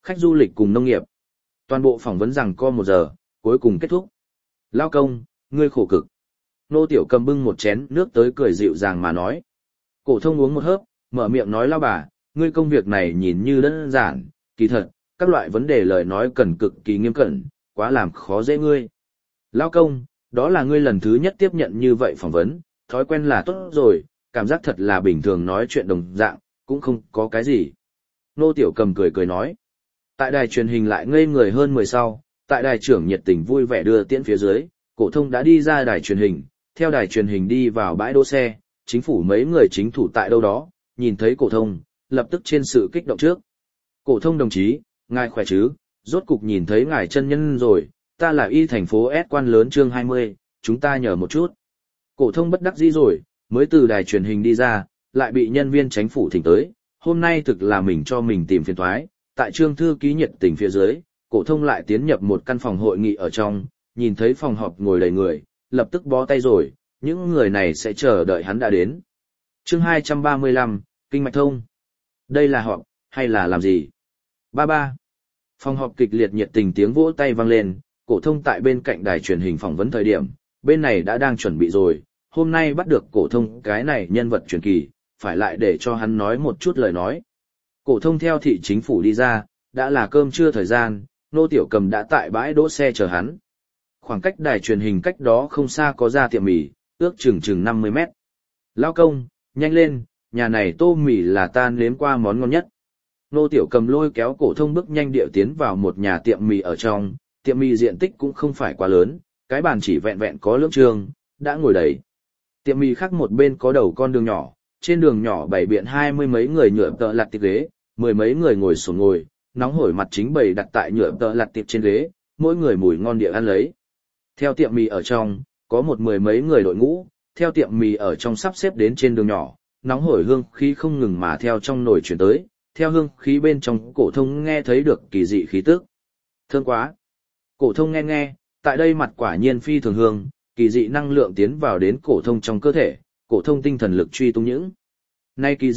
Khách du lịch cùng nông nghiệp. Toàn bộ phỏng vấn rằng co 1 giờ, cuối cùng kết thúc. Lao công, ngươi khổ cực. Nô Tiểu Cầm bưng một chén nước tới cười dịu dàng mà nói. Cổ thông uống một hớp, mở miệng nói lao bà, ngươi công việc này nhìn như đơn giản, kỳ thật, các loại vấn đề lời nói cần cực kỳ nghiêm cẩn, quá làm khó dễ ngươi. Lao công, đó là ngươi lần thứ nhất tiếp nhận như vậy phỏng vấn, thói quen là tốt rồi, cảm giác thật là bình thường nói chuyện đồng dạng, cũng không có cái gì. Nô Tiểu Cầm cười cười nói. Tại đài truyền hình lại ngây người hơn 10 sau, tại đài trưởng nhiệt tình vui vẻ đưa tiễn phía dưới, Cổ Thông đã đi ra đài truyền hình, theo đài truyền hình đi vào bãi đỗ xe, chính phủ mấy người chính thủ tại đâu đó, nhìn thấy Cổ Thông, lập tức trên sự kích động trước. Cổ Thông đồng chí, ngài khỏe chứ, rốt cục nhìn thấy ngài chân nhân rồi, ta là y thành phố S quan lớn chương 20, chúng ta nhờ một chút. Cổ Thông bất đắc dĩ rồi, mới từ đài truyền hình đi ra, lại bị nhân viên chính phủ thỉnh tới, hôm nay thực là mình cho mình tìm phiền toái, tại Trương thư ký nhiệt tình phía dưới, Cổ Thông lại tiến nhập một căn phòng hội nghị ở trong, nhìn thấy phòng họp ngồi đầy người, lập tức bó tay rồi, những người này sẽ chờ đợi hắn đã đến. Chương 235, Kinh mạch thông. Đây là họp, hay là làm gì? Ba ba. Phòng họp kịch liệt nhiệt tình tiếng vỗ tay vang lên, Cổ Thông tại bên cạnh đài truyền hình phỏng vấn thời điểm, bên này đã đang chuẩn bị rồi, hôm nay bắt được Cổ Thông cái này nhân vật truyền kỳ, phải lại để cho hắn nói một chút lời nói. Cổ Thông theo thị chính phủ đi ra, đã là cơm trưa thời gian, Nô Tiểu Cầm đã tại bãi đỗ xe chờ hắn. Khoảng cách đài truyền hình cách đó không xa có ra tiệm mì, ước chừng 50 mét. Lao công, nhanh lên, nhà này tô mì là ta nếm qua món ngon nhất. Nô Tiểu Cầm lôi kéo Cổ Thông bước nhanh điệu tiến vào một nhà tiệm mì ở trong, tiệm mì diện tích cũng không phải quá lớn, cái bàn chỉ vẹn vẹn có lưỡng trường, đã ngồi đầy. Tiệm mì khác một bên có đầu con đường nhỏ, trên đường nhỏ bày biện 20 mấy người nhựa tợ lặt tiệp ghế, 10 mấy người ngồi xổm ngồi, nóng hổi mặt chính bày đặt tại nhựa tợ lặt tiệp trên ghế, mỗi người mùi ngon địa ăn lấy. Theo tiệm mì ở trong, có 10 mấy người đội ngũ, theo tiệm mì ở trong sắp xếp đến trên đường nhỏ, nóng hổi hương khí không ngừng mà theo trong nồi chuyển tới, theo hương khí bên trong Cổ Thông nghe thấy được kỳ dị khí tức. Thơm quá. Cổ Thông nghe, tại đây mặt quả nhiên phi thường hương, kỳ dị năng lượng tiến vào đến Cổ Thông trong cơ thể, Cổ Thông tinh thần lực truy tung những. Nay kỳ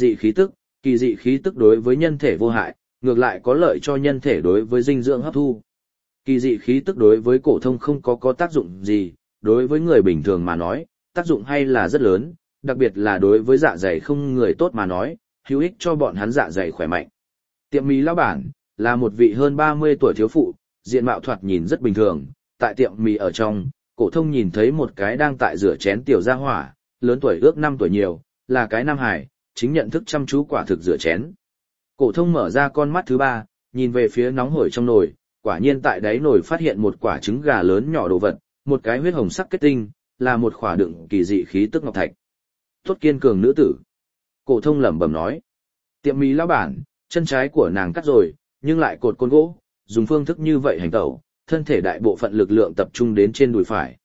dị khí tức đối với nhân thể vô hại, ngược lại có lợi cho nhân thể đối với dinh dưỡng hấp thu. Kỳ dị khí tức đối với Cổ Thông không có tác dụng gì, đối với người bình thường mà nói, tác dụng hay là rất lớn, đặc biệt là đối với dạ dày không người tốt mà nói, hữu ích cho bọn hắn dạ dày khỏe mạnh. Tiệm mì lão bản là một vị hơn 30 tuổi thiếu phụ, diện mạo thoạt nhìn rất bình thường, tại tiệm mì ở trong, Cổ Thông nhìn thấy một cái đang tại rửa chén tiểu gia hỏa, lớn tuổi ước 5 tuổi nhiều, là cái nam hải, chính nhận thức chăm chú quả thực rửa chén. Cổ Thông mở ra con mắt thứ 3, nhìn về phía nóng hổi trong nồi, quả nhiên tại đáy nồi phát hiện một quả trứng gà lớn nhỏ đồ vật, một cái huyết hồng sắc kết tinh, là một khỏa đựng kỳ dị khí tức ngọc thạch. Tốt kiên cường nữ tử. Cổ Thông lẩm bẩm nói. Tiệm mì lão bản, chân trái của nàng cắt rồi, nhưng lại cột côn gỗ, dùng phương thức như vậy hành tẩu, thân thể đại bộ phận lực lượng tập trung đến trên đùi phải.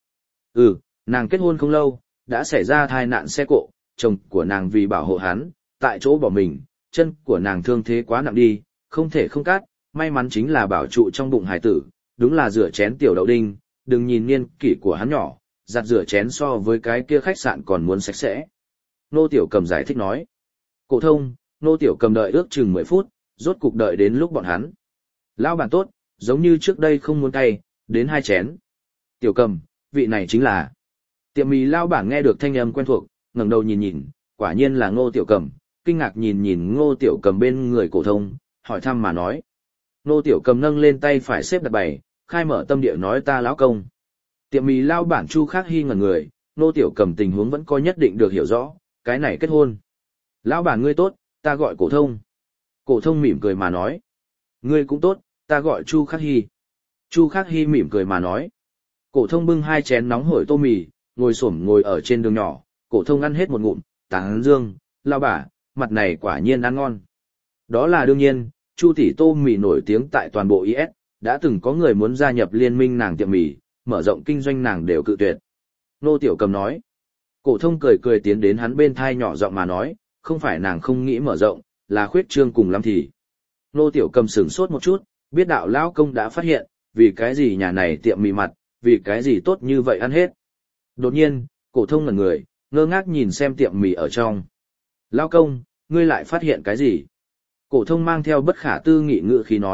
Nàng kết hôn không lâu, đã xảy ra tai nạn xe cộ, chồng của nàng vì bảo hộ hắn, tại chỗ bỏ mình, chân của nàng thương thế quá nặng đi, không thể không cắt, may mắn chính là bảo trụ trong bụng hài tử, đúng là rửa chén tiểu đậu đinh, đừng nhìn niên kỷ của hắn nhỏ, giặt rửa chén so với cái kia khách sạn còn muốn sạch sẽ. Nô Tiểu Cầm giải thích nói. Cổ Thông, Nô Tiểu Cầm đợi ước chừng 10 phút, rốt cục đợi đến lúc bọn hắn. Lão bản tốt, giống như trước đây không muốn cay, đến 2 chén. Tiểu Cầm, vị này chính là. Tiệm mì lão bản nghe được thanh âm quen thuộc, ngẩng đầu nhìn, quả nhiên là Ngô Tiểu Cầm, kinh ngạc nhìn Ngô Tiểu Cầm bên người Cổ Thông, hỏi thăm mà nói. Ngô Tiểu Cầm nâng lên tay phải xếp đặt bày, khai mở tâm địa nói ta lão công. Tiệm mì lão bản Chu Khắc Hi ngẩn người, Ngô Tiểu Cầm tình huống vẫn có nhất định được hiểu rõ, cái này kết hôn. Lão bản ngươi tốt, ta gọi Cổ Thông. Cổ Thông mỉm cười mà nói. Ngươi cũng tốt, ta gọi Chu Khắc Hi. Chu Khắc Hi mỉm cười mà nói. Cổ Thông bưng 2 chén nóng hổi tô mì, ngồi ở trên đường nhỏ, Cổ Thông ăn hết một ngụm, tán dương, lão bà, mặt này quả nhiên ăn ngon. Đó là đương nhiên, Chu tỷ tô mì nổi tiếng tại toàn bộ IS, đã từng có người muốn gia nhập liên minh nàng tiệm mì, mở rộng kinh doanh nàng đều cự tuyệt. Nô Tiểu Cầm nói. Cổ Thông cười tiến đến hắn bên thai nhỏ giọng mà nói, không phải nàng không nghĩ mở rộng, là khuyết trương cùng lắm thì. Nô Tiểu Cầm sửng sốt một chút, biết đạo lão công đã phát hiện, vì cái gì nhà này tiệm mì mặt, vì cái gì tốt như vậy ăn hết. Đột nhiên, Cổ Thông ngẩn người, ngơ ngác nhìn xem tiệm mì ở trong. Lão công, ngươi lại phát hiện cái gì? Cổ Thông mang theo bất khả tư nghị ngữ khí nói,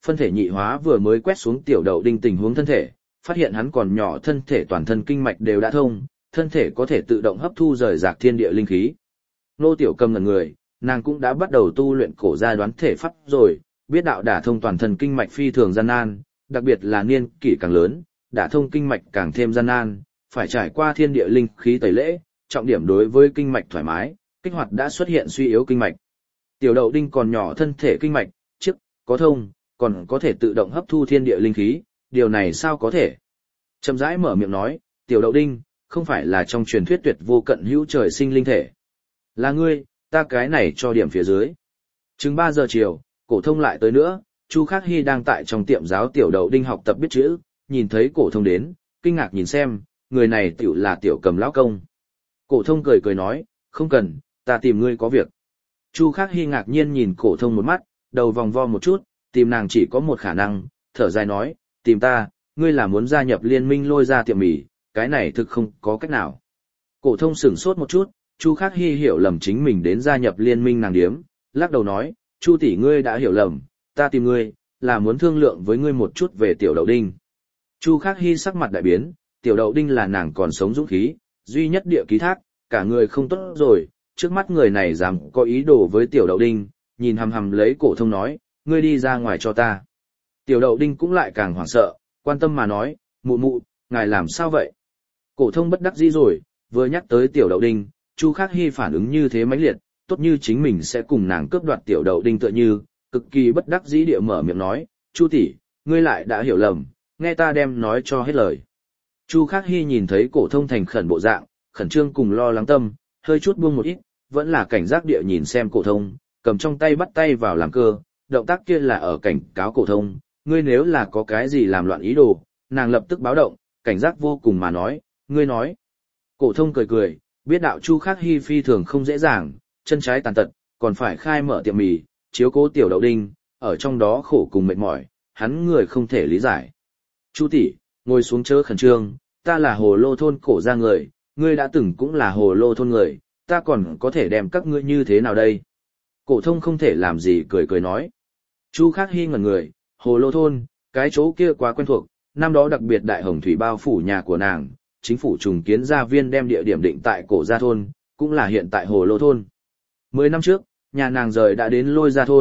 phân thể nhị hóa vừa mới quét xuống tiểu đậu đinh tình huống thân thể, phát hiện hắn còn nhỏ thân thể toàn thân kinh mạch đều đã thông, thân thể có thể tự động hấp thu rời rạc thiên địa linh khí. Nô Tiểu Cầm ngẩn người, nàng cũng đã bắt đầu tu luyện cổ gia đoán thể pháp rồi, biết đạo đả thông toàn thân kinh mạch phi thường gian nan, đặc biệt là niên kỷ càng lớn, đả thông kinh mạch càng thêm gian nan, phải trải qua thiên địa linh khí tẩy lễ, trọng điểm đối với kinh mạch thoải mái, kích hoạt đã xuất hiện suy yếu kinh mạch. Tiểu đậu đinh còn nhỏ thân thể kinh mạch, trước, có thông, còn có thể tự động hấp thu thiên địa linh khí, điều này sao có thể? Chậm rãi mở miệng nói, tiểu đậu đinh, không phải là trong truyền thuyết tuyệt vô cận hữu trời sinh linh thể. Là ngươi, ta cái này cho điểm phía dưới. Chừng 3 giờ chiều, Cổ Thông lại tới nữa, Chu Khắc Hy đang tại trong tiệm giáo tiểu đậu đinh học tập biết chữ, nhìn thấy Cổ Thông đến, kinh ngạc nhìn xem, người này tiểu là Tiểu Cầm lão công. Cổ Thông cười cười nói, không cần, ta tìm ngươi có việc. Chu Khắc Hy ngạc nhiên nhìn Cổ Thông một mắt, đầu vòng vo một chút, tìm nàng chỉ có một khả năng, thở dài nói, tìm ta, ngươi là muốn gia nhập liên minh Lôi Gia tiệm mì, cái này thực không có cách nào. Cổ Thông sửng sốt một chút, Chu Khắc Hy hiểu lầm chính mình đến gia nhập liên minh nàng điếm, lắc đầu nói, Chu tỷ ngươi đã hiểu lầm, ta tìm ngươi, là muốn thương lượng với ngươi một chút về tiểu đậu đinh. Chu Khắc Hy sắc mặt đại biến, tiểu đậu đinh là nàng còn sống dũng khí, duy nhất địa ký thác, cả người không tốt rồi, trước mắt người này dám có ý đồ với tiểu đậu đinh, nhìn hằm hằm lấy Cổ Thông nói, ngươi đi ra ngoài cho ta. Tiểu đậu đinh cũng lại càng hoảng sợ, quan tâm mà nói, mụ mụ, ngài làm sao vậy? Cổ Thông bất đắc dĩ rồi, vừa nhắc tới tiểu đậu đinh, Chu Khắc Hy phản ứng như thế mãnh liệt, tốt như chính mình sẽ cùng nàng cướp đoạt tiểu đậu đinh tựa như, cực kỳ bất đắc dĩ địa mở miệng nói, Chu tỷ, ngươi lại đã hiểu lầm, nghe ta đem nói cho hết lời. Chu Khắc Hy nhìn thấy Cổ Thông thành khẩn bộ dạng, khẩn trương cùng lo lắng tâm, hơi chút buông một ít, vẫn là cảnh giác địa nhìn xem Cổ Thông, cầm trong tay bắt tay vào làm cơ, động tác kia là ở cảnh cáo Cổ Thông, ngươi nếu là có cái gì làm loạn ý đồ, nàng lập tức báo động, cảnh giác vô cùng mà nói, ngươi nói. Cổ Thông cười cười, biết đạo Chu Khắc Hy phi thường không dễ dàng, chân trái tàn tật, còn phải khai mở tiệm mì, chiếu cố tiểu đậu đinh, ở trong đó khổ cùng mệt mỏi, hắn người không thể lý giải. Chu tỷ, ngồi xuống chớ khẩn trương, ta là Hồ Lô thôn Cổ gia người, ngươi đã từng cũng là Hồ Lô thôn người, ta còn có thể đem các ngươi như thế nào đây? Cổ Thông không thể làm gì cười cười nói. Chu Khắc Hy ngẩn người, Hồ Lô thôn, cái chỗ kia quá quen thuộc, năm đó đặc biệt đại hồng thủy bao phủ nhà của nàng, chính phủ trùng kiến gia viên đem địa điểm định tại Cổ gia thôn, cũng là hiện tại Hồ Lô thôn. 10 năm trước, nhà nàng rời đã đến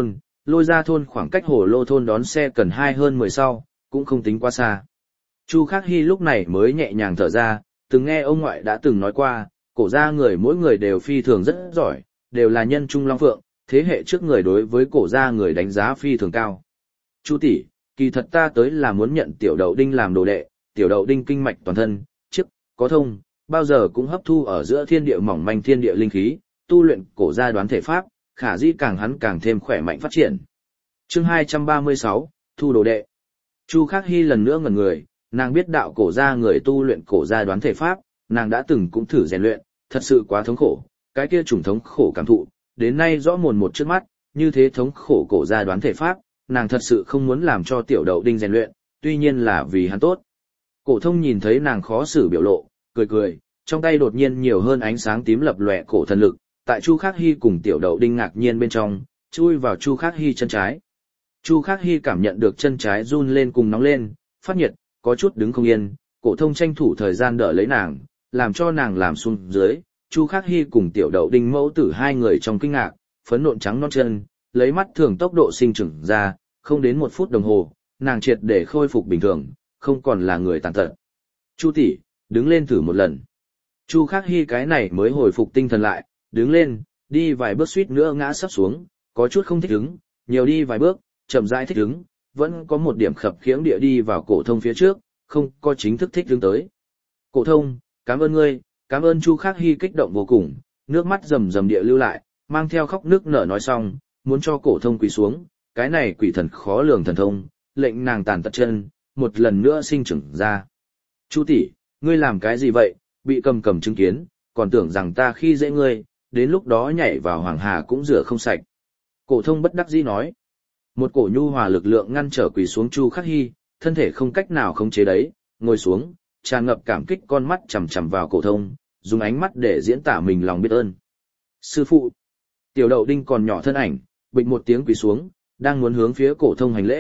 Lôi Gia thôn khoảng cách Hồ Lô thôn đón xe cần 2 hơn 10 sau, cũng không tính quá xa. Chu Khắc Hy lúc này mới nhẹ nhàng thở ra, từng nghe ông ngoại đã từng nói qua, Cổ gia người mỗi người đều phi thường rất giỏi, đều là nhân trung long phượng, thế hệ trước người đối với Cổ gia người đánh giá phi thường cao. Chu tỷ, kỳ thật ta tới là muốn nhận tiểu đậu đinh làm đồ đệ, tiểu đậu đinh kinh mạch toàn thân, trước, có thông, bao giờ cũng hấp thu ở giữa thiên địa mỏng manh thiên địa linh khí, tu luyện cổ gia đoán thể pháp, khả dĩ càng hắn càng thêm khỏe mạnh phát triển. Chương 236, thu đồ đệ. Chu Khắc Hy lần nữa ngẩn người, nàng biết đạo cổ gia người tu luyện cổ gia đoán thể pháp, nàng đã từng cũng thử rèn luyện, thật sự quá thống khổ, cái kia chủng thống khổ cảm thụ, đến nay rõ mồn một trước mắt, như thế thống khổ cổ gia đoán thể pháp, nàng thật sự không muốn làm cho tiểu đậu đinh rèn luyện, tuy nhiên là vì hắn tốt. Cổ Thông nhìn thấy nàng khó xử biểu lộ, cười cười, trong tay đột nhiên nhiều hơn ánh sáng tím lập lòe cổ thần lực, tại Chu Khắc Hy cùng tiểu đậu đinh ngạc nhiên bên trong, chui vào Chu Khắc Hy chân trái. Chu Khắc Hy cảm nhận được chân trái run lên cùng nóng lên, phát nhiệt, có chút đứng không yên, Cổ Thông tranh thủ thời gian đỡ lấy nàng, làm cho nàng làm xuống dưới. Chu Khắc Hy cùng tiểu đậu đinh mẫu tử hai người trong kinh ngạc, phấn nộn trắng non chân, lấy mắt thường tốc độ sinh trưởng ra, không đến 1 phút đồng hồ, nàng triệt để khôi phục bình thường, không còn là người tàn tật. Chu tỷ, đứng lên thử một lần. Chu Khắc Hy cái này mới hồi phục tinh thần lại, đứng lên, đi vài bước suýt nữa ngã sắp xuống, có chút không thích ứng, nhiều đi vài bước, chậm rãi thích ứng, vẫn có một điểm khập khiễng địa đi vào Cổ Thông phía trước, không có chính thức thích ứng tới. Cổ Thông, cảm ơn ngươi, cảm ơn. Chu Khắc Hy kích động vô cùng, nước mắt rầm rầm địa lưu lại, mang theo khóc nước nở nói xong, muốn cho Cổ Thông quỳ xuống, cái này quỷ thần khó lường thần thông, lệnh nàng tàn tật chân, một lần nữa sinh trưởng ra. Chu tỷ, ngươi làm cái gì vậy, bị cầm chứng kiến, còn tưởng rằng ta khi dễ ngươi, đến lúc đó nhảy vào hoàng hà cũng rửa không sạch. Cổ Thông bất đắc dĩ nói. Một cổ nhu hòa lực lượng ngăn trở quỳ xuống Chu Khắc Hy, thân thể không cách nào khống chế đấy, ngồi xuống, tràn ngập cảm kích con mắt chằm chằm vào Cổ Thông, dùng ánh mắt để diễn tả mình lòng biết ơn. Sư phụ. Tiểu đậu đinh còn nhỏ thân ảnh, bịch một tiếng quỳ xuống, đang muốn hướng phía Cổ Thông hành lễ,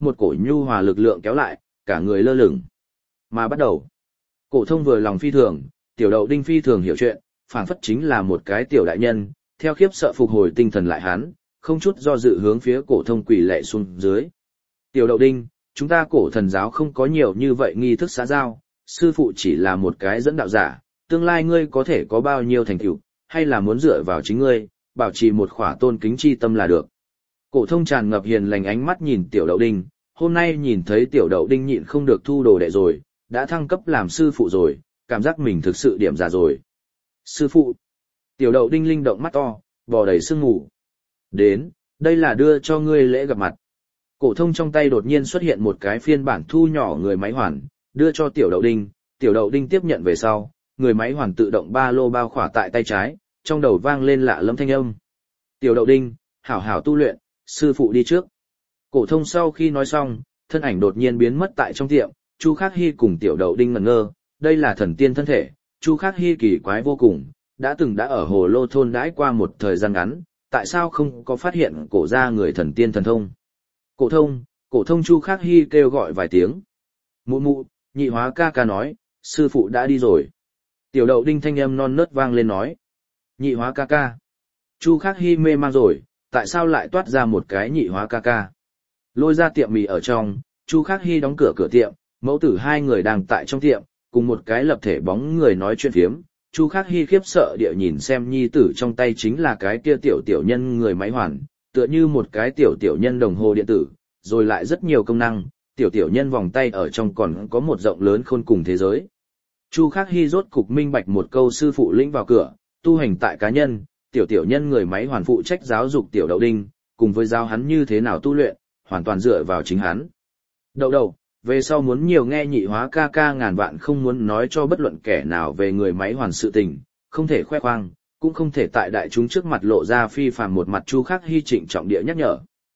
một cổ nhu hòa lực lượng kéo lại, cả người lơ lửng. Mà bắt đầu, Cổ Thông vừa lòng phi thường, Tiểu Đậu Đinh phi thường hiểu chuyện, phảng phất chính là một cái tiểu đại nhân, theo khiếp sợ phục hồi tinh thần lại hắn, không chút do dự hướng phía Cổ Thông quỳ lạy xuống dưới. Tiểu Đậu Đinh, chúng ta Cổ Thần giáo không có nhiều như vậy nghi thức xã giao, sư phụ chỉ là một cái dẫn đạo giả, tương lai ngươi có thể có bao nhiêu thành tựu, hay là muốn dựa vào chính ngươi, bảo trì một khỏa tôn kính chi tâm là được. Cổ Thông tràn ngập hiền lành ánh mắt nhìn Tiểu Đậu Đinh, hôm nay nhìn thấy Tiểu Đậu Đinh nhịn không được thu đồ đệ rồi, đã thăng cấp làm sư phụ rồi, cảm giác mình thực sự điểm già rồi. Sư phụ. Tiểu Đậu Đinh linh động mắt to, bò đầy sương mù. Đến, đây là đưa cho ngươi lễ gặp mặt. Cổ Thông trong tay đột nhiên xuất hiện một cái phiên bản thu nhỏ người máy hoàn, đưa cho Tiểu Đậu Đinh. Tiểu Đậu Đinh tiếp nhận về sau, người máy hoàn tự động ba lô bao khỏa tại tay trái, trong đầu vang lên lạ lẫm thanh âm. Tiểu Đậu Đinh, hảo hảo tu luyện, sư phụ đi trước. Cổ Thông sau khi nói xong, thân ảnh đột nhiên biến mất tại trong tiệm, Chu Khắc Hi cùng Tiểu Đậu Đinh ngẩn ngơ, đây là thần tiên thân thể, Chu Khắc Hi kỳ quái vô cùng, đã ở Hồ Lô thôn đãi qua một thời gian ngắn, tại sao không có phát hiện cổ gia người thần tiên thần thông. Cổ thông Chu Khắc Hi kêu gọi vài tiếng. Mụ mụ, Nhị Hóa ca ca nói, sư phụ đã đi rồi. Tiểu Đậu Đinh thanh âm non nớt vang lên nói. Nhị Hóa ca ca. Chu Khắc Hi mê man rồi, tại sao lại toát ra một cái Nhị Hóa ca ca. Lôi ra tiệm mì ở trong, Chu Khắc Hi đóng cửa tiệm, mẫu tử hai người đang tại trong tiệm, cùng một cái lập thể bóng người nói chuyện phiếm. Chu Khắc Hi khiếp sợ địa nhìn xem nhi tử trong tay chính là cái kia tiểu nhân người máy hoàn, tựa như một cái tiểu nhân đồng hồ điện tử, rồi lại rất nhiều công năng, tiểu nhân vòng tay ở trong còn có một rộng lớn khôn cùng thế giới. Chu Khắc Hi rốt cục minh bạch một câu sư phụ lĩnh vào cửa, tu hành tại cá nhân, tiểu nhân người máy hoàn phụ trách giáo dục Tiểu Đậu Đinh, cùng với giáo hắn như thế nào tu luyện, hoàn toàn dựa vào chính hắn. Đậu, về sau muốn nhiều nghe Nhị Hóa ca ca ngàn vạn không muốn nói cho bất luận kẻ nào về người máy hoàn sự tình, không thể khoe khoang, cũng không thể tại đại chúng trước mặt lộ ra phi phàm một mặt. Chu Khắc Hi trịnh trọng địa nhắc nhở.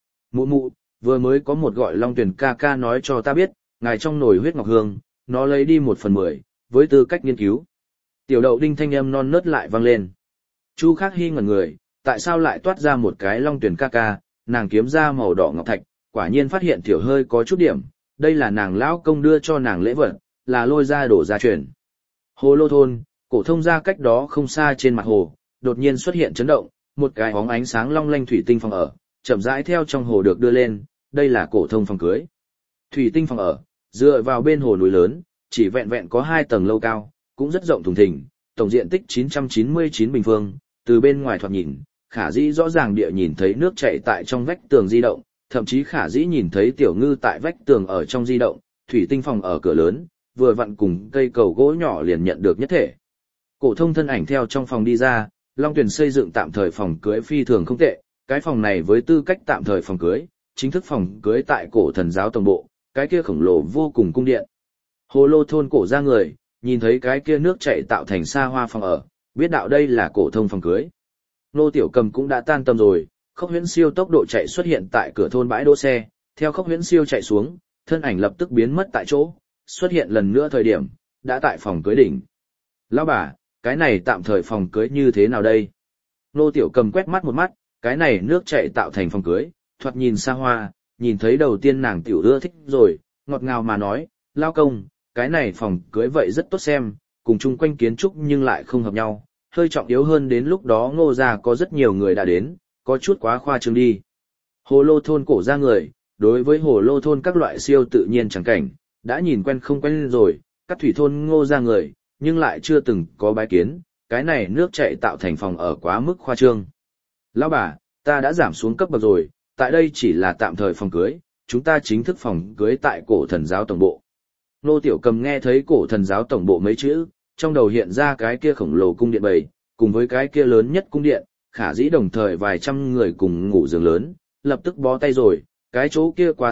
Mụ, vừa mới có một gọi Long Tuyền ca ca nói cho ta biết, ngài trong nồi huyết ngọc hương, nó lấy đi 1/10, với tư cách nghiên cứu. Tiểu Đậu Đinh thanh âm non nớt lại vang lên. Chu Khắc Hi ngẩn người, tại sao lại toát ra một cái Long Tuyền ca ca, nàng kiếm ra màu đỏ ngọc thạch, quả nhiên phát hiện tiểu hơi có chút điểm, đây là nàng lão công đưa cho nàng lễ vật, là lôi ra đổ gia truyền. Hồ Lô thôn, Cổ Thông ra cách đó không xa trên mặt hồ, đột nhiên xuất hiện chấn động, một cái bóng ánh sáng long lanh thủy tinh phòng ở, chậm rãi theo trong hồ được đưa lên, đây là Cổ Thông phòng cưới. Thủy tinh phòng ở, dựa vào bên hồ núi lớn, chỉ vẹn vẹn có 2 tầng lâu cao, cũng rất rộng thùng thình, tổng diện tích 999 bình phương, từ bên ngoài thoạt nhìn, khả dĩ rõ ràng địa nhìn thấy nước chảy tại trong vách tường di động, thậm chí khả dĩ nhìn thấy tiểu ngư tại vách tường ở trong di động, thủy tinh phòng ở cửa lớn, vừa vặn cùng cây cầu gỗ nhỏ liền nhận được nhất thể. Cổ Thông thân ảnh theo trong phòng đi ra, Long Tuyền xây dựng tạm thời phòng cưới phi thường không tệ, cái phòng này với tư cách tạm thời phòng cưới, chính thức phòng cưới tại Cổ Thần giáo tổng bộ, cái kia khổng lồ vô cùng cung điện. Hồ Lô thôn cổ ra người, nhìn thấy cái kia nước chảy tạo thành xa hoa phòng ở, biết đạo đây là Cổ Thông phòng cưới. Nô Tiểu Cầm cũng đã tan tâm rồi, Khốc Huyễn Siêu tốc độ chạy xuất hiện tại cửa thôn bãi đỗ xe, theo Khốc Huyễn Siêu chạy xuống, thân ảnh lập tức biến mất tại chỗ, xuất hiện lần nữa thời điểm, đã tại phòng cưới đỉnh. Lão bà, cái này tạm thời phòng cưới như thế nào đây? Nô Tiểu Cầm quét mắt một mắt, cái này nước chảy tạo thành phòng cưới, thoạt nhìn xa hoa, nhìn thấy đầu tiên nàng tiểu ưa thích rồi, ngọt ngào mà nói, lao công, cái này phòng cưới vậy rất tốt xem, cùng chung quanh kiến trúc nhưng lại không hợp nhau, hơi trọng yếu hơn đến lúc đó Ngô gia có rất nhiều người đã đến, có chút quá khoa trương đi. Hồ Lô thôn cổ ra người, đối với Hồ Lô thôn các loại siêu tự nhiên chẳng cảnh, đã nhìn quen không quen rồi, các thủy thôn Ngô ra người, nhưng lại chưa từng có bái kiến, cái này nước chảy tạo thành phòng ở quá mức khoa trương. Lão bà, ta đã giảm xuống cấp bậc rồi, tại đây chỉ là tạm thời phòng cưới, chúng ta chính thức phòng cưới tại Cổ Thần giáo tổng bộ. Nô Tiểu Cầm nghe thấy Cổ Thần giáo tổng bộ mấy chữ, trong đầu hiện ra cái kia khổng lồ cung điện bầy, cùng với cái kia lớn nhất cung điện, khả dĩ đồng thời vài trăm người cùng ngủ giường lớn, lập tức bó tay rồi, cái chỗ kia quá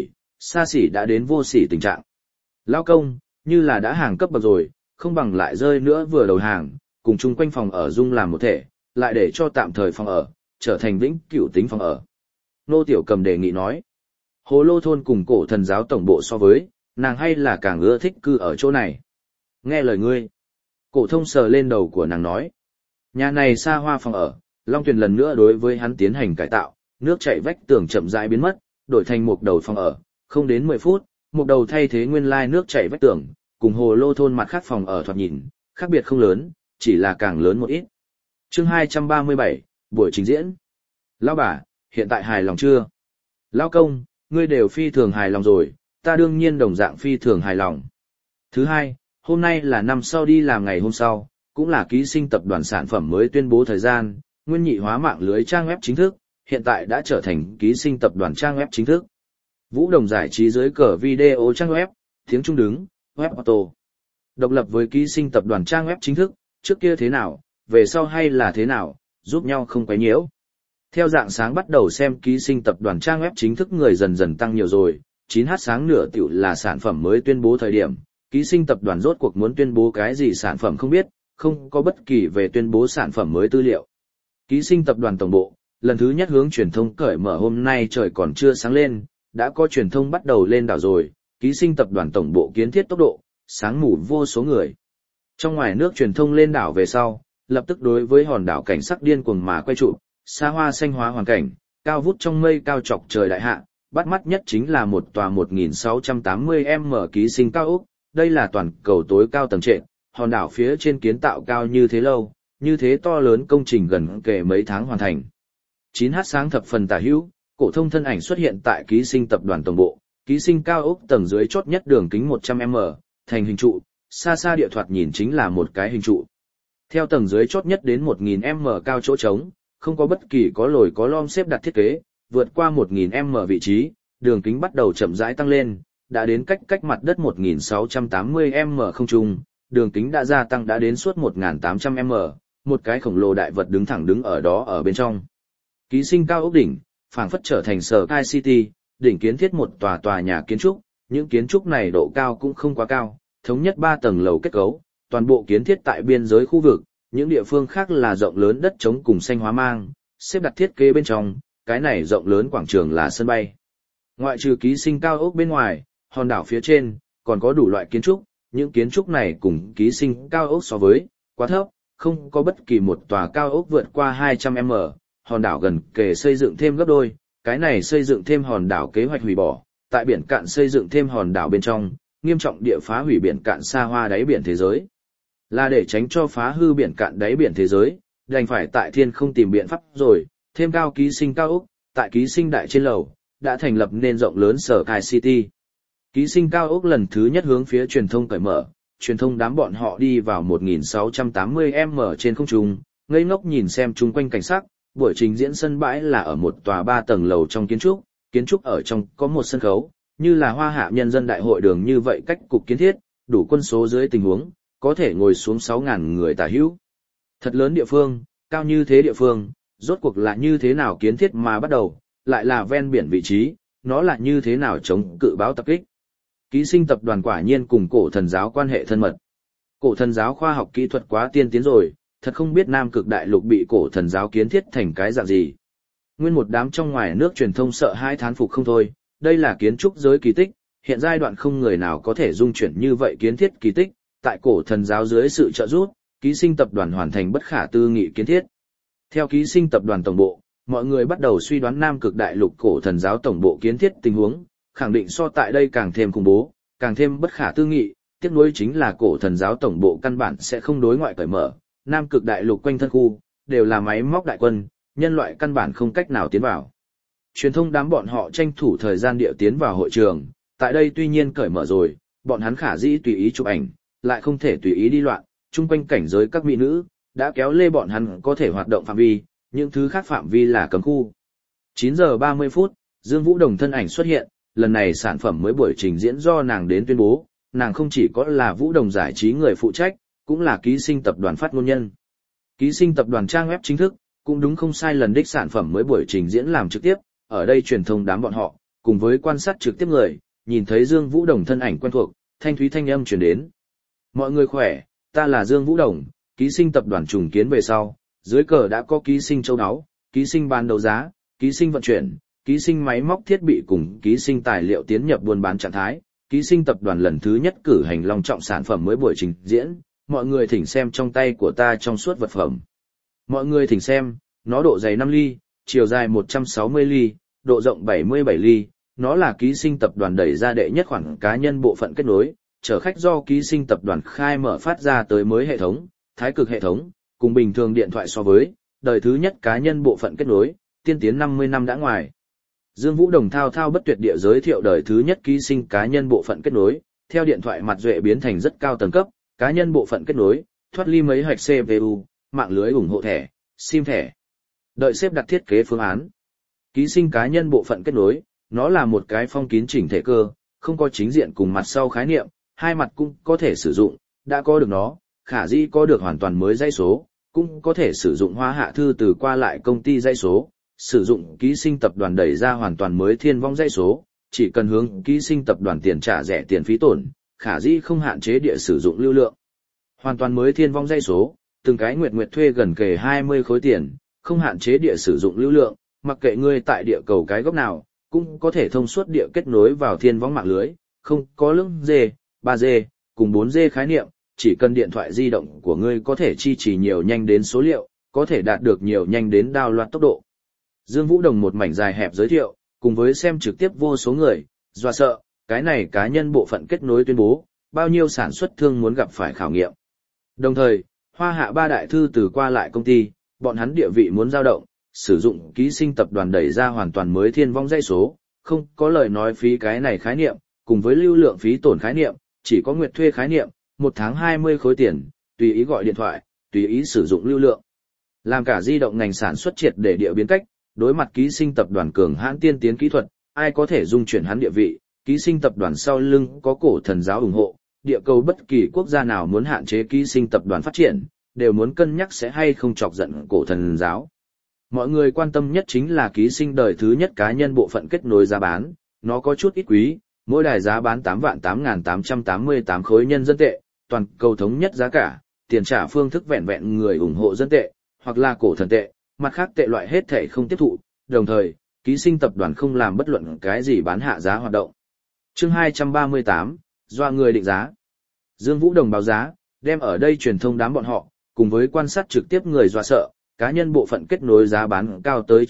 xa xỉ đã đến vô sỉ tình trạng. Lao công, như là đã hàng cấp bậc rồi, không bằng lại rơi nữa vừa đầu hàng, cùng chung quanh phòng ở dung làm một thể, lại để cho tạm thời phòng ở, trở thành vĩnh cửu tính phòng ở. Nô Tiểu Cầm đề nghị nói, Hồ Lô thôn cùng Cổ Thần giáo tổng bộ so với, nàng hay là càng ưa thích cư ở chỗ này. Nghe lời ngươi. Cổ Thông sờ lên đầu của nàng nói, nhà này xa hoa phòng ở, Long Tuyền lần nữa đối với hắn tiến hành cải tạo, nước chảy vách tường chậm rãi biến mất, đổi thành một đầu phòng ở, không đến 10 phút, một đầu thay thế nguyên lai nước chảy vách tường, cùng hồ lô thôn mặt khác phòng ở thoạt nhìn, khác biệt không lớn, chỉ là càng lớn một ít. Chương 237, buổi trình diễn. Lão bà, hiện tại hài lòng chưa? Lão công, ngươi đều phi thường hài lòng rồi, ta đương nhiên đồng dạng phi thường hài lòng. Thứ hai, hôm nay là năm sau đi làm ngày hôm sau, cũng là ký sinh tập đoàn sản phẩm mới tuyên bố thời gian, nguyên nhị hóa mạng lưới trang web chính thức, hiện tại đã trở thành ký sinh tập đoàn trang web chính thức. Vũ Đồng giải trí dưới cờ video trang web, tiếng Trung đứng, web auto. Độc lập với ký sinh tập đoàn trang web chính thức, trước kia thế nào, về sau hay là thế nào, giúp nhau không quấy nhiễu. Theo dạng sáng bắt đầu xem ký sinh tập đoàn trang web chính thức người dần dần tăng nhiều rồi, 9h sáng nửa tiểu là sản phẩm mới tuyên bố thời điểm, ký sinh tập đoàn rốt cuộc muốn tuyên bố cái gì sản phẩm không biết, không có bất kỳ về tuyên bố sản phẩm mới tư liệu. Ký sinh tập đoàn tổng bộ, lần thứ nhất hướng truyền thông cởi mở hôm nay trời còn chưa sáng lên, đã có truyền thông bắt đầu lên đảo rồi, ký sinh tập đoàn tổng bộ kiến thiết tốc độ, sáng mù vô số người. Trong ngoài nước truyền thông lên đảo về sau, lập tức đối với hòn đảo cảnh sắc điên cuồng mà quay trụ, xa hoa xanh hóa hoàn cảnh, cao vút trong mây cao chọc trời đại hạ, bắt mắt nhất chính là một tòa 1680m ký sinh cao ốc, đây là toàn cầu tối cao tầng trệt, hòn đảo phía trên kiến tạo cao như thế lâu, như thế to lớn công trình gần kề mấy tháng hoàn thành. 9h sáng thập phần tả hữu, Cổ Thông thân ảnh xuất hiện tại ký sinh tập đoàn tổng bộ, ký sinh cao ốc tầng dưới chót nhất đường kính 100m, thành hình trụ, xa xa địa thoạt nhìn chính là một cái hình trụ. Theo tầng dưới chót nhất đến 1000m cao chỗ trống, không có bất kỳ có lồi có lõm xếp đặt thiết kế, vượt qua 1000m vị trí, đường kính bắt đầu chậm rãi tăng lên, đã đến cách mặt đất 1680m không trung, đường kính đã gia tăng đã đến suốt 1800m, một cái khổng lồ đại vật đứng thẳng đứng ở đó ở bên trong. Ký sinh cao ốc đỉnh, phảng phất trở thành Sky City, đỉnh kiến thiết một tòa nhà kiến trúc, những kiến trúc này độ cao cũng không quá cao, thống nhất 3 tầng lầu kết cấu, toàn bộ kiến thiết tại biên giới khu vực, những địa phương khác là rộng lớn đất trống cùng xanh hóa mang, xếp đặt thiết kế bên trong, cái này rộng lớn quảng trường là sân bay. Ngoại trừ ký sinh cao ốc bên ngoài, hòn đảo phía trên, còn có đủ loại kiến trúc, những kiến trúc này cùng ký sinh cao ốc so với, quá thấp, không có bất kỳ một tòa cao ốc vượt qua 200m, hòn đảo gần kề xây dựng thêm gấp đôi, cái này xây dựng thêm hòn đảo kế hoạch hủy bỏ, tại biển cạn xây dựng thêm hòn đảo bên trong, nghiêm trọng địa phá hủy biển cạn xa hoa đáy biển thế giới. Là để tránh cho phá hư biển cạn đáy biển thế giới, đành phải tại thiên không tìm biện pháp rồi, thêm cao ký sinh cao ốc, tại ký sinh đại trên lầu, đã thành lập nên rộng lớn Sky City. Ký sinh cao ốc lần thứ nhất hướng phía truyền thông cởi mở, truyền thông đám bọn họ đi vào 1680m trên không trung, ngây ngốc nhìn xem chung quanh cảnh sắc, buổi trình diễn sân bãi là ở một tòa 3 tầng lầu trong kiến trúc ở trong có một sân khấu, như là Hoa Hạ nhân dân đại hội đường như vậy cách cục kiến thiết, đủ quân số dưới tình huống, có thể ngồi xuống 6.000 người tả hữu. Thật lớn địa phương, cao như thế địa phương, rốt cuộc là như thế nào kiến thiết mà bắt đầu, lại là ven biển vị trí, nó là như thế nào chống cự báo tập kích. Ký sinh tập đoàn quả nhiên cùng cổ thần giáo quan hệ thân mật. Cổ thần giáo khoa học kỹ thuật quá tiên tiến rồi, thật không biết Nam Cực Đại Lục bị cổ thần giáo kiến thiết thành cái dạng gì. Nguyên một đám trong ngoài nước truyền thông sợ hai thán phục không thôi, đây là kiến trúc giới kỳ tích, hiện giai đoạn không người nào có thể dung chuyển như vậy kiến thiết kỳ tích, tại cổ thần giáo dưới sự trợ giúp, ký sinh tập đoàn hoàn thành bất khả tư nghị kiến thiết. Theo ký sinh tập đoàn tổng bộ, mọi người bắt đầu suy đoán Nam Cực Đại Lục cổ thần giáo tổng bộ kiến thiết tình huống, khẳng định so tại đây càng thêm khủng bố, càng thêm bất khả tư nghị, tiếc nuối chính là cổ thần giáo tổng bộ căn bản sẽ không đối ngoại cởi mở, Nam Cực Đại Lục quanh thân khu, đều là máy móc đại quân, nhân loại căn bản không cách nào tiến vào. Truyền thông đám bọn họ tranh thủ thời gian địa tiến vào hội trường, tại đây tuy nhiên cởi mở rồi, bọn hắn khả dĩ tùy ý chụp ảnh, lại không thể tùy ý đi loạn, chung quanh cảnh giới các mỹ nữ, đã kéo lê bọn hắn có thể hoạt động phạm vi, những thứ khác phạm vi là cấm khu. 9 giờ 30 phút, Dương Vũ Đồng thân ảnh xuất hiện, lần này sản phẩm mới buổi trình diễn do nàng đến tuyên bố, nàng không chỉ có là Vũ Đồng giải trí người phụ trách, cũng là ký sinh tập đoàn phát ngôn nhân. Ký sinh tập đoàn trang web chính thức, cũng đúng không sai lần đích sản phẩm mới buổi trình diễn làm trực tiếp, ở đây truyền thông đám bọn họ, cùng với quan sát trực tiếp người, nhìn thấy Dương Vũ Đồng thân ảnh quen thuộc, thanh thúy thanh âm truyền đến. Mọi người khỏe, ta là Dương Vũ Đồng, ký sinh tập đoàn trùng kiến về sau, dưới cờ đã có ký sinh châu áo, ký sinh bán đấu giá, ký sinh vận chuyển, ký sinh máy móc thiết bị cùng ký sinh tài liệu tiến nhập buôn bán trạng thái, ký sinh tập đoàn lần thứ nhất cử hành long trọng sản phẩm mới buổi trình diễn, mọi người thỉnh xem trong tay của ta trong suốt vật phẩm. Mọi người thỉnh xem, nó độ dày 5 ly, chiều dài 160 ly, độ rộng 77 ly, nó là ký sinh tập đoàn đẩy ra đệ nhất khoản cá nhân bộ phận kết nối, chở khách do ký sinh tập đoàn khai mở phát ra tới mới hệ thống, thái cực hệ thống, cùng bình thường điện thoại so với, đời thứ nhất cá nhân bộ phận kết nối, tiên tiến 50 năm đã ngoài. Dương Vũ Đồng thao thao bất tuyệt địa giới thiệu đời thứ nhất ký sinh cá nhân bộ phận kết nối, theo điện thoại mặt duệ biến thành rất cao tầng cấp, cá nhân bộ phận kết nối, thoát ly mấy hạch CPU, mạng lưới ủng hộ thẻ, SIM thẻ. Đợi xếp đặt thiết kế phương án. Ký sinh cá nhân bộ phận kết nối, nó là một cái phong kín chỉnh thể cơ, không có chính diện cùng mặt sau khái niệm, hai mặt cũng có thể sử dụng, đã có được nó, khả dĩ có được hoàn toàn mới dãy số, cũng có thể sử dụng Hoa Hạ thư từ qua lại công ty dãy số, sử dụng ký sinh tập đoàn đẩy ra hoàn toàn mới thiên vong dãy số, chỉ cần hướng ký sinh tập đoàn tiền trả rẻ tiền phí tổn, khả dĩ không hạn chế địa sử dụng lưu lượng. Hoàn toàn mới thiên vong dãy số, từng cái nguyệt thuê gần kề 20 khối tiền, không hạn chế địa sử dụng lưu lượng, mặc kệ ngươi tại địa cầu cái góc nào, cũng có thể thông suốt địa kết nối vào thiên vong mạng lưới, không có lưỡng G, 3G, cùng 4G khái niệm, chỉ cần điện thoại di động của ngươi có thể chi trì nhiều nhanh đến số liệu, có thể đạt được nhiều nhanh đến download tốc độ. Dương Vũ Đồng một mảnh dài hẹp giới thiệu, cùng với xem trực tiếp vô số người, dọa sợ, cái này cá nhân bộ phận kết nối tuyên bố, bao nhiêu sản xuất thương muốn gặp phải khảo nghiệm. Đồng thời, Hoa Hạ ba đại thư từ qua lại công ty, bọn hắn địa vị muốn dao động, sử dụng ký sinh tập đoàn đẩy ra hoàn toàn mới thiên vong dãy số, không có lời nói phí cái này khái niệm, cùng với lưu lượng phí tổn khái niệm, chỉ có nguyệt thuê khái niệm, một tháng 20 khối tiền, tùy ý gọi điện thoại, tùy ý sử dụng lưu lượng. Làm cả di động ngành sản xuất triệt để địa biến cách, đối mặt ký sinh tập đoàn cường hãn tiên tiến kỹ thuật, ai có thể dung chuyển hắn địa vị, ký sinh tập đoàn sau lưng có cổ thần giáo ủng hộ, địa cầu bất kỳ quốc gia nào muốn hạn chế ký sinh tập đoàn phát triển, đều muốn cân nhắc sẽ hay không chọc giận cổ thần giáo. Mọi người quan tâm nhất chính là ký sinh đời thứ nhất cá nhân bộ phận kết nối giá bán, nó có chút ít quý, mỗi đài giá bán 8.888 khối nhân dân tệ, toàn cầu thống nhất giá cả, tiền trả phương thức vẹn vẹn người ủng hộ dân tệ, hoặc là cổ thần tệ, mặt khác tệ loại hết thể không tiếp thụ, đồng thời, ký sinh tập đoàn không làm bất luận cái gì bán hạ giá hoạt động. Chương 238, do người định giá. Dương Vũ Đồng báo giá, đem ở đây truyền thông đám bọn họ, cùng với quan sát trực tiếp người dọa sợ, cá nhân bộ phận kết nối giá bán cao tới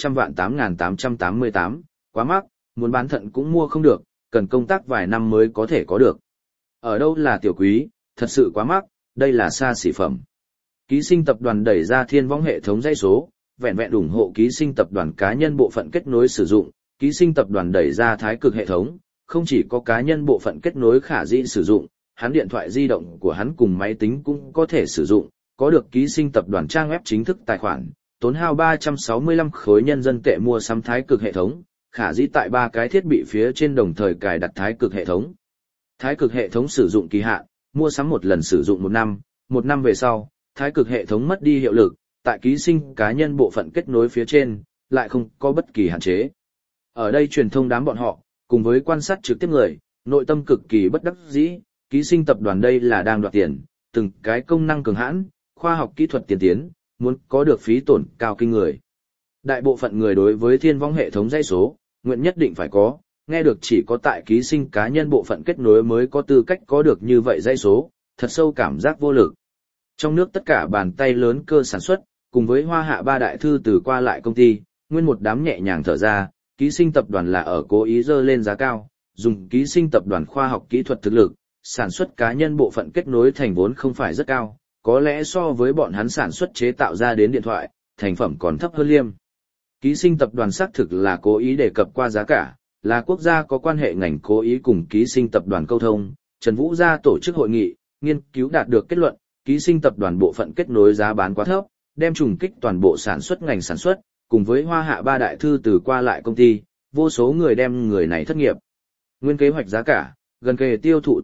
100.888, quá mắc, muốn bán thận cũng mua không được, cần công tác vài năm mới có thể có được. Ở đâu là tiểu quý, thật sự quá mắc, đây là xa xỉ phẩm. Ký sinh tập đoàn đẩy ra thiên vong hệ thống dãy số, vẹn vẹn ủng hộ ký sinh tập đoàn cá nhân bộ phận kết nối sử dụng, ký sinh tập đoàn đẩy ra thái cực hệ thống, không chỉ có cá nhân bộ phận kết nối khả dĩ sử dụng, hắn điện thoại di động của hắn cùng máy tính cũng có thể sử dụng, có được ký sinh tập đoàn trang web chính thức tài khoản, tốn hao 365 khối nhân dân tệ mua sắm thái cực hệ thống, khả dĩ tại 3 cái thiết bị phía trên đồng thời cài đặt thái cực hệ thống. Thái cực hệ thống sử dụng kỳ hạn, mua sắm một lần sử dụng 1 năm về sau, thái cực hệ thống mất đi hiệu lực, tại ký sinh cá nhân bộ phận kết nối phía trên, lại không có bất kỳ hạn chế. Ở đây truyền thông đám bọn họ, cùng với quan sát trực tiếp người, nội tâm cực kỳ bất đắc dĩ, ký sinh tập đoàn đây là đang đoạt tiền, từng cái công năng cường hãn, khoa học kỹ thuật tiên tiến, muốn có được phí tổn cao kinh người. Đại bộ phận người đối với thiên vong hệ thống dãy số, nguyện nhất định phải có, nghe được chỉ có tại ký sinh cá nhân bộ phận kết nối mới có tư cách có được như vậy dãy số, thật sâu cảm giác vô lực. Trong nước tất cả bàn tay lớn cơ sản xuất, cùng với Hoa Hạ ba đại thư từ qua lại công ty, nguyên một đám nhẹ nhàng thở ra, ký sinh tập đoàn là ở cố ý dơ lên giá cao, dùng ký sinh tập đoàn khoa học kỹ thuật thực lực, sản xuất cá nhân bộ phận kết nối thành vốn không phải rất cao, có lẽ so với bọn hắn sản xuất chế tạo ra đến điện thoại, thành phẩm còn thấp hơn liêm. Ký sinh tập đoàn xác thực là cố ý đề cập qua giá cả, là quốc gia có quan hệ ngành cố ý cùng ký sinh tập đoàn câu thông, Trần Vũ gia tổ chức hội nghị, nghiên cứu đạt được kết luận, ký sinh tập đoàn bộ phận kết nối giá bán quá thấp, đem trùng kích toàn bộ sản xuất ngành sản xuất, cùng với Hoa Hạ ba đại thư từ qua lại công ty, vô số người đem người này thất nghiệp. Nguyên kế hoạch giá cả, gần kề tiêu thụ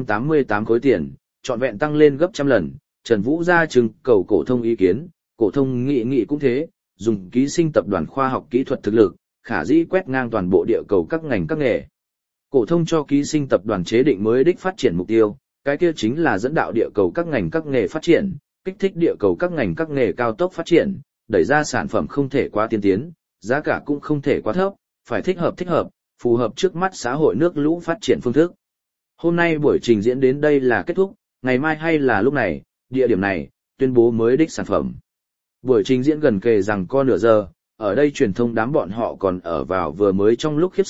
888 khối tiền, trọn vẹn tăng lên gấp trăm lần, Trần Vũ ra trưng cầu cổ thông ý kiến, cổ thông nghị cũng thế, dùng ký sinh tập đoàn khoa học kỹ thuật thực lực, khả dĩ quét ngang toàn bộ địa cầu các ngành các nghề. Cổ thông cho ký sinh tập đoàn chế định mới đích phát triển mục tiêu, cái kia chính là dẫn đạo địa cầu các ngành các nghề phát triển, kích thích địa cầu các ngành các nghề cao tốc phát triển, đẩy ra sản phẩm không thể quá tiên tiến, giá cả cũng không thể quá thấp, phải thích hợp, phù hợp trước mắt xã hội nước lũ phát triển phương thức. Hôm nay buổi trình diễn đến đây là kết thúc, ngày mai hay là lúc này, địa điểm này, tuyên bố mới đích sản phẩm. Buổi trình diễn gần kề rằng co nửa giờ, ở đây truyền thông đám bọn họ còn ở vào vừa mới trong lúc khiếp sợ,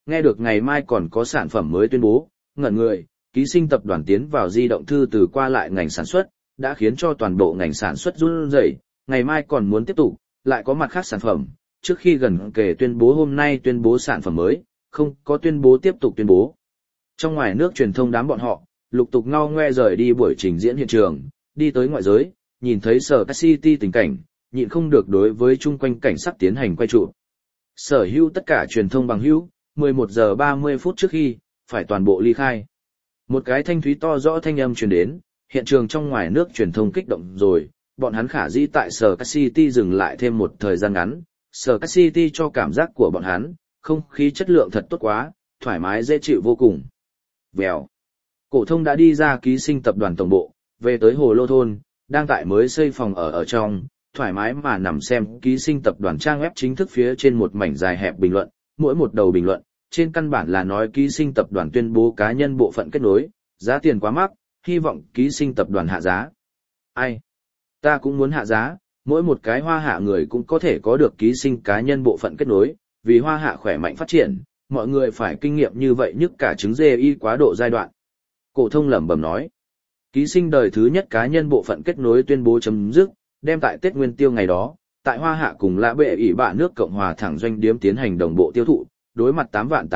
nghe được ngày mai còn có sản phẩm mới tuyên bố, ngẩn người, ký sinh tập đoàn tiến vào di động thư từ qua lại ngành sản xuất, đã khiến cho toàn bộ ngành sản xuất run rẩy, ngày mai còn muốn tiếp tục, lại có mặt khác sản phẩm, trước khi gần kể tuyên bố hôm nay tuyên bố sản phẩm mới, không có tuyên bố tiếp tục tuyên bố. Trong ngoài nước truyền thông đám bọn họ, lục tục ngao ngoe rời đi buổi trình diễn hiện trường, đi tới ngoại giới, nhìn thấy Sở City tình cảnh, nhịn không được đối với chung quanh cảnh sắc tiến hành quay trụ. Sở hữu tất cả truyền thông bằng hữu, 11 giờ 30 phút trước khi, phải toàn bộ ly khai. Một cái thanh thúy to rõ thanh âm truyền đến, hiện trường trong ngoài nước truyền thông kích động rồi, bọn hắn khả dĩ tại Sở City dừng lại thêm một thời gian ngắn. Sở City cho cảm giác của bọn hắn, không khí chất lượng thật tốt quá, thoải mái dễ chịu vô cùng. Vèo. Cổ thông đã đi ra ký sinh tập đoàn tổng bộ, về tới Hồ Lô thôn, đang tại mới xây phòng ở trong, thoải mái mà nằm xem ký sinh tập đoàn trang web chính thức phía trên một mảnh dài hẹp bình luận, mỗi một đầu bình luận, trên căn bản là nói ký sinh tập đoàn tuyên bố cá nhân bộ phận kết nối, giá tiền quá mắc, hy vọng ký sinh tập đoàn hạ giá. Ai? Ta cũng muốn hạ giá, mỗi một cái hoa hạ người cũng có thể có được ký sinh cá nhân bộ phận kết nối, vì hoa hạ khỏe mạnh phát triển, mọi người phải kinh nghiệm như vậy nhất cả trứng dê y quá độ giai đoạn. Cổ thông lẩm bẩm nói. Ký sinh đời thứ nhất cá nhân bộ phận kết nối tuyên bố chấm dứt, đem tại Tết Nguyên Tiêu ngày đó, tại Hoa Hạ cùng Lã Bệ ỷ bạ nước Cộng hòa thẳng doanh điếm tiến hành đồng bộ tiêu thụ, đối mặt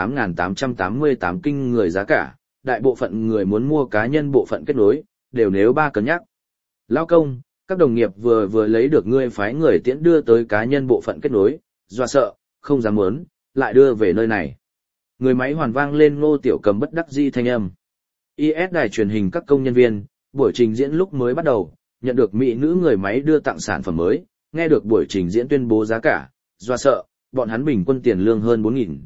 8.888 kinh người giá cả, đại bộ phận người muốn mua cá nhân bộ phận kết nối, đều nếu ba cân nhắc. Lao công, các đồng nghiệp vừa lấy được ngươi phái người tiễn đưa tới cá nhân bộ phận kết nối, dọa sợ, không dám muốn, lại đưa về nơi này. Người máy hoàn vang lên Ngô Tiểu Cầm bất đắc dĩ thanh âm. IS đài truyền hình các công nhân viên, buổi trình diễn lúc mới bắt đầu, nhận được mỹ nữ người máy đưa tặng sản phẩm mới, nghe được buổi trình diễn tuyên bố giá cả, dọa sợ, bọn hắn bình quân tiền lương hơn 4.000,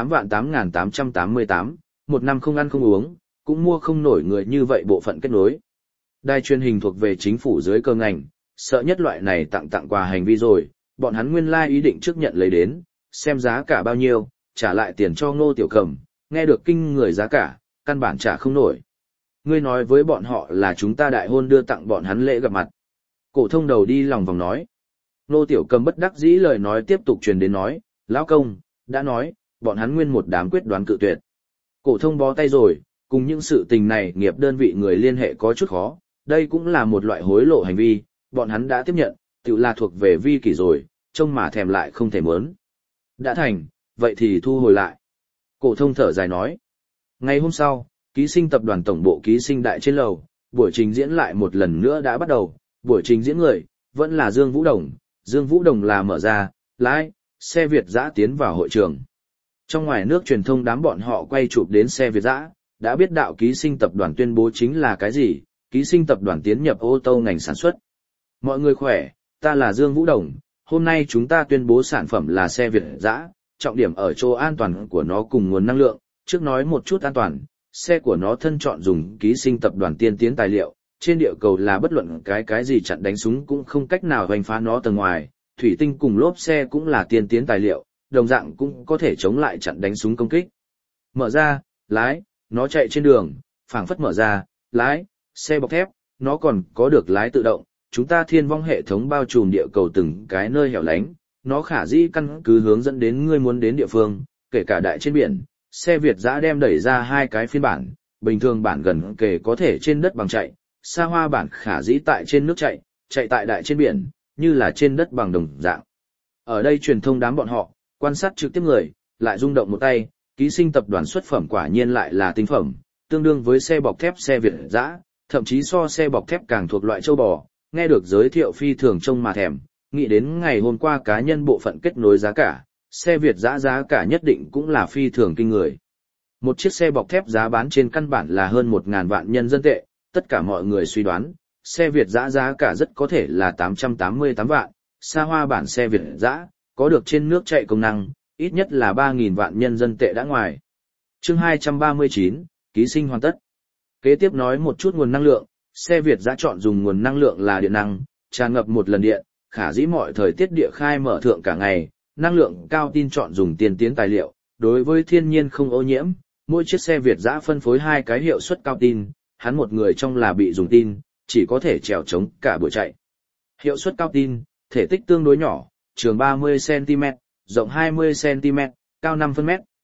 8.888, một năm không ăn không uống, cũng mua không nổi người như vậy bộ phận kết nối. Đài truyền hình thuộc về chính phủ dưới cơ ngành, sợ nhất loại này tặng quà hành vi rồi, bọn hắn nguyên lai ý định trước nhận lấy đến, xem giá cả bao nhiêu, trả lại tiền cho Ngô Tiểu Cầm, nghe được kinh người giá cả, căn bản trả không nổi. Ngươi nói với bọn họ là chúng ta đại hôn đưa tặng bọn hắn lễ gặp mặt. Cổ thông đầu đi lòng vòng nói. Ngô Tiểu Cầm bất đắc dĩ lời nói tiếp tục truyền đến nói, lão công, đã nói, bọn hắn nguyên một đám quyết đoán cự tuyệt. Cổ thông bó tay rồi, cùng những sự tình này nghiệp đơn vị người liên hệ có chút khó, đây cũng là một loại hối lộ hành vi, bọn hắn đã tiếp nhận, tự là thuộc về vi kỷ rồi, trông mà thèm lại không thể muốn. Đã thành, vậy thì thu hồi lại. Cổ thông thở dài nói. Ngày hôm sau, ký sinh tập đoàn tổng bộ ký sinh đại trên lầu, buổi trình diễn lại một lần nữa đã bắt đầu, buổi trình diễn người, vẫn là Dương Vũ Đồng. Dương Vũ Đồng là mở ra, lái, xe Việt dã tiến vào hội trường. Trong ngoài nước truyền thông đám bọn họ quay chụp đến xe Việt dã, đã biết đạo ký sinh tập đoàn tuyên bố chính là cái gì, ký sinh tập đoàn tiến nhập ô tô ngành sản xuất. Mọi người khỏe, ta là Dương Vũ Đồng, hôm nay chúng ta tuyên bố sản phẩm là xe Việt dã, trọng điểm ở chỗ an toàn của nó cùng nguồn năng lượng, trước nói một chút an toàn, xe của nó thân chọn dùng ký sinh tập đoàn tiên tiến tài liệu, trên địa cầu là bất luận cái gì chặn đánh súng cũng không cách nào hoành phá nó tầng ngoài, thủy tinh cùng lốp xe cũng là tiên tiến tài liệu, đồng dạng cũng có thể chống lại chặn đánh súng công kích. Mở ra, lái, nó chạy trên đường, phảng phất mở ra, lái, xe bọc thép, nó còn có được lái tự động, chúng ta thiên vong hệ thống bao trùm địa cầu từng cái nơi hẻo lánh, nó khả dĩ căn cứ hướng dẫn đến ngươi muốn đến địa phương, kể cả đại trên biển. Xe Việt dã đem đẩy ra hai cái phiên bản, bình thường bản gần kề có thể trên đất bằng chạy, xa hoa bản khả dĩ tại trên nước chạy, chạy tại đại trên biển, như là trên đất bằng đồng dạng. Ở đây truyền thông đám bọn họ, quan sát trực tiếp người, lại rung động một tay, ký sinh tập đoàn xuất phẩm quả nhiên lại là tinh phẩm, tương đương với xe bọc thép xe Việt dã, thậm chí so xe bọc thép càng thuộc loại châu bò, nghe được giới thiệu phi thường trông mà thèm, nghĩ đến ngày hôm qua cá nhân bộ phận kết nối giá cả. Xe Việt dã giá cả nhất định cũng là phi thường kinh người. Một chiếc xe bọc thép giá bán trên căn bản là hơn 1.000 vạn nhân dân tệ, tất cả mọi người suy đoán, xe Việt dã giá cả rất có thể là 888 vạn, xa hoa bản xe Việt dã, có được trên nước chạy công năng, ít nhất là 3.000 vạn nhân dân tệ đã ngoài. Chương 239, ký sinh hoàn tất. Kế tiếp nói một chút nguồn năng lượng, xe Việt dã chọn dùng nguồn năng lượng là điện năng, tràn ngập một lần điện, khả dĩ mọi thời tiết địa khai mở thượng cả ngày. Năng lượng cao tin chọn dùng tiên tiến tài liệu, đối với thiên nhiên không ô nhiễm, mỗi chiếc xe Việt dã phân phối hai cái hiệu suất cao tin, hắn một người trong là bị dùng tin, chỉ có thể trèo chống cả buổi chạy. Hiệu suất cao tin, thể tích tương đối nhỏ, trường 30cm, rộng 20cm, cao 5 phân mét,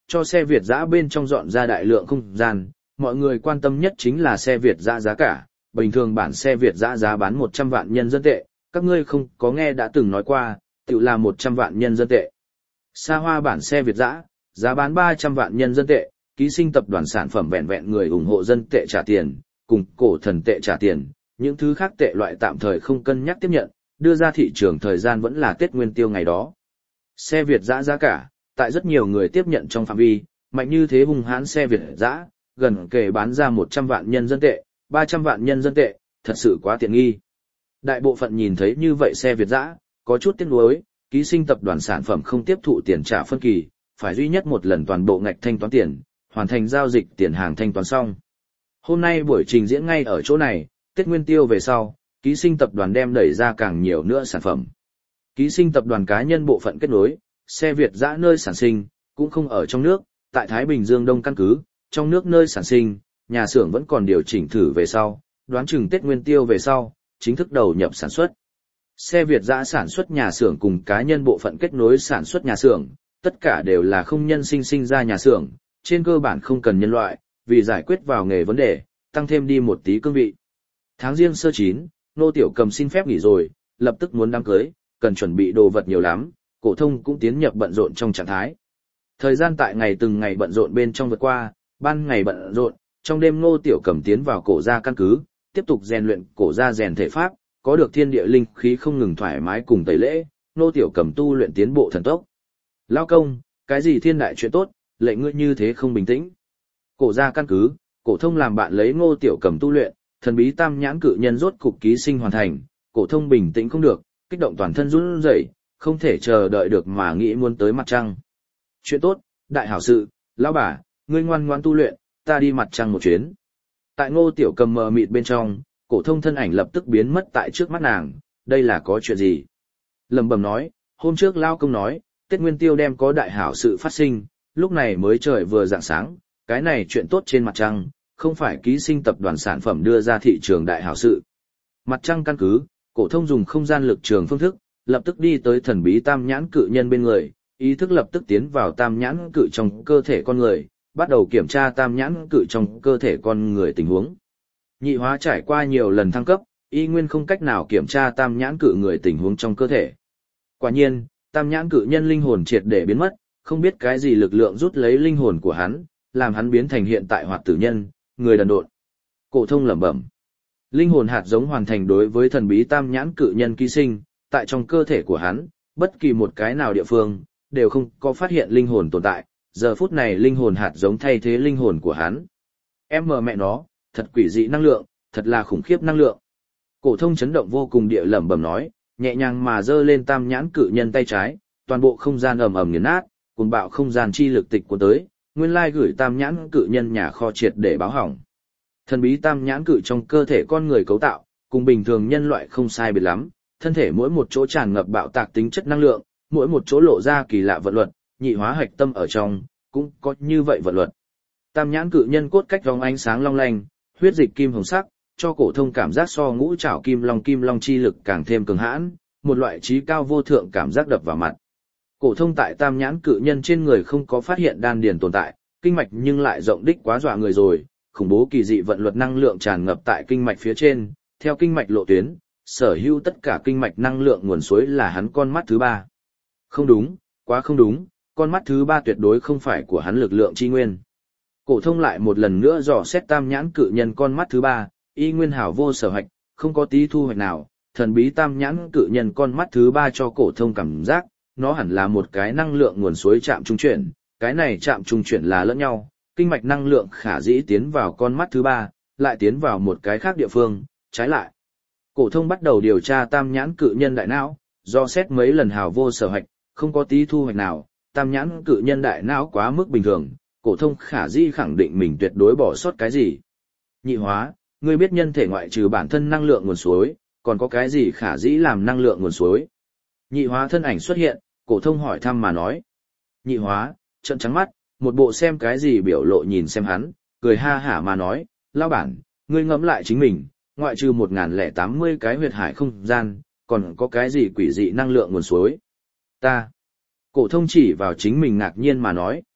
cho xe Việt dã bên trong dọn ra đại lượng không gian, mọi người quan tâm nhất chính là xe Việt dã giá cả, bình thường bản xe Việt dã giá bán 100 vạn nhân dân tệ, các ngươi không có nghe đã từng nói qua, tự là 100 vạn nhân dân tệ. Xa hoa bản xe Việt dã, giá bán 300 vạn nhân dân tệ, ký sinh tập đoàn sản phẩm vẹn vẹn người ủng hộ dân tệ trả tiền, cùng cổ thần tệ trả tiền, những thứ khác tệ loại tạm thời không cân nhắc tiếp nhận, đưa ra thị trường thời gian vẫn là Tết Nguyên Tiêu ngày đó. Xe Việt dã giá cả, tại rất nhiều người tiếp nhận trong phạm vi, mạnh như thế hung hãn xe Việt dã, gần kề bán ra 100 vạn nhân dân tệ, 300 vạn nhân dân tệ, thật sự quá tiện nghi. Đại bộ phận nhìn thấy như vậy xe Việt dã, có chút tiếc nuối, ký sinh tập đoàn sản phẩm không tiếp thụ tiền trả phân kỳ, phải duy nhất một lần toàn bộ ngạch thanh toán tiền, hoàn thành giao dịch tiền hàng thanh toán xong. Hôm nay buổi trình diễn ngay ở chỗ này, Tết Nguyên Tiêu về sau, ký sinh tập đoàn đem đẩy ra càng nhiều nữa sản phẩm. Ký sinh tập đoàn cá nhân bộ phận kết nối, xe Việt dã nơi sản sinh, cũng không ở trong nước, tại Thái Bình Dương Đông căn cứ, trong nước nơi sản sinh, nhà xưởng vẫn còn điều chỉnh thử về sau, đoán chừng Tết Nguyên Tiêu về sau, chính thức đầu nhập sản xuất. Xe Việt dã sản xuất nhà xưởng cùng cá nhân bộ phận kết nối sản xuất nhà xưởng, tất cả đều là không nhân sinh ra nhà xưởng, trên cơ bản không cần nhân loại, vì giải quyết vào nghề vấn đề, tăng thêm đi một tí cương vị. Tháng Giêng sơ 9, Nô Tiểu Cầm xin phép nghỉ rồi, lập tức muốn đám cưới, cần chuẩn bị đồ vật nhiều lắm, Cổ Thông cũng tiến nhập bận rộn trong trạng thái. Thời gian tại ngày từng ngày bận rộn bên trong vượt qua, ban ngày bận rộn, trong đêm Nô Tiểu Cầm tiến vào cổ gia căn cứ, tiếp tục rèn luyện cổ gia rèn thể pháp, có được thiên địa linh khí không ngừng thoải mái cùng tẩy lễ, Nô Tiểu Cầm tu luyện tiến bộ thần tốc. Lão công, cái gì thiên đại chuyện tốt, lệnh ngươi như thế không bình tĩnh. Cổ gia căn cứ, Cổ Thông làm bạn lấy Ngô Tiểu Cầm tu luyện, thần bí tam nhãn cự nhân rốt cục ký sinh hoàn thành, Cổ Thông bình tĩnh không được, kích động toàn thân run rẩy, không thể chờ đợi được mà nghĩ muốn tới mặt trăng. Chuyện tốt, đại hảo sự, lão bà, ngươi ngoan ngoãn tu luyện, ta đi mặt trăng một chuyến. Tại Ngô Tiểu Cầm mờ mịt bên trong, Cổ Thông thân ảnh lập tức biến mất tại trước mắt nàng, đây là có chuyện gì? Lẩm bẩm nói, hôm trước lão công nói, Tết Nguyên Tiêu đem có đại hảo sự phát sinh, lúc này mới trời vừa rạng sáng, cái này chuyện tốt trên mặt trăng, không phải ký sinh tập đoàn sản phẩm đưa ra thị trường đại hảo sự. Mặt trăng căn cứ, Cổ Thông dùng không gian lực trường phương thức, lập tức đi tới thần bí tam nhãn cự nhân bên người, ý thức lập tức tiến vào tam nhãn cự trong cơ thể con người, bắt đầu kiểm tra tam nhãn cự trong cơ thể con người tình huống. Nhị hóa trải qua nhiều lần thăng cấp, y nguyên không cách nào kiểm tra tam nhãn cự người tình huống trong cơ thể. Quả nhiên, tam nhãn cự nhân linh hồn triệt để biến mất, không biết cái gì lực lượng rút lấy linh hồn của hắn, làm hắn biến thành hiện tại hoạt tử nhân, người đần độn. Cổ Thông lẩm bẩm. Linh hồn hạt giống hoàn thành đối với thần bí tam nhãn cự nhân ký sinh, tại trong cơ thể của hắn, bất kỳ một cái nào địa phương, đều không có phát hiện linh hồn tồn tại, giờ phút này linh hồn hạt giống thay thế linh hồn của hắn. Em mờ mẹ nó, thật quỷ dị năng lượng, thật là khủng khiếp năng lượng. Cổ Thông chấn động vô cùng địa lẩm bẩm nói, nhẹ nhàng mà giơ lên tam nhãn cự nhân tay trái, toàn bộ không gian ầm ầm nghiền nát, cuồng bạo không gian chi lực tịch cuốn tới, nguyên lai gửi tam nhãn cự nhân nhà kho triệt để báo hỏng. Thần bí tam nhãn cự trong cơ thể con người cấu tạo, cùng bình thường nhân loại không sai biệt lắm, thân thể mỗi một chỗ tràn ngập bạo tạc tính chất năng lượng, mỗi một chỗ lộ ra kỳ lạ vận luật, nhị hóa hạch tâm ở trong, cũng có như vậy vận luật. Tam nhãn cự nhân cốt cách vòng ánh sáng long lanh, huyết dịch kim hồng sắc, cho Cổ Thông cảm giác so ngũ trảo kim long chi lực càng thêm cường hãn, một loại trí cao vô thượng cảm giác đập vào mặt. Cổ Thông tại tam nhãn cự nhân trên người không có phát hiện đan điền tồn tại, kinh mạch nhưng lại rộng đích quá dọa người rồi, khủng bố kỳ dị vận luật năng lượng tràn ngập tại kinh mạch phía trên, theo kinh mạch lộ tuyến, sở hữu tất cả kinh mạch năng lượng nguồn suối là hắn con mắt thứ ba. Không đúng, quá không đúng, con mắt thứ ba tuyệt đối không phải của hắn lực lượng chi nguyên. Cổ Thông lại một lần nữa dò xét tam nhãn cự nhân con mắt thứ ba, y nguyên hảo vô sở hạch, không có tí thu hoạch nào, thần bí tam nhãn cự nhân con mắt thứ ba cho Cổ Thông cảm giác, nó hẳn là một cái năng lượng nguồn suối chạm trung chuyển, cái này chạm trung chuyển là lẫn nhau, kinh mạch năng lượng khả dĩ tiến vào con mắt thứ ba, lại tiến vào một cái khác địa phương, trái lại. Cổ Thông bắt đầu điều tra tam nhãn cự nhân đại não, do xét mấy lần hào vô sở hạch, không có tí thu hoạch nào, tam nhãn cự nhân đại não quá mức bình thường, Cổ Thông khả dĩ khẳng định mình tuyệt đối bỏ sót cái gì. Nhị hóa, ngươi biết nhân thể ngoại trừ bản thân năng lượng nguồn suối, còn có cái gì khả dĩ làm năng lượng nguồn suối? Nhị hóa thân ảnh xuất hiện, Cổ Thông hỏi thăm mà nói. Nhị hóa, trợn trắng mắt, một bộ xem cái gì biểu lộ nhìn xem hắn, cười ha hả mà nói, lão bản, ngươi ngẫm lại chính mình, ngoại trừ 1080 cái huyệt hải không gian, còn có cái gì quỷ dị năng lượng nguồn suối? Ta. Cổ Thông chỉ vào chính mình ngạc nhiên mà nói.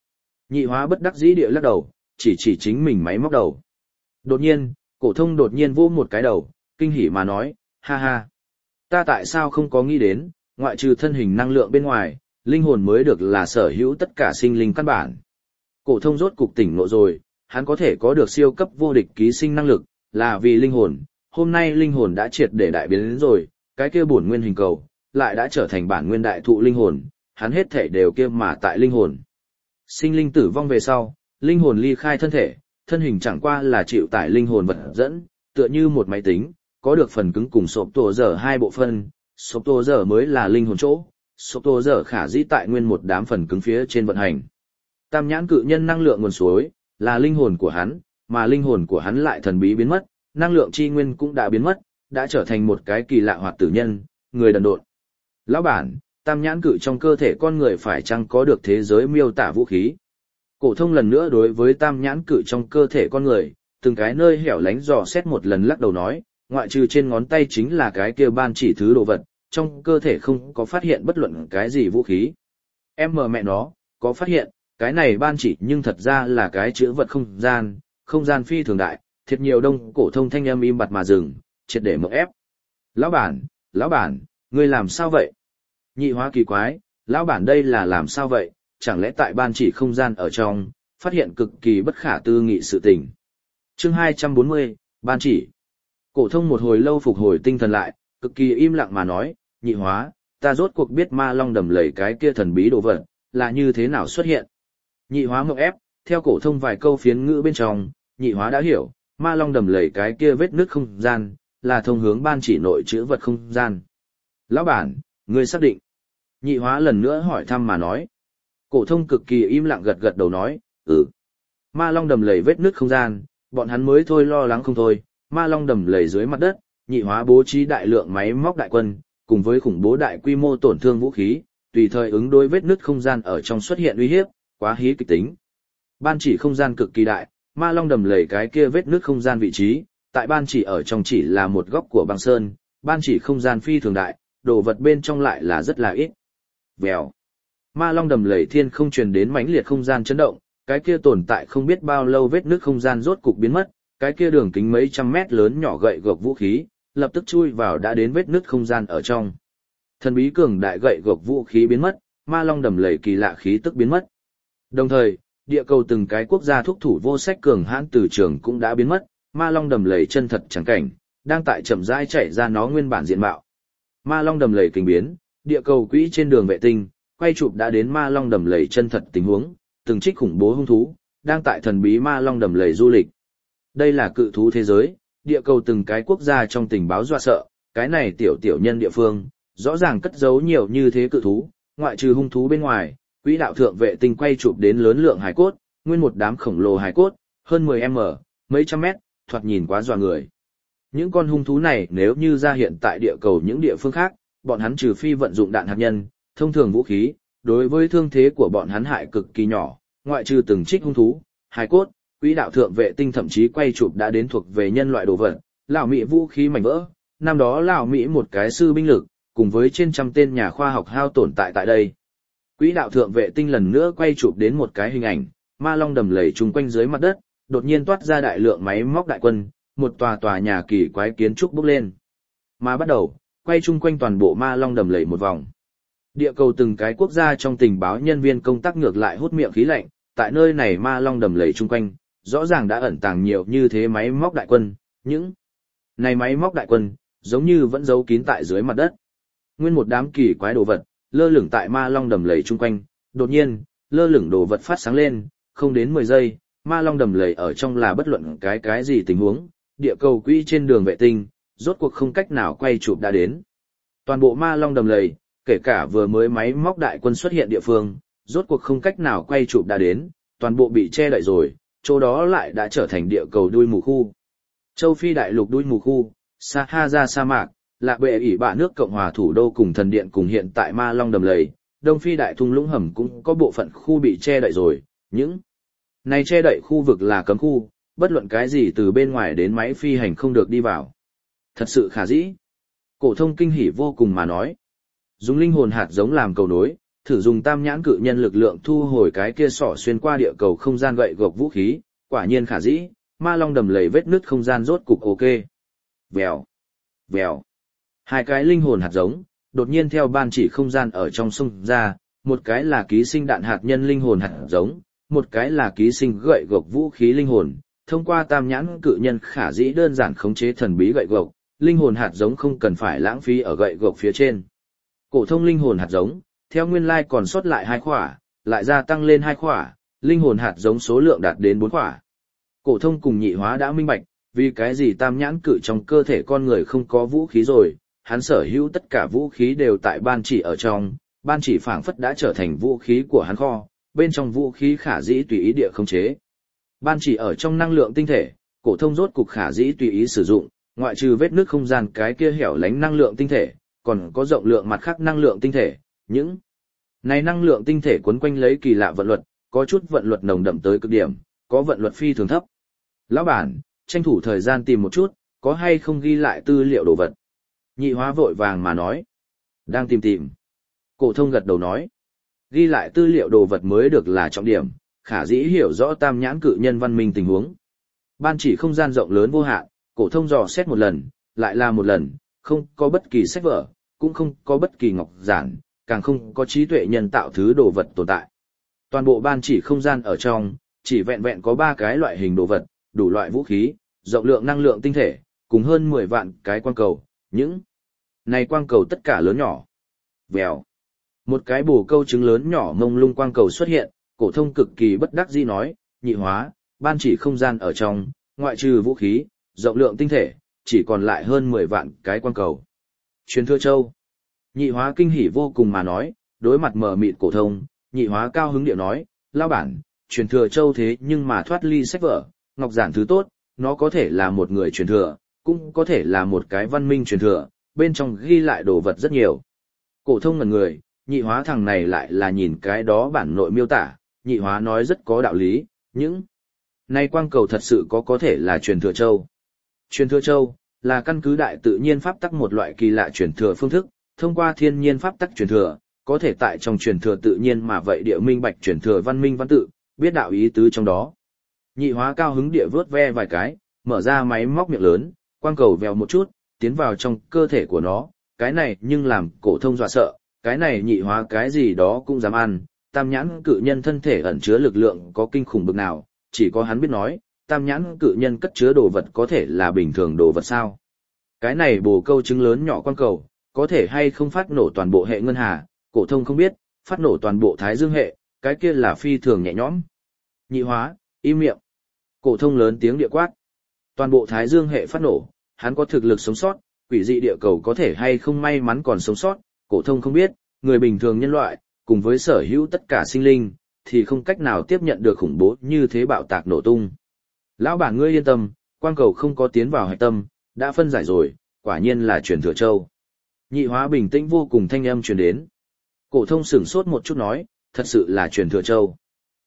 Nhị hóa bất đắc dĩ địa lắc đầu, chỉ chính mình máy móc đầu. Đột nhiên, cổ thông đột nhiên vỗ một cái đầu, kinh hỉ mà nói, ha ha. Ta tại sao không có nghĩ đến, ngoại trừ thân hình năng lượng bên ngoài, linh hồn mới được là sở hữu tất cả sinh linh căn bản. Cổ thông rốt cục tỉnh ngộ rồi, hắn có thể có được siêu cấp vô địch ký sinh năng lực, là vì linh hồn. Hôm nay linh hồn đã triệt để đại biến đến rồi, cái kia bổn nguyên hình cầu, lại đã trở thành bản nguyên đại thụ linh hồn, hắn hết thể đều kia mà tại linh hồn. Sinh linh tử vong về sau, linh hồn ly khai thân thể, thân hình chẳng qua là chịu tải linh hồn vật dẫn, tựa như một máy tính, có được phần cứng cùng sộp tổ dở hai bộ phận, sộp tổ dở mới là linh hồn chỗ, sộp tổ dở khả dĩ tại nguyên một đám phần cứng phía trên vận hành. Tam nhãn cự nhân năng lượng nguồn suối, là linh hồn của hắn, mà linh hồn của hắn lại thần bí biến mất, năng lượng chi nguyên cũng đã biến mất, đã trở thành một cái kỳ lạ hoạt tử nhân, người đần độn. Lão bản, tam nhãn cự trong cơ thể con người phải chăng có được thế giới miêu tả vũ khí? Cổ thông lần nữa đối với tam nhãn cự trong cơ thể con người, từng cái nơi hẻo lánh dò xét một lần lắc đầu nói, ngoại trừ trên ngón tay chính là cái kia ban chỉ thứ đồ vật, trong cơ thể không có phát hiện bất luận cái gì vũ khí. Em mờ mẹ nó, có phát hiện, cái này ban chỉ nhưng thật ra là cái chữ vật không gian phi thường đại, thiệt nhiều đông. Cổ thông thanh âm im bặt mà dừng, triệt để mộng ép. Lão bản, ngươi làm sao vậy? Nhị hóa kỳ quái, lão bản đây là làm sao vậy, chẳng lẽ tại ban chỉ không gian ở trong, phát hiện cực kỳ bất khả tư nghị sự tình. Chương 240, ban chỉ. Cổ thông một hồi lâu phục hồi tinh thần lại, cực kỳ im lặng mà nói, nhị hóa, ta rốt cuộc biết ma long đầm lầy cái kia thần bí đồ vật, là như thế nào xuất hiện. Nhị hóa mộng ép, theo cổ thông vài câu phiến ngữ bên trong, nhị hóa đã hiểu, ma long đầm lầy cái kia vết nứt không gian, là thông hướng ban chỉ nội trữ vật không gian. Lão bản, ngươi xác định. Nhị hóa lần nữa hỏi thăm mà nói. Cổ thông cực kỳ im lặng gật gật đầu nói, Ma long đầm lầy vết nứt không gian, bọn hắn mới thôi lo lắng không thôi, ma long đầm lầy dưới mặt đất, nhị hóa bố trí đại lượng máy móc đại quân, cùng với khủng bố đại quy mô tổn thương vũ khí, tùy thời ứng đối vết nứt không gian ở trong xuất hiện uy hiếp, quá hí kịch tính. Ban chỉ không gian cực kỳ đại, ma long đầm lầy cái kia vết nứt không gian vị trí, tại ban chỉ ở trong chỉ là một góc của băng sơn, ban chỉ không gian phi thường đại, đồ vật bên trong lại là rất là ít. Vèo. Ma long đầm lầy thiên không truyền đến mãnh liệt không gian chấn động, cái kia tồn tại không biết bao lâu vết nứt không gian rốt cục biến mất, cái kia đường kính mấy trăm mét lớn nhỏ gậy gộc vũ khí, lập tức chui vào đã đến vết nứt không gian ở trong. Thần bí cường đại gậy gộc vũ khí biến mất, ma long đầm lầy kỳ lạ khí tức biến mất. Đồng thời, địa cầu từng cái quốc gia thúc thủ vô sách cường hãn từ trường cũng đã biến mất, ma long đầm lầy chân thật chẳng cảnh, đang tại chậm rãi chạy ra nó nguyên bản diện mạo. Ma long đầm lầy kinh biến, địa cầu quỹ trên đường vệ tinh, quay chụp đã đến ma long đầm lầy chân thật tình huống, từng trích khủng bố hung thú, đang tại thần bí ma long đầm lầy du lịch. Đây là cự thú thế giới, địa cầu từng cái quốc gia trong tình báo dọa sợ, cái này tiểu nhân địa phương, rõ ràng cất giấu nhiều như thế cự thú, ngoại trừ hung thú bên ngoài, quỹ đạo thượng vệ tinh quay chụp đến lớn lượng hải cốt, nguyên một đám khổng lồ hải cốt, hơn 10m, mấy trăm mét, thoạt nhìn quá dọa người. Những con hung thú này nếu như ra hiện tại địa cầu những địa phương khác, bọn hắn trừ phi vận dụng đạn hạt nhân, thông thường vũ khí, đối với thương thế của bọn hắn hại cực kỳ nhỏ, ngoại trừ từng trích hung thú, hải cốt, quỹ đạo thượng vệ tinh thậm chí quay chụp đã đến thuộc về nhân loại đồ vật, lão Mỹ vũ khí mảnh vỡ, năm đó lão Mỹ một cái sư binh lực, cùng với trên trăm tên nhà khoa học hao tổn tại đây. Quỹ đạo thượng vệ tinh lần nữa quay chụp đến một cái hình ảnh, ma long đầm lầy chung quanh dưới mặt đất, đột nhiên toát ra đại lượng máy móc đại quân, một tòa nhà kỳ quái kiến trúc bốc lên. Mà bắt đầu, quay chung quanh toàn bộ ma long đầm lầy một vòng. Địa cầu từng cái quốc gia trong tình báo nhân viên công tác ngược lại hút miệng khí lạnh, tại nơi này ma long đầm lầy chung quanh, rõ ràng đã ẩn tàng nhiều như thế máy móc đại quân, những này máy móc đại quân, giống như vẫn giấu kín tại dưới mặt đất. Nguyên một đám kỳ quái đồ vật, lơ lửng tại ma long đầm lầy chung quanh, đột nhiên, lơ lửng đồ vật phát sáng lên, không đến 10 giây, ma long đầm lầy ở trong là bất luận cái gì tình huống, địa cầu quỹ trên đường vệ tinh, rốt cuộc không cách nào quay chụp đã đến. Toàn bộ ma long đầm lầy, kể cả vừa mới máy móc đại quân xuất hiện địa phương, rốt cuộc không cách nào quay chụp đã đến, toàn bộ bị che đậy rồi, chỗ đó lại đã trở thành địa cầu đuôi mù khu. Châu Phi đại lục đuôi mù khu, Sahara sa mạc, là bệ ỷ bạ nước Cộng hòa thủ đô cùng thần điện cùng hiện tại ma long đầm lầy, Đông Phi đại thung lũng hầm cũng có bộ phận khu bị che đậy rồi, những này che đậy khu vực là cấm khu, bất luận cái gì từ bên ngoài đến máy phi hành không được đi vào. Thật sự khả dĩ. Cổ thông kinh hỉ vô cùng mà nói. Dùng linh hồn hạt giống làm cầu nối, thử dùng tam nhãn cự nhân lực lượng thu hồi cái kia sỏ xuyên qua địa cầu không gian gậy gộc vũ khí, quả nhiên khả dĩ, ma long đầm lầy vết nứt không gian rốt cục ok. Vèo, vèo. Hai cái linh hồn hạt giống, đột nhiên theo ban chỉ không gian ở trong sông ra, một cái là ký sinh đạn hạt nhân linh hồn hạt giống, một cái là ký sinh gậy gộc vũ khí linh hồn. Thông qua tam nhãn cự nhân khả dĩ đơn giản khống chế thần bí gậy gộc, linh hồn hạt giống không cần phải lãng phí ở gậy gộc phía trên. Cổ thông linh hồn hạt giống, theo nguyên lai còn sót lại 2 khỏa, lại gia tăng lên 2 khỏa, linh hồn hạt giống số lượng đạt đến 4 khỏa. Cổ thông cùng nhị hóa đã minh bạch, vì cái gì tam nhãn cự trong cơ thể con người không có vũ khí rồi, hắn sở hữu tất cả vũ khí đều tại ban chỉ ở trong, ban chỉ phảng phất đã trở thành vũ khí của hắn kho, bên trong vũ khí khả dĩ tùy ý địa khống chế. Ban chỉ ở trong năng lượng tinh thể, cổ thông rốt cục khả dĩ tùy ý sử dụng, ngoại trừ vết nứt không gian cái kia hẻo lánh năng lượng tinh thể, còn có rộng lượng mặt khác năng lượng tinh thể, những này năng lượng tinh thể quấn quanh lấy kỳ lạ vận luật, có chút vận luật nồng đậm tới cực điểm, có vận luật phi thường thấp. Lão bản, tranh thủ thời gian tìm một chút, có hay không ghi lại tư liệu đồ vật. Nhị hóa vội vàng mà nói. Đang tìm. Cổ thông gật đầu nói. Ghi lại tư liệu đồ vật mới được là trọng điểm, khả dĩ hiểu rõ tam nhãn cự nhân văn minh tình huống. Ban chỉ không gian rộng lớn vô hạn, cổ thông dò xét một lần, lại là một lần, không có bất kỳ sách vở, cũng không có bất kỳ ngọc giản, càng không có trí tuệ nhân tạo thứ đồ vật tồn tại. Toàn bộ ban chỉ không gian ở trong, chỉ vẹn vẹn có 3 cái loại hình đồ vật, đủ loại vũ khí, rộng lượng năng lượng tinh thể, cùng hơn 10 vạn cái quang cầu, những này quang cầu tất cả lớn nhỏ. Vèo. Một cái bồ câu trứng lớn nhỏ mông lung quang cầu xuất hiện, cổ thông cực kỳ bất đắc dĩ nói, nhị hóa, ban chỉ không gian ở trong, ngoại trừ vũ khí, rộng lượng tinh thể, chỉ còn lại hơn 10 vạn cái quang cầu. Truyền thừa châu. Nhị hóa kinh hỉ vô cùng mà nói, đối mặt mờ mịt cổ thông, nhị hóa cao hứng điệu nói, lão bản, truyền thừa châu thế nhưng mà thoát ly sách vở, ngọc giản thứ tốt, nó có thể là một người truyền thừa, cũng có thể là một cái văn minh truyền thừa, bên trong ghi lại đồ vật rất nhiều. Cổ thông ngẩn người, nhị hóa thằng này lại là nhìn cái đó bản nội miêu tả, nhị hóa nói rất có đạo lý, những này quang cầu thật sự có thể là truyền thừa châu. Truyền thừa châu là căn cứ đại tự nhiên pháp tắc một loại kỳ lạ truyền thừa phương thức, thông qua thiên nhiên pháp tắc truyền thừa, có thể tại trong truyền thừa tự nhiên mà vậy địa minh bạch truyền thừa văn minh văn tự, biết đạo ý tứ trong đó. Nhị hóa cao hứng địa vớt ve vài cái, mở ra máy móc miệng lớn, quang cầu vèo một chút, tiến vào trong cơ thể của nó, cái này nhưng làm cổ thông dọa sợ, cái này nhị hóa cái gì đó cũng dám ăn, tam nhãn cự nhân thân thể ẩn chứa lực lượng có kinh khủng bực nào, chỉ có hắn biết nói, tam nhãn cự nhân cất chứa đồ vật có thể là bình thường đồ vật sao. Cái này bồ câu trứng lớn nhỏ quang cầu, có thể hay không phát nổ toàn bộ hệ ngân hà, cổ thông không biết, phát nổ toàn bộ thái dương hệ, cái kia là phi thường nhẹ nhõm. Nhị hóa, im miệng. Cổ thông lớn tiếng địa quát. Toàn bộ thái dương hệ phát nổ, hắn có thực lực sống sót, quỷ dị địa cầu có thể hay không may mắn còn sống sót, cổ thông không biết, người bình thường nhân loại, cùng với sở hữu tất cả sinh linh, thì không cách nào tiếp nhận được khủng bố như thế bạo tạc nổ tung. Lão bản ngươi yên tâm, quang cầu không có tiến vào hạch tâm, đã phân giải rồi, quả nhiên là truyền thừa châu. Nhị hóa bình tĩnh vô cùng thanh âm truyền đến. Cổ thông sửng sốt một chút nói, thật sự là truyền thừa châu.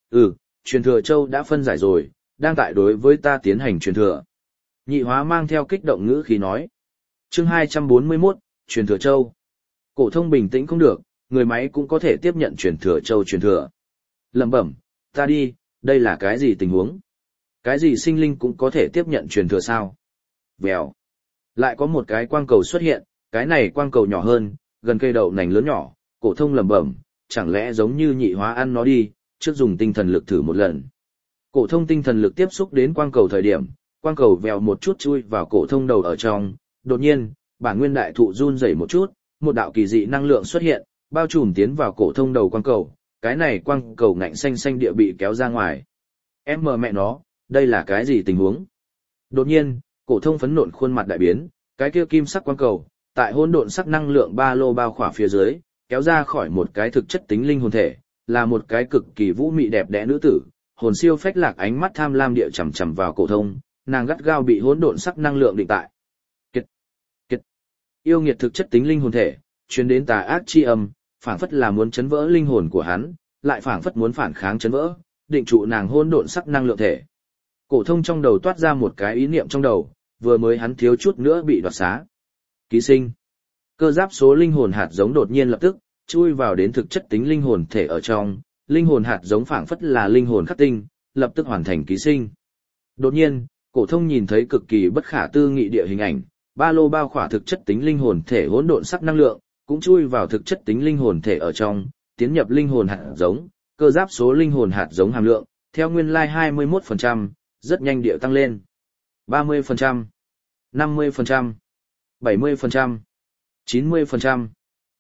Truyền thừa châu đã phân giải rồi, đang tại đối với ta tiến hành truyền thừa. Nhị hóa mang theo kích động ngữ khí nói. Chương 241, truyền thừa châu. Cổ thông bình tĩnh không được, người máy cũng có thể tiếp nhận truyền thừa châu truyền thừa. Lẩm bẩm, ta đi, đây là cái gì tình huống? Cái gì sinh linh cũng có thể tiếp nhận truyền thừa sao? Vèo. Lại có một cái quang cầu xuất hiện, cái này quang cầu nhỏ hơn, gần cây đậu nành lớn nhỏ, cổ thông lẩm bẩm, chẳng lẽ giống như nhị hóa ăn nó đi, trước dùng tinh thần lực thử một lần. Cổ thông tinh thần lực tiếp xúc đến quang cầu thời điểm, quang cầu vèo một chút chui vào cổ thông đầu ở trong, đột nhiên, bản nguyên đại thụ run rẩy một chút, một đạo kỳ dị năng lượng xuất hiện, bao trùm tiến vào cổ thông đầu quang cầu, cái này quang cầu ngạnh xanh xanh địa bị kéo ra ngoài. Em mờ mẹ nó, đây là cái gì tình huống? Đột nhiên, cổ thông phẫn nộ khuôn mặt đại biến, cái kia kim sắc quang cầu, tại hỗn độn sắc năng lượng ba lô bao khỏa phía dưới, kéo ra khỏi một cái thực chất tính linh hồn thể, là một cái cực kỳ vũ mị đẹp đẽ nữ tử, hồn siêu phách lạc ánh mắt tham lam địa chằm chằm vào cổ thông, nàng gắt gao bị hỗn độn sắc năng lượng định tại. Kiệt. Yêu nghiệt thực chất tính linh hồn thể, truyền đến tà ác chi âm, phảng phất là muốn chấn vỡ linh hồn của hắn, lại phảng phất muốn phản kháng chấn vỡ, định trụ nàng hỗn độn sắc năng lượng thể. Cổ thông trong đầu toát ra một cái ý niệm trong đầu, vừa mới hắn thiếu chút nữa bị đoạt xá. Ký sinh. Cơ giáp số linh hồn hạt giống đột nhiên lập tức, chui vào đến thực chất tính linh hồn thể ở trong, linh hồn hạt giống phảng phất là linh hồn khắc tinh, lập tức hoàn thành ký sinh. Đột nhiên, Cổ Thông nhìn thấy cực kỳ bất khả tư nghị địa hình ảnh, ba lô bao khỏa thực chất tính linh hồn thể hỗn độn sắc năng lượng, cũng chui vào thực chất tính linh hồn thể ở trong, tiến nhập linh hồn hạt giống, cơ giáp số linh hồn hạt giống hàm lượng, theo nguyên lai 21%, rất nhanh địa tăng lên. 30%, 50%, 70%, 90%,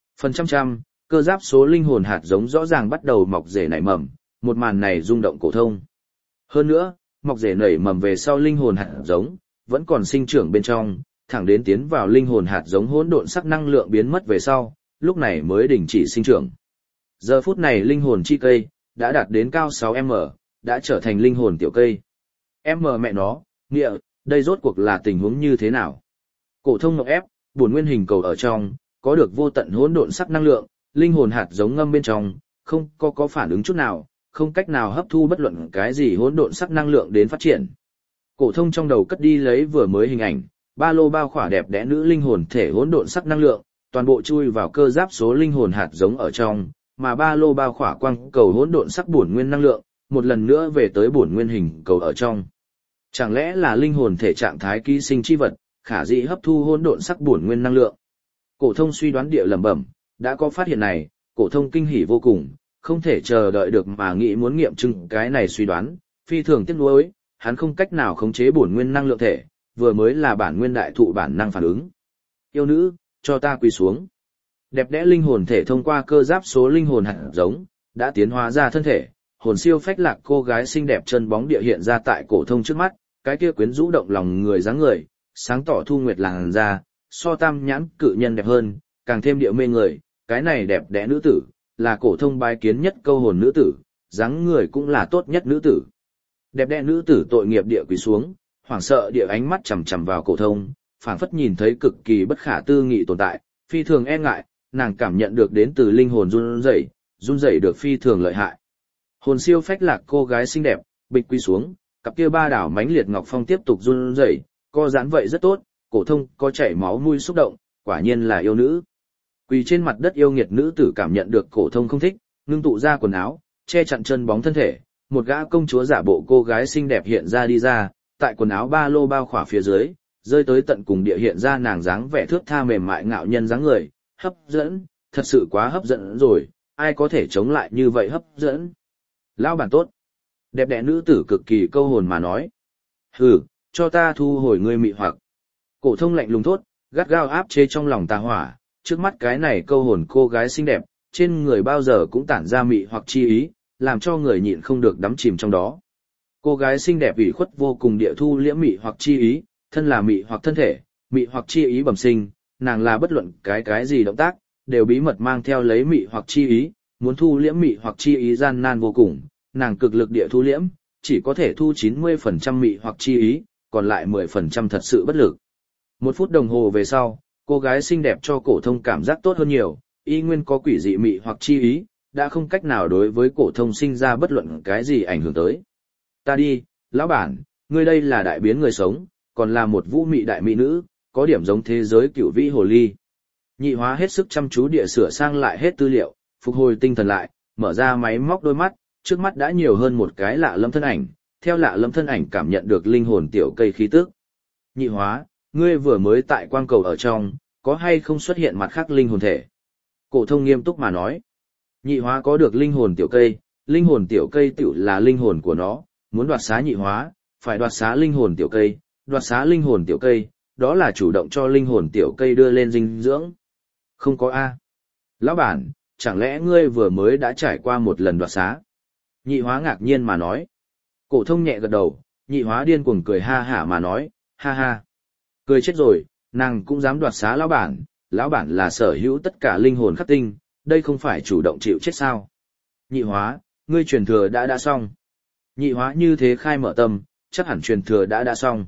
trăm, cơ giáp số linh hồn hạt giống rõ ràng bắt đầu mọc rễ nảy mầm, một màn này rung động Cổ Thông. Hơn nữa, mọc rễ nảy mầm về sau linh hồn hạt giống, vẫn còn sinh trưởng bên trong, thẳng đến tiến vào linh hồn hạt giống hỗn độn sắc năng lượng biến mất về sau, lúc này mới đình chỉ sinh trưởng. Giờ phút này linh hồn chi cây đã đạt đến cao 6m, đã trở thành linh hồn tiểu cây. M mẹ nó, nghĩa, đây rốt cuộc là tình huống như thế nào? Cổ Thông ngộp ép, bổn nguyên hình cầu ở trong, có được vô tận hỗn độn sắc năng lượng, linh hồn hạt giống ngâm bên trong, không có phản ứng chút nào, không cách nào hấp thu bất luận cái gì hỗn độn sắc năng lượng đến phát triển. Cổ Thông trong đầu cất đi lấy vừa mới hình ảnh, ba lô bao khỏa đẹp đẽ nữ linh hồn thể hỗn độn sắc năng lượng, toàn bộ chui vào cơ giáp số linh hồn hạt giống ở trong, mà ba lô bao khỏa quang cầu hỗn độn sắc bổn nguyên năng lượng, một lần nữa về tới bổn nguyên hình cầu ở trong. Chẳng lẽ là linh hồn thể trạng thái ký sinh chi vật, khả dĩ hấp thu hỗn độn sắc bổn nguyên năng lượng? Cổ Thông suy đoán địa lẩm bẩm, đã có phát hiện này, Cổ Thông kinh hỉ vô cùng, không thể chờ đợi được mà nghĩ muốn nghiệm chứng cái này suy đoán, phi thường tiếc nuối, hắn không cách nào khống chế bổn nguyên năng lượng thể, vừa mới là bản nguyên đại thụ bản năng phản ứng. Yêu nữ, cho ta quỳ xuống. Đẹp đẽ linh hồn thể thông qua cơ giáp số linh hồn hạt giống, đã tiến hóa ra thân thể, hồn siêu phách lạc cô gái xinh đẹp chân bóng địa hiện ra tại Cổ Thông trước mắt, cái kia quyến rũ động lòng người dáng người, sáng tỏ thu nguyệt làn da, so tam nhãn cự nhân đẹp hơn, càng thêm địa mê người, cái này đẹp đẽ nữ tử, là Cổ Thông bái kiến nhất câu hồn nữ tử, dáng người cũng là tốt nhất nữ tử. Đẹp đẽ nữ tử tội nghiệp địa quỳ xuống, hoảng sợ địa ánh mắt chằm chằm vào Cổ Thông, phảng phất nhìn thấy cực kỳ bất khả tư nghị tồn tại, phi thường e ngại, nàng cảm nhận được đến từ linh hồn run rẩy được phi thường lợi hại. Hồn siêu phách lạc cô gái xinh đẹp, bịch quỳ xuống, cặp kia ba đảo mãnh liệt ngọc phong tiếp tục run rẩy, co giãn vậy rất tốt, Cổ Thông có chảy máu mũi xúc động, quả nhiên là yêu nữ. Quỳ trên mặt đất yêu nghiệt nữ tử cảm nhận được Cổ Thông không thích, ngưng tụ ra quần áo, che chặn chân bóng thân thể, một gã công chúa giả bộ cô gái xinh đẹp hiện ra đi ra, tại quần áo ba lô bao khỏa phía dưới, rơi tới tận cùng địa hiện ra nàng dáng vẻ thước tha mềm mại ngạo nhân dáng người, hấp dẫn, thật sự quá hấp dẫn rồi, ai có thể chống lại như vậy hấp dẫn. Lão bản tốt. Đẹp đẽ nữ tử cực kỳ câu hồn mà nói. Hừ, cho ta thu hồi ngươi mị hoặc. Cổ Thông lạnh lùng thốt, gắt gao áp chế trong lòng tà hỏa, trước mắt cái này câu hồn cô gái xinh đẹp, trên người bao giờ cũng tản ra mị hoặc chi ý, làm cho người nhịn không được đắm chìm trong đó. Cô gái xinh đẹp ủy khuất vô cùng địa thu liễm mị hoặc chi ý, thân là mị hoặc thân thể, mị hoặc chi ý bẩm sinh, nàng là bất luận cái gì động tác, đều bí mật mang theo lấy mị hoặc chi ý, muốn thu liễm mị hoặc chi ý gian nan vô cùng, nàng cực lực địa thu liễm, chỉ có thể thu 90% mị hoặc chi ý, còn lại 10% thật sự bất lực. Một phút đồng hồ về sau, cô gái xinh đẹp cho Cổ Thông cảm giác tốt hơn nhiều, y nguyên có quỷ dị mị hoặc chi ý, đã không cách nào đối với Cổ Thông sinh ra bất luận cái gì ảnh hưởng tới. Ta đi, lão bản, ngươi đây là đại biến người sống, còn là một vũ mị đại mỹ nữ, có điểm giống thế giới cửu vĩ hồ ly. Nhị hóa hết sức chăm chú địa sửa sang lại hết tư liệu, phục hồi tinh thần lại, mở ra máy móc đôi mắt, trước mắt đã nhiều hơn một cái lạ lẫm thân ảnh, theo lạ lẫm thân ảnh cảm nhận được linh hồn tiểu cây khí tức. Nhị hóa, ngươi vừa mới tại quang cầu ở trong, có hay không xuất hiện mặt khác linh hồn thể? Cổ Thông nghiêm túc mà nói. Nhị hóa có được linh hồn tiểu cây tiểu là linh hồn của nó, muốn đoạt xá nhị hóa, phải đoạt xá linh hồn tiểu cây, đoạt xá linh hồn tiểu cây, đó là chủ động cho linh hồn tiểu cây đưa lên dinh dưỡng. Không có A. Lão bản, chẳng lẽ ngươi vừa mới đã trải qua một lần đoạt xá? Nhị hóa ngạc nhiên mà nói. Cổ Thông nhẹ gật đầu, nhị hóa điên cuồng cười ha hả mà nói, ha ha. Cười chết rồi, nàng cũng dám đoạt xá lão bản là sở hữu tất cả linh hồn khắc tinh, đây không phải chủ động chịu chết sao? Nhị hóa, ngươi truyền thừa đã xong. Nhị hóa như thế khai mở tâm, chắc hẳn truyền thừa đã xong.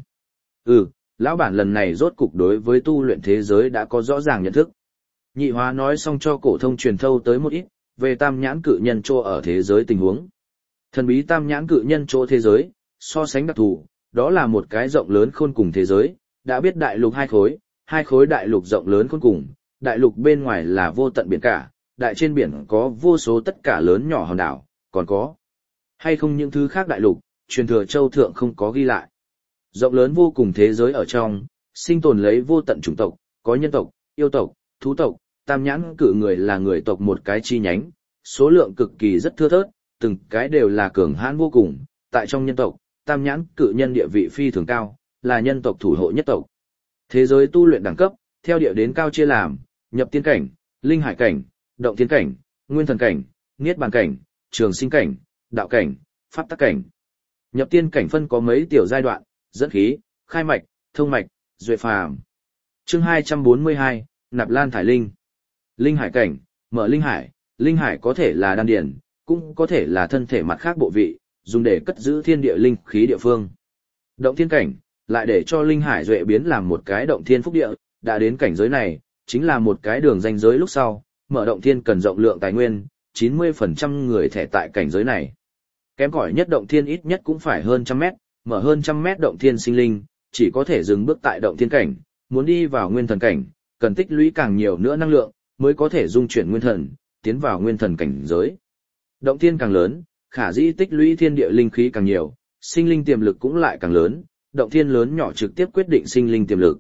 Lão bản lần này rốt cục đối với tu luyện thế giới đã có rõ ràng nhận thức. Nhị hóa nói xong cho Cổ Thông truyền thâu tới một ít, về tam nhãn cự nhân chỗ ở thế giới tình huống. Thần bí tam nhãn cự nhân chỗ thế giới, so sánh đặc thù, đó là một cái rộng lớn khôn cùng thế giới, đã biết đại lục hai khối đại lục rộng lớn khôn cùng, đại lục bên ngoài là vô tận biển cả, đại trên biển có vô số tất cả lớn nhỏ hòn đảo, còn có hay không những thứ khác đại lục, truyền thừa châu thượng không có ghi lại. Rộng lớn vô cùng thế giới ở trong, sinh tồn lấy vô tận chủng tộc, có nhân tộc, yêu tộc, thú tộc, tam nhãn cự người là người tộc một cái chi nhánh, số lượng cực kỳ rất thưa thớt, từng cái đều là cường hãn vô cùng, tại trong nhân tộc, tam nhãn cự nhân địa vị phi thường cao, là nhân tộc thủ hộ nhất tộc. Thế giới tu luyện đẳng cấp, theo địa đến cao chia làm, nhập tiên cảnh, linh hải cảnh, động thiên cảnh, nguyên thần cảnh, niết bàn cảnh, trường sinh cảnh, đạo cảnh, pháp tắc cảnh. Nhập tiên cảnh phân có mấy tiểu giai đoạn, dẫn khí, khai mạch, thông mạch, duệ phàm. Chương 242, Nạp Lan thải linh. Linh hải cảnh, mở linh hải có thể là đan điển, cũng có thể là thân thể mặt khác bộ vị, dùng để cất giữ thiên địa linh khí địa phương. Động thiên cảnh, lại để cho linh hải duệ biến làm một cái động thiên phúc địa, đã đến cảnh giới này, chính là một cái đường ranh giới lúc sau, mở động thiên cần rộng lượng tài nguyên, 90% người thẻ tại cảnh giới này. Kém cỏi nhất động thiên ít nhất cũng phải hơn 100 mét, mở hơn 100 mét động thiên sinh linh, chỉ có thể dừng bước tại động thiên cảnh, muốn đi vào nguyên thần cảnh, cần tích lũy càng nhiều nữa năng lượng, mới có thể dung chuyển nguyên thần, tiến vào nguyên thần cảnh giới. Động thiên càng lớn, khả dĩ tích lũy thiên địa linh khí càng nhiều, sinh linh tiềm lực cũng lại càng lớn, động thiên lớn nhỏ trực tiếp quyết định sinh linh tiềm lực.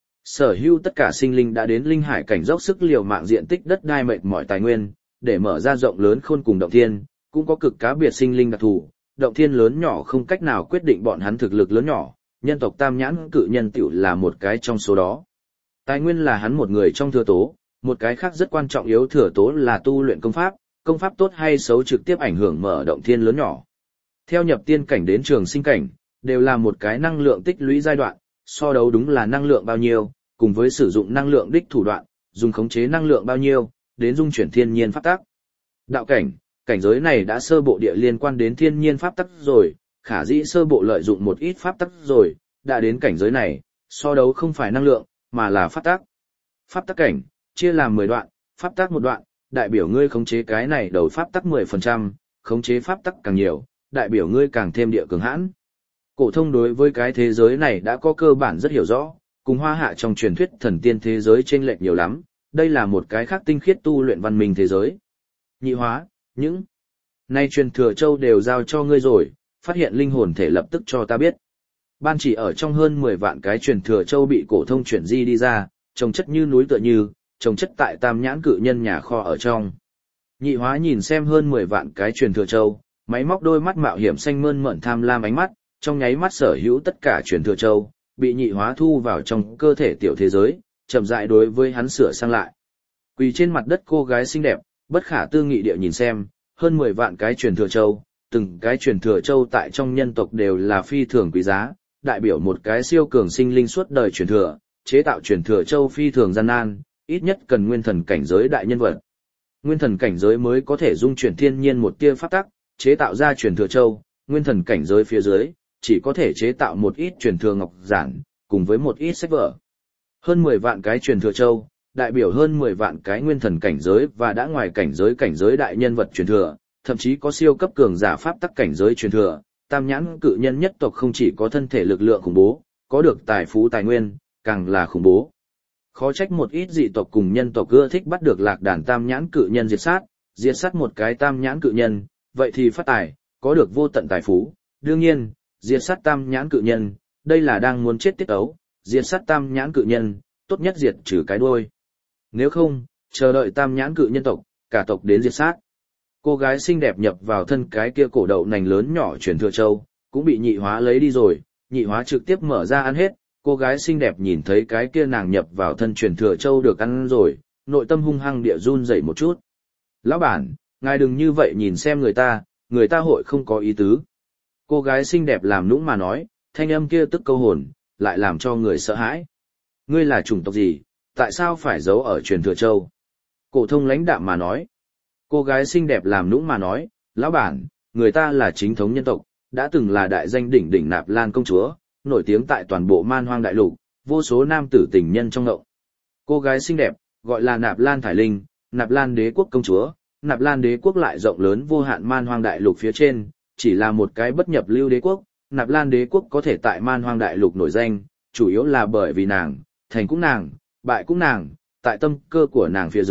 Sở hữu tất cả sinh linh đã đến linh hải cảnh dốc sức liều mạng diện tích đất đai mệt mỏi tài nguyên, để mở ra rộng lớn khôn cùng động thiên, cũng có cực cá biệt sinh linh đặc thù, động thiên lớn nhỏ không cách nào quyết định bọn hắn thực lực lớn nhỏ, nhân tộc tam nhãn cự nhân tiểu là một cái trong số đó. Tài nguyên là hắn một người trong thừa tố, một cái khác rất quan trọng yếu thừa tố là tu luyện công pháp tốt hay xấu trực tiếp ảnh hưởng mở động thiên lớn nhỏ. Theo nhập tiên cảnh đến trường sinh cảnh, đều là một cái năng lượng tích lũy giai đoạn, so đấu đúng là năng lượng bao nhiêu, cùng với sử dụng năng lượng đích thủ đoạn, dùng khống chế năng lượng bao nhiêu, đến dung chuyển thiên nhiên pháp tắc. Đạo cảnh, cảnh giới này đã sơ bộ địa liên quan đến thiên nhiên pháp tắc rồi, khả dĩ sơ bộ lợi dụng một ít pháp tắc rồi, đã đến cảnh giới này, so đấu không phải năng lượng, mà là pháp tắc. Pháp tắc cảnh, chia làm 10 đoạn, pháp tắc một đoạn, đại biểu ngươi khống chế cái này đầu pháp tắc 10%, khống chế pháp tắc càng nhiều, đại biểu ngươi càng thêm địa cường hãn. Cổ thông đối với cái thế giới này đã có cơ bản rất hiểu rõ, cùng Hoa Hạ trong truyền thuyết thần tiên thế giới chênh lệch nhiều lắm, đây là một cái khác tinh khiết tu luyện văn minh thế giới. Nhị hóa, những nay truyền thừa châu đều giao cho ngươi rồi, phát hiện linh hồn thể lập tức cho ta biết. Ban chỉ ở trong hơn 10 vạn cái truyền thừa châu bị cổ thông chuyển di đi ra, trồng chất như núi tựa như, trồng chất tại tam nhãn cự nhân nhà kho ở trong. Nhị hóa nhìn xem hơn 10 vạn cái truyền thừa châu, máy móc đôi mắt mạo hiểm xanh mơn mởn tham lam ánh mắt, trong nháy mắt sở hữu tất cả truyền thừa châu, bị nhị hóa thu vào trong cơ thể tiểu thế giới, chậm rãi đối với hắn sửa sang lại. Quỳ trên mặt đất cô gái xinh đẹp, bất khả tư nghị địa nhìn xem, hơn 10 vạn cái truyền thừa châu, từng cái truyền thừa châu tại trong nhân tộc đều là phi thường quý giá, đại biểu một cái siêu cường sinh linh suốt đời truyền thừa, chế tạo truyền thừa châu phi thường gian nan, ít nhất cần nguyên thần cảnh giới đại nhân vật. Nguyên thần cảnh giới mới có thể dung chuyển thiên nhiên một tia pháp tắc, chế tạo ra truyền thừa châu, nguyên thần cảnh giới phía dưới, chỉ có thể chế tạo một ít truyền thừa ngọc giản, cùng với một ít sách vở. Hơn 10 vạn cái truyền thừa châu, đại biểu hơn 10 vạn cái nguyên thần cảnh giới và đã ngoài cảnh giới đại nhân vật truyền thừa, thậm chí có siêu cấp cường giả pháp tắc cảnh giới truyền thừa, tam nhãn cự nhân nhất tộc không chỉ có thân thể lực lượng khủng bố, có được tài phú tài nguyên, càng là khủng bố. Khó trách một ít dị tộc cùng nhân tộc ưa thích bắt được lạc đàn tam nhãn cự nhân diệt sát một cái tam nhãn cự nhân, vậy thì phát tài, có được vô tận tài phú. Đương nhiên, diệt sát tam nhãn cự nhân, đây là đang muốn chết tiết ấu, diệt sát tam nhãn cự nhân, tốt nhất diệt trừ cái đuôi. Nếu không, chờ đợi tam nhãn cự nhân tộc, cả tộc đến diệt sát. Cô gái xinh đẹp nhập vào thân cái kia cổ đậu nành lớn nhỏ truyền thừa châu, cũng bị nhị hóa lấy đi rồi, nhị hóa trực tiếp mở ra ăn hết. Cô gái xinh đẹp nhìn thấy cái kia nàng nhập vào thân truyền thừa châu được ăn rồi, nội tâm hung hăng địa run dậy một chút. Lão bản, ngài đừng như vậy nhìn xem người ta hội không có ý tứ. Cô gái xinh đẹp làm nũng mà nói, thanh âm kia tức câu hồn, lại làm cho người sợ hãi. Ngươi là chủng tộc gì, tại sao phải giấu ở truyền thừa châu? Cổ thông lãnh đạm mà nói. Cô gái xinh đẹp làm nũng mà nói, lão bản, người ta là chính thống nhân tộc, đã từng là đại danh đỉnh đỉnh Nạp Lan công chúa, nổi tiếng tại toàn bộ Man Hoang đại lục, vô số nam tử tình nhân trong ngộng. Cô gái xinh đẹp, gọi là Nạp Lan Thải Linh, Nạp Lan đế quốc công chúa, Nạp Lan đế quốc lại rộng lớn vô hạn Man Hoang đại lục phía trên, chỉ là một cái bất nhập lưu đế quốc, Nạp Lan đế quốc có thể tại Man Hoang đại lục nổi danh, chủ yếu là bởi vì nàng, thành cũng nàng, bại cũng nàng, tại tâm cơ của nàng phía dưới,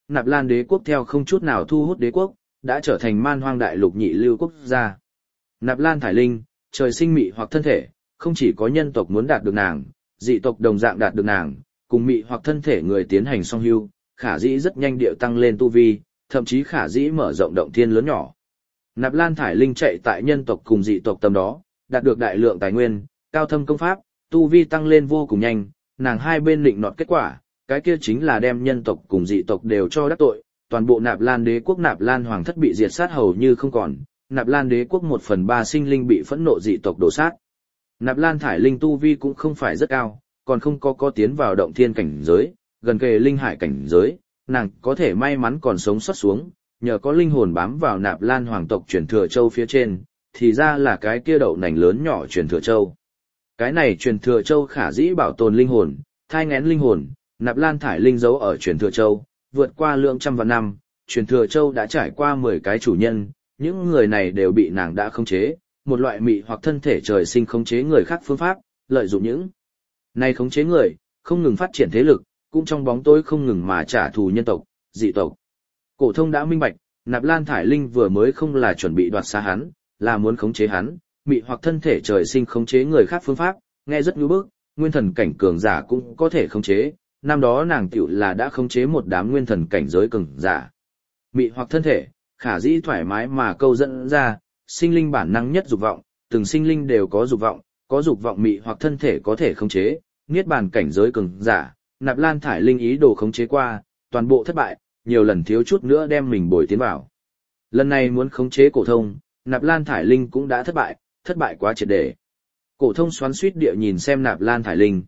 Nạp Lan đế quốc theo không chút nào thu hút đế quốc, đã trở thành man hoang đại lục nhị lưu quốc gia. Nạp Lan Thải Linh, trời sinh mị hoặc thân thể, không chỉ có nhân tộc muốn đạt được nàng, dị tộc đồng dạng đạt được nàng, cùng mị hoặc thân thể người tiến hành song hưu, khả dĩ rất nhanh điệu tăng lên tu vi, thậm chí khả dĩ mở rộng động thiên lớn nhỏ. Nạp Lan Thải Linh chạy tại nhân tộc cùng dị tộc tầm đó, đạt được đại lượng tài nguyên, cao thâm công pháp, tu vi tăng lên vô cùng nhanh, nàng hai bên định nọt kết quả, cái kia chính là đem nhân tộc cùng dị tộc đều cho đắc tội, toàn bộ Nạp Lan đế quốc Nạp Lan hoàng thất bị diệt sát hầu như không còn, Nạp Lan đế quốc 1/3 sinh linh bị phẫn nộ dị tộc đổ sát. Nạp Lan Thải Linh tu vi cũng không phải rất cao, còn không có tiến vào động thiên cảnh giới, gần kề linh hải cảnh giới, nàng có thể may mắn còn sống sót xuống, nhờ có linh hồn bám vào Nạp Lan hoàng tộc truyền thừa châu phía trên, thì ra là cái kia đậu nành lớn nhỏ truyền thừa châu. Cái này truyền thừa châu khả dĩ bảo tồn linh hồn, thai nghén linh hồn, Nạp Lan Thải Linh giấu ở truyền thừa châu, vượt qua lượng trăm vạn năm, truyền thừa châu đã trải qua 10 cái chủ nhân, những người này đều bị nàng đã khống chế, một loại mị hoặc thân thể trời sinh khống chế người khác phương pháp, lợi dụng những này khống chế người, không ngừng phát triển thế lực, cũng trong bóng tối không ngừng mà trả thù nhân tộc, dị tộc. Cổ Thông đã minh bạch, Nạp Lan Thải Linh vừa mới không là chuẩn bị đoạt xá hắn, là muốn khống chế hắn, mị hoặc thân thể trời sinh khống chế người khác phương pháp, nghe rất nhu bức, nguyên thần cảnh cường giả cũng có thể khống chế, năm đó nàng tiểu là đã khống chế một đám nguyên thần cảnh giới cường giả. Mị hoặc thân thể, khả dĩ thoải mái mà câu dẫn ra, sinh linh bản năng nhất dục vọng, từng sinh linh đều có dục vọng mị hoặc thân thể có thể khống chế, niết bàn cảnh giới cường giả, Nạp Lan Thải Linh ý đồ khống chế qua, toàn bộ thất bại, nhiều lần thiếu chút nữa đem mình bồi tiến vào. Lần này muốn khống chế Cổ Thông, Nạp Lan Thải Linh cũng đã thất bại quá triệt để. Cổ Thông xoắn xuýt địa nhìn xem Nạp Lan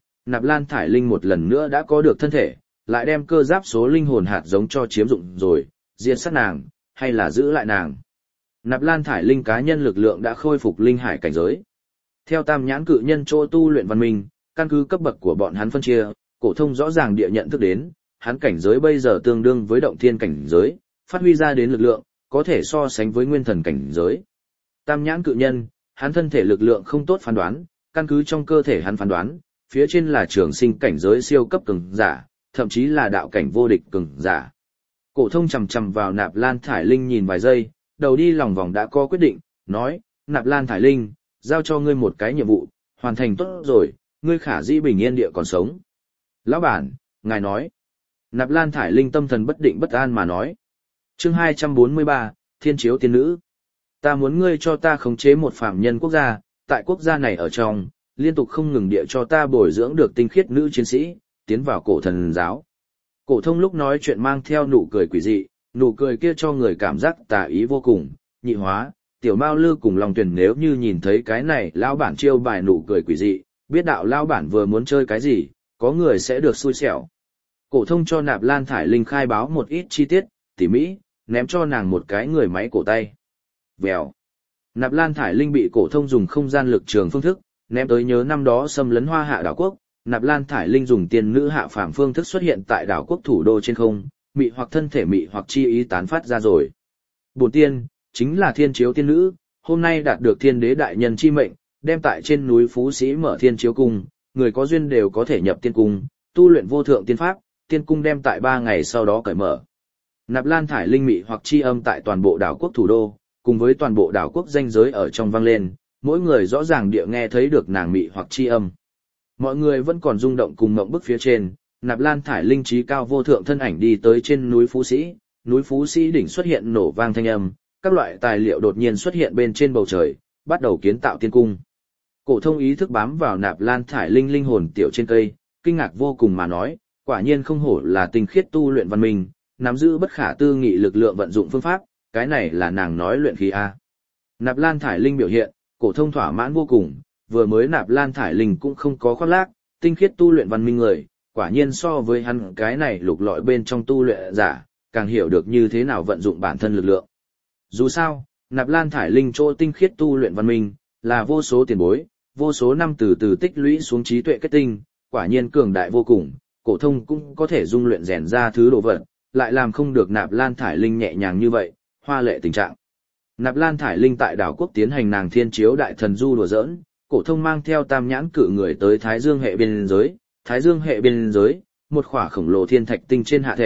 Thải Linh một lần nữa đã có được thân thể, lại đem cơ giáp số linh hồn hạt giống cho chiếm dụng rồi, diệt sát nàng, hay là giữ lại nàng. Nạp Lan Thải Linh cá nhân lực lượng đã khôi phục linh hải cảnh giới. Theo Tam Nhãn cự nhân chỗ tu luyện văn minh, căn cứ cấp bậc của bọn hắn phân chia, Cổ Thông rõ ràng địa nhận thức đến, hắn cảnh giới bây giờ tương đương với động thiên cảnh giới, phát huy ra đến lực lượng, có thể so sánh với nguyên thần cảnh giới. Tam Nhãn cự nhân, hắn thân thể lực lượng không tốt phán đoán, căn cứ trong cơ thể hắn phán đoán, phía trên là trường sinh cảnh giới siêu cấp cường giả, thậm chí là đạo cảnh vô địch cường giả. Cổ Thông chằm chằm vào Nạp Lan Thải Linh nhìn vài giây, đầu đi lòng vòng đã có quyết định, nói, Nạp Lan Thải Linh, giao cho ngươi một cái nhiệm vụ, hoàn thành tốt rồi, ngươi khả dĩ bình yên địa còn sống. Lão bản, ngài nói. Nạp Lan Thải Linh tâm thần bất định bất an mà nói. Chương 243, Thiên Chiếu Tiên Nữ. Ta muốn ngươi cho ta khống chế một phàm nhân quốc gia, tại quốc gia này ở trong, liên tục không ngừng địa cho ta bồi dưỡng được tinh khiết nữ chiến sĩ, tiến vào cổ thần giáo. Cổ Thông lúc nói chuyện mang theo nụ cười quỷ dị, nụ cười kia cho người cảm giác tà ý vô cùng, Nhị Hóa, Tiểu Mao Lư cùng Long Tuyền nếu như nhìn thấy cái này lão bản chiêu bài nụ cười quỷ dị, biết đạo lão bản vừa muốn chơi cái gì, có người sẽ được xui xẻo. Cổ Thông cho Nạp Lan Thải Linh khai báo một ít chi tiết, tỉ mỉ, ném cho nàng một cái người máy cổ tay. Vèo. Nạp Lan Thải Linh bị Cổ Thông dùng không gian lực trường phương thức, ném tới nhớ năm đó xâm lấn Hoa Hạ đảo quốc, Nạp Lan Thải Linh dùng tiên nữ hạ phàm phương thức xuất hiện tại đảo quốc thủ đô trên không, mị hoặc thân thể mị hoặc chi ý tán phát ra rồi. Bổn tiên, chính là Thiên Chiếu Tiên Nữ, hôm nay đạt được Thiên Đế đại nhân chi mệnh, đem tại trên núi Phú Sĩ mở Thiên Chiếu cung, người có duyên đều có thể nhập tiên cung, tu luyện vô thượng tiên pháp, tiên cung đem tại 3 ngày sau đó cởi mở. Nạp Lan Thải Linh mị hoặc chi âm tại toàn bộ đảo quốc thủ đô, cùng với toàn bộ đảo quốc danh giới ở trong vang lên, mỗi người rõ ràng địa nghe thấy được nàng mị hoặc chi âm. Mọi người vẫn còn rung động cùng mộng bức phía trên, Nạp Lan Thải Linh trí cao vô thượng thân ảnh đi tới trên núi Phú Sĩ đỉnh xuất hiện nổ vang thanh âm, các loại tài liệu đột nhiên xuất hiện bên trên bầu trời, bắt đầu kiến tạo tiên cung. Cổ Thông ý thức bám vào Nạp Lan Thải Linh linh hồn tiểu trên cây, kinh ngạc vô cùng mà nói, quả nhiên không hổ là tinh khiết tu luyện văn minh, nắm giữ bất khả tư nghị lực lượng vận dụng phương pháp, cái này là nàng nói luyện khí a. Nạp Lan Thải Linh biểu hiện, Cổ Thông thỏa mãn vô cùng, vừa mới Nạp Lan Thải Linh cũng không có khoác lác, tinh khiết tu luyện văn minh người, quả nhiên so với hắn cái này lục lọi bên trong tu luyện giả, càng hiểu được như thế nào vận dụng bản thân lực lượng. Dù sao, Nạp Lan Thải Linh chỗ tinh khiết tu luyện văn minh, là vô số tiền bối, vô số năm từ từ tích lũy xuống trí tuệ kết tinh, quả nhiên cường đại vô cùng, Cổ Thông cũng có thể dung luyện rèn ra thứ đồ vật, lại làm không được Nạp Lan Thải Linh nhẹ nhàng như vậy, hoa lệ tình trạng. Nạp Lan Thải Linh tại đảo quốc tiến hành nàng Thiên Chiếu đại thần du đùa giỡn, Cổ Thông mang theo Tam Nhãn cự người tới Thái Dương hệ biên giới, một khỏa khổng lồ thiên thạch tinh trên hạ thể,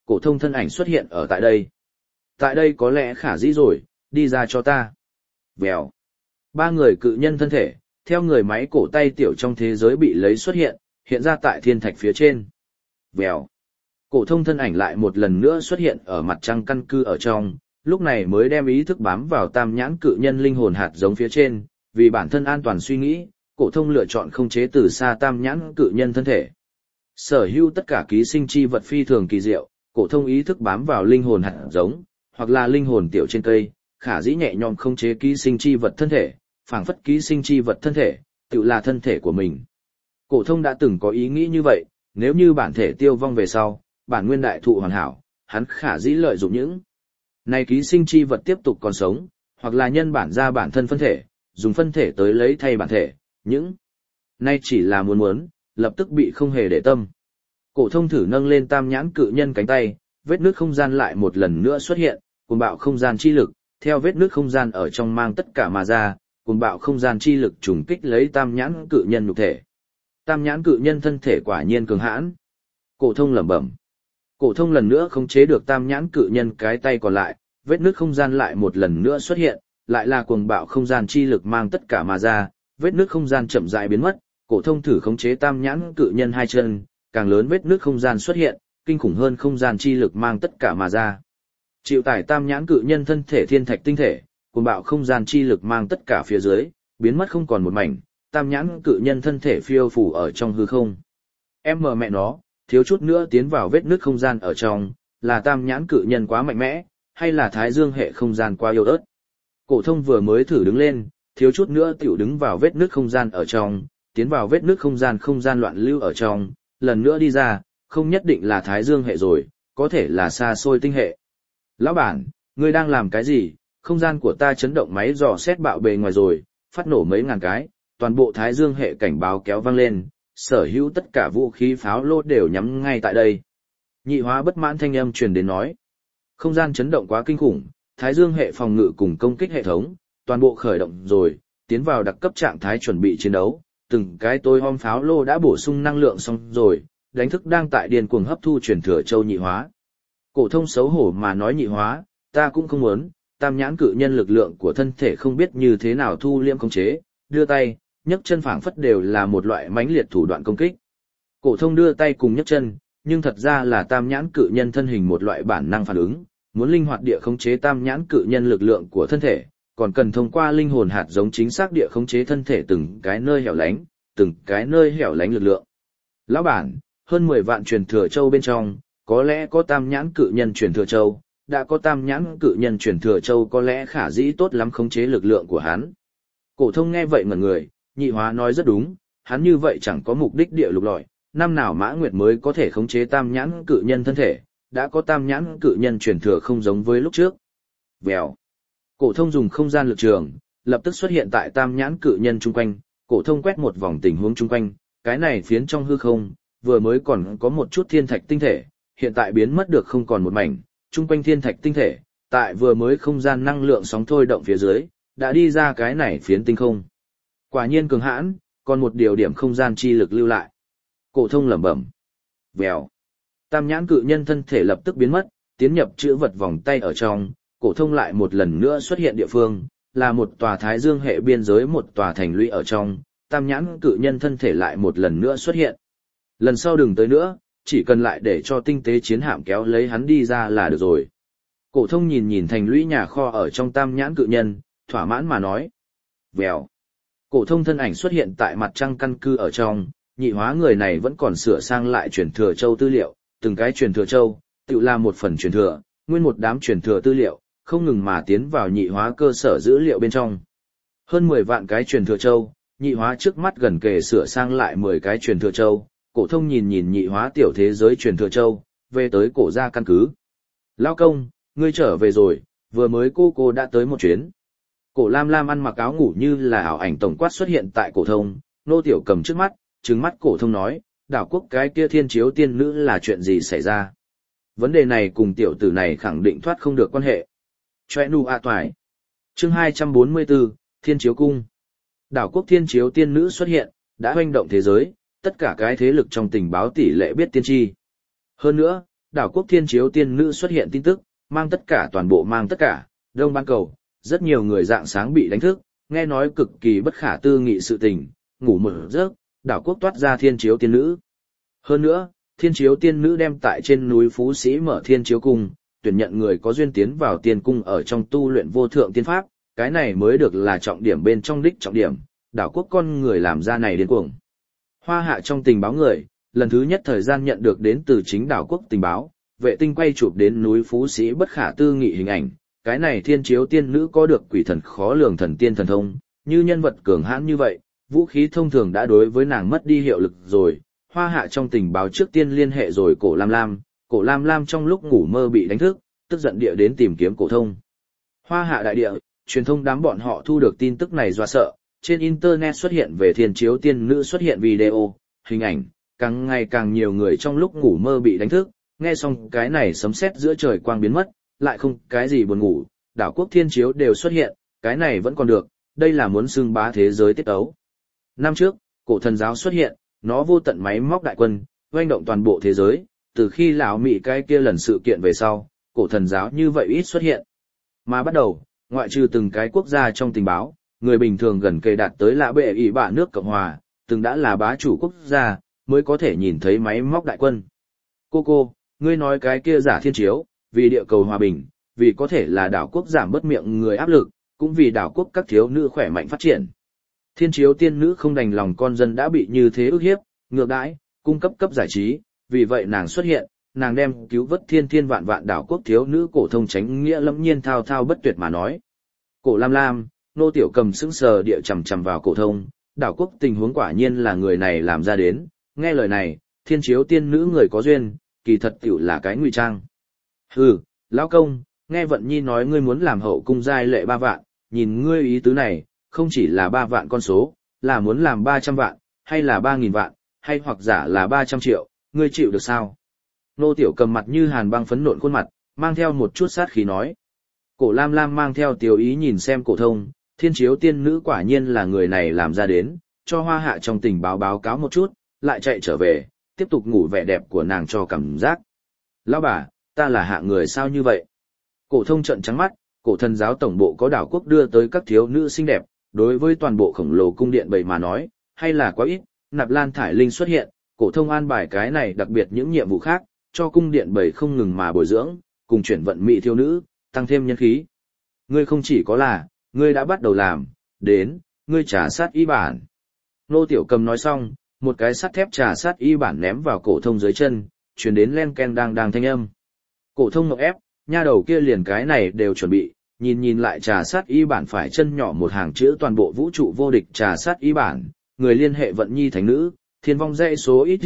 cổ thông thân ảnh xuất hiện ở tại đây. Tại đây có lẽ khả dĩ rồi, đi ra cho ta. Vèo. Ba người cự nhân thân thể, theo người máy cổ tay tiểu trong thế giới bị lấy xuất hiện, hiện ra tại thiên thạch phía trên. Vèo. Cổ thông thân ảnh lại một lần nữa xuất hiện ở mặt trăng căn cứ ở trong, lúc này mới đem ý thức bám vào tam nhãn cự nhân linh hồn hạt giống phía trên, vì bản thân an toàn suy nghĩ, cổ thông lựa chọn không chế từ xa tam nhãn cự nhân thân thể. Sở hữu tất cả ký sinh chi vật phi thường kỳ diệu, cổ thông ý thức bám vào linh hồn hạt giống, hoặc là linh hồn tiểu trên cây, khả dĩ nhẹ nhõm không chế ký sinh chi vật thân thể, phảng phất ký sinh chi vật thân thể, tự là thân thể của mình. Cổ thông đã từng có ý nghĩ như vậy, nếu như bản thể tiêu vong về sau, bản nguyên đại thụ hoàn hảo, hắn khả dĩ lợi dụng những này ký sinh chi vật tiếp tục còn sống, hoặc là nhân bản ra bản thân phân thể, dùng phân thể tới lấy thay bản thể, những này chỉ là muốn, lập tức bị không hề để tâm. Cổ thông thử nâng lên tam nhãn cự nhân cánh tay, vết nứt không gian lại một lần nữa xuất hiện, cuồng bạo không gian chi lực, theo vết nứt không gian ở trong mang tất cả mà ra, cuồng bạo không gian chi lực trùng kích lấy tam nhãn cự nhân nhục thể. Tam nhãn cự nhân thân thể quả nhiên cường hãn. Cổ thông lẩm bẩm. Cổ thông lần nữa khống chế được tam nhãn cự nhân cái tay còn lại, vết nứt không gian lại một lần nữa xuất hiện, lại là cuồng bạo không gian chi lực mang tất cả mà ra, vết nứt không gian chậm rãi biến mất, cổ thông thử khống chế tam nhãn cự nhân hai chân, càng lớn vết nứt không gian xuất hiện, kinh khủng hơn không gian chi lực mang tất cả mà ra. Chịu tải tam nhãn cự nhân thân thể thiên thạch tinh thể, cuồng bạo không gian chi lực mang tất cả phía dưới, biến mất không còn một mảnh, tam nhãn cự nhân thân thể phiêu phù ở trong hư không. Em mờ mẹ nó, thiếu chút nữa tiến vào vết nứt không gian ở trong, là tam nhãn cự nhân quá mạnh mẽ, hay là thái dương hệ không gian quá yếu ớt. Cổ thông vừa mới thử đứng lên, thiếu chút nữa tiểu đứng vào vết nứt không gian ở trong, tiến vào vết nứt không gian loạn lưu ở trong, lần nữa đi ra, không nhất định là thái dương hệ rồi, có thể là xa xôi tinh hệ. Lão bản, ngươi đang làm cái gì? Không gian của ta chấn động máy dò xét bạo bề ngoài rồi, phát nổ mấy ngàn cái, toàn bộ thái dương hệ cảnh báo kéo vang lên, sở hữu tất cả vũ khí pháo lô đều nhắm ngay tại đây. Nhị hóa bất mãn thanh âm truyền đến nói. Không gian chấn động quá kinh khủng, thái dương hệ phòng ngự cùng công kích hệ thống, toàn bộ khởi động rồi, tiến vào đặc cấp trạng thái chuẩn bị chiến đấu, từng cái tôi hom pháo lô đã bổ sung năng lượng xong rồi, đánh thức đang tại điên cuồng hấp thu truyền thừa châu nhị hóa. Cổ thông xấu hổ mà nói nhị hóa, ta cũng không muốn, tam nhãn cự nhân lực lượng của thân thể không biết như thế nào thu liêm khống chế, đưa tay, nhấc chân phảng phất đều là một loại mãnh liệt thủ đoạn công kích. Cổ thông đưa tay cùng nhấc chân, nhưng thật ra là tam nhãn cự nhân thân hình một loại bản năng phản ứng, muốn linh hoạt địa khống chế tam nhãn cự nhân lực lượng của thân thể, còn cần thông qua linh hồn hạt giống chính xác địa khống chế thân thể từng cái nơi hẻo lánh lực lượng. Lão bản, hơn 10 vạn truyền thừa châu bên trong, có lẽ có tam nhãn cự nhân truyền thừa châu, đã có tam nhãn cự nhân truyền thừa châu có lẽ khả dĩ tốt lắm khống chế lực lượng của hắn. Cổ thông nghe vậy ngẩn người, nhị hóa nói rất đúng, hắn như vậy chẳng có mục đích địa lục lọi, năm nào Mã Nguyệt mới có thể khống chế tam nhãn cự nhân thân thể, đã có tam nhãn cự nhân truyền thừa không giống với lúc trước. Vèo. Cổ thông dùng không gian lực trường, lập tức xuất hiện tại tam nhãn cự nhân chung quanh, cổ thông quét một vòng tình huống chung quanh, cái này phiến trong hư không, vừa mới còn có một chút thiên thạch tinh thể, hiện tại biến mất được không còn một mảnh, chung quanh thiên thạch tinh thể, tại vừa mới không gian năng lượng sóng thôi động phía dưới, đã đi ra cái này phiến tinh không. Quả nhiên cường hãn, còn một điều điểm không gian chi lực lưu lại. Cổ thông lẩm bẩm. Vèo. Tam nhãn cự nhân thân thể lập tức biến mất, tiến nhập chữ vật vòng tay ở trong, cổ thông lại một lần nữa xuất hiện địa phương, là một tòa thái dương hệ biên giới một tòa thành lũy ở trong, tam nhãn cự nhân thân thể lại một lần nữa xuất hiện. Lần sau đừng tới nữa, chỉ cần lại để cho tinh tế chiến hạm kéo lấy hắn đi ra là được rồi. Cổ thông nhìn nhìn thành lũy nhà kho ở trong tam nhãn cự nhân, thỏa mãn mà nói. Vèo. Cổ thông thân ảnh xuất hiện tại mặt trăng căn cứ ở trong, nhị hóa người này vẫn còn sửa sang lại truyền thừa châu tư liệu, từng cái truyền thừa châu, tự là một phần truyền thừa, nguyên một đám truyền thừa tư liệu, không ngừng mà tiến vào nhị hóa cơ sở dữ liệu bên trong. Hơn 10 vạn cái truyền thừa châu, nhị hóa trước mắt gần kề sửa sang lại 10 cái truyền thừa châu, cổ thông nhìn nhìn nhị hóa tiểu thế giới truyền thừa châu, về tới cổ gia căn cứ. Lão công, ngươi trở về rồi, vừa mới cô đã tới một chuyến. Cổ Lam Lam ăn mặc áo ngủ như là ảo ảnh tổng quát xuất hiện tại cổ thông, nô tiểu cầm trước mắt, trừng mắt cổ thông nói, đảo quốc cái kia thiên chiếu tiên nữ là chuyện gì xảy ra? Vấn đề này cùng tiểu tử này khẳng định thoát không được quan hệ. Choe nu a toại. Chương 244, Thiên chiếu cung. Đảo quốc thiên chiếu tiên nữ xuất hiện, đã hoành động thế giới, tất cả cái thế lực trong tình báo tỷ lệ biết tiên tri. Hơn nữa, đảo quốc thiên chiếu tiên nữ xuất hiện tin tức, mang tất cả, đông ban cầu, rất nhiều người dạng sáng bị đánh thức, nghe nói cực kỳ bất khả tư nghị sự tình, ngủ một giấc, đảo quốc toát ra thiên chiếu tiên nữ. Hơn nữa, thiên chiếu tiên nữ đem tại trên núi Phú Sĩ mở thiên chiếu cung, tuyển nhận người có duyên tiến vào tiên cung ở trong tu luyện vô thượng tiên pháp, cái này mới được là trọng điểm bên trong đích trọng điểm, đảo quốc con người làm ra này điên cuồng. Hoa Hạ trong tình báo người, lần thứ nhất thời gian nhận được đến từ chính đảo quốc tình báo, vệ tinh quay chụp đến núi Phú Sĩ bất khả tư nghị hình ảnh, cái này thiên chiếu tiên nữ có được quỷ thần khó lường thần tiên thần thông, như nhân vật cường hãn như vậy, vũ khí thông thường đã đối với nàng mất đi hiệu lực rồi. Hoa Hạ trong tình báo trước tiên liên hệ rồi cổ Lam Lam trong lúc ngủ mơ bị đánh thức, tức giận địa đến tìm kiếm cổ thông. Hoa Hạ đại địa, truyền thông đám bọn họ thu được tin tức này dọa sợ, trên internet xuất hiện về thiên chiếu tiên nữ xuất hiện video, hình ảnh, càng ngày càng nhiều người trong lúc ngủ mơ bị đánh thức, nghe xong cái này sấm sét giữa trời quang biến mất, lại không cái gì buồn ngủ, đảo quốc thiên chiếu đều xuất hiện, cái này vẫn còn được, đây là muốn xưng bá thế giới tiết ấu. Năm trước, cổ thần giáo xuất hiện, nó vô tận máy móc đại quân, oanh động toàn bộ thế giới, từ khi lão Mỹ cái kia lần sự kiện về sau, cổ thần giáo như vậy ít xuất hiện. Mà bắt đầu, ngoại trừ từng cái quốc gia trong tình báo, người bình thường gần kề đạt tới lạ bệ ỷ bạ nước Cộng Hòa, từng đã là bá chủ quốc gia, mới có thể nhìn thấy máy móc đại quân. Cô, ngươi nói cái kia giả thiên chiếu, vì địa cầu hòa bình, vì có thể là đảo quốc giảm bớt miệng người áp lực, cũng vì đảo quốc các thiếu nữ khỏe mạnh phát triển. Thiên chiếu tiên nữ không đành lòng con dân đã bị như thế ức hiếp, ngược đãi, cung cấp giải trí, vì vậy nàng xuất hiện, nàng đem cứu vớt thiên vạn vạn đảo quốc thiếu nữ cổ thông tránh nghĩa lẫm nhiên thao thao bất tuyệt mà nói. Cổ Lam, nô tiểu cầm sững sờ địa chằm chằm vào cổ thông, đảo quốc tình huống quả nhiên là người này làm ra đến, nghe lời này, thiên chiếu tiên nữ người có duyên, kỳ thật tiểu là cái ngụy trang. Hừ, lão công, nghe Vận Nhi nói ngươi muốn làm hậu cung giai lệ 3 vạn, nhìn ngươi ý tứ này, không chỉ là 3 vạn con số, là muốn làm 300 vạn, hay là 3.000 vạn, hay hoặc giả là 300 triệu, ngươi chịu được sao? Nô tiểu cầm mặt như hàn băng phấn nộn khuôn mặt, mang theo một chút sát khí nói. Cổ Lam mang theo tiểu ý nhìn xem cổ thông, thiên chiếu tiên nữ quả nhiên là người này làm ra đến, cho Hoa Hạ trong tình báo cáo một chút, lại chạy trở về, tiếp tục ngủ vẻ đẹp của nàng cho cảm giác. Lão bà, ta là hạ người sao như vậy? Cổ thông trợn trắng mắt, cổ thần giáo tổng bộ có đảo quốc đưa tới các thiếu nữ xinh đẹp, đối với toàn bộ khổng lồ cung điện bầy mà nói, hay là quá ít, Nạp Lan Thải Linh xuất hiện, cổ thông an bài cái này đặc biệt những nhiệm vụ khác, cho cung điện bầy không ngừng mà bồi dưỡng, cùng chuyển vận mỹ thiếu nữ, tăng thêm nhân khí. Ngươi không chỉ có là, ngươi đã bắt đầu làm, đến, ngươi trả sát y bản. Nô tiểu cầm nói xong, một cái sắt thép trà sát y bản ném vào cổ thông dưới chân, truyền đến len ken đang thanh âm. Cổ thông ngộp ép, nha đầu kia liền cái này đều chuẩn bị, nhìn lại trà sát y bản phải chân nhỏ một hàng chữ toàn bộ vũ trụ vô địch trà sát y bản, người liên hệ Vận Nhi thánh nữ, thiên vong dãy số ít.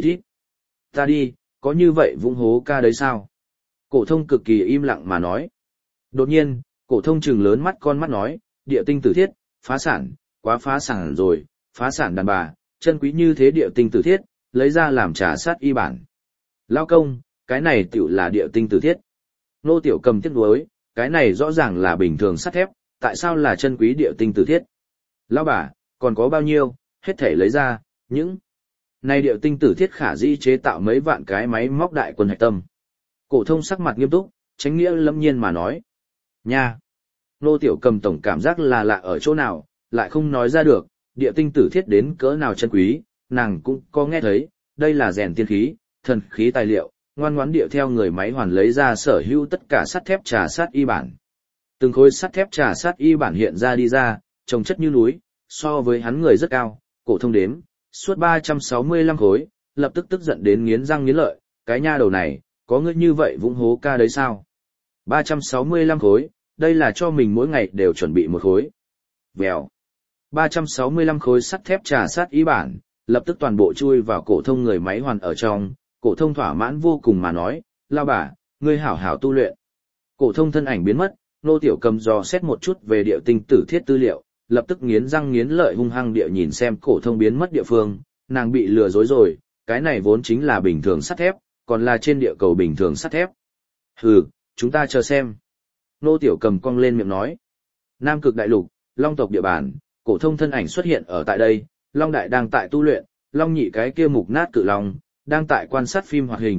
Ta đi, có như vậy vung hố ca đấy sao? Cổ thông cực kỳ im lặng mà nói. Đột nhiên, cổ thông trừng lớn mắt con mắt nói, địa tinh tử thiết, phá sản, quá phá sản rồi, phá sản đàn bà, chân quý như thế địa tinh tử thiết, lấy ra làm trà sát y bản. Lao công, cái này tiểu là địa tinh tử thiết. Nô tiểu cầm tiếc nuối, cái này rõ ràng là bình thường sắt thép, tại sao là chân quý địa tinh tử thiết? Lão bà, còn có bao nhiêu, hết thể lấy ra, những này địa tinh tử thiết khả dĩ chế tạo mấy vạn cái máy móc đại quân hạch tâm. Cổ thông sắc mặt nghiêm túc, tránh nghĩa lâm nhiên mà nói. Nha! Nô tiểu cầm tổng cảm giác là lạ ở chỗ nào, lại không nói ra được, địa tinh tử thiết đến cỡ nào chân quý, nàng cũng có nghe thấy, đây là rèn tiên khí, thần khí tài liệu, ngoan ngoãn địa theo người máy hoàn lấy ra sở hữu tất cả sắt thép trà sát y bản. Từng khối sắt thép trà sát y bản hiện ra đi ra, trồng chất như núi, so với hắn người rất cao, cổ thông đếm, suốt 365 khối, lập tức tức giận đến nghiến răng nghiến lợi, cái nha đầu này, có ngươi như vậy vung hố ca đấy sao? 365 khối, đây là cho mình mỗi ngày đều chuẩn bị một khối. Vèo. 365 khối sắt thép trà sát y bản, lập tức toàn bộ chui vào cổ thông người máy hoàn ở trong, cổ thông thỏa mãn vô cùng mà nói, lao bà, ngươi hảo hảo tu luyện. Cổ thông thân ảnh biến mất, nô tiểu cầm dò xét một chút về địa tinh tử thiết tư liệu, lập tức nghiến răng nghiến lợi hung hăng địa nhìn xem cổ thông biến mất địa phương, nàng bị lừa dối rồi, cái này vốn chính là bình thường sắt thép, còn là trên địa cầu bình thường sắt thép. Hừ, chúng ta chờ xem. Nô tiểu cầm cong lên miệng nói. Nam Cực Đại Lục, Long tộc địa bàn, cổ thông thân ảnh xuất hiện ở tại đây, Long Đại đang tại tu luyện, Long Nhị cái kia mục nát cự long, đang tại quan sát phim hoạt hình,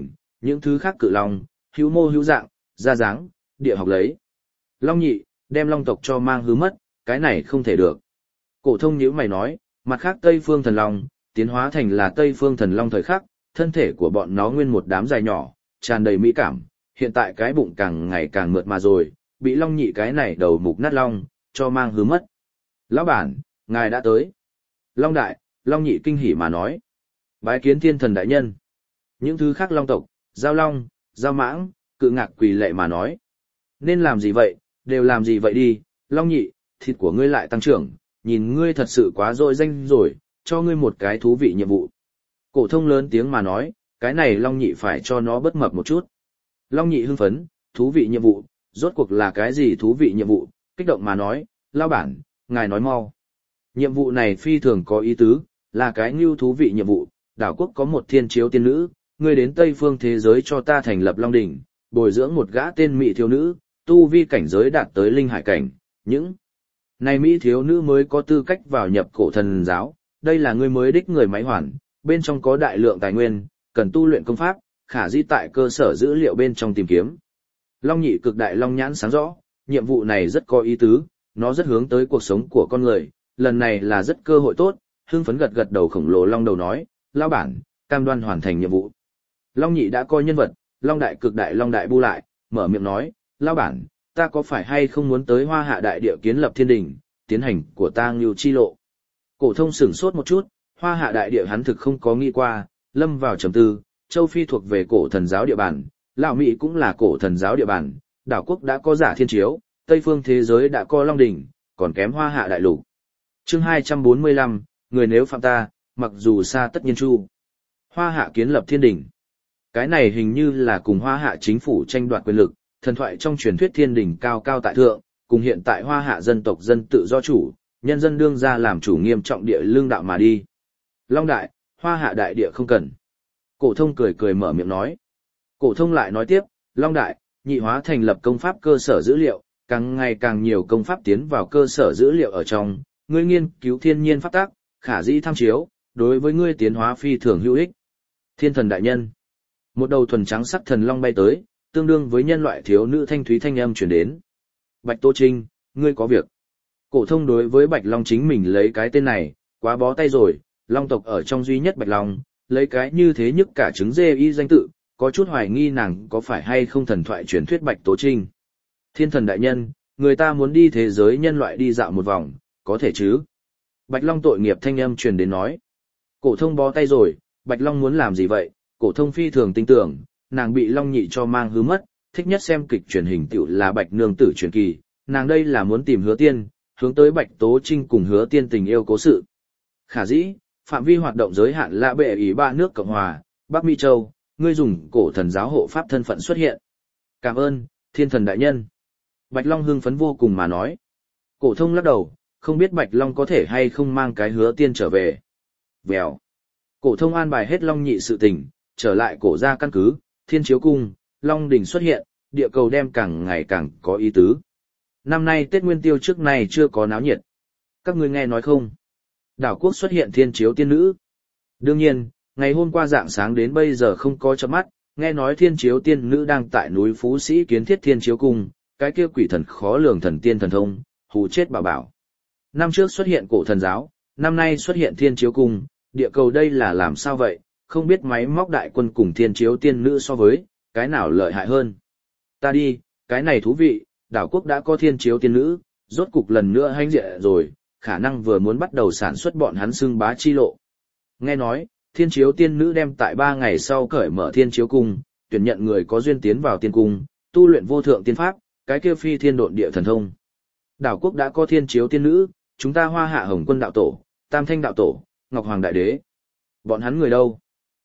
Những thứ khác cự long, hữu mô hữu dạng, ra dáng, địa học lấy. Long nhị, đem long tộc cho mang hư mất, cái này không thể được. Cổ thông nhíu mày nói, mặt khác Tây Phương Thần Long, tiến hóa thành là Tây Phương Thần Long thời khắc, thân thể của bọn nó nguyên một đám dài nhỏ, tràn đầy mỹ cảm, hiện tại cái bụng càng ngày càng mượt mà rồi, bị long nhị cái này đầu mục nát long, cho mang hư mất. Lão bản, ngài đã tới. Long đại, long nhị kinh hỉ mà nói. Bái kiến thiên thần đại nhân. Những thứ khác long tộc, giao long, giao mãng, cự ngạc quỳ lệ mà nói. Nên làm gì vậy, đều làm gì vậy đi, long nhị, thịt của ngươi lại tăng trưởng, nhìn ngươi thật sự quá dội danh rồi, cho ngươi một cái thú vị nhiệm vụ. Cổ thông lớn tiếng mà nói, cái này long nhị phải cho nó bất mập một chút. Long nhị hưng phấn, thú vị nhiệm vụ, rốt cuộc là cái gì thú vị nhiệm vụ, kích động mà nói, lão bản, ngài nói mau. Nhiệm vụ này phi thường có ý tứ, là cái ngưu thú vị nhiệm vụ, đảo quốc có một thiên chiếu tiên nữ, ngươi đến Tây phương thế giới cho ta thành lập Long đỉnh, bồi dưỡng một gã tên mỹ thiếu nữ, tu vi cảnh giới đạt tới linh hải cảnh, những này mỹ thiếu nữ mới có tư cách vào nhập cổ thần giáo, đây là ngươi mới đích người máy hoàn, bên trong có đại lượng tài nguyên, cần tu luyện công pháp, khả dĩ tại cơ sở dữ liệu bên trong tìm kiếm. Long nhị cực đại long nhãn sáng rõ, nhiệm vụ này rất có ý tứ, nó rất hướng tới cuộc sống của con người, lần này là rất cơ hội tốt, hưng phấn gật gật đầu khổng lồ long đầu nói, lão bản, cam đoan hoàn thành nhiệm vụ. Long nhị đã coi nhân vật, long đại cực đại long đại bu lại, mở miệng nói, lão bản, ta có phải hay không muốn tới Hoa Hạ đại địa kiến lập thiên đình, tiến hành của ta ngưu chi lộ. Cổ thông sửng sốt một chút, Hoa Hạ đại địa hắn thực không có nghĩ qua, lâm vào trầm tư, châu Phi thuộc về cổ thần giáo địa bàn, lão Mỹ cũng là cổ thần giáo địa bàn, đảo quốc đã có giả thiên chiếu, Tây phương thế giới đã có Long đỉnh, còn kém Hoa Hạ đại lục. Chương 245, người nếu phạm ta, mặc dù xa tất nhiên chu. Hoa Hạ kiến lập thiên đình. Cái này hình như là cùng Hoa Hạ chính phủ tranh đoạt quyền lực, thần thoại trong truyền thuyết thiên đình cao cao tại thượng, cùng hiện tại Hoa Hạ dân tộc dân tự do chủ, nhân dân đương ra làm chủ nghiêm trọng địa lương đạo mà đi. Long đại, Hoa Hạ đại địa không cần. Cổ thông cười cười mở miệng nói. Cổ thông lại nói tiếp, Long đại, nhị hóa thành lập công pháp cơ sở dữ liệu, càng ngày càng nhiều công pháp tiến vào cơ sở dữ liệu ở trong, ngươi nghiên cứu thiên nhiên pháp tắc, khả dĩ tham chiếu, đối với ngươi tiến hóa phi thường hữu ích. Thiên thần đại nhân. Một đầu thuần trắng sắc thần long bay tới, tương đương với nhân loại thiếu nữ thanh thúy thanh âm truyền đến. Bạch Tô Trinh, ngươi có việc. Cổ thông đối với Bạch Long chính mình lấy cái tên này, quá bó tay rồi, Long tộc ở trong duy nhất Bạch Long, lấy cái như thế nhức cả trứng dê y danh tự, có chút hoài nghi nàng có phải hay không thần thoại truyền thuyết Bạch Tố Trinh. Thiên thần đại nhân, người ta muốn đi thế giới nhân loại đi dạo một vòng, có thể chứ? Bạch Long tội nghiệp thanh âm truyền đến nói. Cổ thông bó tay rồi, Bạch Long muốn làm gì vậy? Cổ thông phi thường tin tưởng, nàng bị Long nhị cho mang hư mất, thích nhất xem kịch truyền hình tiểu là Bạch nương tử truyền kỳ, nàng đây là muốn tìm Hứa Tiên, hướng tới Bạch Tố Trinh cùng Hứa Tiên tình yêu cố sự. Khả dĩ, phạm vi hoạt động giới hạn là bệ ý ba nước Cộng hòa, Bắc Mỹ Châu, ngươi dùng cổ thần giáo hộ pháp thân phận xuất hiện. Cảm ơn, thiên thần đại nhân. Bạch Long hưng phấn vô cùng mà nói. Cổ thông lắc đầu, không biết Bạch Long có thể hay không mang cái Hứa Tiên trở về. Vèo. Cổ thông an bài hết Long nhị sự tình, trở lại cổ gia căn cứ, Thiên Chiếu Cung, Long đỉnh xuất hiện, địa cầu đem càng ngày càng có ý tứ. Năm nay Tết Nguyên Tiêu trước này chưa có náo nhiệt. Các ngươi nghe nói không? Đảo quốc xuất hiện Thiên Chiếu tiên nữ. Đương nhiên, ngày hôm qua dạng sáng đến bây giờ không có chớp mắt, nghe nói Thiên Chiếu tiên nữ đang tại núi Phú Sĩ kiến thiết Thiên Chiếu Cung, cái kia quỷ thần khó lường thần tiên thần thông, hù chết bảo bảo. Năm trước xuất hiện cổ thần giáo, năm nay xuất hiện Thiên Chiếu Cung, địa cầu đây là làm sao vậy? Không biết máy móc đại quân cùng Thiên Chiếu tiên nữ so với, cái nào lợi hại hơn. Ta đi, cái này thú vị, đảo quốc đã có Thiên Chiếu tiên nữ, rốt cục lần nữa hãnh diện rồi, khả năng vừa muốn bắt đầu sản xuất bọn hắn xưng bá chi lộ. Nghe nói, Thiên Chiếu tiên nữ đem tại 3 ngày sau cởi mở Thiên Chiếu cung, tuyển nhận người có duyên tiến vào tiên cung, tu luyện vô thượng tiên pháp, cái kia phi thiên độn địa thần thông. Đảo quốc đã có Thiên Chiếu tiên nữ, chúng ta Hoa Hạ Hồng Quân đạo tổ, Tam Thanh đạo tổ, Ngọc Hoàng đại đế. Bọn hắn người đâu?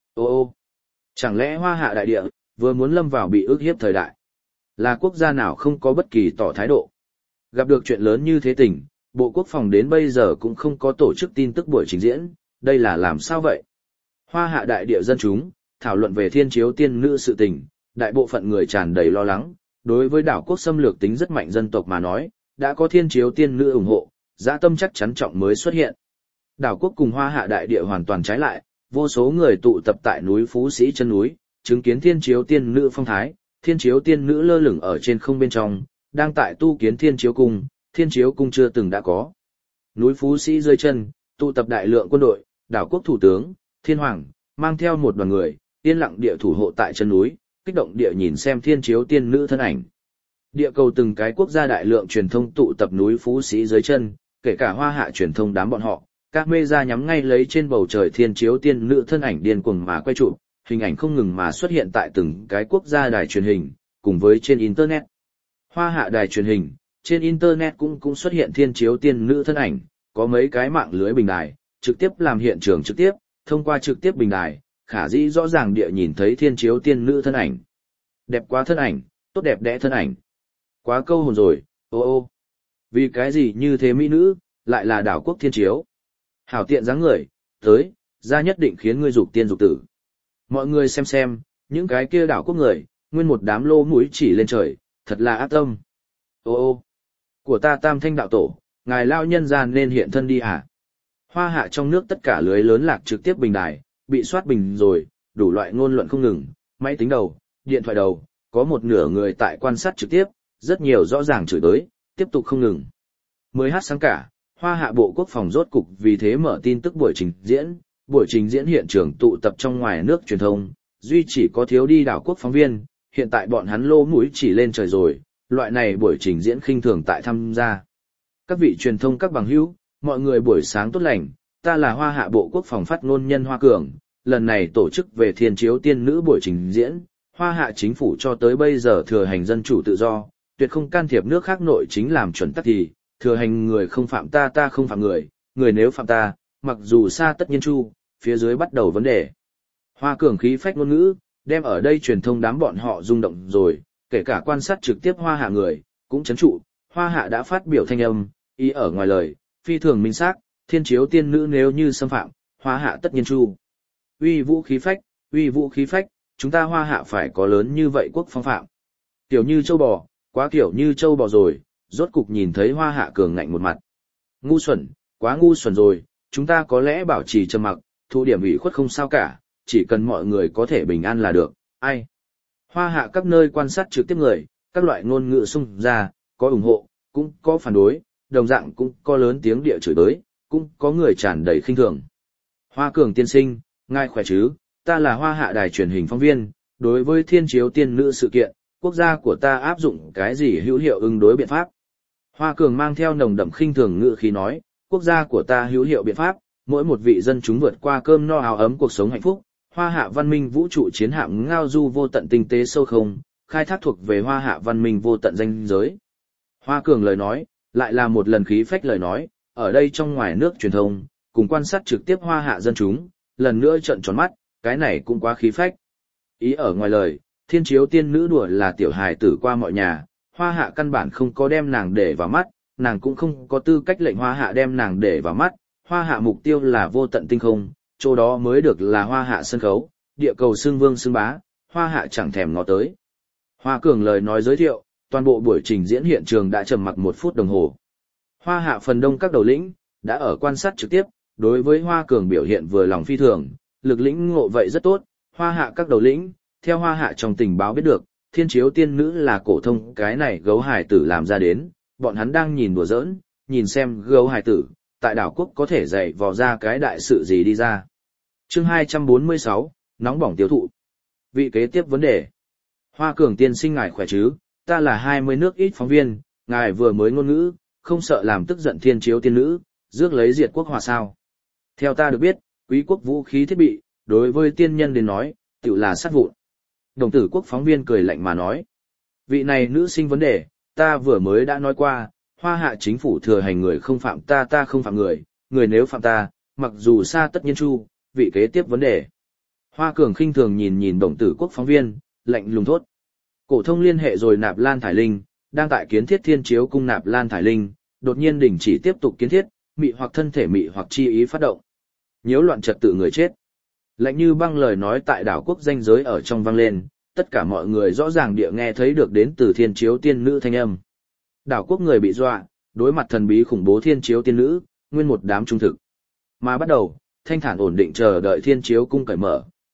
Ô, chẳng lẽ Hoa Hạ đại địa vừa muốn lâm vào bị ức hiếp thời đại? Là quốc gia nào không có bất kỳ tỏ thái độ? Gặp được chuyện lớn như thế tình, Bộ Quốc phòng đến bây giờ cũng không có tổ chức tin tức buổi trình diễn, đây là làm sao vậy? Hoa Hạ đại địa dân chúng, thảo luận về Thiên Chiếu tiên nữ sự tình, đại bộ phận người tràn đầy lo lắng, đối với đảo quốc xâm lược tính rất mạnh dân tộc mà nói, đã có Thiên Chiếu tiên nữ ủng hộ, dã tâm chắc chắn trọng mới xuất hiện. Đảo quốc cùng Hoa Hạ đại địa hoàn toàn trái lại, vô số người tụ tập tại núi Phú Sĩ chân núi, chứng kiến thiên chiếu tiên nữ phong thái, thiên chiếu tiên nữ lơ lửng ở trên không bên trong, đang tại tu kiến thiên chiếu cung chưa từng đã có. Núi Phú Sĩ dưới chân, tụ tập đại lượng quân đội, đảo quốc thủ tướng, thiên hoàng, mang theo một đoàn người, yên lặng địa thủ hộ tại chân núi, kích động địa nhìn xem thiên chiếu tiên nữ thân ảnh. Địa cầu từng cái quốc gia đại lượng truyền thông tụ tập núi Phú Sĩ dưới chân, kể cả Hoa Hạ truyền thông đám bọn họ, các mê ra nhắm ngay lấy trên bầu trời thiên chiếu tiên nữ thân ảnh điên cuồng mà quay chụp, hình ảnh không ngừng mà xuất hiện tại từng cái quốc gia đài truyền hình, cùng với trên internet. Hoa Hạ đài truyền hình, trên internet cũng xuất hiện thiên chiếu tiên nữ thân ảnh, có mấy cái mạng lưới bình đài, trực tiếp làm hiện trường trực tiếp, thông qua trực tiếp bình đài, khả dĩ rõ ràng địa nhìn thấy thiên chiếu tiên nữ thân ảnh. Đẹp quá thân ảnh, tốt đẹp đẽ thân ảnh. Quá câu hồn rồi, ô ô. Vì cái gì như thế mỹ nữ, lại là đảo quốc thiên chiếu. Hảo tiện dáng người, tới, ra nhất định khiến ngươi dục tiên dục tử. Mọi người xem, những cái kia đảo quốc người, nguyên một đám lô mũi chỉ lên trời, thật là ác tâm. Ô ô, của ta Tam Thanh đạo tổ, ngài lao nhân gian nên hiện thân đi hả? Hoa Hạ trong nước tất cả lưới lớn lạc trực tiếp bình đài, bị soát bình rồi, đủ loại ngôn luận không ngừng, máy tính đầu, điện thoại đầu, có một nửa người tại quan sát trực tiếp, rất nhiều rõ ràng chửi tới, tiếp tục không ngừng. 10h sáng cả, Hoa Hạ Bộ Quốc phòng rốt cục vì thế mở tin tức buổi trình diễn hiện trường tụ tập trong ngoài nước truyền thông, duy chỉ có thiếu đi đảo quốc phóng viên, hiện tại bọn hắn lô mũi chỉ lên trời rồi, loại này buổi trình diễn khinh thường tại tham gia. Các vị truyền thông các bằng hữu, mọi người buổi sáng tốt lành, ta là Hoa Hạ Bộ Quốc phòng phát ngôn nhân Hoa Cường, lần này tổ chức về thiên chiếu tiên nữ buổi trình diễn, Hoa Hạ chính phủ cho tới bây giờ thừa hành dân chủ tự do, tuyệt không can thiệp nước khác nội chính làm chuẩn tắc thì, thừa hành người không phạm ta ta không phạm người, người nếu phạm ta, mặc dù xa tất nhiên chu, phía dưới bắt đầu vấn đề. Hoa Cường khí phách ngôn ngữ, đem ở đây truyền thông đám bọn họ rung động rồi, kể cả quan sát trực tiếp Hoa Hạ người, cũng chấn trụ, Hoa Hạ đã phát biểu thanh âm, ý ở ngoài lời, phi thường minh xác, thiên chiếu tiên nữ nếu như xâm phạm, Hoa Hạ tất nhiên chu. Uy vũ khí phách, chúng ta Hoa Hạ phải có lớn như vậy quốc phong phạm. Kiểu như châu bò, quá kiểu như châu bò rồi, rốt cục nhìn thấy Hoa Hạ cường ngạnh một mặt. Ngu xuẩn, quá ngu xuẩn rồi, chúng ta có lẽ bảo trì trầm mặc, thu điểm ủy khuất không sao cả, chỉ cần mọi người có thể bình an là được, ai. Hoa Hạ các nơi quan sát trực tiếp người, các loại ngôn ngữ xung ra, có ủng hộ, cũng có phản đối, đồng dạng cũng có lớn tiếng địa chửi tới, cũng có người tràn đầy khinh thường. Hoa Cường tiên sinh, ngài khỏe chứ, ta là Hoa Hạ đài truyền hình phóng viên, đối với thiên chiếu tiên nữ sự kiện, quốc gia của ta áp dụng cái gì hữu hiệu ứng đối biện pháp. Hoa Cường mang theo nồng đậm khinh thường ngữ khí nói, quốc gia của ta hữu hiệu biện pháp, mỗi một vị dân chúng vượt qua cơm no áo ấm cuộc sống hạnh phúc. Hoa Hạ văn minh vũ trụ chiến hạm ngao du vô tận tinh tế sâu không, khai thác thuộc về Hoa Hạ văn minh vô tận danh giới. Hoa Cường lời nói, lại là một lần khí phách lời nói, ở đây trong ngoài nước truyền thông, cùng quan sát trực tiếp Hoa Hạ dân chúng, lần nữa trợn tròn mắt, cái này cũng quá khí phách. Ý ở ngoài lời, thiên chiếu tiên nữ đùa là tiểu hài tử qua mọi nhà, Hoa Hạ căn bản không có đem nàng để vào mắt, nàng cũng không có tư cách lệnh Hoa Hạ đem nàng để vào mắt, Hoa Hạ mục tiêu là vô tận tinh không, chỗ đó mới được là Hoa Hạ sân khấu, địa cầu xưng vương xưng bá, Hoa Hạ chẳng thèm ngó tới. Hoa Cường lời nói giới thiệu, toàn bộ buổi trình diễn hiện trường đã trầm mặc 1 phút đồng hồ. Hoa Hạ phần đông các đầu lĩnh, đã ở quan sát trực tiếp, đối với Hoa Cường biểu hiện vừa lòng phi thường, lực lĩnh ngộ vậy rất tốt, Hoa Hạ các đầu lĩnh, theo Hoa Hạ trong tình báo biết được, thiên chiếu tiên nữ là cổ thông cái này gấu hải tử làm ra đến, bọn hắn đang nhìn đùa giỡn, nhìn xem gấu hải tử, tại đảo quốc có thể dạy vò ra cái đại sự gì đi ra. Chương 246, nóng bỏng tiêu thụ. Vị kế tiếp vấn đề. Hoa Cường tiên sinh ngài khỏe chứ, ta là 20 nước ít phóng viên, ngài vừa mới ngôn ngữ, không sợ làm tức giận thiên chiếu tiên nữ, rước lấy diệt quốc hòa sao. Theo ta được biết, quý quốc vũ khí thiết bị, đối với tiên nhân đến nói, tự là sát vụn. Đồng tử quốc phóng viên cười lạnh mà nói. Vị này nữ sinh vấn đề, ta vừa mới đã nói qua, Hoa Hạ chính phủ thừa hành người không phạm ta ta không phạm người, người nếu phạm ta, mặc dù xa tất nhiên chu, vị kế tiếp vấn đề. Hoa Cường khinh thường nhìn đồng tử quốc phóng viên, lạnh lùng thốt. Cổ thông liên hệ rồi Nạp Lan Thải Linh, đang tại kiến thiết thiên chiếu cung Nạp Lan Thải Linh, đột nhiên đình chỉ tiếp tục kiến thiết, mị hoặc thân thể mị hoặc chi ý phát động. Nhiễu loạn trật tự người chết. Lạnh như băng lời nói tại đảo quốc danh giới ở trong vang lên, tất cả mọi người rõ ràng địa nghe thấy được đến từ thiên chiếu tiên nữ thanh âm. Đảo quốc người bị dọa, đối mặt thần bí khủng bố thiên chiếu tiên nữ, nguyên một đám trung thực. Mà bắt đầu, thanh thản ổn định chờ đợi thiên chiếu cung cởi mở,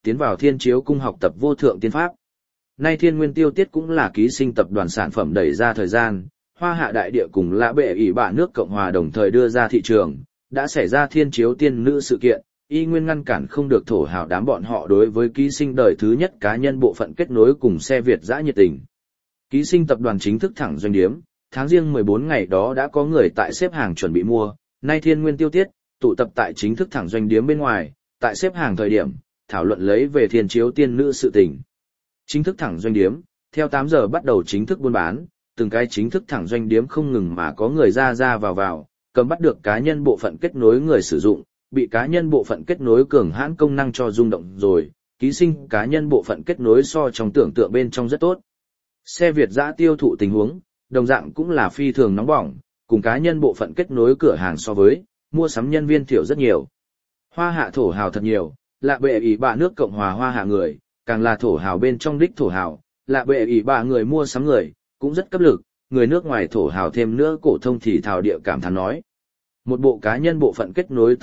tiến vào Thiên Chiếu cung học tập vô thượng tiên pháp. Nay Thiên Nguyên Tiêu Tiết cũng là ký sinh tập đoàn sản phẩm đẩy ra thời gian, Hoa Hạ đại địa cùng Lã Bệ ỷ bạ nước Cộng hòa đồng thời đưa ra thị trường, đã xảy ra Thiên Chiếu tiên nữ sự kiện, y nguyên ngăn cản không được thổ hào đám bọn họ đối với ký sinh đời thứ nhất cá nhân bộ phận kết nối cùng xe Việt dã nhiệt tình. Ký sinh tập đoàn chính thức thẳng doanh điếm, tháng riêng 14 ngày đó đã có người tại xếp hàng chuẩn bị mua, nay Thiên Nguyên Tiêu Tiết, tụ tập tại chính thức thẳng doanh điếm bên ngoài, tại xếp hàng thời điểm, thảo luận lấy về Thiên Chiếu tiên nữ sự tình. Chính thức thẳng doanh điếm, theo 8 giờ bắt đầu chính thức buôn bán, từng cái chính thức thẳng doanh điếm không ngừng mà có người ra vào, cầm bắt được cá nhân bộ phận kết nối người sử dụng, bị cá nhân bộ phận kết nối cường hãn công năng cho rung động rồi, ký sinh cá nhân bộ phận kết nối so trong tưởng tượng bên trong rất tốt. Xe Việt dã tiêu thụ tình huống, đồng dạng cũng là phi thường nóng bỏng, cùng cá nhân bộ phận kết nối cửa hàng so với, mua sắm nhân viên thiểu rất nhiều. Hoa Hạ thổ hào thật nhiều, Lạ Bệ ỷ bạ nước Cộng hòa Hoa Hạ người, càng là thổ hào bên trong đích thổ hào, Lạ Bệ ỷ bạ người mua sắm người, cũng rất cấp lực, người nước ngoài thổ hào thêm nữa cổ thông thì thảo địa cảm thán nói. Một bộ cá nhân bộ phận kết nối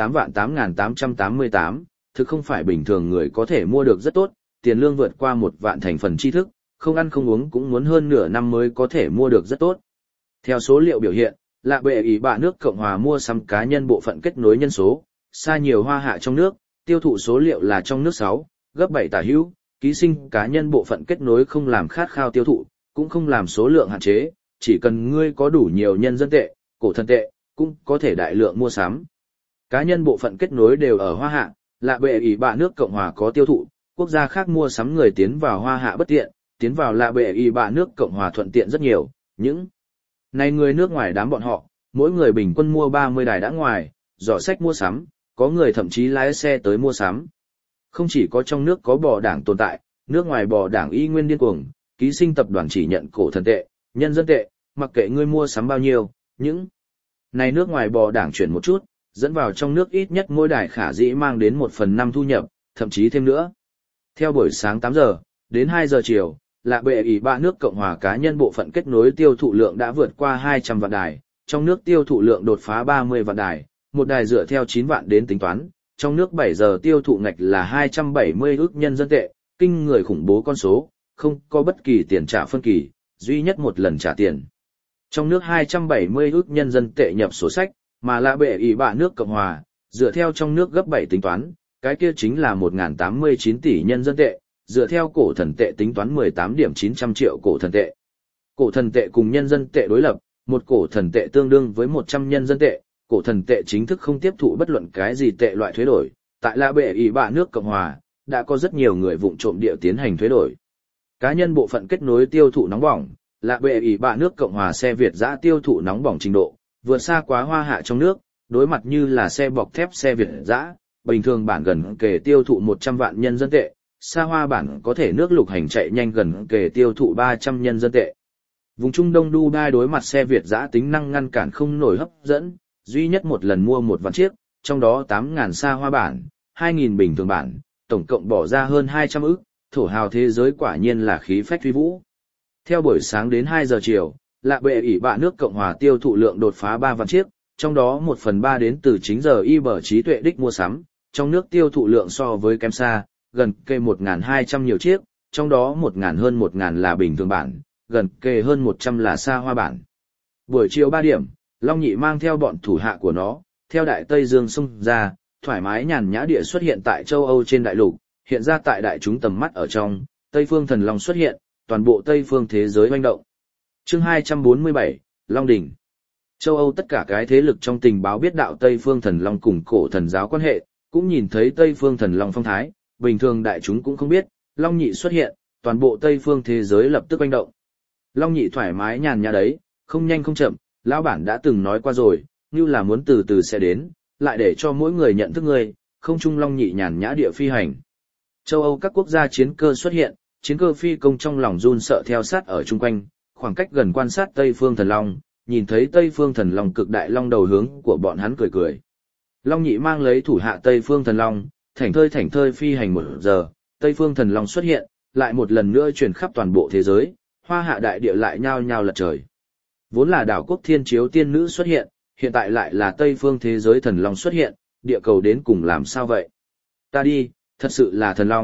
8.888, thực không phải bình thường người có thể mua được rất tốt, tiền lương vượt qua 1 vạn thành phần tri thức, không ăn không uống cũng muốn hơn nửa năm mới có thể mua được rất tốt. Theo số liệu biểu hiện, Lạ Bệ ỷ bạ nước Cộng hòa mua sắm cá nhân bộ phận kết nối nhân số, xa nhiều Hoa Hạ trong nước, tiêu thụ số liệu là trong nước 6, gấp 7 tả hữu, ký sinh cá nhân bộ phận kết nối không làm khát khao tiêu thụ, cũng không làm số lượng hạn chế, chỉ cần ngươi có đủ nhiều nhân dân tệ, cổ thần tệ, cũng có thể đại lượng mua sắm. Cá nhân bộ phận kết nối đều ở Hoa Hạ, Lạ Bệ ỷ bạ nước Cộng hòa có tiêu thụ, quốc gia khác mua sắm người tiến vào Hoa Hạ bất tiện, tiến vào Lạ Bệ ỷ bạ nước Cộng hòa thuận tiện rất nhiều, những này người nước ngoài đám bọn họ, mỗi người bình quân mua 30 đài đã ngoài, giỏ sách mua sắm, có người thậm chí lái xe tới mua sắm. Không chỉ có trong nước có bò đảng tồn tại, nước ngoài bò đảng y nguyên điên cuồng, ký sinh tập đoàn chỉ nhận cổ thần tệ, nhân dân tệ, mặc kệ ngươi mua sắm bao nhiêu, những này nước ngoài bò đảng chuyển một chút, dẫn vào trong nước ít nhất mỗi đài khả dĩ mang đến 1/5 thu nhập, thậm chí thêm nữa. Theo buổi sáng 8 giờ, đến 2 giờ chiều, Lạ Bệ ỷ bạ nước Cộng hòa cá nhân bộ phận kết nối tiêu thụ lượng đã vượt qua 200 vạn đài, trong nước tiêu thụ lượng đột phá 30 vạn đài, một đài dựa theo 9 vạn đến tính toán, trong nước 7 giờ tiêu thụ ngạch là 270 ức nhân dân tệ, kinh người khủng bố con số, không có bất kỳ tiền trả phân kỳ, duy nhất một lần trả tiền. Trong nước 270 ức nhân dân tệ nhập sổ sách, mà Lạ Bệ ỷ bạ nước Cộng hòa, dựa theo trong nước gấp 7 tính toán, cái kia chính là 1.089 tỷ nhân dân tệ, dựa theo cổ thần tệ tính toán 18.900 triệu cổ thần tệ. Cổ thần tệ cùng nhân dân tệ đối lập, một cổ thần tệ tương đương với 100 nhân dân tệ, cổ thần tệ chính thức không tiếp thụ bất luận cái gì tệ loại thuế đổi. Tại Lạ Bệ ỷ bạ nước Cộng hòa, đã có rất nhiều người vụng trộm địa tiến hành thuế đổi. Cá nhân bộ phận kết nối tiêu thụ nóng bỏng, Lạ Bệ ỷ bạ nước Cộng hòa xe Việt dã tiêu thụ nóng bỏng trình độ, vượt xa quá Hoa Hạ trong nước, đối mặt như là xe bọc thép xe Việt dã, bình thường bản gần kề tiêu thụ 100 vạn nhân dân tệ, xa hoa bản có thể nước lục hành chạy nhanh gần kề tiêu thụ 300 nhân dân tệ. Vùng Trung Đông Dubai đối mặt xe Việt dã tính năng ngăn cản không nổi hấp dẫn, duy nhất một lần mua 1 vạn chiếc, trong đó 8.000 xa hoa bản, 2.000 bình thường bản, tổng cộng bỏ ra hơn 200 ức, thổ hào thế giới quả nhiên là khí phách phi vũ. Theo buổi sáng đến 2 giờ chiều, Lạ Bệ ỷ bạ nước Cộng hòa tiêu thụ lượng đột phá 3 vạn chiếc, trong đó 1/3 đến từ chính giờ y bờ trí tuệ đích mua sắm, trong nước tiêu thụ lượng so với kém xa, gần kề 1.200 nhiều chiếc, trong đó 1.000 hơn 1.000 là bình thường bản, gần kề hơn 100 là xa hoa bản. Buổi chiều 3 điểm, Long Nhị mang theo bọn thủ hạ của nó, theo Đại Tây Dương xông ra, thoải mái nhàn nhã địa xuất hiện tại châu Âu trên đại lục, hiện ra tại đại chúng tầm mắt ở trong, Tây Phương Thần Long xuất hiện, toàn bộ Tây Phương thế giới hoành động. Chương 247, Long Đỉnh. Châu Âu tất cả cái thế lực trong tình báo biết đạo Tây Phương Thần Long cùng cổ thần giáo quan hệ, cũng nhìn thấy Tây Phương Thần Long phong thái, bình thường đại chúng cũng không biết, Long Nhị xuất hiện, toàn bộ Tây Phương thế giới lập tức hoành động. Long Nhị thoải mái nhàn nhã đấy, không nhanh không chậm, lão bản đã từng nói qua rồi, như là muốn từ từ sẽ đến, lại để cho mỗi người nhận thức người, không chung Long Nhị nhàn nhã địa phi hành. Châu Âu các quốc gia chiến cơ xuất hiện, chiến cơ phi công trong lòng run sợ theo sát ở chung quanh, khoảng cách gần quan sát Tây Phương Thần Long, nhìn thấy Tây Phương Thần Long cực đại long đầu hướng của bọn hắn cười cười. Long Nhị mang lấy thủ hạ Tây Phương Thần Long, thảnh thơi phi hành 1 giờ, Tây Phương Thần Long xuất hiện, lại một lần nữa truyền khắp toàn bộ thế giới, Hoa Hạ đại địa lại nhao nhao lật trời. Vốn là đảo quốc Thiên Chiếu tiên nữ xuất hiện, hiện tại lại là Tây Phương thế giới Thần Long xuất hiện, địa cầu đến cùng làm sao vậy? Ta đi, thật sự là Thần Long,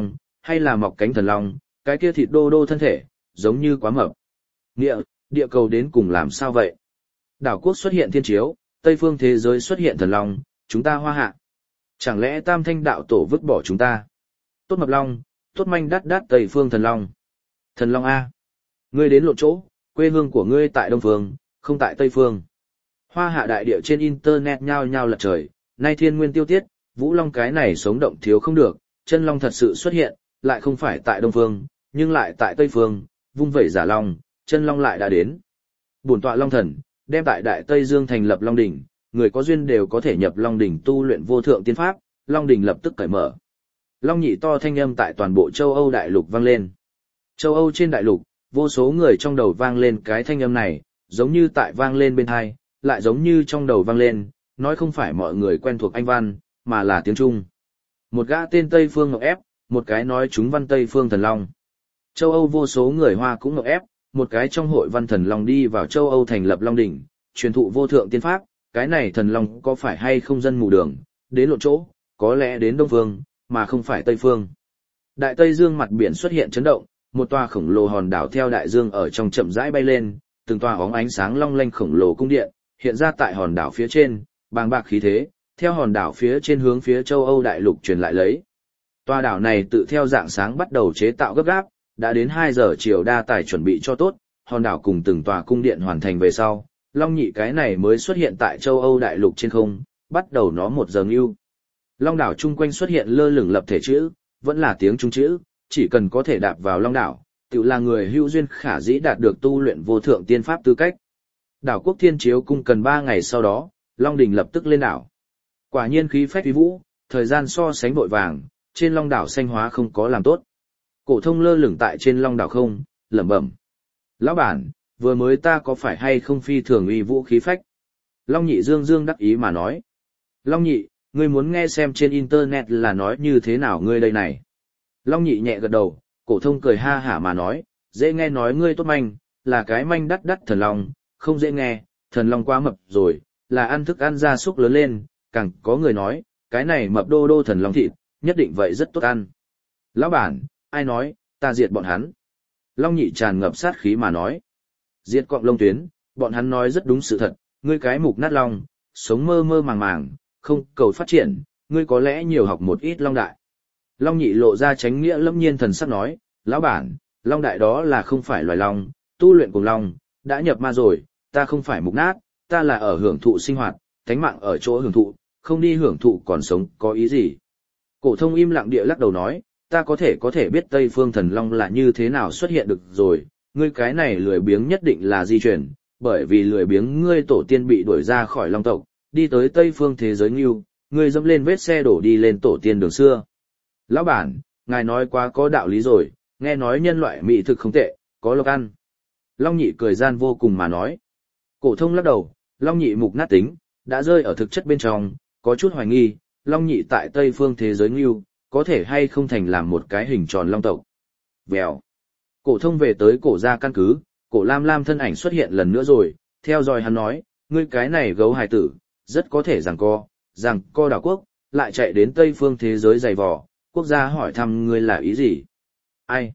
hay là mọc cánh thần long, cái kia thịt đô đô thân thể, giống như quá mập. Địa cầu đến cùng làm sao vậy? Đảo quốc xuất hiện thiên chiếu, Tây phương thế giới xuất hiện thần long, chúng ta Hoa Hạ. Chẳng lẽ Tam Thanh đạo tổ vứt bỏ chúng ta? Tốt mập long, tốt manh đắt đắt Tây phương thần long. Thần long A. Ngươi đến lộ chỗ, quê hương của ngươi tại Đông Phương, không tại Tây Phương. Hoa Hạ đại địa trên internet nhao nhao lật trời, nay thiên nguyên tiêu tiết, Vũ Long cái này sống động thiếu không được, chân long thật sự xuất hiện, lại không phải tại Đông Phương, nhưng lại tại Tây Phương, vung vẩy giả long, chân long lại đã đến. Bổn tọa Long Thần, đem tại Đại Tây Dương thành lập Long Đỉnh, người có duyên đều có thể nhập Long Đỉnh tu luyện vô thượng tiên pháp, Long Đỉnh lập tức cởi mở. Long nhị to thanh âm tại toàn bộ châu Âu đại lục vang lên. Châu Âu trên đại lục, vô số người trong đầu vang lên cái thanh âm này, giống như tại vang lên bên tai, lại giống như trong đầu vang lên, nói không phải mọi người quen thuộc Anh văn, mà là tiếng Trung. Một gã tên Tây Phương Ngọc ép, một cái nói chúng văn Tây Phương Thần Long. Châu Âu vô số người Hoa cũng ngọc ép, một cái trong hội văn thần Long đi vào châu Âu thành lập Long Đỉnh, truyền thụ vô thượng tiên pháp, cái này thần Long có phải hay không dân mù đường, đến lộn chỗ, có lẽ đến Đông Phương, mà không phải Tây Phương. Đại Tây Dương mặt biển xuất hiện chấn động, một tòa khổng lồ hòn đảo theo đại dương ở trong chậm rãi bay lên, từng tòa óng ánh sáng long lanh khổng lồ cung điện, hiện ra tại hòn đảo phía trên, bàng bạc khí thế, theo hòn đảo phía trên hướng phía châu Âu đại lục truyền lại lấy. Tòa đảo này tự theo dạng sáng bắt đầu chế tạo gấp gáp, đã đến 2 giờ chiều đa tài chuẩn bị cho tốt, hòn đảo cùng từng tòa cung điện hoàn thành về sau, Long nhị cái này mới xuất hiện tại châu Âu đại lục trên không, bắt đầu nó 1 giờ ngưu. Long đảo chung quanh xuất hiện lơ lửng lập thể chữ, vẫn là tiếng Trung chữ, chỉ cần có thể đạp vào Long đảo, tự là người hữu duyên khả dĩ đạt được tu luyện vô thượng tiên pháp tư cách. Đảo quốc Thiên Chiếu cung cần 3 ngày sau đó, Long đỉnh lập tức lên đảo. Quả nhiên khí phách uy vũ, thời gian so sánh vội vàng, trên Long đảo xanh hóa không có làm tốt. Cổ Thông lơ lửng tại trên Long đảo không, lẩm bẩm: "Lão bản, vừa mới ta có phải hay không phi thường uy vũ khí phách?" Long nhị dương dương đắc ý mà nói: "Long nhị, ngươi muốn nghe xem trên internet là nói như thế nào ngươi đây này?" Long nhị nhẹ gật đầu, Cổ Thông cười ha hả mà nói: "Dễ nghe nói ngươi tốt manh, là cái manh đắt đắt thần long, không dễ nghe, thần long quá mập rồi, là ăn thức ăn gia súc lớn lên, càng có người nói, cái này mập đô đô thần long thịt, nhất định vậy rất tốt ăn." "Lão bản, ai nói, ta diệt bọn hắn." Long nhị tràn ngập sát khí mà nói: "Diệt cọng lông tuyến, bọn hắn nói rất đúng sự thật, ngươi cái mục nát long, sống mơ mơ màng màng, không cầu phát triển, ngươi có lẽ nhiều học một ít long đại." Long nhị lộ ra chánh nghĩa lâm nhiên thần sắc nói: "Lão bản, long đại đó là không phải loài long, tu luyện cùng long, đã nhập ma rồi, ta không phải mục nát, ta là ở hưởng thụ sinh hoạt, tánh mạng ở chỗ hưởng thụ, không đi hưởng thụ còn sống có ý gì." Cổ Thông im lặng địa lắc đầu nói: "Ta có thể biết Tây Phương Thần Long là như thế nào xuất hiện được rồi, ngươi cái này lười biếng nhất định là di truyền, bởi vì lười biếng ngươi tổ tiên bị đuổi ra khỏi Long tộc, đi tới Tây Phương thế giới ngưu, ngươi dẫm lên vết xe đổ đi lên tổ tiên đường xưa." "Lão bản, ngài nói quá có đạo lý rồi, nghe nói nhân loại mỹ thực không tệ, có lộc ăn." Long nhị cười gian vô cùng mà nói. Cổ Thông lắc đầu, Long nhị mục nát tính, đã rơi ở thực chất bên trong, có chút hoài nghi, Long nhị tại Tây Phương thế giới ngưu, có thể hay không thành làm một cái hình tròn long tộc. Vèo. Cổ Thông về tới cổ gia căn cứ, Cổ Lam Lam thân ảnh xuất hiện lần nữa rồi, theo dõi hắn nói, ngươi cái này gấu hài tử, rất có thể giằng co đảo quốc, lại chạy đến Tây Phương thế giới dày vò, quốc gia hỏi thăm ngươi là ý gì? Ai?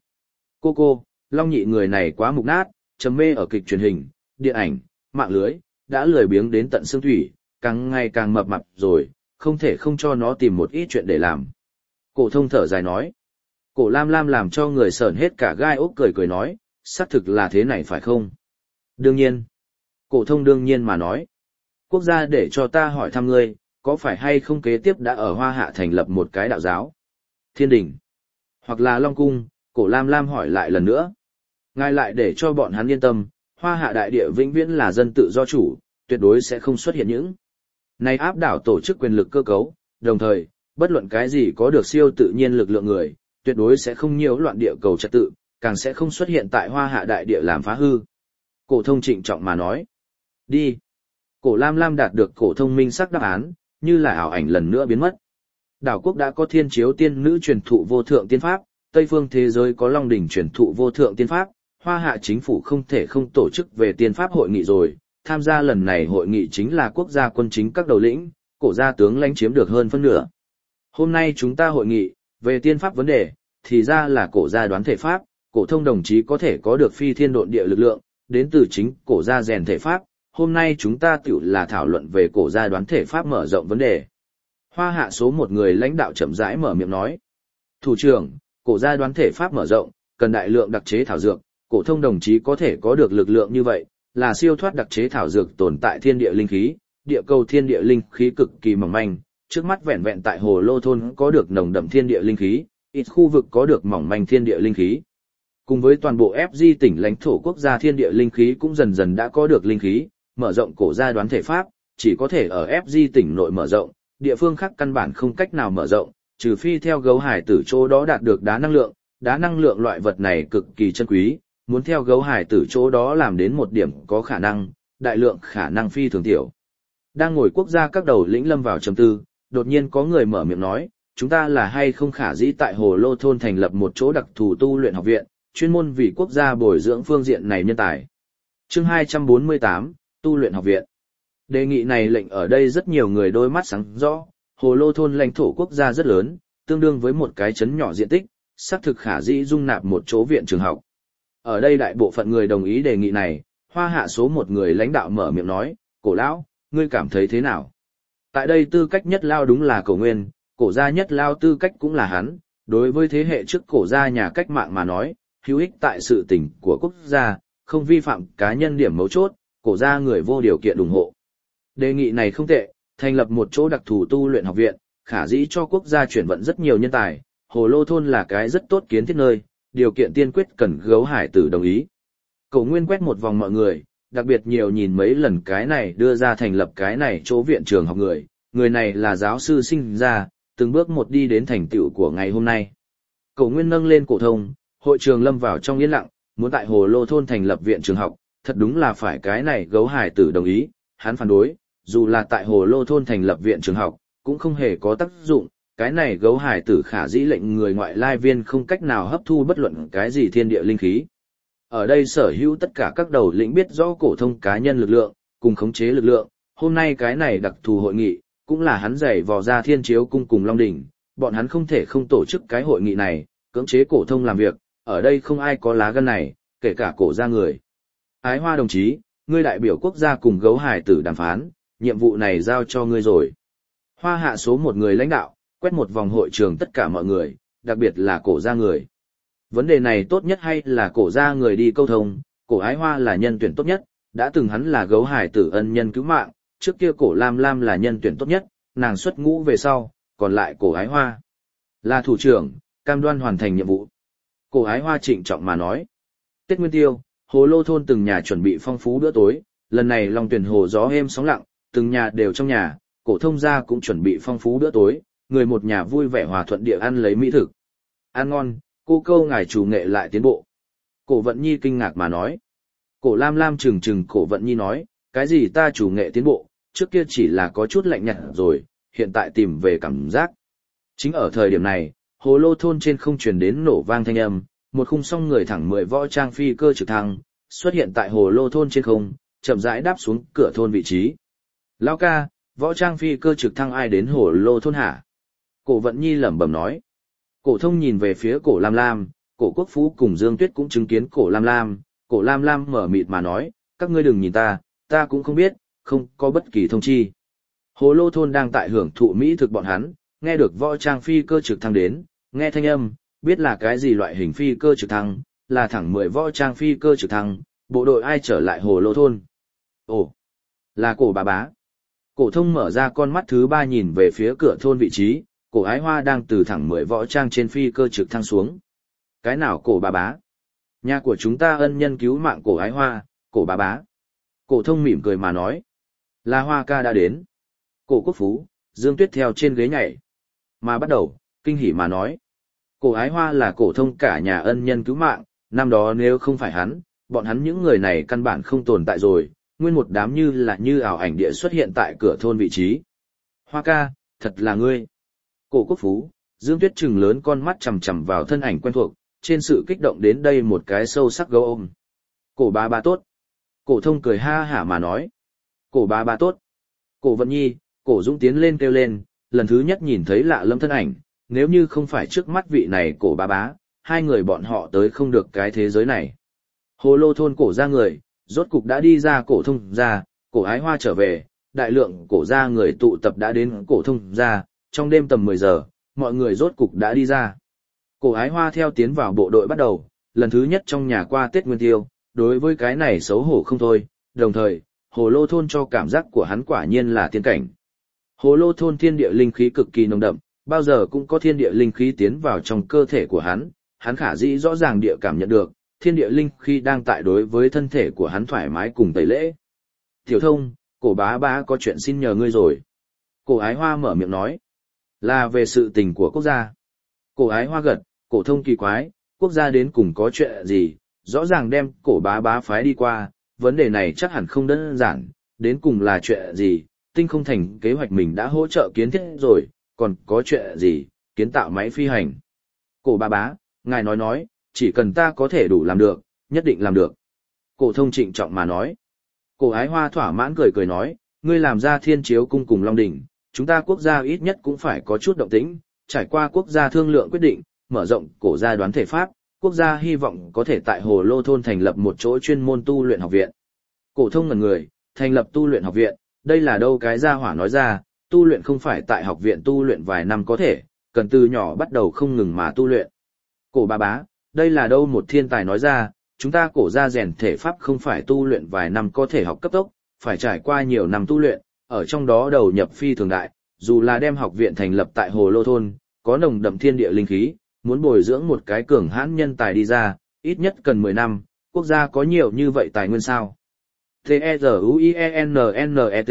Cô, Long nhị người này quá mục nát, trầm mê ở kịch truyền hình, điện ảnh, mạng lưới, đã lười biếng đến tận xương thủy, càng ngày càng mập mạp rồi, không thể không cho nó tìm một ít chuyện để làm. Cổ Thông thở dài nói. Cổ Lam Lam làm cho người sởn hết cả gai ốc cười nói, xác thực là thế này phải không? Đương nhiên. Cổ Thông đương nhiên mà nói. Quốc gia để cho ta hỏi thăm ngươi, có phải hay không kế tiếp đã ở Hoa Hạ thành lập một cái đạo giáo? Thiên Đình. Hoặc là Long Cung, Cổ Lam Lam hỏi lại lần nữa. Ngài lại để cho bọn hắn yên tâm, Hoa Hạ đại địa vĩnh viễn là dân tự do chủ, tuyệt đối sẽ không xuất hiện những này áp đảo tổ chức quyền lực cơ cấu, đồng thời, bất luận cái gì có được siêu tự nhiên lực lượng người, tuyệt đối sẽ không nhiễu loạn địa cầu trật tự, càng sẽ không xuất hiện tại Hoa Hạ đại địa làm phá hư. Cổ Thông trịnh trọng mà nói. Đi. Cổ Lam Lam đạt được Cổ Thông minh sắc đáp án, như là ảo ảnh lần nữa biến mất. Đảo quốc đã có Thiên Chiếu tiên nữ truyền thụ vô thượng tiên pháp, Tây Phương thế giới có Long đỉnh truyền thụ vô thượng tiên pháp, Hoa Hạ chính phủ không thể không tổ chức về tiên pháp hội nghị rồi. Tham gia lần này hội nghị chính là quốc gia quân chính các đầu lĩnh, Cổ gia tướng lãnh chiếm được hơn phân nửa. Hôm nay chúng ta hội nghị về tiên pháp vấn đề, thì ra là cổ gia đoán thể pháp, cổ thông đồng chí có thể có được phi thiên độn địa lực lượng, đến từ chính cổ gia rèn thể pháp, hôm nay chúng ta tiểu là thảo luận về cổ gia đoán thể pháp mở rộng vấn đề. Hoa hạ số một người lãnh đạo chậm rãi mở miệng nói. Thủ trưởng, cổ gia đoán thể pháp mở rộng, cần đại lượng đặc chế thảo dược, cổ thông đồng chí có thể có được lực lượng như vậy, là siêu thoát đặc chế thảo dược tồn tại thiên địa linh khí, địa cầu thiên địa linh khí cực kỳ mỏng manh, trước mắt vẹn vẹn tại Hồ Lô thôn có được nồng đậm thiên địa linh khí, ít khu vực có được mỏng manh thiên địa linh khí. Cùng với toàn bộ FG tỉnh lãnh thổ quốc gia thiên địa linh khí cũng dần dần đã có được linh khí, mở rộng cổ gia đoán thể pháp, chỉ có thể ở FG tỉnh nội mở rộng, địa phương khác căn bản không cách nào mở rộng, trừ phi theo gấu hải tử chỗ đó đạt được đá năng lượng loại vật này cực kỳ chân quý, muốn theo gấu hải tử chỗ đó làm đến một điểm có khả năng, đại lượng khả năng phi thường tiểu. Đang ngồi quốc gia các đầu lĩnh lâm vào trầm tư, đột nhiên có người mở miệng nói, chúng ta là hay không khả dĩ tại Hồ Lô thôn thành lập một chỗ đặc thù tu luyện học viện, chuyên môn vì quốc gia bồi dưỡng phương diện này nhân tài. Chương 248, tu luyện học viện. Đề nghị này lệnh ở đây rất nhiều người đôi mắt sáng rõ, Hồ Lô thôn lãnh thổ quốc gia rất lớn, tương đương với một cái trấn nhỏ diện tích, xác thực khả dĩ dung nạp một chỗ viện trường học. Ở đây đại bộ phận người đồng ý đề nghị này, Hoa hạ số một người lãnh đạo mở miệng nói, cổ lão, ngươi cảm thấy thế nào? Tại đây tư cách nhất lao đúng là cổ nguyên, cổ gia nhất lao tư cách cũng là hắn, đối với thế hệ trước cổ gia nhà cách mạng mà nói, hữu ích tại sự tình của quốc gia, không vi phạm cá nhân điểm mấu chốt, cổ gia người vô điều kiện ủng hộ. Đề nghị này không tệ, thành lập một chỗ đặc thù tu luyện học viện, khả dĩ cho quốc gia chuyển vận rất nhiều nhân tài, Hồ Lô thôn là cái rất tốt kiến thiết nơi, điều kiện tiên quyết cần gấu hải tử đồng ý. Cổ nguyên quét một vòng mọi người, đặc biệt nhiều nhìn mấy lần cái này đưa ra thành lập cái này chỗ viện trường học người này là giáo sư sinh ra, từng bước một đi đến thành tựu của ngày hôm nay. Cổ nguyên nâng lên cổ thông, hội trường lâm vào trong yên lặng, muốn tại Hồ Lô thôn thành lập viện trường học, thật đúng là phải cái này gấu hải tử đồng ý, hắn phản đối, dù là tại Hồ Lô thôn thành lập viện trường học, cũng không hề có tác dụng, cái này gấu hải tử khả dĩ lệnh người ngoại lai viên không cách nào hấp thu bất luận cái gì thiên địa linh khí. Ở đây sở hữu tất cả các đầu lĩnh biết rõ cổ thông cá nhân lực lượng, cùng khống chế lực lượng, hôm nay cái này đặc thù hội nghị, cũng là hắn giày vò ra Thiên Chiếu cung cùng Long Đỉnh, bọn hắn không thể không tổ chức cái hội nghị này, cưỡng chế cổ thông làm việc, ở đây không ai có lá gan này, kể cả cổ gia người. Ái Hoa đồng chí, ngươi đại biểu quốc gia cùng gấu hải tử đàm phán, nhiệm vụ này giao cho ngươi rồi. Hoa hạ số một người lãnh đạo, quét một vòng hội trường tất cả mọi người, đặc biệt là cổ gia người. Vấn đề này tốt nhất hay là cổ gia người đi câu thông, cổ Ái Hoa là nhân tuyển tốt nhất, đã từng hắn là gấu hải tử ân nhân cứu mạng, trước kia cổ Lam Lam là nhân tuyển tốt nhất, nàng xuất ngũ về sau, còn lại cổ Ái Hoa là thủ trưởng, cam đoan hoàn thành nhiệm vụ. Cổ Ái Hoa trịnh trọng mà nói. Tết Nguyên Tiêu, Hồ Lô thôn từng nhà chuẩn bị phong phú bữa tối, lần này Long Tuyển hồ gió êm sóng lặng, từng nhà đều trong nhà, cổ thông gia cũng chuẩn bị phong phú bữa tối, người một nhà vui vẻ hòa thuận địa ăn lấy mỹ thực. Ăn ngon, cô câu ngài chủ nghệ lại tiến bộ. Cổ Vận Nhi kinh ngạc mà nói. Cổ Lam Lam trừng trừng cổ Vận Nhi nói, cái gì ta chủ nghệ tiến bộ, trước kia chỉ là có chút lạnh nhạt rồi, hiện tại tìm về cảm giác. Chính ở thời điểm này, Hồ Lô thôn trên không truyền đến nổ vang thanh âm, một khung song người thẳng 10 võ trang phi cơ trực thăng, xuất hiện tại Hồ Lô thôn trên không, chậm rãi đáp xuống cửa thôn vị trí. Lão ca, võ trang phi cơ trực thăng ai đến Hồ Lô thôn hả? Cổ Vận Nhi lẩm bẩm nói. Cổ thông nhìn về phía cổ Lam Lam, cổ Quốc Phú cùng Dương Tuyết cũng chứng kiến cổ Lam Lam mở mịt mà nói, các ngươi đừng nhìn ta cũng không biết, không có bất kỳ thông chi. Hồ Lô thôn đang tại hưởng thụ mỹ thực bọn hắn, nghe được võ trang phi cơ trực thăng đến, nghe thanh âm, biết là cái gì loại hình phi cơ trực thăng, là thẳng 10 võ trang phi cơ trực thăng, bộ đội ai trở lại Hồ Lô thôn. Ồ, là cổ bà bá. Cổ thông mở ra con mắt thứ 3 nhìn về phía cửa thôn vị trí, cổ Ái Hoa đang từ thẳng 10 võ trang trên phi cơ trực thăng xuống. Cái nào cổ bà bá? Nhà của chúng ta ân nhân cứu mạng cổ Ái Hoa, cổ bà bá. Cổ thông mỉm cười mà nói. Là Hoa ca đã đến. Cổ Quốc Phú, Dương Tuyết theo trên ghế nhảy. Mà bắt đầu, kinh hỉ mà nói. Cổ Ái Hoa là cổ thông cả nhà ân nhân cứu mạng, năm đó nếu không phải hắn, bọn hắn những người này căn bản không tồn tại rồi, nguyên một đám như ảo ảnh địa xuất hiện tại cửa thôn vị trí. Hoa ca, thật là ngươi. Cổ Quốc Phú, Dương Tuyết trừng lớn con mắt chằm chằm vào thân ảnh quen thuộc, trên sự kích động đến đây một cái sâu sắc gấu ôm. Cổ bà bà tốt. Cổ thông cười ha hả mà nói. Cổ bà bà tốt. Cổ Vận Nhi, cổ Dũng tiến lên kêu lên, lần thứ nhất nhìn thấy lạ lâm thân ảnh, nếu như không phải trước mắt vị này cổ bá bá, hai người bọn họ tới không được cái thế giới này. Hồ lô thôn cổ gia người, rốt cục đã đi ra cổ thông gia, cổ ái hoa trở về, đại lượng cổ gia người tụ tập đã đến cổ thông gia, trong đêm tầm 10 giờ, mọi người rốt cục đã đi ra. Cổ ái hoa theo tiến vào bộ đội bắt đầu, lần thứ nhất trong nhà qua Tết Nguyên Tiêu, đối với cái này xấu hổ không thôi, đồng thời, hồ lô thôn cho cảm giác của hắn quả nhiên là tiên cảnh. Hồ lô thôn thiên địa linh khí cực kỳ nồng đậm, bao giờ cũng có thiên địa linh khí tiến vào trong cơ thể của hắn khả dĩ rõ ràng địa cảm nhận được, thiên địa linh khí đang tại đối với thân thể của hắn thoải mái cùng tẩy lễ. Tiểu thông, cổ bá bá có chuyện xin nhờ ngươi rồi. Cổ ái hoa mở miệng nói, là về sự tình của quốc gia. Cổ ái hoa gật, cổ thông kỳ quái, quốc gia đến cùng có chuyện gì, rõ ràng đem cổ bá bá phái đi qua, vấn đề này chắc hẳn không đơn giản, đến cùng là chuyện gì, tinh không thành kế hoạch mình đã hỗ trợ kiến thiết rồi, còn có chuyện gì, kiến tạo máy phi hành. Cổ bá bá, ngài nói, chỉ cần ta có thể đủ làm được, nhất định làm được. Cổ thông trịnh trọng mà nói. Cổ ái hoa thỏa mãn cười nói, ngươi làm ra thiên chiếu cung cùng Long Đỉnh, chúng ta quốc gia ít nhất cũng phải có chút động tĩnh, trải qua quốc gia thương lượng quyết định, mở rộng cổ gia đoán thể pháp, quốc gia hy vọng có thể tại Hồ Lô thôn thành lập một chỗ chuyên môn tu luyện học viện. Cổ thông ngẩn người, thành lập tu luyện học viện, đây là đâu cái gia hỏa nói ra, tu luyện không phải tại học viện tu luyện vài năm có thể, cần từ nhỏ bắt đầu không ngừng mà tu luyện. Cổ bá bá, đây là đâu một thiên tài nói ra, chúng ta cổ gia rèn thể pháp không phải tu luyện vài năm có thể học cấp tốc, phải trải qua nhiều năm tu luyện, ở trong đó đầu nhập phi thường đại, dù là đem học viện thành lập tại Hồ Lô thôn, có nồng đậm thiên địa linh khí, muốn bồi dưỡng một cái cường hãn nhân tài đi ra, ít nhất cần 10 năm, quốc gia có nhiều như vậy tài nguyên sao? T-E-Z-U-I-E-N-N-E-T.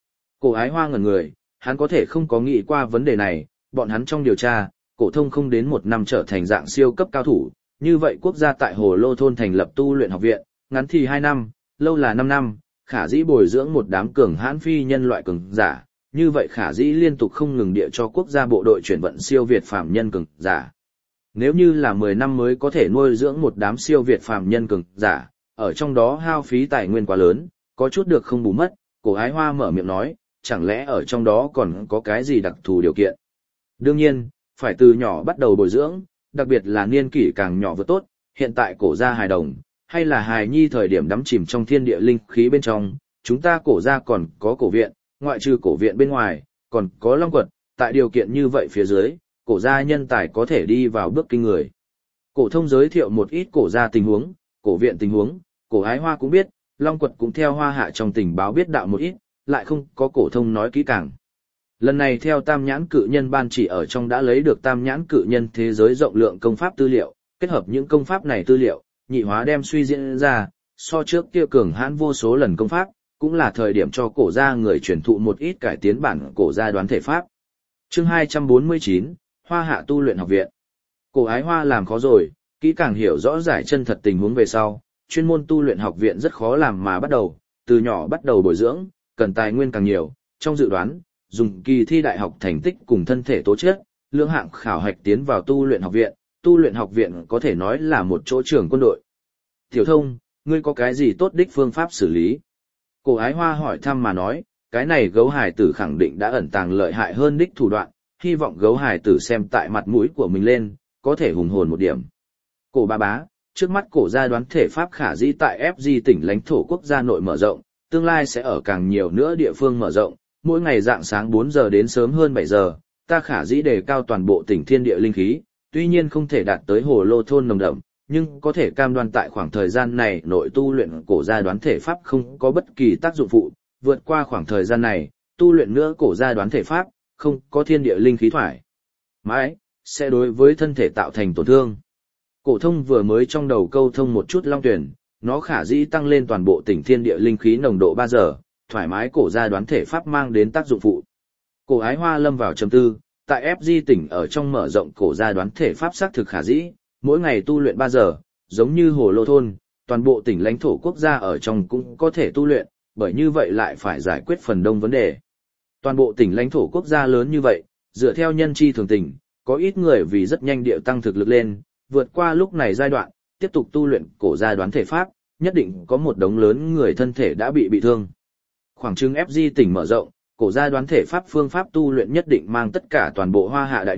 Cổ ái hoa ngẩn người, hắn có thể không có nghĩ qua vấn đề này, bọn hắn trong điều tra, cổ thông không đến 1 năm trở thành dạng siêu cấp cao thủ, như vậy quốc gia tại Hồ Lô thôn thành lập tu luyện học viện, ngắn thì 2 năm, lâu là 5 năm, khả dĩ bồi dưỡng một đám cường hãn phi nhân loại cường giả, như vậy khả dĩ liên tục không ngừng địa cho quốc gia bộ đội chuyển vận siêu việt phàm nhân cường giả. Nếu như là 10 năm mới có thể nuôi dưỡng một đám siêu việt phàm nhân cường giả, ở trong đó hao phí tài nguyên quá lớn, có chút được không bù mất, cổ ái hoa mở miệng nói, chẳng lẽ ở trong đó còn có cái gì đặc thù điều kiện. Đương nhiên, phải từ nhỏ bắt đầu bồi dưỡng, đặc biệt là niên kỷ càng nhỏ vừa tốt, hiện tại cổ gia hài đồng, hay là hài nhi thời điểm đắm chìm trong thiên địa linh khí bên trong, chúng ta cổ gia còn có cổ viện, ngoại trừ cổ viện bên ngoài, còn có long quật, tại điều kiện như vậy phía dưới, cổ gia nhân tài có thể đi vào bước kinh người. Cổ thông giới thiệu một ít cổ gia tình huống, cổ viện tình huống, cổ ái hoa cũng biết, long quật cũng theo hoa hạ trong tình báo biết đạo một ít, lại không có cổ thông nói kỹ càng. Lần này theo Tam Nhãn Cự Nhân ban chỉ ở trong đã lấy được Tam Nhãn Cự Nhân thế giới rộng lượng công pháp tư liệu, kết hợp những công pháp này tư liệu, nhị hóa đem suy diễn ra, so trước kia cường hãn vô số lần công pháp, cũng là thời điểm cho cổ gia người truyền thụ một ít cải tiến bản cổ gia đoán thể pháp. Chương 249, Hoa Hạ tu luyện học viện. Cổ ái hoa làm khó rồi, kỹ càng hiểu rõ giải chân thật tình huống về sau, chuyên môn tu luyện học viện rất khó làm mà bắt đầu, từ nhỏ bắt đầu bồi dưỡng, cần tài nguyên càng nhiều, trong dự đoán, dùng kỳ thi đại học thành tích cùng thân thể tố chất, lưỡng hạng khảo hạch tiến vào tu luyện học viện có thể nói là một chỗ trường quân đội. Tiểu thông, ngươi có cái gì tốt đích phương pháp xử lý? Cổ ái hoa hỏi thăm mà nói, cái này gấu hài tử khẳng định đã ẩn tàng lợi hại hơn đích thủ đoạn, hy vọng gấu hài tử xem tại mặt mũi của mình lên, có thể hùng hồn một điểm. Cổ bá bá, trước mắt cổ gia đoán thể pháp khả dĩ tại FG tỉnh lãnh thổ quốc gia nội mở rộng, tương lai sẽ ở càng nhiều nữa địa phương mở rộng, mỗi ngày dạng sáng 4 giờ đến sớm hơn 7 giờ, ta khả dĩ đề cao toàn bộ tỉnh thiên địa linh khí, tuy nhiên không thể đạt tới Hồ Lô thôn nồng đậm, nhưng có thể cam đoan tại khoảng thời gian này nội tu luyện cổ gia đoán thể pháp không có bất kỳ tác dụng phụ, vượt qua khoảng thời gian này, tu luyện nữa cổ gia đoán thể pháp, không có thiên địa linh khí thoải mái, sẽ đối với thân thể tạo thành tổn thương. Cổ thông vừa mới trong đầu câu thông một chút long tuyển, nó khả dĩ tăng lên toàn bộ tỉnh thiên địa linh khí nồng độ 3 giờ, thoải mái cổ gia đoán thể pháp mang đến tác dụng phụ. Cổ ái hoa lâm vào trầm tư, tại FG tỉnh ở trong mở rộng cổ gia đoán thể pháp xác thực khả dĩ, mỗi ngày tu luyện 3 giờ, giống như Hồ Lô thôn, toàn bộ tỉnh lãnh thổ quốc gia ở trong cũng có thể tu luyện, bởi như vậy lại phải giải quyết phần đông vấn đề. Toàn bộ tỉnh lãnh thổ quốc gia lớn như vậy, dựa theo nhân chi thường tình, có ít người vì rất nhanh điệu tăng thực lực lên, vượt qua lúc này giai đoạn, tiếp tục tu luyện cổ gia đoán thể pháp, nhất định có một đống lớn người thân thể đã bị thương. Khoảng chừng FG tỉnh mở rộng, cổ gia đoán thể pháp phương pháp tu luyện nhất định mang tất cả toàn bộ Hoa Hạ đại địa,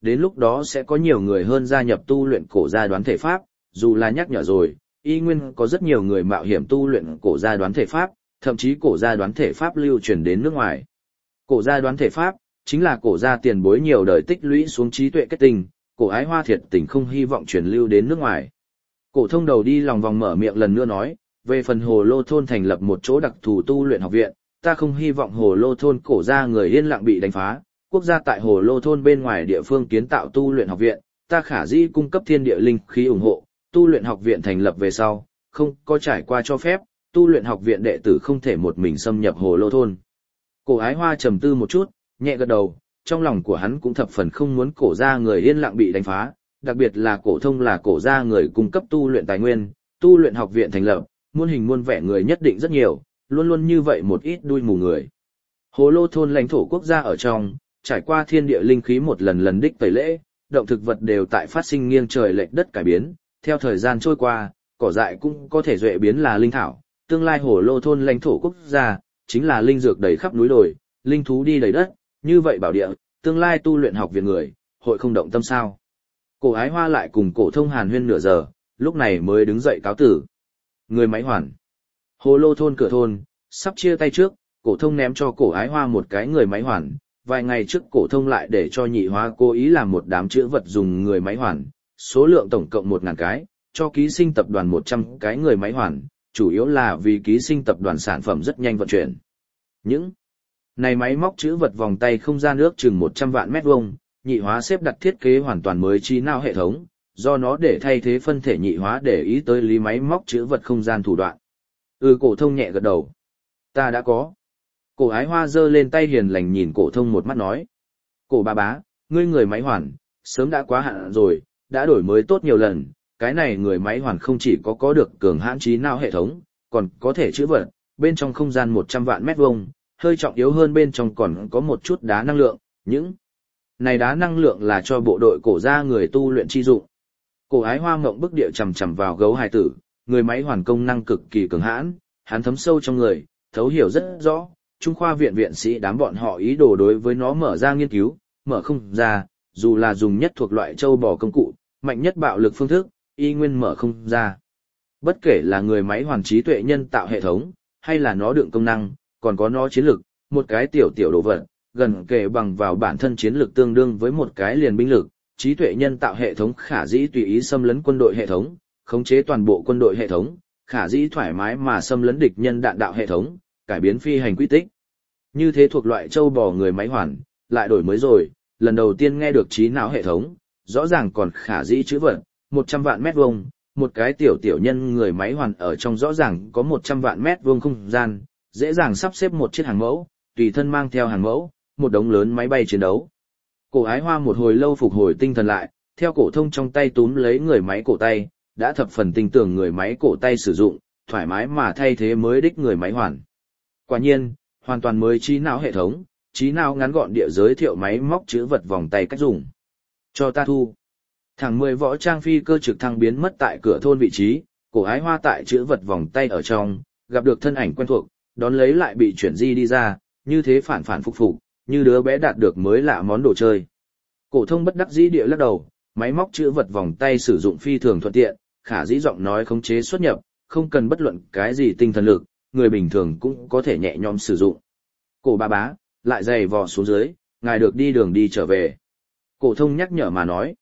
đến lúc đó sẽ có nhiều người hơn gia nhập tu luyện cổ gia đoán thể pháp, dù là nhắc nhở rồi, y nguyên có rất nhiều người mạo hiểm tu luyện cổ gia đoán thể pháp, thậm chí cổ gia đoán thể pháp lưu truyền đến nước ngoài. Cổ gia đoán thể pháp chính là cổ gia tiền bối nhiều đời tích lũy xuống trí tuệ kết tinh, cổ ái hoa thiệt tình không hy vọng truyền lưu đến nước ngoài. Cổ thông đầu đi lòng vòng mở miệng lần nữa nói, về phần Hồ Lô thôn thành lập một chỗ đặc thù tu luyện học viện, ta không hy vọng Hồ Lô thôn cổ gia người yên lặng bị đánh phá, quốc gia tại Hồ Lô thôn bên ngoài địa phương kiến tạo tu luyện học viện, ta khả dĩ cung cấp thiên địa linh khí ủng hộ, tu luyện học viện thành lập về sau, không có trải qua cho phép, tu luyện học viện đệ tử không thể một mình xâm nhập Hồ Lô thôn. Cổ ái hoa trầm tư một chút, nhẹ gật đầu, trong lòng của hắn cũng thập phần không muốn cổ gia người yên lặng bị đánh phá, đặc biệt là cổ thông là cổ gia người cung cấp tu luyện tài nguyên, tu luyện học viện thành lập, muôn hình muôn vẻ người nhất định rất nhiều, luôn luôn như vậy một ít đuôi mù người. Hồ Lô thôn lãnh thổ quốc gia ở trong, trải qua thiên địa linh khí một lần lần đích tẩy lễ, động thực vật đều tại phát sinh nghiêng trời lệch đất cải biến, theo thời gian trôi qua, cỏ dại cũng có thể duệ biến là linh thảo, tương lai Hồ Lô thôn lãnh thổ quốc gia chính là linh dược đầy khắp núi đồi, linh thú đi đầy đất, như vậy bảo địa, tương lai tu luyện học viện người, hội không động tâm sao? Cổ ái hoa lại cùng cổ thông hàn huyên nửa giờ, lúc này mới đứng dậy cáo tử. Người máy hoàn. Hồ Lô thôn cửa thôn, sắp chia tay trước, cổ thông ném cho cổ ái hoa một cái người máy hoàn. Vài ngày trước cổ thông lại để cho nhị hóa cố ý làm một đám chữ vật dùng người máy hoàn, số lượng tổng cộng 1000 cái, cho ký sinh tập đoàn 100 cái người máy hoàn, chủ yếu là vì ký sinh tập đoàn sản phẩm rất nhanh vận chuyển. Những này máy móc chữ vật vòng tay không gian ước chừng 100 vạn mét vuông, nhị hóa xếp đặt thiết kế hoàn toàn mới trí não hệ thống, do nó để thay thế phân thể nhị hóa để ý tới lý máy móc chữ vật không gian thủ đoạn. Cổ thông nhẹ gật đầu. Ta đã có. Cổ ái hoa giơ lên tay hiền lành nhìn cổ thông một mắt nói. Cổ bà bá, ngươi người máy hoàn, sớm đã quá hạn rồi, đã đổi mới tốt nhiều lần, cái này người máy hoàn không chỉ có được cường hãn trí não hệ thống, còn có thể chữ vật, bên trong không gian 100 vạn mét vuông, hơi trọng yếu hơn bên trong còn có một chút đá năng lượng, những này đá năng lượng là cho bộ đội cổ gia người tu luyện chi dụng. Cổ ái hoa ngậm bức địa chằm chằm vào gấu hài tử, người máy hoàn công năng cực kỳ cường hãn, hắn thấm sâu trong người, thấu hiểu rất rõ, Trung khoa viện viện sĩ đám bọn họ ý đồ đối với nó mở ra nghiên cứu, mở không ra, dù là dùng nhất thuộc loại châu bò công cụ, mạnh nhất bạo lực phương thức, y nguyên mở không ra. Bất kể là người máy hoàn trí tuệ nhân tạo hệ thống, hay là nó đựng công năng, còn có nó chiến lực, một cái tiểu đồ vật, gần kề bằng vào bản thân chiến lực tương đương với một cái liền binh lực, trí tuệ nhân tạo hệ thống khả dĩ tùy ý xâm lấn quân đội hệ thống, khống chế toàn bộ quân đội hệ thống, khả dĩ thoải mái mà xâm lấn địch nhân đạn đạo hệ thống, cải biến phi hành quy tích. Như thế thuộc loại châu bò người máy hoàn, lại đổi mới rồi, lần đầu tiên nghe được trí não hệ thống, rõ ràng còn khả dĩ chữ vật, 100 vạn mét vuông, một cái tiểu nhân người máy hoàn ở trong rõ ràng có 100 vạn mét vuông không gian, dễ dàng sắp xếp một chiếc hàng mẫu, tùy thân mang theo hàng mẫu, một đống lớn máy bay chiến đấu. Cổ ái hoa một hồi lâu phục hồi tinh thần lại, theo cổ thông trong tay túm lấy người máy cổ tay, đã thập phần tin tưởng người máy cổ tay sử dụng, thoải mái mà thay thế mới đích người máy hoàn. Quả nhiên, hoàn toàn mới trí não hệ thống, trí não ngắn gọn địa giới thiệu máy móc chữ vật vòng tay cách dùng. Cho ta thu. Thẳng 10 võ trang phi cơ trực thăng biến mất tại cửa thôn vị trí, cổ ái hoa tại chữ vật vòng tay ở trong, gặp được thân ảnh quen thuộc, đón lấy lại bị chuyển di đi ra, như thế phản phản phục phục, như đứa bé đạt được mới lạ món đồ chơi. Cổ thông bất đắc dĩ địa lắc đầu, máy móc chữ vật vòng tay sử dụng phi thường thuận tiện, khả dĩ giọng nói khống chế xuất nhập, không cần bất luận cái gì tinh thần lực, người bình thường cũng có thể nhẹ nhõm sử dụng. Cổ bà bá, lại giày vò xuống dưới, ngài được đi đường đi trở về. Cổ thông nhắc nhở mà nói.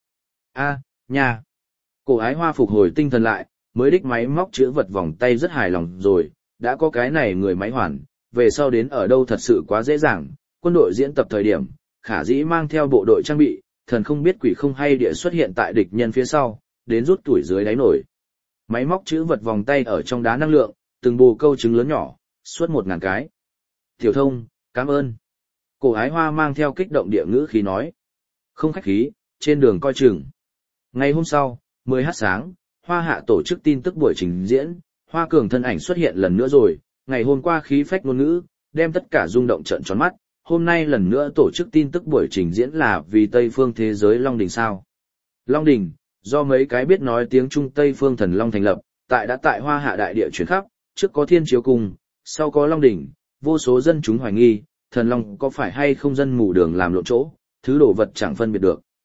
Nha. Cổ ái hoa phục hồi tinh thần lại, mới đích máy móc chữ vật vòng tay rất hài lòng rồi, đã có cái này người máy hoàn, về sau đến ở đâu thật sự quá dễ dàng, quân đội diễn tập thời điểm, khả dĩ mang theo bộ đội trang bị, thần không biết quỷ không hay địa xuất hiện tại địch nhân phía sau, đến rút tuổi dưới đáy nổi. Máy móc chữ vật vòng tay ở trong đá năng lượng, từng bồ câu trứng lớn nhỏ, suốt 1000 cái. Tiểu thông, cảm ơn. Cổ ái hoa mang theo kích động địa ngữ khí nói. Không khách khí, trên đường coi chừng. Ngày hôm sau, 10h sáng, Hoa Hạ tổ chức tin tức buổi trình diễn, Hoa Cường thân ảnh xuất hiện lần nữa rồi, ngày hôm qua khí phách ngôn ngữ, đem tất cả rung động trợn tròn mắt, hôm nay lần nữa tổ chức tin tức buổi trình diễn là vì Tây phương thế giới Long Đình sao. Long Đình, do mấy cái biết nói tiếng Trung Tây phương thần Long thành lập, đã tại Hoa Hạ đại địa chuyển khắp, trước có Thiên Chiếu Cung, sau có Long Đình, vô số dân chúng hoài nghi, thần Long có phải hay không dân mù đường làm lộn chỗ, thứ đồ vật chẳng phân biệt được.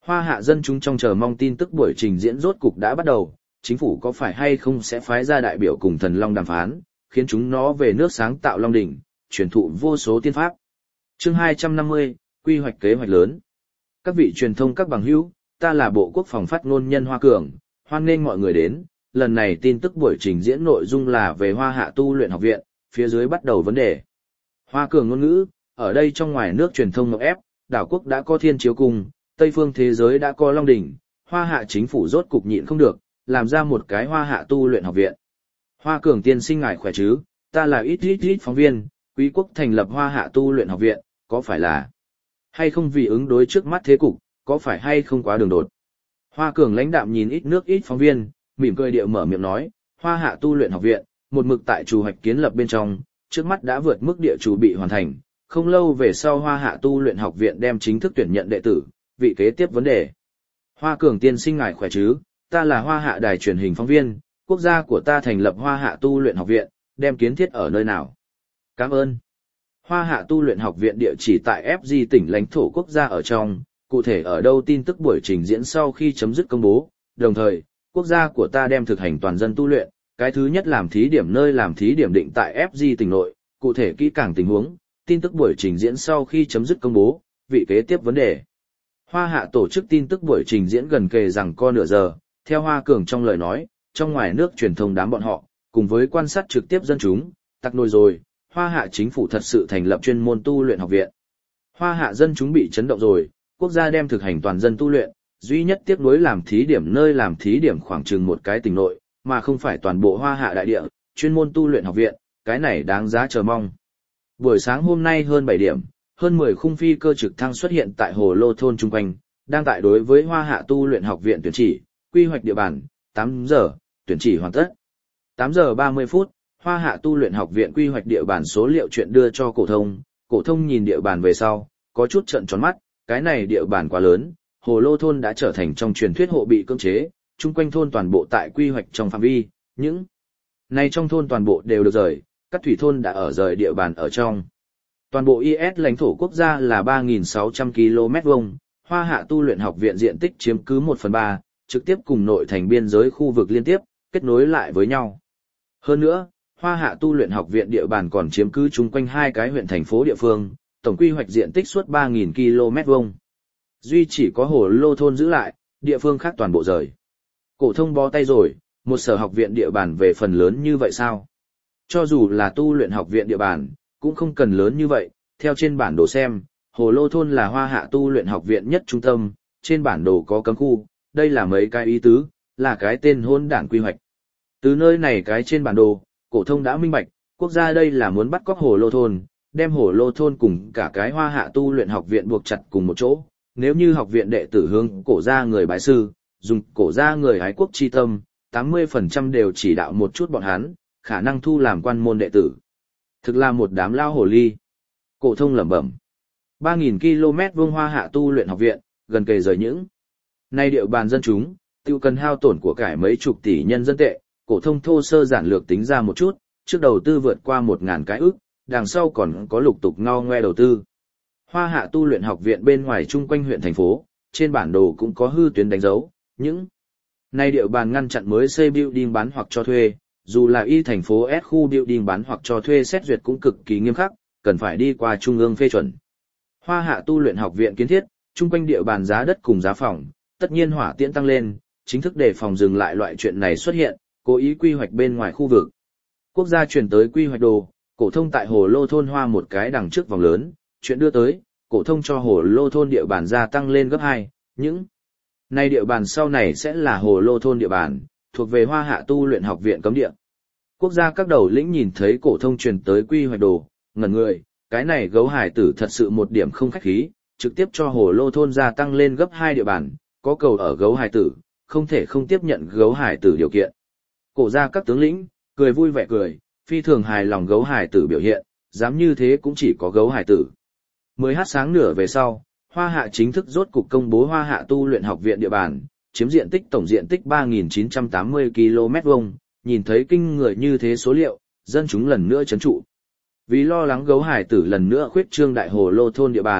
Hoa hạ dân chúng trong chờ mong tin tức buổi trình diễn rốt cục đã bắt đầu, chính phủ có phải hay không sẽ phái ra đại biểu cùng thần long đàm phán, khiến chúng nó về nước sáng tạo long đỉnh, truyền thụ vô số tiên pháp. Chương 250, quy hoạch kế hoạch lớn. Các vị truyền thông các bằng hữu, ta là Bộ Quốc phòng phát ngôn nhân Hoa Cường, hoan nghênh mọi người đến. Lần này tin tức buổi trình diễn nội dung là về Hoa Hạ Tu luyện học viện, phía dưới bắt đầu vấn đề. Hoa Cường ngôn ngữ, ở đây trong ngoài nước truyền thông ngọc ép, đảo quốc đã có thiên chiếu cung, Tây phương thế giới đã có long đỉnh, Hoa Hạ chính phủ rốt cục nhịn không được, làm ra một cái Hoa Hạ Tu luyện học viện. Hoa Cường tiên sinh ngài khỏe chứ, ta là ít phóng viên, Quý quốc thành lập Hoa Hạ Tu luyện học viện, có phải là hay không vì ứng đối trước mắt thế cục, có phải hay không quá đường đột. Hoa Cường lãnh đạm nhìn ít phóng viên, mỉm cười điệu mở miệng nói, Hoa Hạ Tu luyện học viện, một mực tại chủ hoạch kiến lập bên trong, trước mắt đã vượt mức địa chủ bị hoàn thành, không lâu về sau Hoa Hạ Tu luyện học viện đem chính thức tuyển nhận đệ tử, vị kế tiếp vấn đề. Hoa Cường tiên sinh ngài khỏe chứ, ta là Hoa Hạ đài truyền hình phóng viên, quốc gia của ta thành lập Hoa Hạ Tu luyện học viện, đem kiến thiết ở nơi nào? Cảm ơn. Hoa Hạ Tu luyện học viện địa chỉ tại FG tỉnh lãnh thổ quốc gia ở trong, cụ thể ở đâu tin tức buổi trình diễn sau khi chấm dứt công bố, đồng thời, quốc gia của ta đem thực hành toàn dân tu luyện, cái thứ nhất làm thí điểm nơi làm thí điểm định tại FG tỉnh nội, cụ thể kỹ càng tình huống, tin tức buổi trình diễn sau khi chấm dứt công bố, vị kế tiếp vấn đề. Hoa Hạ tổ chức tin tức buổi trình diễn gần kề rằng co nửa giờ, theo Hoa Cường trong lời nói, trong ngoài nước truyền thông đám bọn họ, cùng với quan sát trực tiếp dân chúng, tắc nổi rồi, Hoa Hạ chính phủ thật sự thành lập chuyên môn tu luyện học viện. Hoa Hạ dân chúng bị chấn động rồi, quốc gia đem thực hành toàn dân tu luyện, duy nhất tiếp nối làm thí điểm nơi làm thí điểm khoảng chừng một cái tỉnh nội, mà không phải toàn bộ Hoa Hạ đại địa, chuyên môn tu luyện học viện, cái này đáng giá chờ mong. Buổi sáng hôm nay hơn 7 điểm, hơn 10 khung phi cơ trực thăng xuất hiện tại Hồ Lô thôn chung quanh, đang tại đối với Hoa Hạ tu luyện học viện tuyển chỉ, quy hoạch địa bàn, 8 giờ, tuyển chỉ hoàn tất. 8 giờ 30 phút, Hoa Hạ tu luyện học viện quy hoạch địa bàn số liệu chuyện đưa cho cổ thông nhìn địa bàn về sau, có chút trợn tròn mắt, cái này địa bàn quá lớn, Hồ Lô thôn đã trở thành trong truyền thuyết hộ bị cưỡng chế, chung quanh thôn toàn bộ tại quy hoạch trong phạm vi, những này trong thôn toàn bộ đều được rời, các thủy thôn đã ở rời địa bàn ở trong. Toàn bộ IS lãnh thổ quốc gia là 3.600 km vuông, Hoa Hạ tu luyện học viện diện tích chiếm cứ 1/3, trực tiếp cùng nội thành biên giới khu vực liên tiếp, kết nối lại với nhau. Hơn nữa, Hoa Hạ tu luyện học viện địa bàn còn chiếm cứ chung quanh hai cái huyện thành phố địa phương, tổng quy hoạch diện tích suốt 3.000 km vuông. Duy chỉ có Hồ Lô thôn giữ lại, địa phương khác toàn bộ rời. Cổ thông bó tay rồi, một sở học viện địa bàn về phần lớn như vậy sao? Cho dù là tu luyện học viện địa bàn, cũng không cần lớn như vậy, theo trên bản đồ xem, Hồ Lô thôn là Hoa Hạ tu luyện học viện nhất trung tâm, trên bản đồ có cấm khu, đây là mấy cái ý tứ, là cái tên hỗn đản quy hoạch. Từ nơi này cái trên bản đồ, cổ thông đã minh bạch, quốc gia đây là muốn bắt cóc Hồ Lô thôn, đem Hồ Lô thôn cùng cả cái Hoa Hạ tu luyện học viện buộc chặt cùng một chỗ. Nếu như học viện đệ tử hướng cổ gia người bái sư, dùng cổ gia người ái quốc chi tâm, 80% đều chỉ đạo một chút bọn hắn, khả năng thu làm quan môn đệ tử. Thực là một đám lao hồ ly. Cổ thông lẩm bẩm. 3.000 km vuông Hoa Hạ tu luyện học viện, gần kề rời những. Nay địa bàn dân chúng, tiêu cần hao tổn của cải mấy chục tỷ nhân dân tệ, cổ thông thô sơ giản lược tính ra một chút, trước đầu tư vượt qua 1.000 cái ức, đằng sau còn có lục tục ngao ngoe đầu tư. Hoa Hạ tu luyện học viện bên ngoài chung quanh huyện thành phố, trên bản đồ cũng có hư tuyến đánh dấu, những nay địa bàn ngăn chặn mới xây building bán hoặc cho thuê, dù là y thành phố S khu building bán hoặc cho thuê xét duyệt cũng cực kỳ nghiêm khắc, cần phải đi qua trung ương phê chuẩn. Hoa Hạ tu luyện học viện kiến thiết, chung quanh địa bàn giá đất cùng giá phòng, tất nhiên hỏa tiễn tăng lên, chính thức để phòng dừng lại loại chuyện này xuất hiện, cố ý quy hoạch bên ngoài khu vực. Quốc gia chuyển tới quy hoạch đồ, cổ thông tại Hồ Lô thôn hoa một cái đằng trước vòng lớn, chuyện đưa tới, cổ thông cho Hồ Lô thôn địa bàn gia tăng lên gấp 2, những nay địa bàn sau này sẽ là Hồ Lô thôn địa bàn, thuộc về Hoa Hạ tu luyện học viện cấm địa. Quốc gia các đầu lĩnh nhìn thấy cổ thông truyền tới quy hoạch đồ, ngẩn người, cái này gấu hải tử thật sự một điểm không khách khí, trực tiếp cho Hồ Lô thôn gia tăng lên gấp 2 địa bàn, có cầu ở gấu hải tử, không thể không tiếp nhận gấu hải tử điều kiện. Cổ gia các tướng lĩnh cười vui vẻ cười, phi thường hài lòng gấu hải tử biểu hiện, dám như thế cũng chỉ có gấu hải tử. 10h sáng nửa về sau, Hoa Hạ chính thức rốt cục công bố Hoa Hạ tu luyện học viện địa bàn, chiếm diện tích tổng diện tích 3.980 km vuông, nhìn thấy kinh người như thế số liệu, dân chúng lần nữa chấn trụ. Vì lo lắng gấu hải tử lần nữa khuyết trương đại Hồ Lô thôn địa bàn,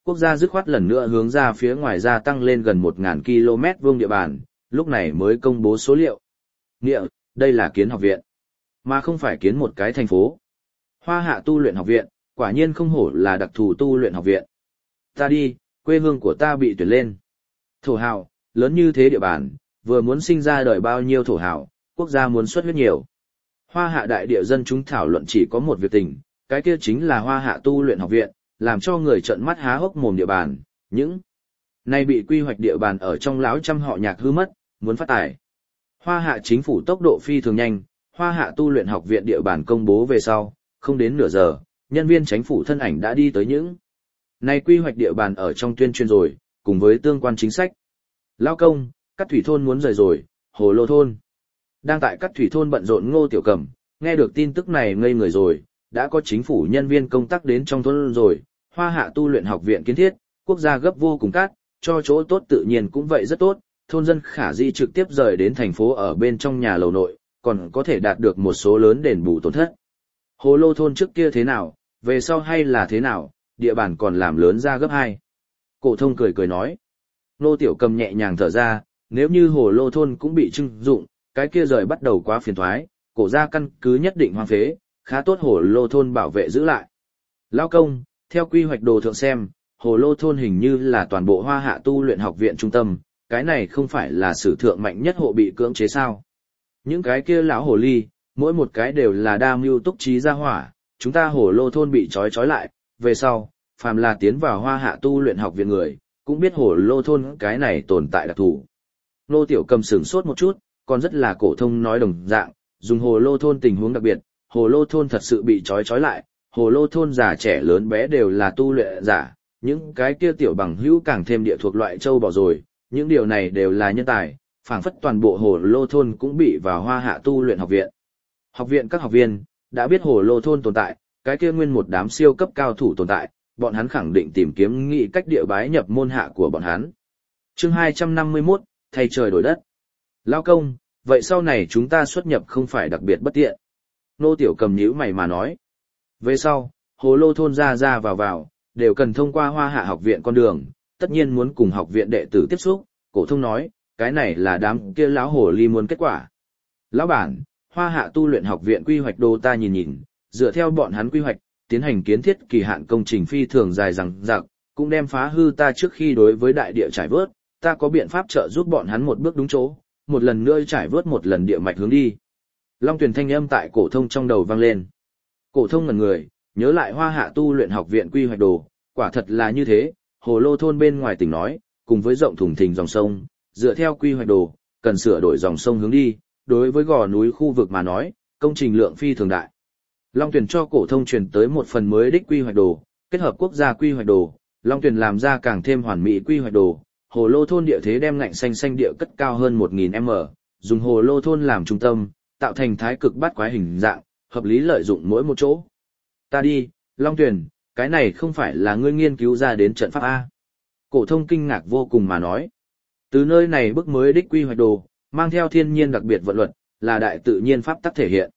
quốc gia dứt khoát lần nữa hướng ra phía ngoài gia tăng lên gần 1.000 km vuông địa bàn, lúc này mới công bố số liệu. Nghĩa, đây là kiến học viện, mà không phải kiến một cái thành phố. Hoa Hạ tu luyện học viện, quả nhiên không hổ là đặc thù tu luyện học viện. Ta đi, quê hương của ta bị tuyển lên. Thổ hào, lớn như thế địa bàn, vừa muốn sinh ra đời bao nhiêu thổ hào, quốc gia muốn xuất huyết nhiều. Hoa Hạ đại địa dân chúng thảo luận chỉ có một việc tình, cái kia chính là Hoa Hạ tu luyện học viện, làm cho người trợn mắt há hốc mồm địa bàn, những nay bị quy hoạch địa bàn ở trong láo trăm họ nhạc hư mất, muốn phát tài. Hoa Hạ chính phủ tốc độ phi thường nhanh, Hoa Hạ tu luyện học viện địa bàn công bố về sau, không đến nửa giờ, nhân viên chính phủ thân ảnh đã đi tới những nay quy hoạch địa bàn ở trong tuyên truyền rồi, cùng với tương quan chính sách. Lao công, Cát Thủy thôn muốn rời rồi, Hồ Lô thôn. Đang tại Cát Thủy thôn bận rộn Ngô Tiểu Cẩm, nghe được tin tức này ngây người rồi, đã có chính phủ nhân viên công tác đến trong thôn rồi, Hoa Hạ tu luyện học viện kiến thiết, quốc gia gấp vô cùng cát, cho chỗ tốt tự nhiên cũng vậy rất tốt, thôn dân khả di trực tiếp rời đến thành phố ở bên trong nhà lầu nội, còn có thể đạt được một số lớn đền bù tổn thất. Hồ Lô thôn trước kia thế nào, về sau hay là thế nào, địa bàn còn làm lớn ra gấp 2. Cổ thông cười cười nói. Nô Tiểu Cầm nhẹ nhàng thở ra, nếu như Hồ Lô thôn cũng bị trưng dụng, cái kia rời bắt đầu quá phiền toái, cổ gia căn cứ nhất định hoang phế, khá tốt Hồ Lô thôn bảo vệ giữ lại. Lão công, theo quy hoạch đồ thượng xem, Hồ Lô thôn hình như là toàn bộ Hoa Hạ tu luyện học viện trung tâm, cái này không phải là sử thượng mạnh nhất hộ bị cưỡng chế sao? Những cái kia lão hồ ly, mỗi một cái đều là đa mưu túc trí gia hỏa, chúng ta Hồ Lô thôn bị trói lại, về sau, phàm là tiến vào Hoa Hạ tu luyện học viện người, cũng biết Hồ Lô thôn cái này tồn tại đặc thù. Nô Tiểu Cầm sửng sốt một chút, còn rất là cổ thông nói đồng dạng, dùng Hồ Lô thôn tình huống đặc biệt, Hồ Lô thôn thật sự bị trói lại, Hồ Lô thôn già trẻ lớn bé đều là tu luyện giả, những cái kia tiểu bằng hữu càng thêm địa thuộc loại châu bò rồi, những điều này đều là nhân tài, phảng phất toàn bộ Hồ Lô thôn cũng bị vào Hoa Hạ tu luyện học viện. Học viện các học viên đã biết Hồ Lô thôn tồn tại, cái kia nguyên một đám siêu cấp cao thủ tồn tại, bọn hắn khẳng định tìm kiếm nghị cách địa bái nhập môn hạ của bọn hắn. Chương 251, thay trời đổi đất. Lao công, vậy sau này chúng ta xuất nhập không phải đặc biệt bất tiện. Nô Tiểu Cầm nhíu mày mà nói. Về sau, Hồ Lô thôn ra vào, đều cần thông qua Hoa Hạ học viện con đường, tất nhiên muốn cùng học viện đệ tử tiếp xúc, cổ thông nói, cái này là đám kia lão hồ ly muốn kết quả. Lão bản, Hoa Hạ tu luyện học viện quy hoạch đồ ta nhìn, dựa theo bọn hắn quy hoạch, tiến hành kiến thiết kỳ hạn công trình phi thường dài dằng dặc, cũng đem phá hư ta trước khi đối với đại địa trải vớt, ta có biện pháp trợ giúp bọn hắn một bước đúng chỗ, một lần nữa trải vớt một lần địa mạch hướng đi. Long Tuyền thanh âm tại cổ thông trong đầu vang lên. Cổ thông ngẩn người, nhớ lại Hoa Hạ tu luyện học viện quy hoạch đồ, quả thật là như thế, Hồ Lô thôn bên ngoài tỉnh nói, cùng với rộng thùng thình dòng sông, dựa theo quy hoạch đồ, cần sửa đổi dòng sông hướng đi, đối với gò núi khu vực mà nói, công trình lượng phi thường đại. Long Tuyền cho cổ thông truyền tới một phần mới đích quy hoạch đồ, kết hợp quốc gia quy hoạch đồ, Long Tuyền làm ra càng thêm hoàn mỹ quy hoạch đồ, Hồ Lô thôn địa thế đem ngạnh xanh địa cất cao hơn 1000m, dùng Hồ Lô thôn làm trung tâm, tạo thành thái cực bát quái hình dạng, hợp lý lợi dụng mỗi một chỗ. Ta đi, Long Tuyền, cái này không phải là ngươi nghiên cứu ra đến trận pháp A. Cổ thông kinh ngạc vô cùng mà nói. Từ nơi này bức mới đích quy hoạch đồ, mang theo thiên nhiên đặc biệt vận luật, là đại tự nhiên pháp tắc thể hiện.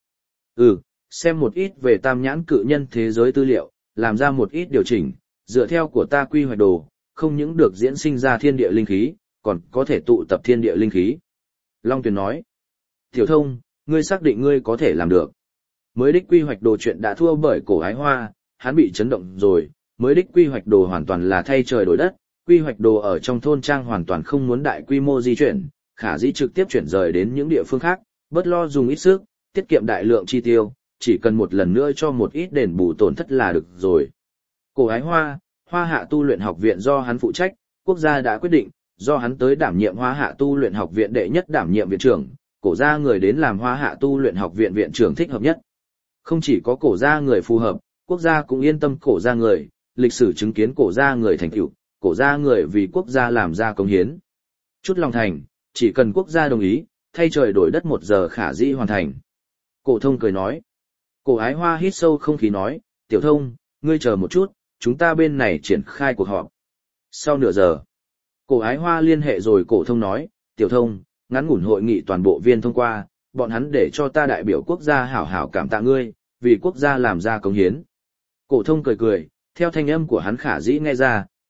Xem một ít về tam nhãn cự nhân thế giới tư liệu, làm ra một ít điều chỉnh, dựa theo của ta quy hoạch đồ, không những được diễn sinh ra thiên địa linh khí, còn có thể tụ tập thiên địa linh khí. Long Tuyền nói. Tiểu Thông, ngươi xác định ngươi có thể làm được. Mới đích quy hoạch đồ chuyện đã thua bởi Cổ Ái Hoa, hắn bị chấn động rồi, mới đích quy hoạch đồ hoàn toàn là thay trời đổi đất, quy hoạch đồ ở trong thôn trang hoàn toàn không muốn đại quy mô di chuyển, khả dĩ trực tiếp chuyển rời đến những địa phương khác, bớt lo dùng ít sức, tiết kiệm đại lượng chi tiêu, chỉ cần một lần nữa cho một ít đền bù tổn thất là được rồi. Cổ Ái Hoa, Hoa Hạ tu luyện học viện do hắn phụ trách, quốc gia đã quyết định, do hắn tới đảm nhiệm Hoa Hạ tu luyện học viện đệ nhất đảm nhiệm viện trưởng, cổ gia người đến làm Hoa Hạ tu luyện học viện viện trưởng thích hợp nhất. Không chỉ có cổ gia người phù hợp, quốc gia cũng yên tâm cổ gia người, lịch sử chứng kiến cổ gia người thành tựu, cổ gia người vì quốc gia làm ra công hiến. Chút lòng thành, chỉ cần quốc gia đồng ý, thay trời đổi đất 1 giờ khả dĩ hoàn thành. Cổ Thông cười nói. Cổ Ái Hoa hít sâu không khí nói, Tiểu Thông, ngươi chờ một chút, chúng ta bên này triển khai cuộc họp. Sau nửa giờ, Cổ Ái Hoa liên hệ rồi Cổ Thông nói, Tiểu Thông, ngắn ngủn hội nghị toàn bộ viên thông qua, bọn hắn để cho ta đại biểu quốc gia hảo hảo cảm tạ ngươi, vì quốc gia làm ra công hiến. Cổ Thông cười cười, theo thanh âm của hắn khả dĩ nghe ra,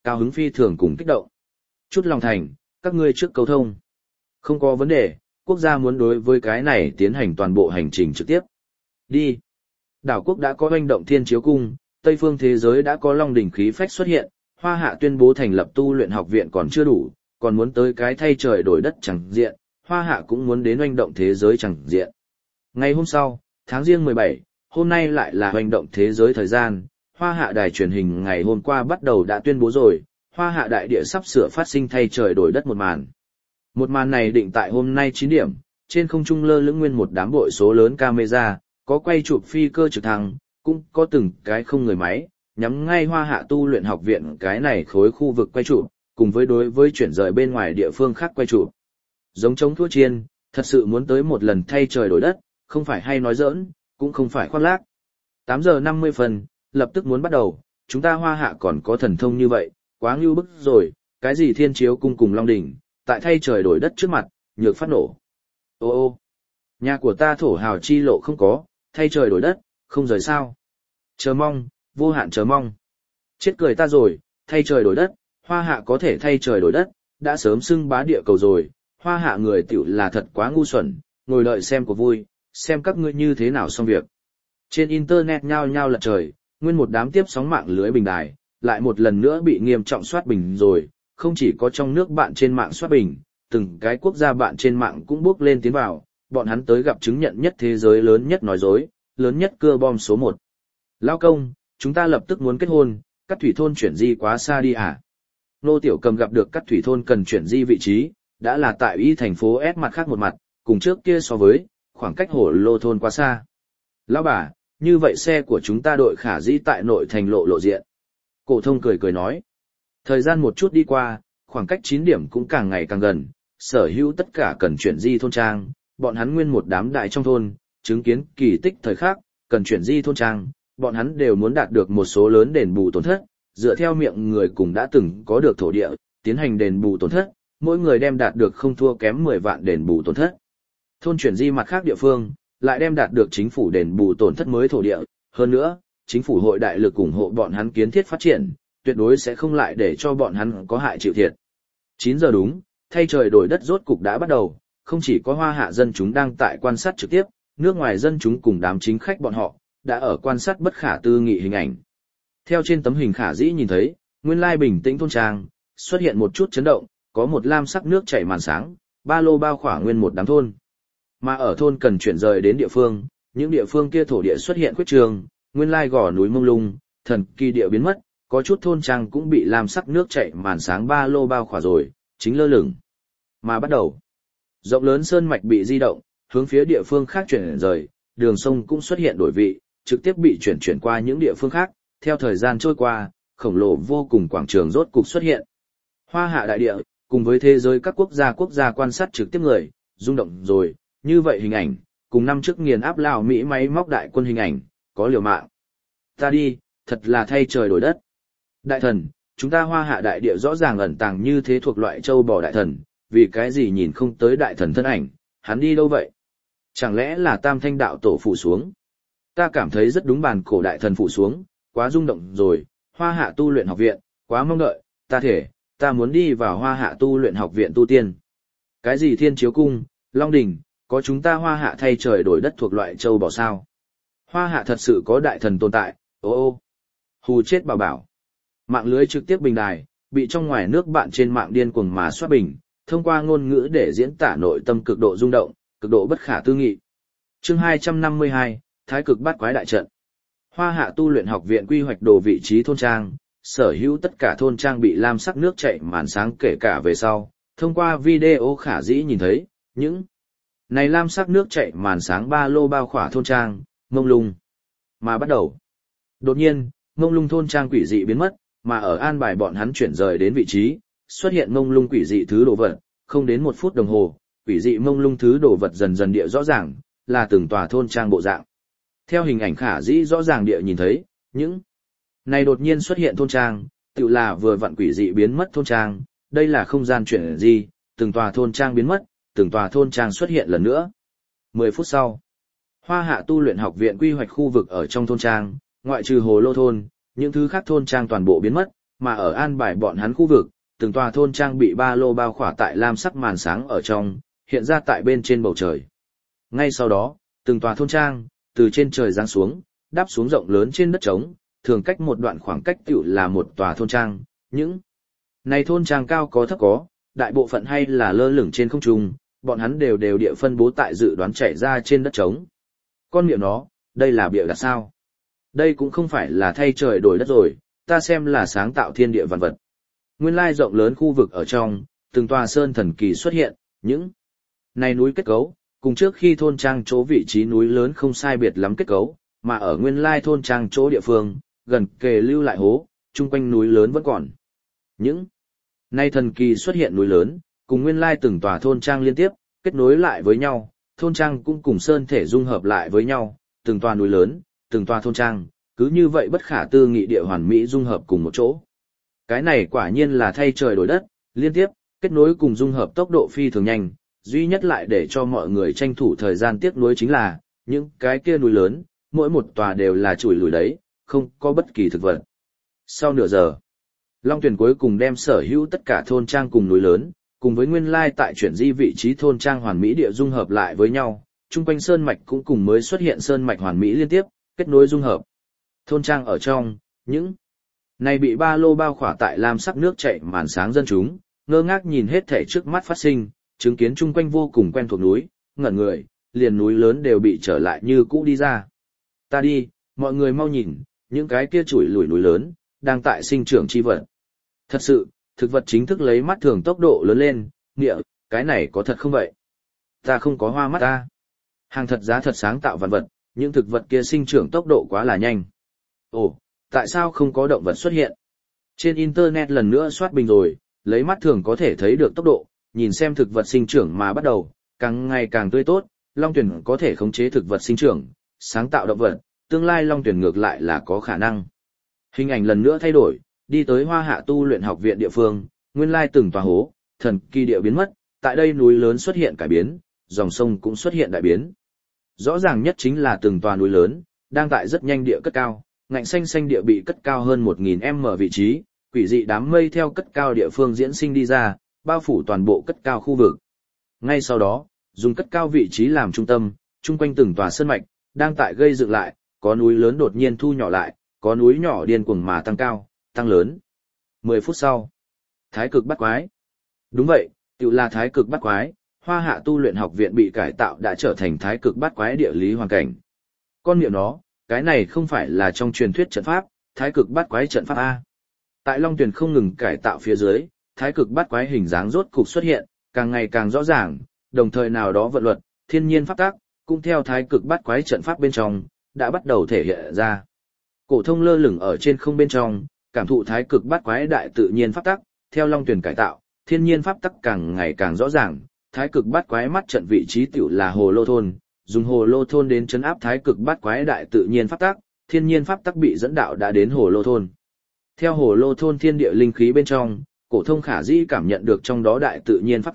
cao hứng phi thường cùng kích động. Chút lòng thành, các ngươi trước cầu thông. Không có vấn đề, quốc gia muốn đối với cái này tiến hành toàn bộ hành trình trực tiếp. Đi. Đảo quốc đã có hoành động thiên chiếu cung, Tây phương thế giới đã có long đỉnh khí phách xuất hiện, Hoa Hạ tuyên bố thành lập tu luyện học viện còn chưa đủ, còn muốn tới cái thay trời đổi đất chẳng diện, Hoa Hạ cũng muốn đến hoành động thế giới chẳng diện. Ngày hôm sau, tháng Giêng 17, hôm nay lại là hoành động thế giới thời gian, Hoa Hạ đài truyền hình ngày hôm qua bắt đầu đã tuyên bố rồi, Hoa Hạ đại địa sắp sửa phát sinh thay trời đổi đất một màn. Một màn này định tại hôm nay 9 điểm, trên không trung lơ lửng nguyên một đám bội số lớn camera, có quay chụp phi cơ trực thăng, cũng có từng cái không người máy, nhắm ngay Hoa Hạ tu luyện học viện cái này khối khu vực quay chụp, cùng với đối với chuyển rời bên ngoài địa phương khác quay chụp. Giống chống thua chiên, thật sự muốn tới một lần thay trời đổi đất, không phải hay nói giỡn, cũng không phải khoác lác. 8 giờ 50 phần, lập tức muốn bắt đầu, chúng ta Hoa Hạ còn có thần thông như vậy, quá ngưu bức rồi, cái gì thiên chiếu cung cùng long đỉnh, tại thay trời đổi đất trước mặt, nhược phát nổ. Ô ô, nhà của ta thổ hào chi lộ không có, thay trời đổi đất, không rời sao. Chờ mong, vô hạn chờ mong. Chết cười ta rồi, thay trời đổi đất, Hoa Hạ có thể thay trời đổi đất, đã sớm xưng bá địa cầu rồi, Hoa Hạ người tiểu là thật quá ngu xuẩn, ngồi đợi xem của vui, xem các ngươi như thế nào xong việc. Trên internet nhao nhao lật trời, nguyên một đám tiếp sóng mạng lưới bình đài, lại một lần nữa bị nghiêm trọng soát bình rồi, không chỉ có trong nước bạn trên mạng soát bình, từng cái quốc gia bạn trên mạng cũng bước lên tiến vào, bọn hắn tới gặp chứng nhận nhất thế giới lớn nhất nói dối, lớn nhất cưa bom số 1. Lao công, chúng ta lập tức muốn kết hôn, Cát Thủy thôn chuyển di quá xa đi à? Nô Tiểu Cầm gặp được Cát Thủy thôn cần chuyển di vị trí, đã là tại Y thành phố S mặt khác một mặt, cùng trước kia so với, khoảng cách Hồ Lô thôn quá xa. Lão bà, như vậy xe của chúng ta đội khả dĩ tại nội thành lộ diện. Cổ Thông cười cười nói. Thời gian một chút đi qua, khoảng cách 9 điểm cũng càng ngày càng gần, sở hữu tất cả cần chuyển di thôn trang, bọn hắn nguyên một đám đại trong thôn, chứng kiến kỳ tích thời khắc, cần chuyển di thôn trang, bọn hắn đều muốn đạt được một số lớn đền bù tổn thất, dựa theo miệng người cùng đã từng có được thổ địa, tiến hành đền bù tổn thất, mỗi người đem đạt được không thua kém 10 vạn đền bù tổn thất. Thôn chuyển di mặt khác địa phương, lại đem đạt được chính phủ đền bù tổn thất mới thổ địa, hơn nữa, chính phủ hội đại lực ủng hộ bọn hắn kiến thiết phát triển, tuyệt đối sẽ không lại để cho bọn hắn có hại chịu thiệt. 9 giờ đúng, thay trời đổi đất rốt cục đã bắt đầu, không chỉ có Hoa Hạ dân chúng đang tại quan sát trực tiếp, nước ngoài dân chúng cùng đám chính khách bọn họ, đã ở quan sát bất khả tư nghị hình ảnh. Theo trên tấm hình khả dĩ nhìn thấy, nguyên lai bình tĩnh thôn trang, xuất hiện một chút chấn động, có một lam sắc nước chảy màn sáng, ba lô bao khỏa nguyên một đám thôn. Mà ở thôn cần chuyển rời đến địa phương, những địa phương kia thổ địa xuất hiện khuyết trường, nguyên lai gò núi mông lung, thần kỳ địa biến mất, có chút thôn trang cũng bị lam sắc nước chảy màn sáng ba lô bao khỏa rồi, chính lơ lửng. Mà bắt đầu, rộng lớn sơn mạch bị di động, hướng phía địa phương khác chuyển rời, đường sông cũng xuất hiện đổi vị, trực tiếp bị chuyển qua những địa phương khác, theo thời gian trôi qua, khổng lồ vô cùng quảng trường rốt cục xuất hiện. Hoa Hạ đại địa, cùng với thế giới các quốc gia quan sát trực tiếp người, rung động rồi, như vậy hình ảnh, cùng năm trước nghiền áp Lào Mỹ máy móc đại quân hình ảnh, có liều mạng. Ta đi, thật là thay trời đổi đất. Đại thần, chúng ta Hoa Hạ đại địa rõ ràng ẩn tàng như thế thuộc loại châu bò đại thần, vì cái gì nhìn không tới đại thần thân ảnh, hắn đi đâu vậy? Chẳng lẽ là Tam Thanh đạo tổ phụ xuống? Ta cảm thấy rất đúng bàn cổ đại thần phụ xuống, quá rung động rồi, Hoa Hạ tu luyện học viện, quá mong đợi, ta thể, ta muốn đi vào Hoa Hạ tu luyện học viện tu tiên. Cái gì thiên chiếu cung, Long Đỉnh, có chúng ta Hoa Hạ thay trời đổi đất thuộc loại châu bò sao? Hoa Hạ thật sự có đại thần tồn tại, ô ô. Hù chết bảo bảo. Mạng lưới trực tiếp bình đài, bị trong ngoài nước bạn trên mạng điên cuồng mà soát bình, thông qua ngôn ngữ để diễn tả nội tâm cực độ rung động, cực độ bất khả tư nghị. Chương 252, Thái cực bát quái đại trận. Hoa Hạ tu luyện học viện quy hoạch đồ vị trí thôn trang, sở hữu tất cả thôn trang bị lam sắc nước chảy màn sáng kể cả về sau, thông qua video khả dĩ nhìn thấy, những này lam sắc nước chảy màn sáng ba lô bao khỏa thôn trang, mông lung. Mà bắt đầu. Đột nhiên, mông lung thôn trang quỷ dị biến mất, mà ở an bài bọn hắn chuyển rời đến vị trí, xuất hiện mông lung quỷ dị thứ đồ vật, không đến 1 phút đồng hồ, quỷ dị mông lung thứ đồ vật dần dần địa rõ ràng, là từng tòa thôn trang bộ dạng. Theo hình ảnh khả dĩ rõ ràng địa nhìn thấy, những này đột nhiên xuất hiện thôn trang, tự là vừa vặn quỷ dị biến mất thôn trang, đây là không gian chuyển di, từng tòa thôn trang biến mất, từng tòa thôn trang xuất hiện lần nữa. 10 phút sau, Hoa Hạ tu luyện học viện quy hoạch khu vực ở trong thôn trang, ngoại trừ Hồ Lô thôn, những thứ khác thôn trang toàn bộ biến mất, mà ở an bài bọn hắn khu vực, từng tòa thôn trang bị ba lô bao khỏa tại lam sắc màn sáng ở trong, hiện ra tại bên trên bầu trời. Ngay sau đó, từng tòa thôn trang, từ trên trời giáng xuống, đáp xuống rộng lớn trên đất trống, thường cách một đoạn khoảng cách tựu là một tòa thôn trang, những này thôn trang cao có thấp có, đại bộ phận hay là lơ lửng trên không trung, bọn hắn đều đều địa phân bố tại dự đoán chạy ra trên đất trống. Con miệng nó, đây là bịa đặt sao? Đây cũng không phải là thay trời đổi đất rồi, ta xem là sáng tạo thiên địa vạn vật. Nguyên lai rộng lớn khu vực ở trong, từng tòa sơn thần kỳ xuất hiện, những này núi kết cấu, cùng trước khi thôn trang chỗ vị trí núi lớn không sai biệt lắm kết cấu, mà ở nguyên lai thôn trang chỗ địa phương, gần kề lưu lại hố, chung quanh núi lớn vẫn còn. Những nay thần kỳ xuất hiện núi lớn, cùng nguyên lai từng tòa thôn trang liên tiếp, kết nối lại với nhau, thôn trang cũng cùng sơn thể dung hợp lại với nhau, từng tòa núi lớn, từng tòa thôn trang, cứ như vậy bất khả tư nghị địa hoàn mỹ dung hợp cùng một chỗ. Cái này quả nhiên là thay trời đổi đất, liên tiếp, kết nối cùng dung hợp tốc độ phi thường nhanh, duy nhất lại để cho mọi người tranh thủ thời gian tiếc nuối chính là, những cái kia núi lớn, mỗi một tòa đều là chùi lùi đấy, không có bất kỳ thực vật. Sau nửa giờ, Long Tuyển cuối cùng đem sở hữu tất cả thôn trang cùng núi lớn, cùng với nguyên lai tại chuyển di vị trí thôn trang hoàn mỹ địa dung hợp lại với nhau, chung quanh sơn mạch cũng cùng mới xuất hiện sơn mạch hoàn mỹ liên tiếp, kết nối dung hợp. Thôn trang ở trong, những này bị ba lô bao khỏa tại lam sắc nước chảy màn sáng dân chúng, ngơ ngác nhìn hết thể trước mắt phát sinh, chứng kiến chung quanh vô cùng quen thuộc núi, ngẩn người, liền núi lớn đều bị trở lại như cũ đi ra. Ta đi, mọi người mau nhìn, những cái kia chủi lủi núi lớn, đang tại sinh trưởng chi vật. Thật sự, thực vật chính thức lấy mắt thường tốc độ lớn lên, nghĩa, cái này có thật không vậy? Ta không có hoa mắt ta. Hàng thật giá thật sáng tạo vạn vật, những thực vật kia sinh trưởng tốc độ quá là nhanh. Ồ, tại sao không có động vật xuất hiện? Trên Internet lần nữa soát bình rồi, lấy mắt thường có thể thấy được tốc độ, nhìn xem thực vật sinh trưởng mà bắt đầu, càng ngày càng tươi tốt, Long Tuyển có thể khống chế thực vật sinh trưởng, sáng tạo động vật, tương lai Long Tuyển ngược lại là có khả năng. Hình ảnh lần nữa thay đổi, đi tới Hoa Hạ tu luyện học viện địa phương, nguyên lai từng tòa hố, thần kỳ địa biến mất, tại đây núi lớn xuất hiện cải biến, dòng sông cũng xuất hiện đại biến. Rõ ràng nhất chính là từng tòa núi lớn, đang tại rất nhanh địa cất cao, ngạnh xanh xanh địa bị cất cao hơn 1000m vị trí, quỷ dị đám mây theo cất cao địa phương diễn sinh đi ra, bao phủ toàn bộ cất cao khu vực. Ngay sau đó, dùng cất cao vị trí làm trung tâm, chung quanh từng tòa sơn mạch, đang tại gây dựng lại, có núi lớn đột nhiên thu nhỏ lại, có núi nhỏ điên cuồng mà tăng cao, tăng lớn. 10 phút sau, Thái Cực Bát Quái. Đúng vậy, tự là Thái Cực Bát Quái, Hoa Hạ tu luyện học viện bị cải tạo đã trở thành Thái Cực Bát Quái địa lý hoàn cảnh. Con miệng nó, cái này không phải là trong truyền thuyết trận pháp, Thái Cực Bát Quái trận pháp A. Tại Long Tuyền không ngừng cải tạo phía dưới, Thái Cực Bát Quái hình dáng rốt cục xuất hiện, càng ngày càng rõ ràng, đồng thời nào đó vận luật, thiên nhiên pháp tắc, cũng theo Thái Cực Bát Quái trận pháp bên trong, đã bắt đầu thể hiện ra. Cổ Thông lơ lửng ở trên không bên trong, cảm thụ Thái Cực Bát Quái đại tự nhiên pháp tắc, theo Long Tuyền cải tạo, thiên nhiên pháp tắc càng ngày càng rõ ràng, Thái Cực Bát Quái mắt trận vị trí tiểu là Hồ Lô thôn, dùng Hồ Lô thôn đến trấn áp Thái Cực Bát Quái đại tự nhiên pháp tắc, thiên nhiên pháp tắc bị dẫn đạo đã đến Hồ Lô thôn. Theo Hồ Lô thôn thiên địa linh khí bên trong, Cổ Thông khả dĩ cảm nhận được trong đó đại tự nhiên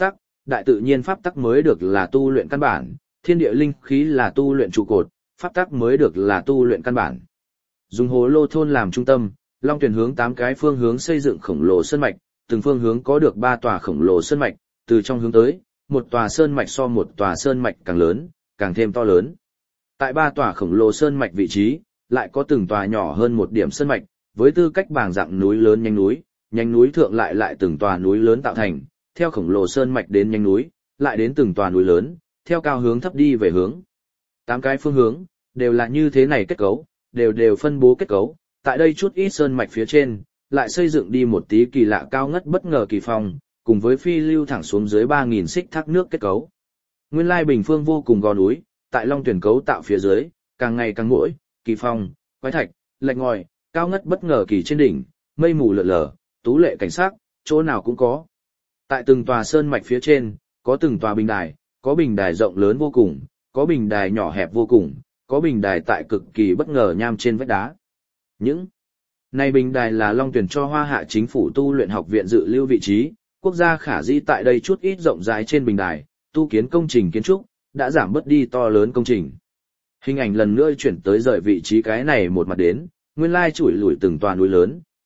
pháp tắc mới được là tu luyện căn bản, thiên địa linh khí là tu luyện trụ cột, pháp tắc mới được là tu luyện căn bản. Dùng Hồ Lô thôn làm trung tâm, Long Tuyền hướng 8 cái phương hướng xây dựng khổng lồ sơn mạch, từng phương hướng có được 3 tòa khổng lồ sơn mạch, từ trong hướng tới, một tòa sơn mạch so một tòa sơn mạch càng lớn, càng thêm to lớn. Tại 3 tòa khổng lồ sơn mạch vị trí, lại có từng tòa nhỏ hơn một điểm sơn mạch, với tư cách bảng dạng núi lớn nhánh núi thượng lại từng tòa núi lớn tạo thành, theo khổng lồ sơn mạch đến nhánh núi, lại đến từng tòa núi lớn, theo cao hướng thấp đi về hướng. 8 cái phương hướng, đều là như thế này kết cấu, đều phân bố kết cấu, tại đây chút ít sơn mạch phía trên, lại xây dựng đi một tí kỳ lạ cao ngất bất ngờ kỳ phong, cùng với phi lưu thẳng xuống dưới 3000 xích thác nước kết cấu. Nguyên lai bình phương vô cùng gò núi, tại Long Tuyển cấu tạo phía dưới, càng ngày càng mỗi, kỳ phong, quái thạch, lạch ngòi, cao ngất bất ngờ kỳ trên đỉnh, mây mù lượn lờ, tú lệ cảnh sắc, chỗ nào cũng có. Tại từng tòa sơn mạch phía trên, có từng tòa bình đài, có bình đài rộng lớn vô cùng, có bình đài nhỏ hẹp vô cùng, có bình đài tại cực kỳ bất ngờ nham trên vách đá. Những này bình đài là Long Tuyển cho Hoa Hạ chính phủ tu luyện học viện dự lưu vị trí, quốc gia khả dĩ tại đây chút ít rộng rãi trên bình đài, tu kiến công trình kiến trúc, đã giảm bớt đi to lớn công trình. Hình ảnh lần nữa chuyển tới rời vị trí cái này một mặt đến, nguyên lai chủi lủi từng tòa núi lớn,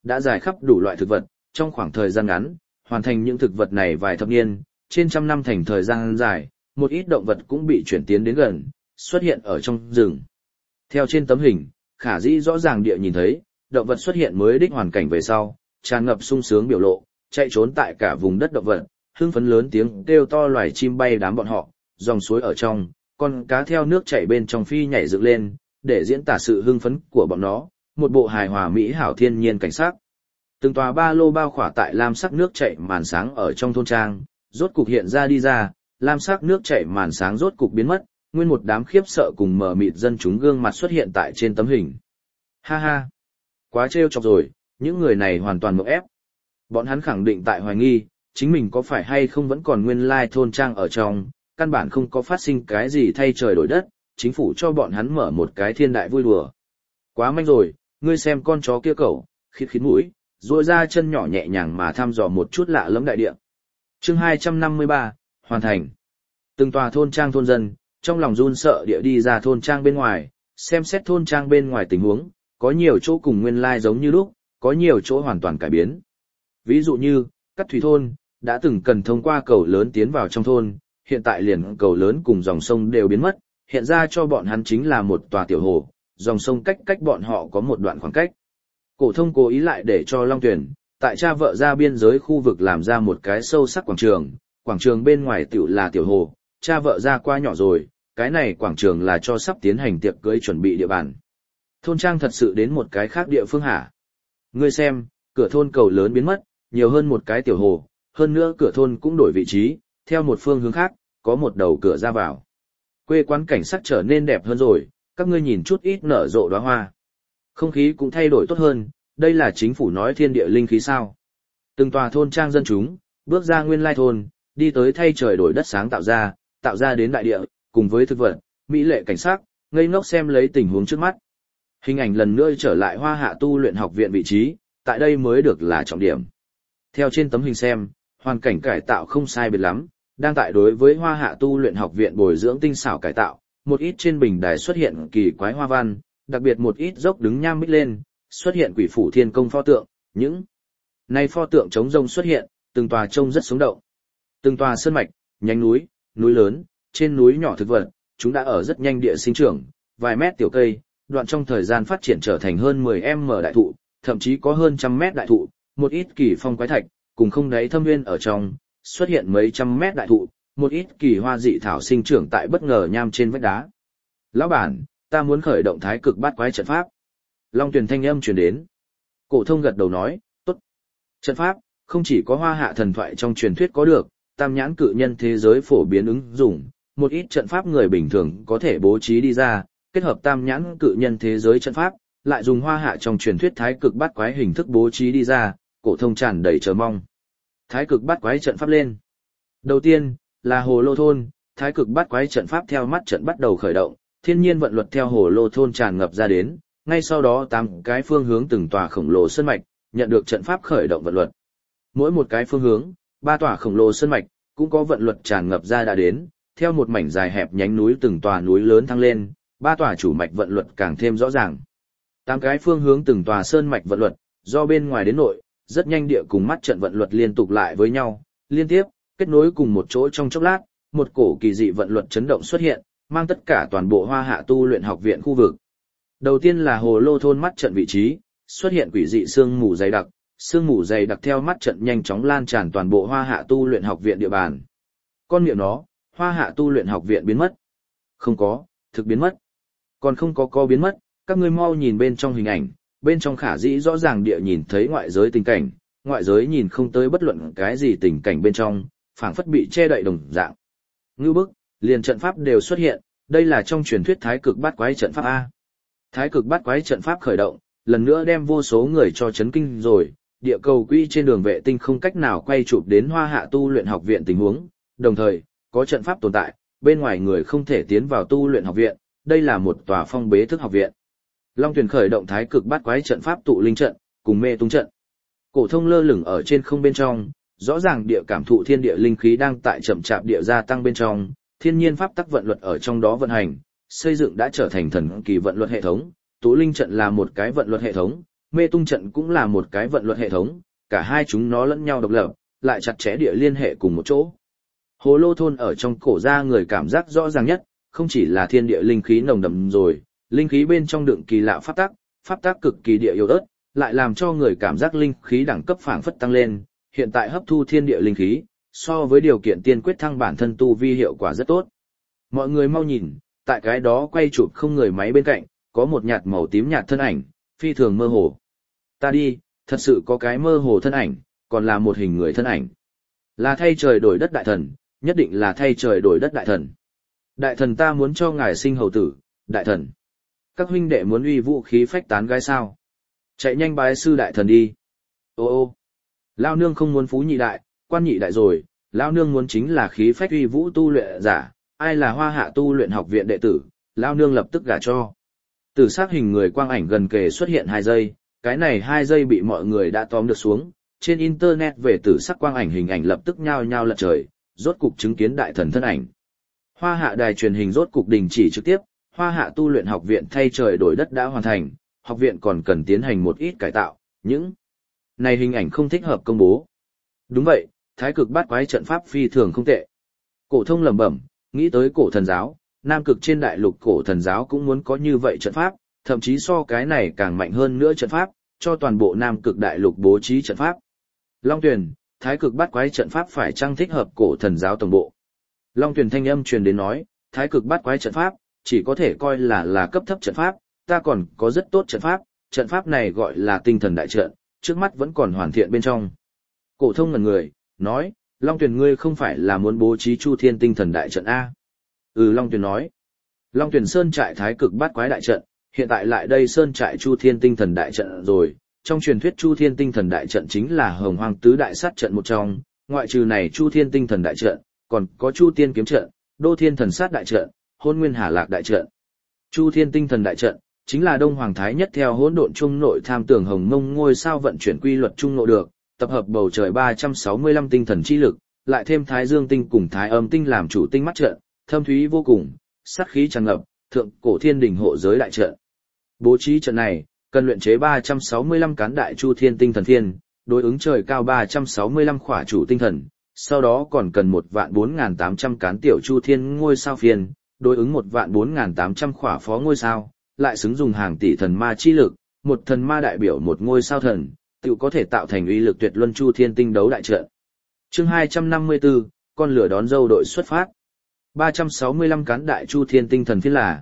đã dài khắp đủ loại thực vật, trong khoảng thời gian ngắn, hoàn thành những thực vật này vài thập niên, trên trăm năm thành thời gian dài, một ít động vật cũng bị chuyển tiến đến gần, xuất hiện ở trong rừng. Theo trên tấm hình, Khả Dĩ rõ ràng địa nhìn thấy, động vật xuất hiện mới đích hoàn cảnh về sau, tràn ngập sung sướng biểu lộ, chạy trốn tại cả vùng đất động vật, hưng phấn lớn tiếng kêu to loài chim bay đám bọn họ, dòng suối ở trong, con cá theo nước chảy bên trong phi nhảy dựng lên, để diễn tả sự hưng phấn của bọn nó, một bộ hài hòa mỹ hảo thiên nhiên cảnh sắc. Từng tòa ba lô bao khỏa tại lam sắc nước chảy màn sáng ở trong thôn trang, rốt cục hiện ra đi ra, lam sắc nước chảy màn sáng rốt cục biến mất, nguyên một đám khiếp sợ cùng mờ mịt dân chúng gương mặt xuất hiện tại trên tấm hình. Ha ha, quá trêu chọc rồi, những người này hoàn toàn mộng ép. Bọn hắn khẳng định tại hoài nghi, chính mình có phải hay không vẫn còn nguyên lai thôn trang ở trong, căn bản không có phát sinh cái gì thay trời đổi đất, chính phủ cho bọn hắn mở một cái thiên đại vui đùa. Quá manh rồi, ngươi xem con chó kia cẩu, khít khít mũi, duỗi ra chân nhỏ nhẹ nhàng mà thăm dò một chút lạ lẫm đại địa. Chương 253, hoàn thành. Từng tòa thôn trang thôn dân, trong lòng run sợ địa đi ra thôn trang bên ngoài, xem xét thôn trang bên ngoài tình huống, có nhiều chỗ cùng nguyên lai giống như lúc, có nhiều chỗ hoàn toàn cải biến. Ví dụ như, Cắt Thủy thôn, đã từng cần thông qua cầu lớn tiến vào trong thôn, hiện tại liền cầu lớn cùng dòng sông đều biến mất, hiện ra cho bọn hắn chính là một tòa tiểu hồ, dòng sông cách bọn họ có một đoạn khoảng cách. Cổ Thông cố ý lại để cho Long Tuyển, tại cha vợ ra biên giới khu vực làm ra một cái sâu sắc quảng trường bên ngoài tiểu là tiểu hồ, cha vợ ra qua nhỏ rồi, cái này quảng trường là cho sắp tiến hành tiệc cưới chuẩn bị địa bàn. Thôn trang thật sự đến một cái khác địa phương hả? Ngươi xem, cửa thôn cầu lớn biến mất, nhiều hơn một cái tiểu hồ, hơn nữa cửa thôn cũng đổi vị trí, theo một phương hướng khác, có một đầu cửa ra vào. Quê quán cảnh sắc trở nên đẹp hơn rồi, các ngươi nhìn chút ít nở rộ đóa hoa. Không khí cũng thay đổi tốt hơn, đây là chính phủ nói thiên địa linh khí sao. Từng tòa thôn trang dân chúng, bước ra nguyên lai thôn, đi tới thay trời đổi đất sáng tạo ra đến đại địa, cùng với thực vật, mỹ lệ cảnh sắc, ngây ngốc xem lấy tình huống trước mắt. Hình ảnh lần nữa trở lại Hoa Hạ tu luyện học viện vị trí, tại đây mới được là trọng điểm. Theo trên tấm hình xem, hoàn cảnh cải tạo không sai biệt lắm, đang tại đối với Hoa Hạ tu luyện học viện bồi dưỡng tinh xảo cải tạo, một ít trên bình đài xuất hiện kỳ quái hoa văn, đặc biệt một ít dốc đứng nham mít lên, xuất hiện quỷ phủ thiên công pho tượng, những này pho tượng trống rông xuất hiện, từng tòa trông rất sống động. Từng tòa sơn mạch, nhánh núi, núi lớn, trên núi nhỏ thực vật, chúng đã ở rất nhanh địa sinh trưởng, vài mét tiểu cây, đoạn trong thời gian phát triển trở thành hơn 10m đại thụ, thậm chí có hơn 100m đại thụ, một ít kỳ phong quái thạch, cùng không đáy thâm nguyên ở trong, xuất hiện mấy trăm mét đại thụ, một ít kỳ hoa dị thảo sinh trưởng tại bất ngờ nham trên vách đá. Lão bản, ta muốn khởi động thái cực bát quái trận pháp. Long Tuyền thanh âm truyền đến. Cổ Thông gật đầu nói, tốt. Trận pháp, không chỉ có Hoa Hạ thần thoại trong truyền thuyết có được, tam nhãn cự nhân thế giới phổ biến ứng dụng, một ít trận pháp người bình thường có thể bố trí đi ra, kết hợp tam nhãn cự nhân thế giới trận pháp, lại dùng Hoa Hạ trong truyền thuyết thái cực bát quái hình thức bố trí đi ra, Cổ Thông tràn đầy chờ mong. Thái cực bát quái trận pháp lên. Đầu tiên, là Hồ Lô thôn, thái cực bát quái trận pháp theo mắt trận bắt đầu khởi động, thiên nhiên vận luật theo Hồ Lô thôn tràn ngập ra đến, ngay sau đó 8 cái phương hướng từng tòa khổng lồ sơn mạch, nhận được trận pháp khởi động vận luật. Mỗi một cái phương hướng, 3 tòa khổng lồ sơn mạch, cũng có vận luật tràn ngập ra đã đến, theo một mảnh dài hẹp nhánh núi từng tòa núi lớn thăng lên, 3 tòa chủ mạch vận luật càng thêm rõ ràng. 8 cái phương hướng từng tòa sơn mạch vận luật, do bên ngoài đến nội, rất nhanh địa cùng mắt trận vận luật liên tục lại với nhau, liên tiếp, kết nối cùng một chỗ trong chốc lát, một cổ kỳ dị vận luật chấn động xuất hiện, mang tất cả toàn bộ Hoa Hạ tu luyện học viện khu vực. Đầu tiên là Hồ Lô thôn mắt trận vị trí, xuất hiện quỷ dị sương mù dày đặc theo mắt trận nhanh chóng lan tràn toàn bộ Hoa Hạ tu luyện học viện địa bàn. Con miệng nó, Hoa Hạ tu luyện học viện biến mất. Không có, thực biến mất. Còn không có biến mất, các ngươi mau nhìn bên trong hình ảnh, bên trong Khả Dĩ rõ ràng địa nhìn thấy ngoại giới tình cảnh, ngoại giới nhìn không tới bất luận cái gì tình cảnh bên trong, phảng phất bị che đậy đồng dạng. Ngưu bức, liền trận pháp đều xuất hiện, đây là trong truyền thuyết thái cực bát quái trận pháp A. Thái cực bát quái trận pháp khởi động, lần nữa đem vô số người cho chấn kinh rồi, địa cầu quỹ trên đường vệ tinh không cách nào quay chụp đến Hoa Hạ tu luyện học viện tình huống, đồng thời, có trận pháp tồn tại, bên ngoài người không thể tiến vào tu luyện học viện, đây là một tòa phong bế thức học viện. Long Tuyền khởi động thái cực bát quái trận pháp tụ linh trận, cùng mê tung trận. Cổ Thông lơ lửng ở trên không bên trong, rõ ràng địa cảm thụ thiên địa linh khí đang tại chậm chạp địa gia tăng bên trong, thiên nhiên pháp tắc vận luật ở trong đó vận hành, xây dựng đã trở thành thần kỳ vận luật hệ thống, tụ linh trận là một cái vận luật hệ thống, Mê tung trận cũng là một cái vận luật hệ thống, cả hai chúng nó lẫn nhau độc lập, lại chặt chẽ địa liên hệ cùng một chỗ. Hồ Lô thôn ở trong cổ ra người cảm giác rõ ràng nhất, không chỉ là thiên địa linh khí nồng đậm rồi, linh khí bên trong đựng kỳ lạ pháp tắc cực kỳ địa yếu ớt, lại làm cho người cảm giác linh khí đẳng cấp phảng phất tăng lên, hiện tại hấp thu thiên địa linh khí, so với điều kiện tiên quyết thăng bản thân tu vi hiệu quả rất tốt. Mọi người mau nhìn, tại cái đó quay chụp không người máy bên cạnh, có một nhạt màu tím nhạt thân ảnh, phi thường mơ hồ. Ta đi, thật sự có cái mơ hồ thân ảnh, còn là một hình người thân ảnh. Là thay trời đổi đất đại thần, nhất định là thay trời đổi đất đại thần. Đại thần ta muốn cho ngài sinh hầu tử, đại thần. Các huynh đệ muốn uy vũ khí phách tán gái sao? Chạy nhanh bái sư đại thần đi. Ô, Lao nương không muốn phú nhị đại, quan nhị đại rồi, Lao nương muốn chính là khí phách uy vũ tu luyện giả, ai là Hoa Hạ tu luyện học viện đệ tử, Lao nương lập tức gả cho. Tử sắc hình người quang ảnh gần kề xuất hiện 2 giây, cái này 2 giây bị mọi người đã tóm được xuống, trên internet về tử sắc quang ảnh hình ảnh lập tức nhao nhao lật trời, rốt cục chứng kiến đại thần thân ảnh. Hoa Hạ đài truyền hình rốt cục đình chỉ trực tiếp, Hoa Hạ tu luyện học viện thay trời đổi đất đã hoàn thành, học viện còn cần tiến hành một ít cải tạo, những này hình ảnh không thích hợp công bố. Đúng vậy, thái cực bát quái trận pháp phi thường không tệ. Cổ thông lẩm bẩm, nghĩ tới cổ thần giáo, Nam Cực trên đại lục cổ thần giáo cũng muốn có như vậy trận pháp, thậm chí so cái này càng mạnh hơn nữa trận pháp, cho toàn bộ Nam Cực đại lục bố trí trận pháp. Long Tuyền, thái cực bát quái trận pháp phải chăng thích hợp cổ thần giáo tổng bộ? Long Tuyền thanh âm truyền đến nói, thái cực bát quái trận pháp, chỉ có thể coi là cấp thấp trận pháp, ta còn có rất tốt trận pháp này gọi là tinh thần đại trận, trước mắt vẫn còn hoàn thiện bên trong. Cổ thông ngẩn người, nói, Long Tuyền ngươi không phải là muốn bố trí Chu Thiên tinh thần đại trận A. Long Tuyền nói, Long Tuyền sơn trại thái cực bát quái đại trận, hiện tại lại đây sơn trại Chu Thiên tinh thần đại trận rồi, trong truyền thuyết Chu Thiên tinh thần đại trận chính là Hồng Hoang tứ đại sát trận một trong, ngoại trừ này Chu Thiên tinh thần đại trận, còn có Chu Tiên kiếm trận, Đô Thiên thần sát đại trận, Hôn Nguyên Hà Lạc đại trận. Chu Thiên tinh thần đại trận chính là Đông Hoàng Thái Nhất theo hỗn độn trung nội tham tưởng hồng mông ngôi sao vận chuyển quy luật trung nội được, tập hợp bầu trời 365 tinh thần chi lực, lại thêm Thái Dương tinh cùng Thái Âm tinh làm chủ tinh mắt trận, thâm thúy vô cùng, sát khí tràn ngập, thượng cổ thiên đình hộ giới đại trận. Bố trí trận này, cần luyện chế 365 cán đại Chu Thiên tinh thần thiên, đối ứng trời cao 365 khỏa chủ tinh thần, sau đó còn cần 1.4800 cán tiểu Chu Thiên ngôi sao phiền, đối ứng 1.4800 khỏa phó ngôi sao, lại xứng dùng hàng tỷ thần ma chi lực, một thần ma đại biểu một ngôi sao thần, tự có thể tạo thành uy lực tuyệt luân Chu Thiên tinh đấu đại trận. Chương 254, con lửa đón dâu đội xuất phát. 365 cán đại Chu Thiên tinh thần phiên là,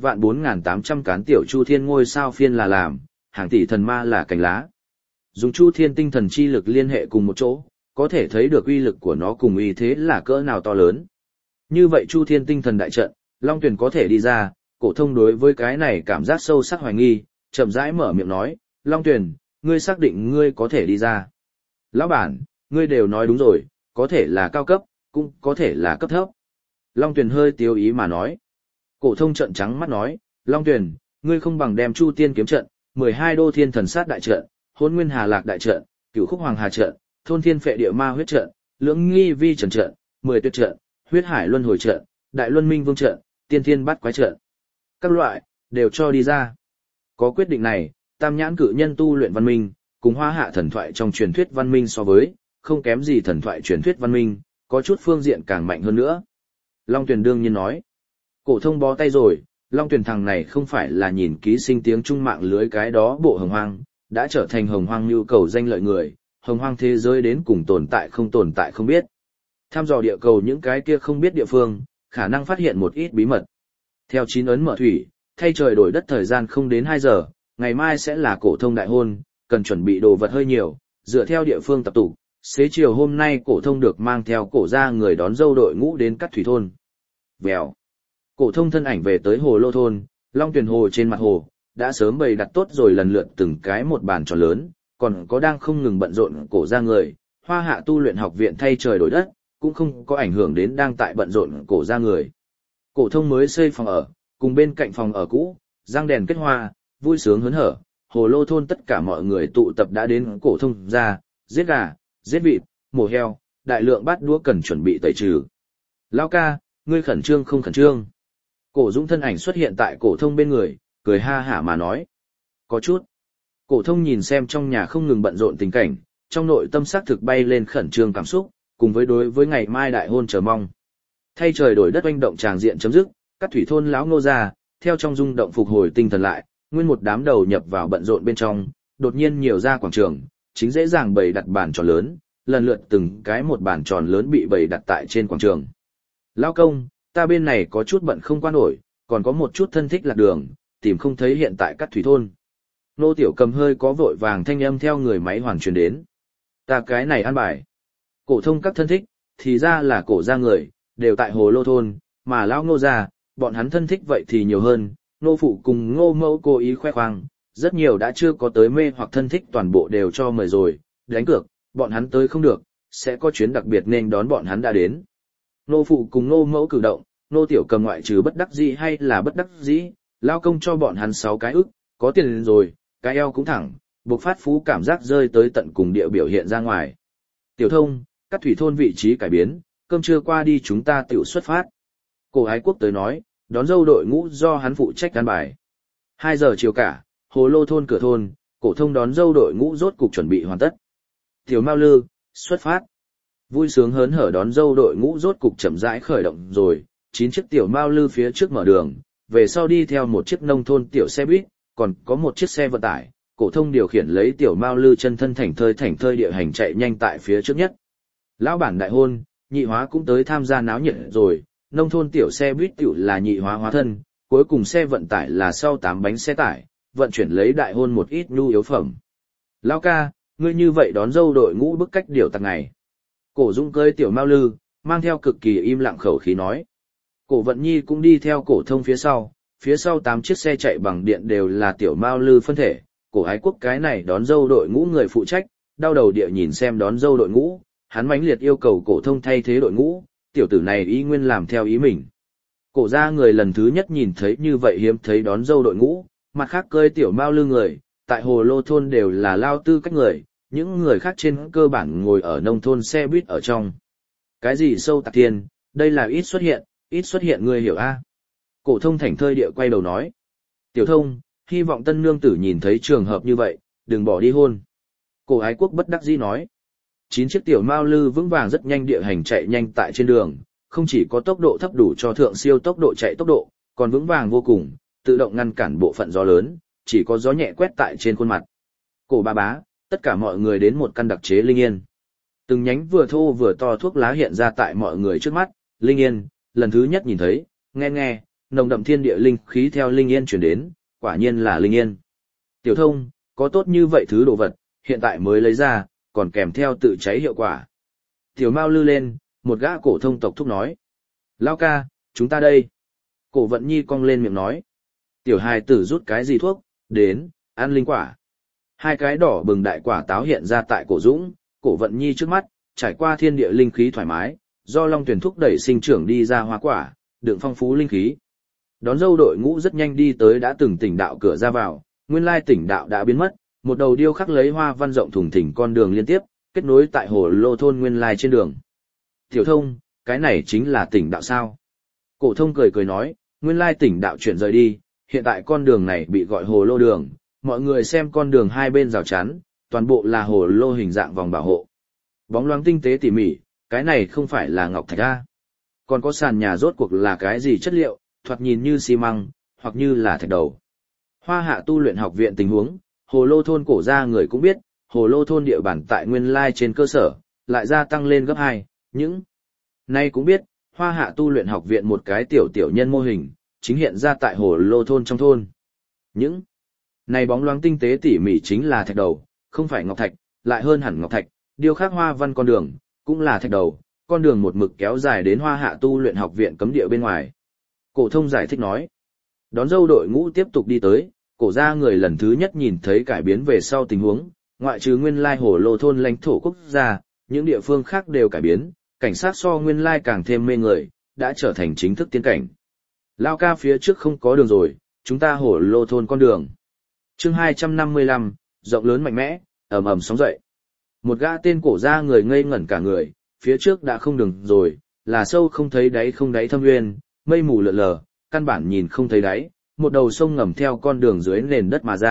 1.4800 cán tiểu Chu Thiên ngôi sao phiên là làm, hàng tỷ thần ma là cành lá. Dùng Chu Thiên tinh thần chi lực liên hệ cùng một chỗ, có thể thấy được uy lực của nó cùng uy thế là cỡ nào to lớn. Như vậy Chu Thiên tinh thần đại trận, Long Tuyền có thể đi ra, cổ thông đối với cái này cảm giác sâu sắc hoài nghi, chậm rãi mở miệng nói, Long Tuyền, ngươi xác định ngươi có thể đi ra. Lão bản, ngươi đều nói đúng rồi, có thể là cao cấp, cũng có thể là cấp thấp. Long Tuyền hơi tiếu ý mà nói. Cổ thông trợn trắng mắt nói, Long Tuyền, ngươi không bằng đem Chu Tiên kiếm trận, 12 đô thiên thần sát đại trận, Hỗn Nguyên Hà Lạc đại trận, Cửu Khúc Hoàng Hà trận, Thôn Thiên Phệ Địa Ma huyết trận, Lưỡng Nghi Vi trận trận, 10 tuyệt trận, Huyết Hải Luân Hồi trận, Đại Luân Minh Vương trận, Tiên Thiên Bát Quái trận. Các loại đều cho đi ra. Có quyết định này, Tam Nhãn cự nhân tu luyện văn minh, cùng Hoa Hạ thần thoại trong truyền thuyết văn minh so với, không kém gì thần thoại truyền thuyết văn minh, có chút phương diện càng mạnh hơn nữa. Long Tuyền đương nhiên nói. Cổ thông bó tay rồi, Long Tuyền thằng này không phải là nhìn ký sinh tiếng trung mạng lưới cái đó bộ Hồng Hoang, đã trở thành Hồng Hoang nhu cầu danh lợi người, Hồng Hoang thế giới đến cùng tồn tại không biết. Tham dò địa cầu những cái kia không biết địa phương, khả năng phát hiện một ít bí mật. Theo 9 ấn mở thủy, thay trời đổi đất thời gian không đến 2 giờ, ngày mai sẽ là cổ thông đại hôn, cần chuẩn bị đồ vật hơi nhiều, dựa theo địa phương tập tụ, xế chiều hôm nay cổ thông được mang theo cổ gia người đón dâu đội ngũ đến Cát Thủy thôn. Vèo. Cổ thông thân ảnh về tới Hồ Lô thôn, Long Tuyền hồ trên mặt hồ, đã sớm bày đặt tốt rồi lần lượt từng cái một bàn tròn lớn, còn có đang không ngừng bận rộn cổ gia người, Hoa Hạ tu luyện học viện thay trời đổi đất, cũng không có ảnh hưởng đến đang tại bận rộn cổ gia người. Cổ thông mới xây phòng ở, cùng bên cạnh phòng ở cũ, răng đèn kết hoa, vui sướng hớn hở, Hồ Lô thôn tất cả mọi người tụ tập đã đến cổ thông gia, giết gà, giết vịt, mổ heo, đại lượng bát đũa cần chuẩn bị tẩy trừ. Lão ca, ngươi khẩn trương không khẩn trương? Cổ Dũng thân ảnh xuất hiện tại cổ thông bên người, cười ha hả mà nói. Có chút. Cổ thông nhìn xem trong nhà không ngừng bận rộn tình cảnh, trong nội tâm xác thực bay lên khẩn trương cảm xúc, cùng với đối với ngày mai đại hôn chờ mong. Thay trời đổi đất oanh động tràng diện chấm dứt, các thủy thôn lão Ngô gia, theo trong rung động phục hồi tinh thần lại, nguyên một đám đầu nhập vào bận rộn bên trong, đột nhiên nhiều ra quảng trường, chính dễ dàng bày đặt bàn tròn lớn, lần lượt từng cái một bàn tròn lớn bị bày đặt tại trên quảng trường. Lão công, ta bên này có chút bận không qua nổi, còn có một chút thân thích lạc đường, tìm không thấy hiện tại các thủy thôn. Nô Tiểu Cầm hơi có vội vàng thanh âm theo người máy hoàn truyền đến. Ta cái này ăn bài. Cổ thông các thân thích, thì ra là cổ gia người, đều tại Hồ Lô thôn, mà lão Ngô gia, bọn hắn thân thích vậy thì nhiều hơn, nô phụ cùng Ngô mẫu cố ý khoe khoang, rất nhiều đã chưa có tới mê hoặc thân thích toàn bộ đều cho mời rồi, đánh cược, bọn hắn tới không được, sẽ có chuyến đặc biệt nên đón bọn hắn đã đến. Nô phụ cùng Ngô mẫu cử động, Nô Tiểu Cầm ngoại trừ bất đắc dĩ hay là bất đắc dĩ, lao công cho bọn hắn 6 cái ức, có tiền rồi, cái eo cũng thẳng, bộc phát phú cảm giác rơi tới tận cùng địa biểu hiện ra ngoài. Tiểu thông, các thủy thôn vị trí cải biến, cơm trưa qua đi chúng ta tiểu xuất phát. Cổ Ái Quốc tới nói, đón dâu đội ngũ do hắn phụ trách an bài. 2 giờ chiều cả, Hồ Lô thôn cửa thôn, Cổ Thông đón dâu đội ngũ rốt cục chuẩn bị hoàn tất. Tiểu Mao Lư, xuất phát. Vui sướng hớn hở đón dâu đội ngũ rốt cục chậm rãi khởi động rồi, 9 chiếc Tiểu Mao Lư phía trước mở đường, về sau đi theo một chiếc nông thôn tiểu xe buýt, còn có một chiếc xe vận tải. Cổ Thông điều khiển lấy Tiểu Mao Lư chân thân thảnh thơi địa hành chạy nhanh tại phía trước nhất. Lão bản đại hôn, nhị hóa cũng tới tham gia náo nhiệt rồi, nông thôn tiểu xe buýt tiểu là nhị hóa hóa thân, cuối cùng xe vận tải là sau 8 bánh xe tải, vận chuyển lấy đại hôn một ít nhu yếu phẩm. Lão ca, ngươi như vậy đón dâu đội ngũ bức cách điều tặc ngày. Cổ Dũng cưới Tiểu Mao Lư, mang theo cực kỳ im lặng khẩu khí nói. Cổ Vận Nhi cũng đi theo Cổ Thông phía sau 8 chiếc xe chạy bằng điện đều là Tiểu Mao Lư phân thể. Cổ Ái Quốc cái này đón dâu đội ngũ người phụ trách, đau đầu địa nhìn xem đón dâu đội ngũ, hắn mãnh liệt yêu cầu Cổ Thông thay thế đội ngũ, tiểu tử này ý nguyên làm theo ý mình. Cổ gia người lần thứ nhất nhìn thấy như vậy hiếm thấy đón dâu đội ngũ, mặt khác cơi Tiểu Mao Lư người, tại Hồ Lô thôn đều là lao tư cách người, những người khác trên cơ bản ngồi ở nông thôn xe buýt ở trong. Cái gì sâu tạc tiền, đây là ít xuất hiện ngươi hiểu a? Cổ Thông thảnh thơi địa quay đầu nói. Tiểu Thông, hy vọng tân nương tử nhìn thấy trường hợp như vậy, đừng bỏ đi hôn. Cổ Ái Quốc bất đắc dĩ nói. 9 chiếc Tiểu Mao Lư vững vàng rất nhanh địa hành chạy nhanh tại trên đường, không chỉ có tốc độ thấp đủ cho thượng siêu tốc độ chạy tốc độ, còn vững vàng vô cùng, tự động ngăn cản bộ phận gió lớn, chỉ có gió nhẹ quét tại trên khuôn mặt. Cổ ba bá, tất cả mọi người đến một căn đặc chế linh yên. Từng nhánh vừa thô vừa to thuốc lá hiện ra tại mọi người trước mắt, linh yên, lần thứ nhất nhìn thấy, nghe, nồng đậm thiên địa linh khí theo linh yên truyền đến, quả nhiên là linh yên. Tiểu Thông, có tốt như vậy thứ đồ vật, hiện tại mới lấy ra, còn kèm theo tự cháy hiệu quả. Tiểu Mao Lư lên, một gã Cổ Thông tộc thúc nói. Lao ca, chúng ta đây. Cổ Vận Nhi cong lên miệng nói. Tiểu hài tử rút cái gì thuốc, đến, ăn linh quả. 2 cái đỏ bừng đại quả táo hiện ra tại Cổ Dũng, Cổ Vận Nhi trước mắt, trải qua thiên địa linh khí thoải mái, do long tuyển thúc đẩy sinh trưởng đi ra hoa quả, đựng phong phú linh khí. Đón dâu đội ngũ rất nhanh đi tới đã từng tỉnh đạo cửa ra vào, nguyên lai tỉnh đạo đã biến mất, một đầu điêu khắc lấy hoa văn rộng thùng thình con đường liên tiếp, kết nối tại Hồ Lô thôn nguyên lai trên đường. Tiểu Thông, cái này chính là tỉnh đạo sao? Cổ Thông cười nói, nguyên lai tỉnh đạo chuyển rời đi, hiện tại con đường này bị gọi Hồ Lô đường, mọi người xem con đường hai bên rào chắn, toàn bộ là hồ lô hình dạng vòng bảo hộ. Bóng loáng tinh tế tỉ mỉ, cái này không phải là ngọc thạch a. Còn có sàn nhà rốt cuộc là cái gì chất liệu, thoạt nhìn như xi măng, hoặc như là thạch đầu. Hoa Hạ tu luyện học viện tình huống, Hồ Lô thôn cổ gia người cũng biết, Hồ Lô thôn địa bản tại nguyên lai trên cơ sở, lại gia tăng lên gấp 2, những nay cũng biết, Hoa Hạ tu luyện học viện một cái tiểu nhân mô hình, chính hiện ra tại Hồ Lô thôn trong thôn. Những này bóng loáng tinh tế tỉ mỉ chính là thạch đầu, không phải ngọc thạch, lại hơn hẳn ngọc thạch, điêu khắc hoa văn con đường, cũng là thạch đầu, con đường một mực kéo dài đến Hoa Hạ tu luyện học viện cấm địa bên ngoài. Cổ Thông giải thích nói. Đón dâu đội ngũ tiếp tục đi tới, cổ gia người lần thứ nhất nhìn thấy cải biến về sau tình huống, ngoại trừ nguyên lai Hồ Lô thôn lãnh thổ quốc gia, những địa phương khác đều cải biến, cảnh sát so nguyên lai càng thêm mê người, đã trở thành chính thức tiên cảnh. Lao ca phía trước không có đường rồi, chúng ta Hồ Lô thôn con đường. Chương 255, rộng lớn mạnh mẽ, ầm ầm sóng dậy. Một gã tên cổ gia người ngây ngẩn cả người, phía trước đã không đường rồi, là sâu không thấy đáy không đáy thâm nguyên, mây mù lượn lờ, căn bản nhìn không thấy đáy, một đầu sông ngầm theo con đường dưới nền đất mà ra,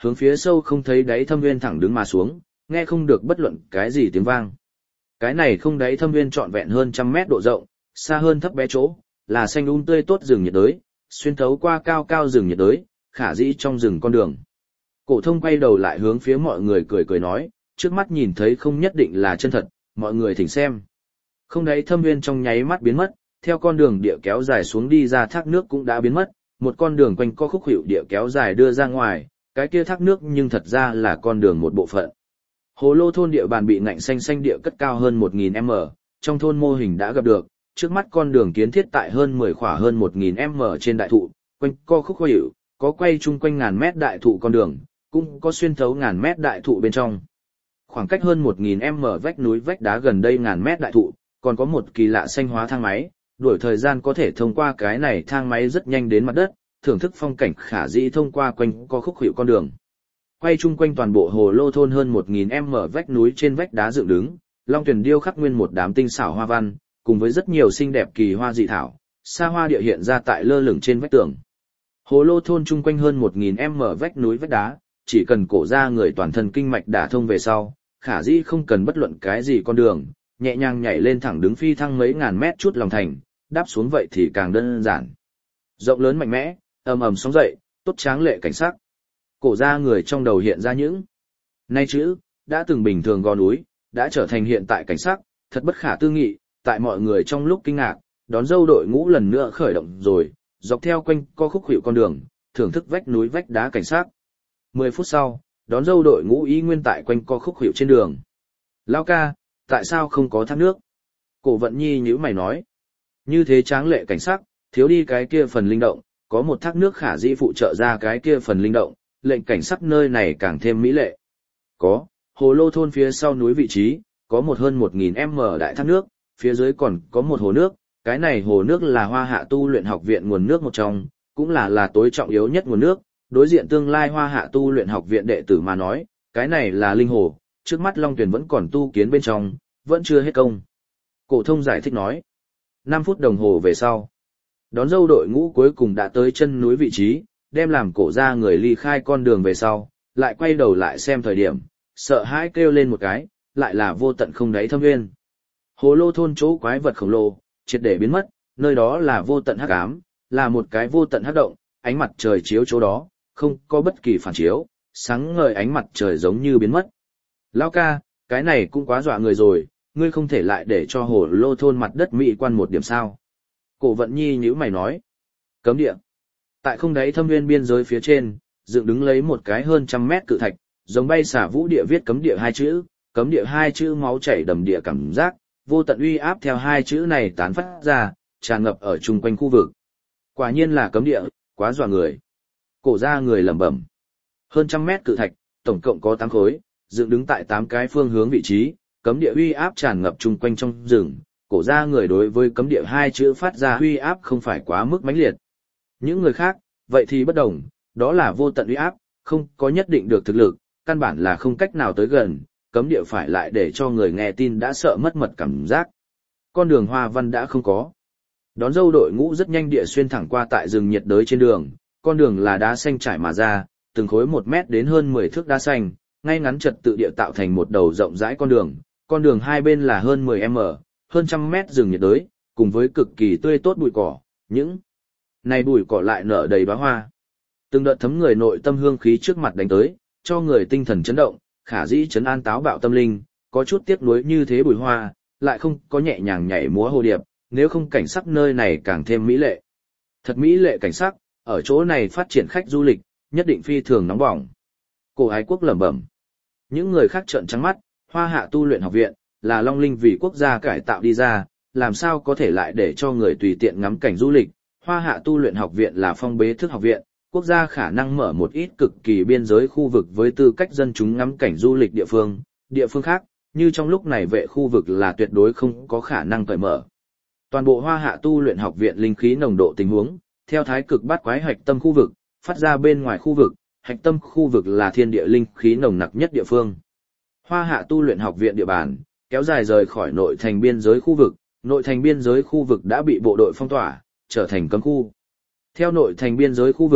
hướng phía sâu không thấy đáy thâm nguyên thẳng đứng mà xuống, nghe không được bất luận cái gì tiếng vang. Cái này không đáy thâm nguyên trọn vẹn hơn 100 mét độ rộng, xa hơn thấp bé chỗ, là xanh tươi tốt rừng nhiệt đới, xuyên thấu qua cao cao rừng nhiệt đới, khả dĩ trong rừng con đường. Cổ thông quay đầu lại hướng phía mọi người cười cười nói, trước mắt nhìn thấy không nhất định là chân thật, mọi người thỉnh xem. Không đáy thâm nguyên trong nháy mắt biến mất, theo con đường địa kéo dài xuống đi ra thác nước cũng đã biến mất, một con đường quanh co khúc hiệu địa kéo dài đưa ra ngoài, cái kia thác nước nhưng thật ra là con đường một bộ phận. Hồ Lô thôn địa bàn bị ngạnh xanh xanh địa cất cao hơn 1000m, trong thôn mô hình đã gặp được, trước mắt con đường kiến thiết tại hơn 10 khỏa hơn 1000m trên đại thụ, quanh co khúc hiệu, có quay chung quanh ngàn mét đại thụ con đường, cũng có xuyên thấu ngàn mét đại thụ bên trong. Khoảng cách hơn 1000m vách núi vách đá gần đây ngàn mét đại thụ, còn có một kỳ lạ xanh hóa thang máy, đuổi thời gian có thể thông qua cái này thang máy rất nhanh đến mặt đất, thưởng thức phong cảnh khả dĩ thông qua quanh co khúc hiệu con đường. Quay chung quanh toàn bộ Hồ Lô thôn hơn 1000m vách núi trên vách đá dựng đứng, long tuyển điêu khắc nguyên một đám tinh xảo hoa văn, cùng với rất nhiều xinh đẹp kỳ hoa dị thảo, xa hoa địa hiện ra tại lơ lửng trên vách tường. Hồ Lô thôn chung quanh hơn 1000m vách núi vách đá, chỉ cần cổ ra người toàn thân kinh mạch đả thông về sau, khả dĩ không cần bất luận cái gì con đường, nhẹ nhàng nhảy lên thẳng đứng phi thăng mấy ngàn mét chút lòng thành, đáp xuống vậy thì càng đơn giản. Rộng lớn mạnh mẽ, ầm ầm sóng dậy, tốt tráng lệ cảnh sắc. Cổ ra người trong đầu hiện ra những nay chữ, đã từng bình thường gò núi, đã trở thành hiện tại cảnh sắc, thật bất khả tư nghị, tại mọi người trong lúc kinh ngạc, đón dâu đội ngũ lần nữa khởi động rồi, dọc theo quanh co khúc hiệu con đường, thưởng thức vách núi vách đá cảnh sắc. 10 phút sau, đón dâu đội ngũ y nguyên tại quanh co khúc hiệu trên đường. Lao ca, tại sao không có thác nước? Cổ Vận Nhi nhíu mày nói. Như thế tráng lệ cảnh sắc, thiếu đi cái kia phần linh động, có một thác nước khả dĩ phụ trợ ra cái kia phần linh động, lệnh cảnh sắc nơi này càng thêm mỹ lệ. Có, Hồ Lô thôn phía sau núi vị trí, có một hơn 1000m đại thác nước, phía dưới còn có một hồ nước, cái này hồ nước là Hoa Hạ tu luyện học viện nguồn nước một trong, cũng là tối trọng yếu nhất nguồn nước, đối diện tương lai Hoa Hạ tu luyện học viện đệ tử mà nói, cái này là linh hồ, trước mắt Long Tuyền vẫn còn tu kiến bên trong, vẫn chưa hết công. Cổ Thông giải thích nói. 5 phút đồng hồ về sau, đón dâu đội ngũ cuối cùng đã tới chân núi vị trí, đem làm cổ ra người ly khai con đường về sau, lại quay đầu lại xem thời điểm, sợ hãi kêu lên một cái, lại là vô tận không đáy thâm nguyên. Hồ Lô thôn chỗ quái vật khổng lồ, triệt để biến mất, nơi đó là vô tận hắc ám, là một cái vô tận hắc động, ánh mặt trời chiếu chỗ đó, không có bất kỳ phản chiếu, sáng ngời ánh mặt trời giống như biến mất. Lão ca, cái này cũng quá dọa người rồi, ngươi không thể lại để cho Hồ Lô thôn mặt đất mỹ quan một điểm sao? Cổ Vận Nhi nhíu mày nói. Cấm địa. Tại không đáy thâm nguyên biên giới phía trên, dựng đứng lấy một cái hơn 100 mét cự thạch, giống bay xả vũ địa viết cấm địa hai chữ, cấm địa hai chữ máu chảy đầm địa cảm giác, vô tận uy áp theo hai chữ này tán phát ra, tràn ngập ở chung quanh khu vực. Quả nhiên là cấm địa, quá dọa người. Cổ ra người lẩm bẩm. Hơn 100 mét cự thạch, tổng cộng có 8 khối, dựng đứng tại 8 cái phương hướng vị trí, cấm địa uy áp tràn ngập chung quanh trong rừng. Cổ ra người đối với cấm địa hai chữ phát ra uy áp không phải quá mức mãnh liệt. Những người khác, vậy thì bất đồng, đó là vô tận uy áp, không có nhất định được thực lực, căn bản là không cách nào tới gần, cấm địa phải lại để cho người nghe tin đã sợ mất mật cảm giác. Con đường hoa văn đã không có. Đón dâu đội ngũ rất nhanh địa xuyên thẳng qua tại rừng nhiệt đới trên đường, con đường là đá xanh trải mà ra, từng khối 1 mét đến hơn 10 thước đá xanh, ngay ngắn trật tự địa tạo thành một đầu rộng rãi con đường hai bên là hơn 10m, hơn 100 mét rừng nhiệt đới, cùng với cực kỳ tươi tốt bụi cỏ, những này bụi cỏ lại nở đầy đóa hoa. Từng đợt thấm người nội tâm hương khí trước mặt đánh tới, cho người tinh thần chấn động, khả dĩ trấn an táo bạo tâm linh, có chút tiếc nuối như thế bụi hoa, lại không có nhẹ nhàng nhảy múa hồ điệp, nếu không cảnh sắc nơi này càng thêm mỹ lệ. Thật mỹ lệ cảnh sắc, ở chỗ này phát triển khách du lịch, nhất định phi thường nóng bỏng. Cổ Ái Quốc lẩm bẩm. Những người khác trợn trắng mắt, Hoa Hạ tu luyện học viện, là Long Linh vì quốc gia cải tạo đi ra, làm sao có thể lại để cho người tùy tiện ngắm cảnh du lịch. Hoa Hạ tu luyện học viện là phong bế thức học viện, quốc gia khả năng mở một ít cực kỳ biên giới khu vực với tư cách dân chúng ngắm cảnh du lịch địa phương khác, như trong lúc này vệ khu vực là tuyệt đối không có khả năng cởi mở. Toàn bộ Hoa Hạ tu luyện học viện linh khí nồng độ tình huống, theo thái cực bát quái hạch tâm khu vực, phát ra bên ngoài khu vực, hạch tâm khu vực là thiên địa linh khí nồng nặc nhất địa phương. Hoa Hạ tu luyện học viện địa bàn, kéo dài rời khỏi nội thành biên giới khu vực đã bị bộ đội phong tỏa, trở thành cấm khu. Theo nội thành biên giới khu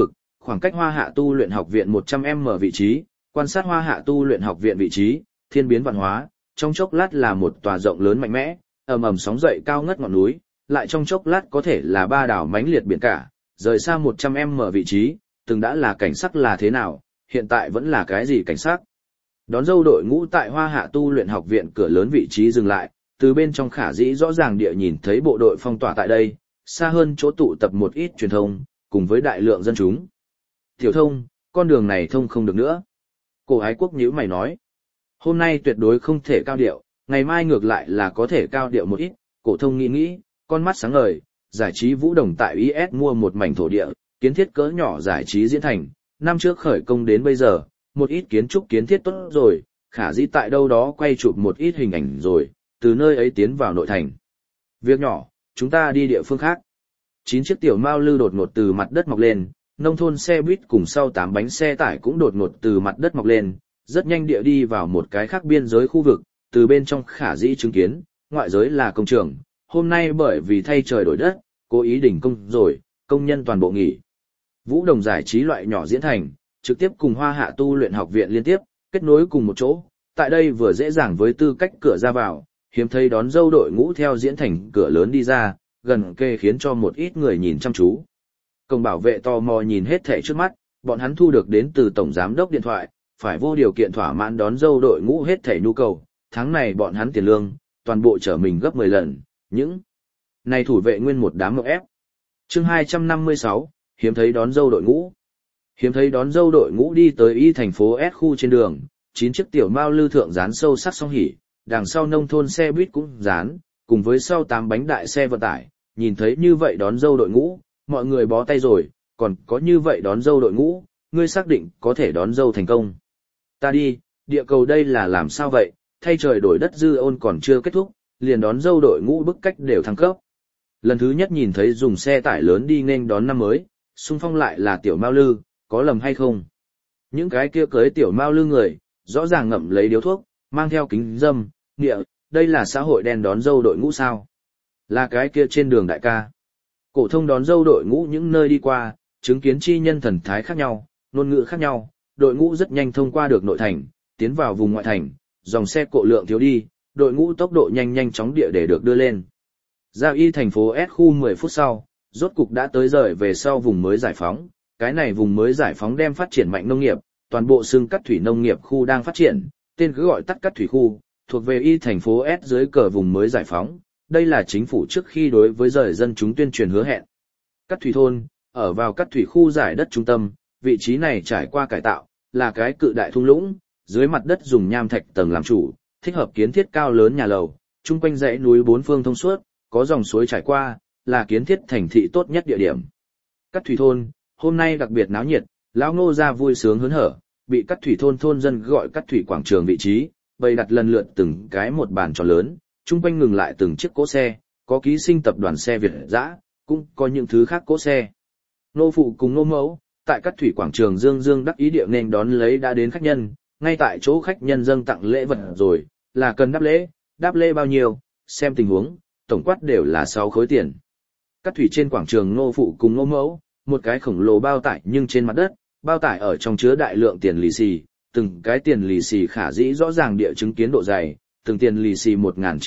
khoảng cách Hoa Hạ tu luyện học viện 100m vị trí, quan sát Hoa Hạ tu luyện học viện vị trí, thiên biến văn hóa, trong chốc lát là một tòa rộng lớn mạnh mẽ, ầm ầm sóng dậy cao ngất ngọn núi, lại trong chốc lát có thể là ba đảo mãnh liệt biển cả, rời xa 100m vị trí, từng đã là cảnh sắc là thế nào, hiện tại vẫn là cái gì cảnh sắc. Đón dâu đội ngũ tại Hoa Hạ tu luyện học viện cửa lớn vị trí dừng lại, từ bên trong khả dĩ rõ ràng địa nhìn thấy bộ đội phong tỏa tại đây, xa hơn chỗ tụ tập một ít truyền thông, cùng với đại lượng dân chúng. Tiểu thông, con đường này thông không được nữa. Cổ ái quốc nhíu mày nói. Hôm nay tuyệt đối không thể cao điệu, ngày mai ngược lại là có thể cao điệu một ít. Cổ thông nghĩ, con mắt sáng ngời, giải trí Vũ Đồng tại IS mua một mảnh thổ địa, kiến thiết cỡ nhỏ giải trí diễn thành. Năm trước khởi công đến bây giờ, một ít kiến trúc kiến thiết tốt rồi, khả dĩ tại đâu đó quay chụp một ít hình ảnh rồi, từ nơi ấy tiến vào nội thành. Việc nhỏ, chúng ta đi địa phương khác. 9 chiếc tiểu mao lư đột ngột từ mặt đất mọc lên, nông thôn xe buýt cùng sau 8 bánh xe tải cũng đột ngột từ mặt đất mọc lên, rất nhanh địa đi vào một cái khác biên giới khu vực, từ bên trong khả dĩ chứng kiến, ngoại giới là công trường, hôm nay bởi vì thay trời đổi đất, cố ý đình công rồi, công nhân toàn bộ nghỉ. Vũ Đồng giải trí loại nhỏ diễn thành, trực tiếp cùng Hoa Hạ tu luyện học viện liên tiếp, kết nối cùng một chỗ, tại đây vừa dễ dàng với tư cách cửa ra vào, hiếm thấy đón dâu đội ngũ theo diễn thành cửa lớn đi ra, gần kề khiến cho một ít người nhìn chăm chú. Công bảo vệ tò mò nhìn hết thảy trước mắt, bọn hắn thu được đến từ tổng giám đốc điện thoại, phải vô điều kiện thỏa mãn đón dâu đội ngũ hết thảy nhu cầu, tháng này bọn hắn tiền lương, toàn bộ trở mình gấp 10 lần, những này thủ vệ nguyên một đám ngộp ép. Chương 256, hiếm thấy đón dâu đội ngũ. Hiếm thấy đón dâu đội ngũ đi tới y thành phố S khu trên đường, 9 chiếc tiểu mao lư thượng dán sâu sắc song hỉ, đằng sau nông thôn xe buýt cũng dán, cùng với sau 8 bánh đại xe vận tải, nhìn thấy như vậy đón dâu đội ngũ, mọi người bó tay rồi, còn có như vậy đón dâu đội ngũ, ngươi xác định có thể đón dâu thành công. Ta đi, địa cầu đây là làm sao vậy, thay trời đổi đất dư ôn còn chưa kết thúc, liền đón dâu đội ngũ bức cách đều thăng cấp. Lần thứ nhất nhìn thấy dùng xe tải lớn đi nghênh đón năm mới, xung phong lại là tiểu mao lư, có lầm hay không? Những cái kia cưới tiểu mao lư người, rõ ràng ngậm lấy điếu thuốc, mang theo kính dâm, nghĩa, đây là xã hội đen đón dâu đội ngũ sao? Là cái kia trên đường đại ca. Cổ thông đón dâu đội ngũ những nơi đi qua, chứng kiến chi nhân thần thái khác nhau, ngôn ngữ khác nhau, đội ngũ rất nhanh thông qua được nội thành, tiến vào vùng ngoại thành, dòng xe cộ lượng thiếu đi, đội ngũ tốc độ nhanh chóng địa để được đưa lên. Ra y thành phố S khu 10 phút sau, rốt cục đã tới rời về sau vùng mới giải phóng, cái này vùng mới giải phóng đem phát triển mạnh nông nghiệp, toàn bộ xương cắt thủy nông nghiệp khu đang phát triển, tên cứ gọi tắt cắt thủy khu, thuộc về y thành phố S dưới cờ vùng mới giải phóng, đây là chính phủ trước khi đối với rời dân chúng tuyên truyền hứa hẹn. Cắt thủy thôn, ở vào cắt thủy khu giải đất trung tâm, vị trí này trải qua cải tạo, là cái cự đại thung lũng, dưới mặt đất dùng nham thạch tầng làm chủ, thích hợp kiến thiết cao lớn nhà lầu, chung quanh dãy núi bốn phương thông suốt, có dòng suối trải qua, là kiến thiết thành thị tốt nhất địa điểm. Cắt thủy thôn, hôm nay đặc biệt náo nhiệt, lão Ngô gia vui sướng hớn hở, bị Cắt thủy thôn thôn dân gọi Cắt thủy quảng trường vị trí, bày đặt lần lượt từng cái một bàn tròn lớn, chung quanh ngừng lại từng chiếc cỗ xe, có ký sinh tập đoàn xe Việt dã, cũng có những thứ khác cỗ xe. Nô phụ cùng nô mẫu, tại Cắt thủy quảng trường dương đắc ý địa nên đón lấy đã đến khách nhân, ngay tại chỗ khách nhân dâng tặng lễ vật rồi, là cần đáp lễ bao nhiêu, xem tình huống, tổng quát đều là 6 khối tiền. Cắt thủy trên quảng trường nô phụ cùng nô mẫu, một cái khổng lồ bao tải nhưng trên mặt đất, bao tải ở trong chứa đại lượng tiền lì xì, từng cái tiền lì xì khả dĩ rõ ràng địa chứng kiến độ dày, từng tiền lì xì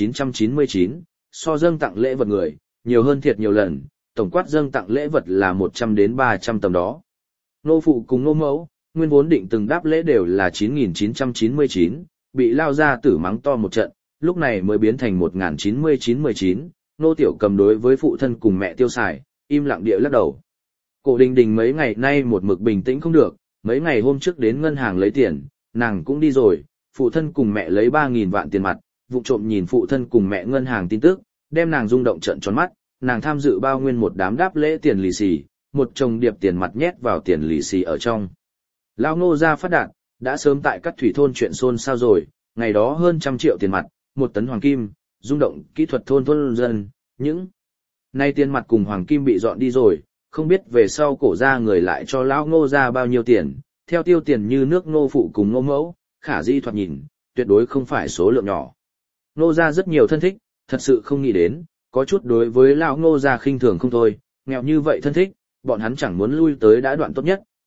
1999, so dâng tặng lễ vật người, nhiều hơn thiệt nhiều lần, tổng quát dâng tặng lễ vật là 100 đến 300 tầm đó. Nô phụ cùng nô mẫu, nguyên vốn định từng đáp lễ đều là 9999, bị lao ra tử mắng to một trận, lúc này mới biến thành 109919, nô tiểu cầm đối với phụ thân cùng mẹ tiêu xài, im lặng địa lắc đầu. Cổ Đình Đình mấy ngày nay một mực bình tĩnh không được, mấy ngày hôm trước đến ngân hàng lấy tiền, nàng cũng đi rồi, phụ thân cùng mẹ lấy 3.000 vạn tiền mặt, vụng trộm nhìn phụ thân cùng mẹ ngân hàng tin tức, đem nàng rung động trợn tròn mắt, nàng tham dự bao nguyên một đám đáp lễ tiền lì xì, một chồng điệp tiền mặt nhét vào tiền lì xì ở trong. Lão Ngô gia phát đạt, đã sớm tại Cắt thủy thôn chuyện xôn xao rồi, ngày đó hơn 100 triệu tiền mặt, 1 tấn hoàng kim, rung động kỹ thuật thôn dân, những nay tiền mặt cùng hoàng kim bị dọn đi rồi, không biết về sau cổ gia người lại cho lão Ngô gia bao nhiêu tiền, theo tiêu tiền như nước Ngô phụ cùng Ngô mẫu, khả di thoạt nhìn, tuyệt đối không phải số lượng nhỏ. Ngô gia rất nhiều thân thích, thật sự không nghĩ đến, có chút đối với lão Ngô gia khinh thường không thôi, nghèo như vậy thân thích, bọn hắn chẳng muốn lui tới đã đoạn tốt nhất,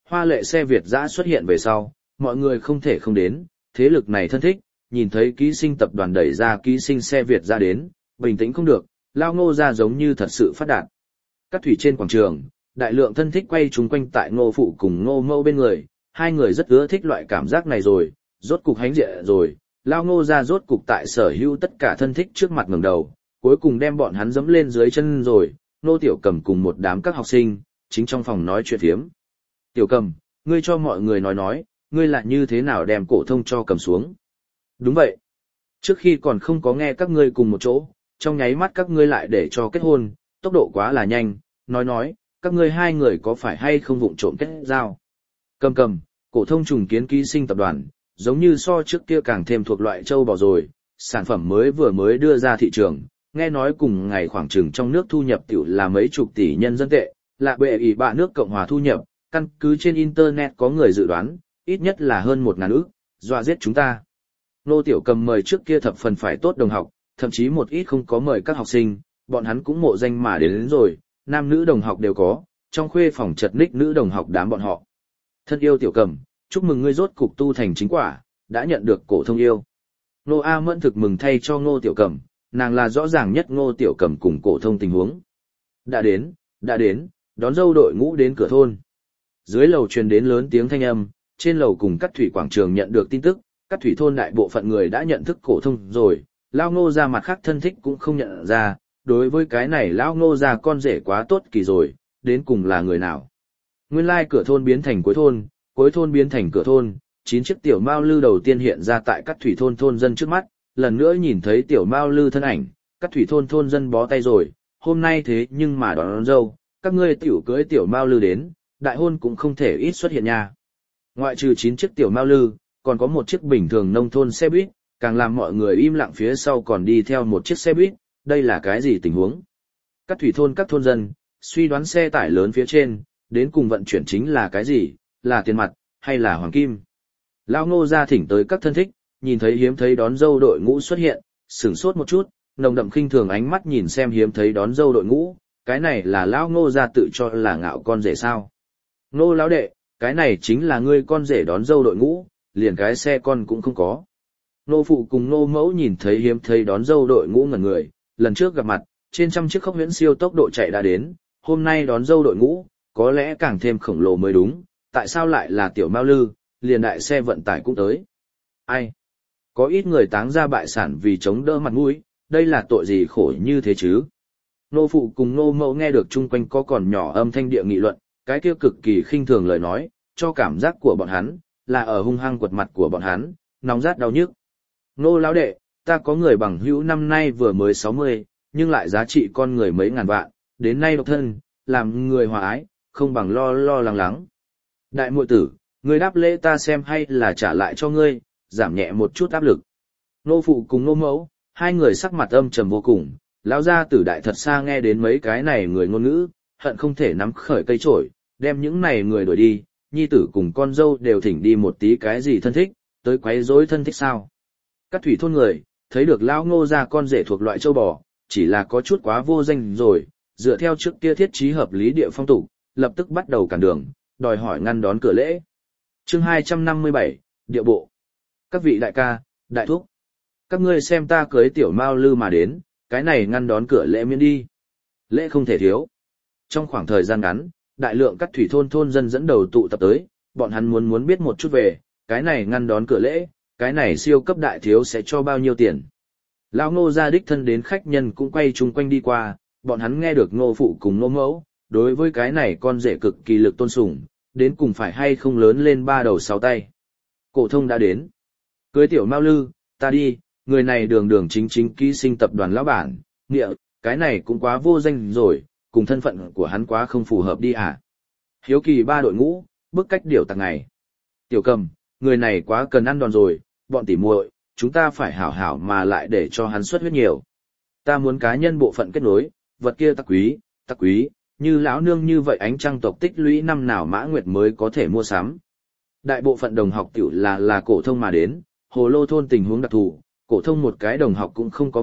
hoa lệ xe Việt dã xuất hiện về sau, mọi người không thể không đến, thế lực này thân thích, nhìn thấy ký sinh tập đoàn đẩy ra ký sinh xe Việt ra đến, bình tĩnh không được, lao Ngô ra giống như thật sự phát đạt. Các thủy trên quảng trường, đại lượng thân thích quay chung quanh tại Ngô phụ cùng Ngô mẫu bên người, hai người rất ưa thích loại cảm giác này rồi, rốt cục hánh diện rồi, lao Ngô ra rốt cục tại sở hữu tất cả thân thích trước mặt ngẩng đầu, cuối cùng đem bọn hắn dẫm lên dưới chân rồi, Ngô Tiểu Cầm cùng một đám các học sinh, chính trong phòng nói chuyện phiếm. Tiểu Cầm, ngươi cho mọi người nói, ngươi lại như thế nào đem Cổ Thông cho cầm xuống. Đúng vậy. Trước khi còn không có nghe các ngươi cùng một chỗ, trong nháy mắt các ngươi lại để cho kết hôn, tốc độ quá là nhanh, nói, các ngươi hai người có phải hay không vụng trộm kết giao. Cầm, Cổ Thông trùng kiến ký sinh tập đoàn, giống như so trước kia càng thêm thuộc loại châu bò rồi, sản phẩm mới đưa ra thị trường, nghe nói cùng ngày khoảng chừng trong nước thu nhập tiểu là mấy chục tỷ nhân dân tệ, là bệ ỷ bạ nước Cộng hòa thu nhập, căn cứ trên internet có người dự đoán, ít nhất là hơn 1.000 ức, dọa giết chúng ta. Nô Tiểu Cầm mời trước kia thập phần phải tốt đồng học, thậm chí một ít không có mời các học sinh, bọn hắn cũng mộ danh mà đến rồi, nam nữ đồng học đều có, trong khuê phòng chật ních nữ đồng học đám bọn họ. Thân yêu Tiểu Cầm, chúc mừng ngươi rốt cục tu thành chính quả, đã nhận được Cổ Thông yêu. Nô A Mẫn thực mừng thay cho Ngô Tiểu Cầm, nàng là rõ ràng nhất Ngô Tiểu Cầm cùng Cổ Thông tình huống. Đã đến, đón dâu đội ngũ đến cửa thôn. Dưới lầu truyền đến lớn tiếng thanh âm, trên lầu cùng Cát Thủy quảng trường nhận được tin tức, Cát Thủy thôn đại bộ phận người đã nhận thức Cổ Thông rồi, lão Ngô gia mặt khác thân thích cũng không nhận ra, đối với cái này lão Ngô gia con rể quá tốt kỳ rồi, đến cùng là người nào. Nguyên lai cửa thôn biến thành cuối thôn biến thành cửa thôn, 9 chiếc tiểu mao lư đầu tiên hiện ra tại Cát Thủy thôn thôn dân trước mắt, lần nữa nhìn thấy tiểu mao lư thân ảnh, Cát Thủy thôn thôn dân bó tay rồi, hôm nay thế nhưng mà đón dâu, các ngươi tiểu cưới tiểu mao lư đến, đại hôn cũng không thể ít xuất hiện nha. Ngoại trừ 9 chiếc tiểu mao lư, còn có một chiếc bình thường nông thôn xe buýt, càng làm mọi người im lặng phía sau còn đi theo một chiếc xe buýt, đây là cái gì tình huống? Cát Thủy thôn các thôn dân, suy đoán xe tải lớn phía trên, đến cùng vận chuyển chính là cái gì, là tiền mặt, hay là hoàng kim? Lão Ngô gia thỉnh tới các thân thích, nhìn thấy hiếm thấy đón dâu đội ngũ xuất hiện, sửng sốt một chút, nồng đậm khinh thường ánh mắt nhìn xem hiếm thấy đón dâu đội ngũ, cái này là lão Ngô gia tự cho là ngạo con rể sao? Ngô lão đệ, cái này chính là ngươi con rể đón dâu đội ngũ, liền cái xe con cũng không có. Ngô phụ cùng Ngô mẫu nhìn thấy hiếm thấy đón dâu đội ngũ ngẩn người, lần trước gặp mặt, trên trăm chiếc khốc huyễn siêu tốc độ chạy đã đến, hôm nay đón dâu đội ngũ, có lẽ càng thêm khổng lồ mới đúng, tại sao lại là tiểu mao lư, liền đại xe vận tải cũng tới. Ai? Có ít người táng ra bại sản vì chống đỡ mặt mũi, đây là tội gì khổ như thế chứ? Nô phụ cùng nô mẫu nghe được chung quanh có còn nhỏ âm thanh địa nghị luận, cái kia cực kỳ khinh thường lời nói, cho cảm giác của bọn hắn, là ở hung hăng quật mặt của bọn hắn, nóng rát đau nhức. Nô lão đệ, ta có người bằng hữu năm nay vừa mới 60, nhưng lại giá trị con người mấy ngàn vạn, đến nay độc thân, làm người hòa ái, không bằng lo lắng lắng. Đại muội tử, ngươi đáp lễ ta xem hay là trả lại cho ngươi, giảm nhẹ một chút áp lực. Nô phụ cùng nô mẫu, hai người sắc mặt âm trầm vô cùng, lão gia tử đại thật xa nghe đến mấy cái này người ngôn ngữ, hận không thể nắm khởi cây chổi, đem những này người đuổi đi, nhi tử cùng con dâu đều thỉnh đi một tí cái gì thân thích, tới quấy rối thân thích sao. Các thủy thôn người, thấy được lão Ngô gia con rể thuộc loại châu bò, chỉ là có chút quá vô danh rồi, dựa theo trước kia thiết trí hợp lý địa phong tục, lập tức bắt đầu cản đường, đòi hỏi ngăn đón cửa lễ. Chương 257, địa bộ. Các vị đại ca, đại thúc, các ngươi xem ta cưới tiểu mao lư mà đến, cái này ngăn đón cửa lễ miễn đi. Lễ không thể thiếu. Trong khoảng thời gian ngắn, đại lượng các thủy thôn dân dẫn đầu tụ tập tới, bọn hắn muốn biết một chút về, cái này ngăn đón cửa lễ, cái này siêu cấp đại thiếu sẽ cho bao nhiêu tiền. Lão Ngô gia đích thân đến khách nhân cũng quay chung quanh đi qua, bọn hắn nghe được Ngô phụ cùng Ngô mẫu, đối với cái này con rể cực kỳ lực tôn sùng, đến cùng phải hay không lớn lên 3 đầu 6 tay. Cổ Thông đã đến. Cưới tiểu mao lư, ta đi, người này đường chính ký sinh tập đoàn lão bản, nghĩa, cái này cũng quá vô danh rồi, cùng thân phận của hắn quá không phù hợp đi à. Hiếu kỳ 3 đội ngũ, bức cách điều tặng ngày. Tiểu Cầm, người này quá cần ăn đòn rồi, bọn tỉ muội, chúng ta phải hảo mà lại để cho hắn xuất huyết nhiều. Ta muốn cá nhân bộ phận kết nối, vật kia tắc quý, như lão nương như vậy ánh trăng tộc tích lũy năm nào Mã Nguyệt mới có thể mua sắm. Đại bộ phận đồng học tiểu là Cổ Thông mà đến, Hồ Lô thôn tình huống đặc thù, Cổ Thông một cái đồng học cũng không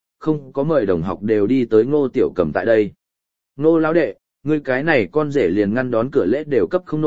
có mời đồng học đều đi tới Ngô Tiểu Cầm tại đây. Ngô lão đệ, ngươi cái này con rể liền ngăn đón cửa lễ đều cấp không nổi,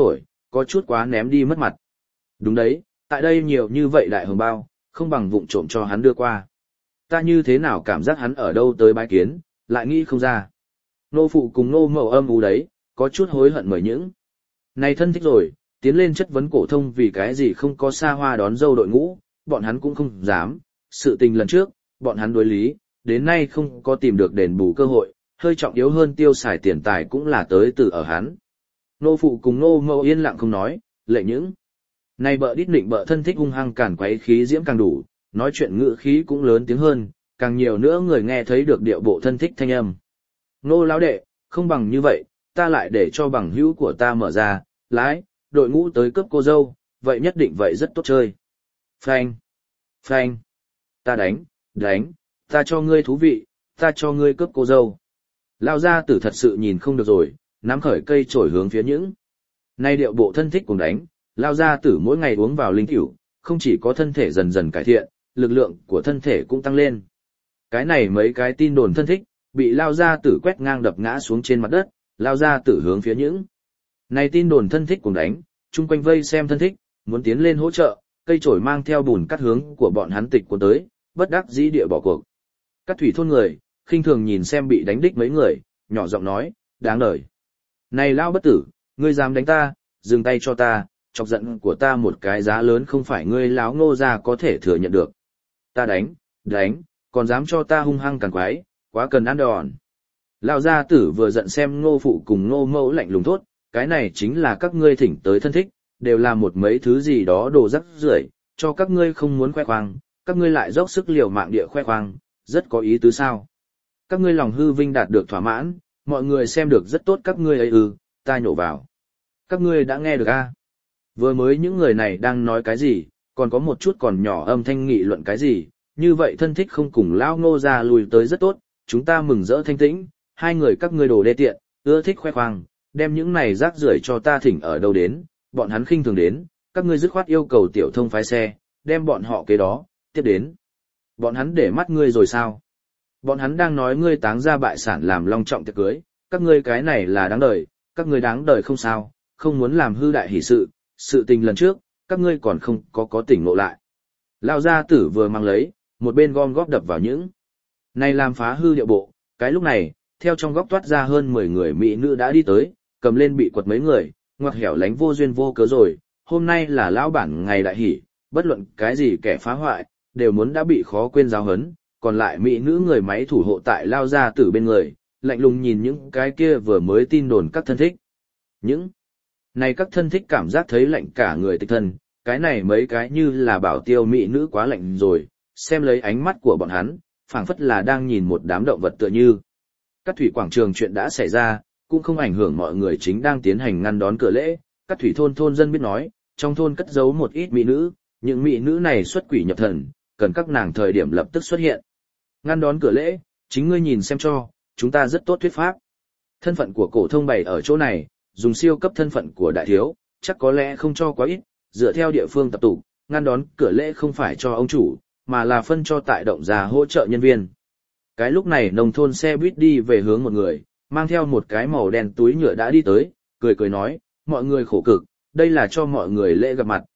có chút quá ném đi mất mặt. Đúng đấy, tại đây nhiều như vậy đại hồng bao, không bằng vụng trộm cho hắn đưa qua. Ta như thế nào cảm giác hắn ở đâu tới bái kiến, lại nghĩ không ra. Nô phụ cùng nô mậu âm u đấy, có chút hối hận mời những. Này thân thích rồi, tiến lên chất vấn cổ thông vì cái gì không có xa hoa đón dâu đội ngũ, bọn hắn cũng không dám. Sự tình lần trước, bọn hắn đối lý, đến nay không có tìm được đền bù cơ hội, hơi trọng yếu hơn tiêu xài tiền tài cũng là tới từ ở hắn. Nô phụ cùng nô mậu yên lặng không nói, lệ những. Này bợ đít nịnh bợ thân thích hung hăng càn quấy khí diễm càng đủ, nói chuyện ngữ khí cũng lớn tiếng hơn, càng nhiều nữa người nghe thấy được điệu bộ thân thích thanh âm. Nô lão đệ, không bằng như vậy, ta lại để cho bằng hữu của ta mở ra, lái, đội ngũ tới cướp cô dâu, vậy nhất định vậy rất tốt chơi. Phanh, phanh, ta đánh, ta cho ngươi thú vị, ta cho ngươi cướp cô dâu. Lao gia tử thật sự nhìn không được rồi, nắm khởi cây chổi hướng phía những. Nay điệu bộ thân thích cùng đánh, Lao gia tử mỗi ngày uống vào linh cửu, không chỉ có thân thể dần dần cải thiện, lực lượng của thân thể cũng tăng lên. Cái này mấy cái tin đồn thân thích, bị Lao gia tử quét ngang đập ngã xuống trên mặt đất, Lao gia tử hướng phía những. Này tin đồn thân thích cùng đánh, chung quanh vây xem thân thích, muốn tiến lên hỗ trợ, cây chổi mang theo bùn cắt hướng của bọn hắn tịch cuốn tới, bất đắc dĩ địa bỏ cuộc. Các thủy thôn người, khinh thường nhìn xem bị đánh đích mấy người, nhỏ giọng nói, đáng đời. Này Lao bất tử, ngươi dám đánh ta, dừng tay cho ta, chọc giận của ta một cái giá lớn không phải ngươi láo Ngô gia có thể thừa nhận được. Ta đánh, còn dám cho ta hung hăng càng quái, quá cần ăn đòn. Lão gia tử vừa giận xem Ngô phụ cùng Ngô mẫu lạnh lùng thốt, cái này chính là các ngươi thỉnh tới thân thích, đều là một mấy thứ gì đó đồ rắc rưởi, cho các ngươi không muốn khoe khoang, các ngươi lại dốc sức liều mạng địa khoe khoang, rất có ý tứ sao. Các ngươi lòng hư vinh đạt được thỏa mãn, mọi người xem được rất tốt các ngươi ấy ta nhổ vào. Các ngươi đã nghe được a? Vừa mới những người này đang nói cái gì, còn có một chút còn nhỏ âm thanh nghị luận cái gì, như vậy thân thích không cùng Lão Ngô gia lùi tới rất tốt, chúng ta mừng rỡ thanh tĩnh, hai người các ngươi đồ đê tiện, ưa thích khoe khoang, đem những này rác rưởi cho ta thỉnh ở đâu đến, bọn hắn khinh thường đến, các ngươi dứt khoát yêu cầu tiểu thông phái xe, đem bọn họ kế đó, tiếp đến. Bọn hắn để mắt ngươi rồi sao? Bọn hắn đang nói ngươi táng ra bại sản làm long trọng tiệc cưới, các ngươi cái này là đáng đời, các ngươi đáng đời không sao, không muốn làm hư đại hỷ sự tình lần trước, các ngươi còn không có tỉnh ngộ lại. Lão gia tử vừa mang lấy, một bên gom góp đập vào những. Này làm phá hư điệu bộ, cái lúc này, theo trong góc toát ra hơn 10 người mỹ nữ đã đi tới, cầm lên bị quật mấy người, ngoặc hẻo lánh vô duyên vô cớ rồi, hôm nay là lão bản ngày đại hỷ, bất luận cái gì kẻ phá hoại, đều muốn đã bị khó quên giáo hấn, còn lại mỹ nữ người máy thủ hộ tại Lao gia tử bên người, lạnh lùng nhìn những cái kia vừa mới tin đồn các thân thích. Những này các thân thích cảm giác thấy lạnh cả người tịch thân, cái này mấy cái như là bảo tiêu mỹ nữ quá lạnh rồi, xem lấy ánh mắt của bọn hắn, phảng phất là đang nhìn một đám động vật tựa như. Các thủy quảng trường chuyện đã xảy ra, cũng không ảnh hưởng mọi người chính đang tiến hành ngăn đón cửa lễ. Các thủy thôn dân biết nói, trong thôn cất giấu một ít mỹ nữ, những mỹ nữ này xuất quỷ nhập thần, cần các nàng thời điểm lập tức xuất hiện. Ngăn đón cửa lễ, chính ngươi nhìn xem cho, chúng ta rất tốt thuyết pháp. Thân phận của cổ thông bày ở chỗ này, dùng siêu cấp thân phận của đại thiếu, chắc có lẽ không cho quá ít, dựa theo địa phương tập tục, ngăn đón cửa lễ không phải cho ông chủ, mà là phân cho tại động gia hỗ trợ nhân viên. Cái lúc này nông thôn xe buýt đi về hướng một người, mang theo một cái màu đen túi nhựa đã đi tới, cười nói, mọi người khổ cực, đây là cho mọi người lễ gặp mặt,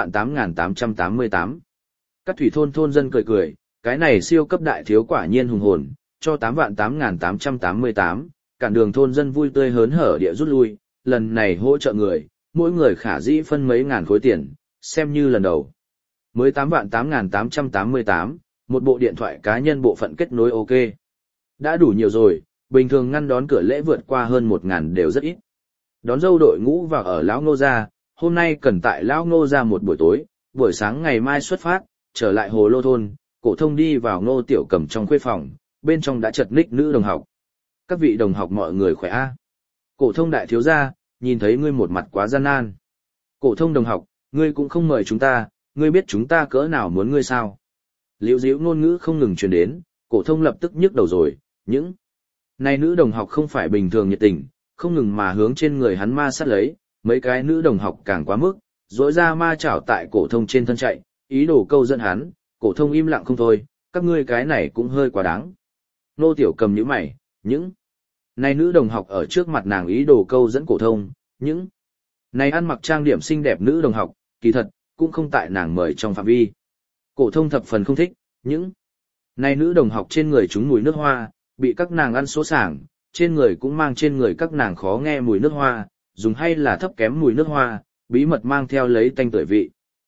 8.8.888. Các thủy thôn dân cười, cái này siêu cấp đại thiếu quả nhiên hùng hồn, cho 8.8.888, cản đường thôn dân vui tươi hớn hở địa rút lui, lần này hỗ trợ người, mỗi người khả dĩ phân mấy ngàn khối tiền, xem như lần đầu. Mới 8.8.888, một bộ điện thoại cá nhân bộ phận kết nối ok. Đã đủ nhiều rồi, bình thường ngăn đón cửa lễ vượt qua hơn 1.000 đều rất ít. Đón dâu đội ngũ vào ở Lão Ngô gia, hôm nay cần tại Lão Ngô gia một buổi tối, buổi sáng ngày mai xuất phát, trở lại Hồ Lô thôn, cổ thông đi vào Ngô Tiểu Cầm trong khuê phòng, bên trong đã chật ních nữ đồng học. Các vị đồng học mọi người khỏe a. Cổ thông đại thiếu gia, nhìn thấy ngươi một mặt quá gian nan. Cổ thông đồng học, ngươi cũng không mời chúng ta, ngươi biết chúng ta cỡ nào muốn ngươi sao? Liễu diễu ngôn ngữ không ngừng truyền đến, cổ thông lập tức nhức đầu rồi, những này nữ đồng học không phải bình thường nhiệt tình, không ngừng mà hướng trên người hắn ma sát lấy, mấy cái nữ đồng học càng quá mức, rỗi ra ma chảo tại cổ thông trên thân chạy, ý đồ câu dẫn hắn, cổ thông im lặng không thôi, các ngươi cái này cũng hơi quá đáng. Nô Tiểu Cầm nhíu mày, những này nữ đồng học ở trước mặt nàng ý đồ câu dẫn cổ thông, những Này ăn mặc trang điểm xinh đẹp nữ đồng học, kỳ thật, cũng không tại nàng mời trong phạm vi. Cổ thông thập phần không thích, những này nữ đồng học trên người chúng mùi nước hoa, bị các nàng ăn số sảng, trên người cũng mang trên người các nàng khó nghe mùi nước hoa, dùng hay là thấp kém mùi nước hoa, bí mật mang theo lấy tanh tưởi vị.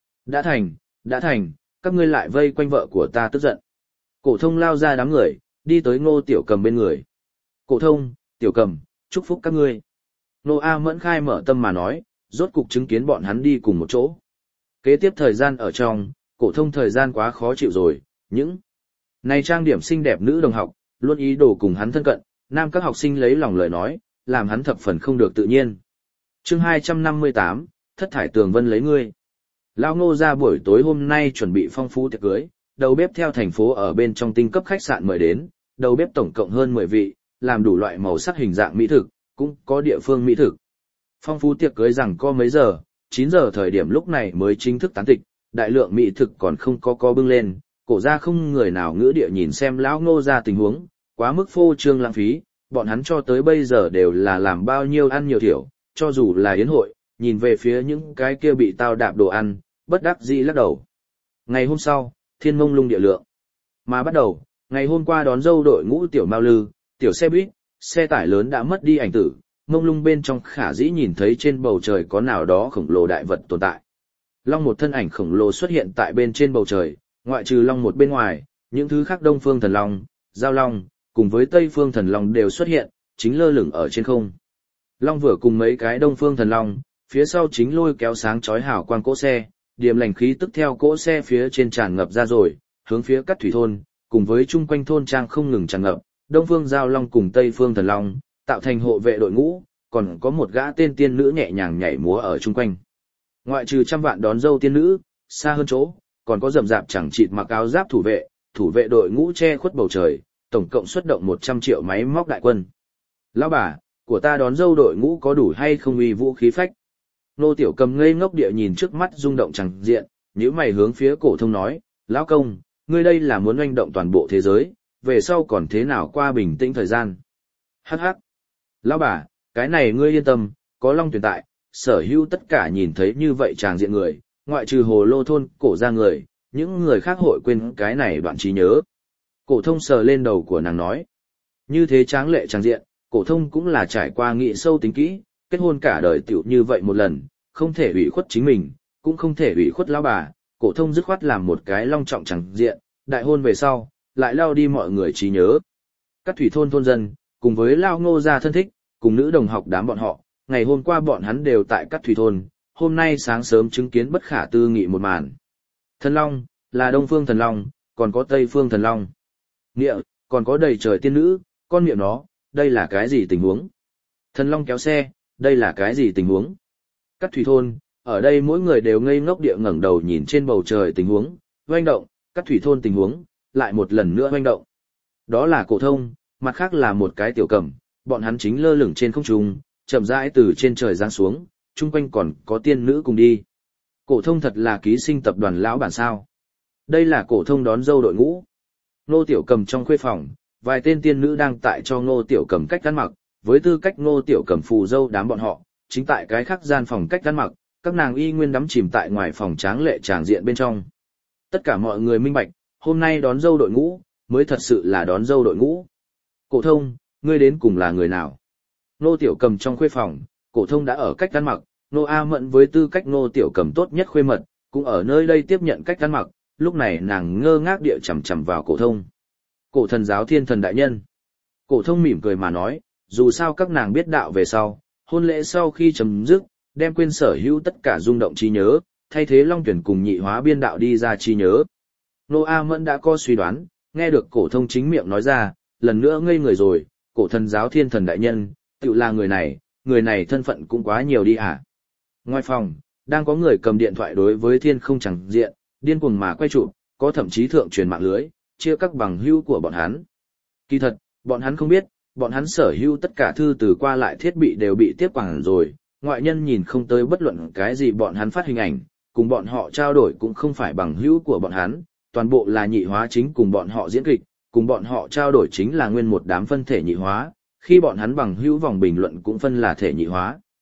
Đã thành, các ngươi lại vây quanh vợ của ta tức giận. Cổ thông lao ra đám người, đi tới Ngô Tiểu Cầm bên người. Cổ thông, Tiểu Cầm, chúc phúc các ngươi. Nô A Mẫn khai mở tâm mà nói, rốt cục chứng kiến bọn hắn đi cùng một chỗ. Kế tiếp thời gian ở trong, cổ thông thời gian quá khó chịu rồi, những này trang điểm xinh đẹp nữ đồng học, luôn ý đồ cùng hắn thân cận, nam các học sinh lấy lòng lời nói, làm hắn thập phần không được tự nhiên. Chương 258, Thất thải tường vân lấy ngươi. Lão Ngô ra buổi tối hôm nay chuẩn bị phong phú tiệc cưới, đầu bếp theo thành phố ở bên trong tinh cấp khách sạn mời đến, đầu bếp tổng cộng hơn 10 vị, làm đủ loại màu sắc hình dạng mỹ thực, cũng có địa phương mỹ thực. Phong phú tiệc cưới rằng có mấy giờ, 9 giờ thời điểm lúc này mới chính thức tán tịch, đại lượng mỹ thực còn không có bưng lên, cổ ra không người nào ngữ địa nhìn xem lão Ngô ra tình huống, quá mức phô trương lãng phí, bọn hắn cho tới bây giờ đều là làm bao nhiêu ăn nhiều thiểu, cho dù là yến hội, nhìn về phía những cái kia bị tao đạp đồ ăn, bất đắc dĩ lắc đầu. Ngày hôm sau, thiên mông lung địa lượng. Mà bắt đầu, ngày hôm qua đón dâu đội ngũ tiểu Mao Lư, tiểu xe buýt, xe tải lớn đã mất đi ảnh tử, mông lung bên trong khả dĩ nhìn thấy trên bầu trời có nào đó khổng lồ đại vật tồn tại. Long một thân ảnh khổng lồ xuất hiện tại bên trên bầu trời, ngoại trừ long một bên ngoài, những thứ khác đông phương thần long, giao long, cùng với tây phương thần long đều xuất hiện, chính lơ lửng ở trên không. Long vừa cùng mấy cái đông phương thần long, phía sau chính lôi kéo sáng chói hào quang cỗ xe, điểm lành khí tức theo cỗ xe phía trên tràn ngập ra rồi, hướng phía Cát Thủy thôn, cùng với chung quanh thôn trang không ngừng tràn ngập, đông phương giao long cùng tây phương thần long, tạo thành hộ vệ đội ngũ, còn có một gã tên tiên nữ nhẹ nhàng nhảy múa ở chung quanh. Ngoại trừ trăm vạn đón dâu tiên nữ, xa hơn chỗ, còn có rậm rạp chẳng chịt mặc áo giáp thủ vệ đội ngũ che khuất bầu trời, tổng cộng xuất động 100 triệu máy móc đại quân. Lão bà, của ta đón dâu đội ngũ có đủ hay không uy vũ khí phách? Nô Tiểu Cầm ngây ngốc địa nhìn trước mắt rung động chẳng diện, nhíu mày hướng phía cổ thông nói, lão công, ngươi đây là muốn oanh động toàn bộ thế giới, về sau còn thế nào qua bình tĩnh thời gian? Hắc hắc. Lão bà, cái này ngươi yên tâm, có Long Tuyển tại, sở hữu tất cả nhìn thấy như vậy tràng diện người, ngoại trừ Hồ Lô thôn cổ ra người, những người khác hội quên cái này đoạn trí nhớ. Cổ thông sờ lên đầu của nàng nói, như thế tráng lệ tràng diện, cổ thông cũng là trải qua nghị sâu tính kỹ, kết hôn cả đời tiểu như vậy một lần, không thể ủy khuất chính mình, cũng không thể ủy khuất lão bà, cổ thông dứt khoát làm một cái long trọng tràng diện, đại hôn về sau, lại lao đi mọi người trí nhớ. Các thủy thôn thôn dân, cùng với Lao Ngô gia thân thích, cùng nữ đồng học đám bọn họ, ngày hôm qua bọn hắn đều tại các thủy thôn, hôm nay sáng sớm chứng kiến bất khả tư nghị một màn. Thần Long, là Đông Phương Thần Long, còn có Tây Phương Thần Long. Nghĩa, còn có đầy trời tiên nữ, con miệng nó, đây là cái gì tình huống? Thần Long kéo xe, đây là cái gì tình huống? Các thủy thôn, ở đây mỗi người đều ngây ngốc địa ngẩng đầu nhìn trên bầu trời tình huống, hoành động, các thủy thôn tình huống, lại một lần nữa hoành động. Đó là cổ thông, mặt khác là một cái tiểu cầm, bọn hắn chính lơ lửng trên không trung, chậm rãi từ trên trời giáng xuống, chung quanh còn có tiên nữ cùng đi. Cổ thông thật là ký sinh tập đoàn lão bản sao? Đây là cổ thông đón dâu đội ngũ. Ngô Tiểu Cầm trong khuê phòng, vài tên tiên nữ đang tại cho Ngô Tiểu Cầm cách ăn mặc, với tư cách Ngô Tiểu Cầm phù dâu đám bọn họ, chính tại cái khác gian phòng cách ăn mặc, các nàng y nguyên đắm chìm tại ngoài phòng tráng lệ tràng diện bên trong. Tất cả mọi người minh bạch, hôm nay đón dâu đội ngũ, mới thật sự là đón dâu đội ngũ. Cổ thông, ngươi đến cùng là người nào? Ngô Tiểu Cầm trong khuê phòng, cổ thông đã ở cách ăn mặc, Ngô A Mẫn với tư cách Ngô Tiểu Cầm tốt nhất khuê mật, cũng ở nơi đây tiếp nhận cách ăn mặc, lúc này nàng ngơ ngác địa chằm chằm vào cổ thông. Cổ thần giáo thiên thần đại nhân. Cổ thông mỉm cười mà nói, dù sao các nàng biết đạo về sau, hôn lễ sau khi chấm dứt, đem quên sở hữu tất cả rung động trí nhớ, thay thế Long Tuyển cùng nhị hóa biên đạo đi ra trí nhớ. Ngô A Mẫn đã có suy đoán, nghe được cổ thông chính miệng nói ra, lần nữa ngây người rồi, cổ thần giáo thiên thần đại nhân, tự là người này thân phận cũng quá nhiều đi à. Ngoài phòng, đang có người cầm điện thoại đối với thiên không chẳng diện, điên cuồng mà quay chụp, có thậm chí thượng truyền mạng lưới, chia các bằng hữu của bọn hắn. Kỳ thật, bọn hắn không biết, bọn hắn sở hữu tất cả thư từ qua lại thiết bị đều bị tiếp quản rồi, ngoại nhân nhìn không tới bất luận cái gì bọn hắn phát hình ảnh, cùng bọn họ trao đổi cũng không phải bằng hữu của bọn hắn, toàn bộ là nhị hóa chính cùng bọn họ diễn kịch, cùng bọn họ trao đổi chính là nguyên một đám phân thể nhị hóa, khi bọn hắn bằng hữu vòng bình luận cũng phân là thể nhị hóa.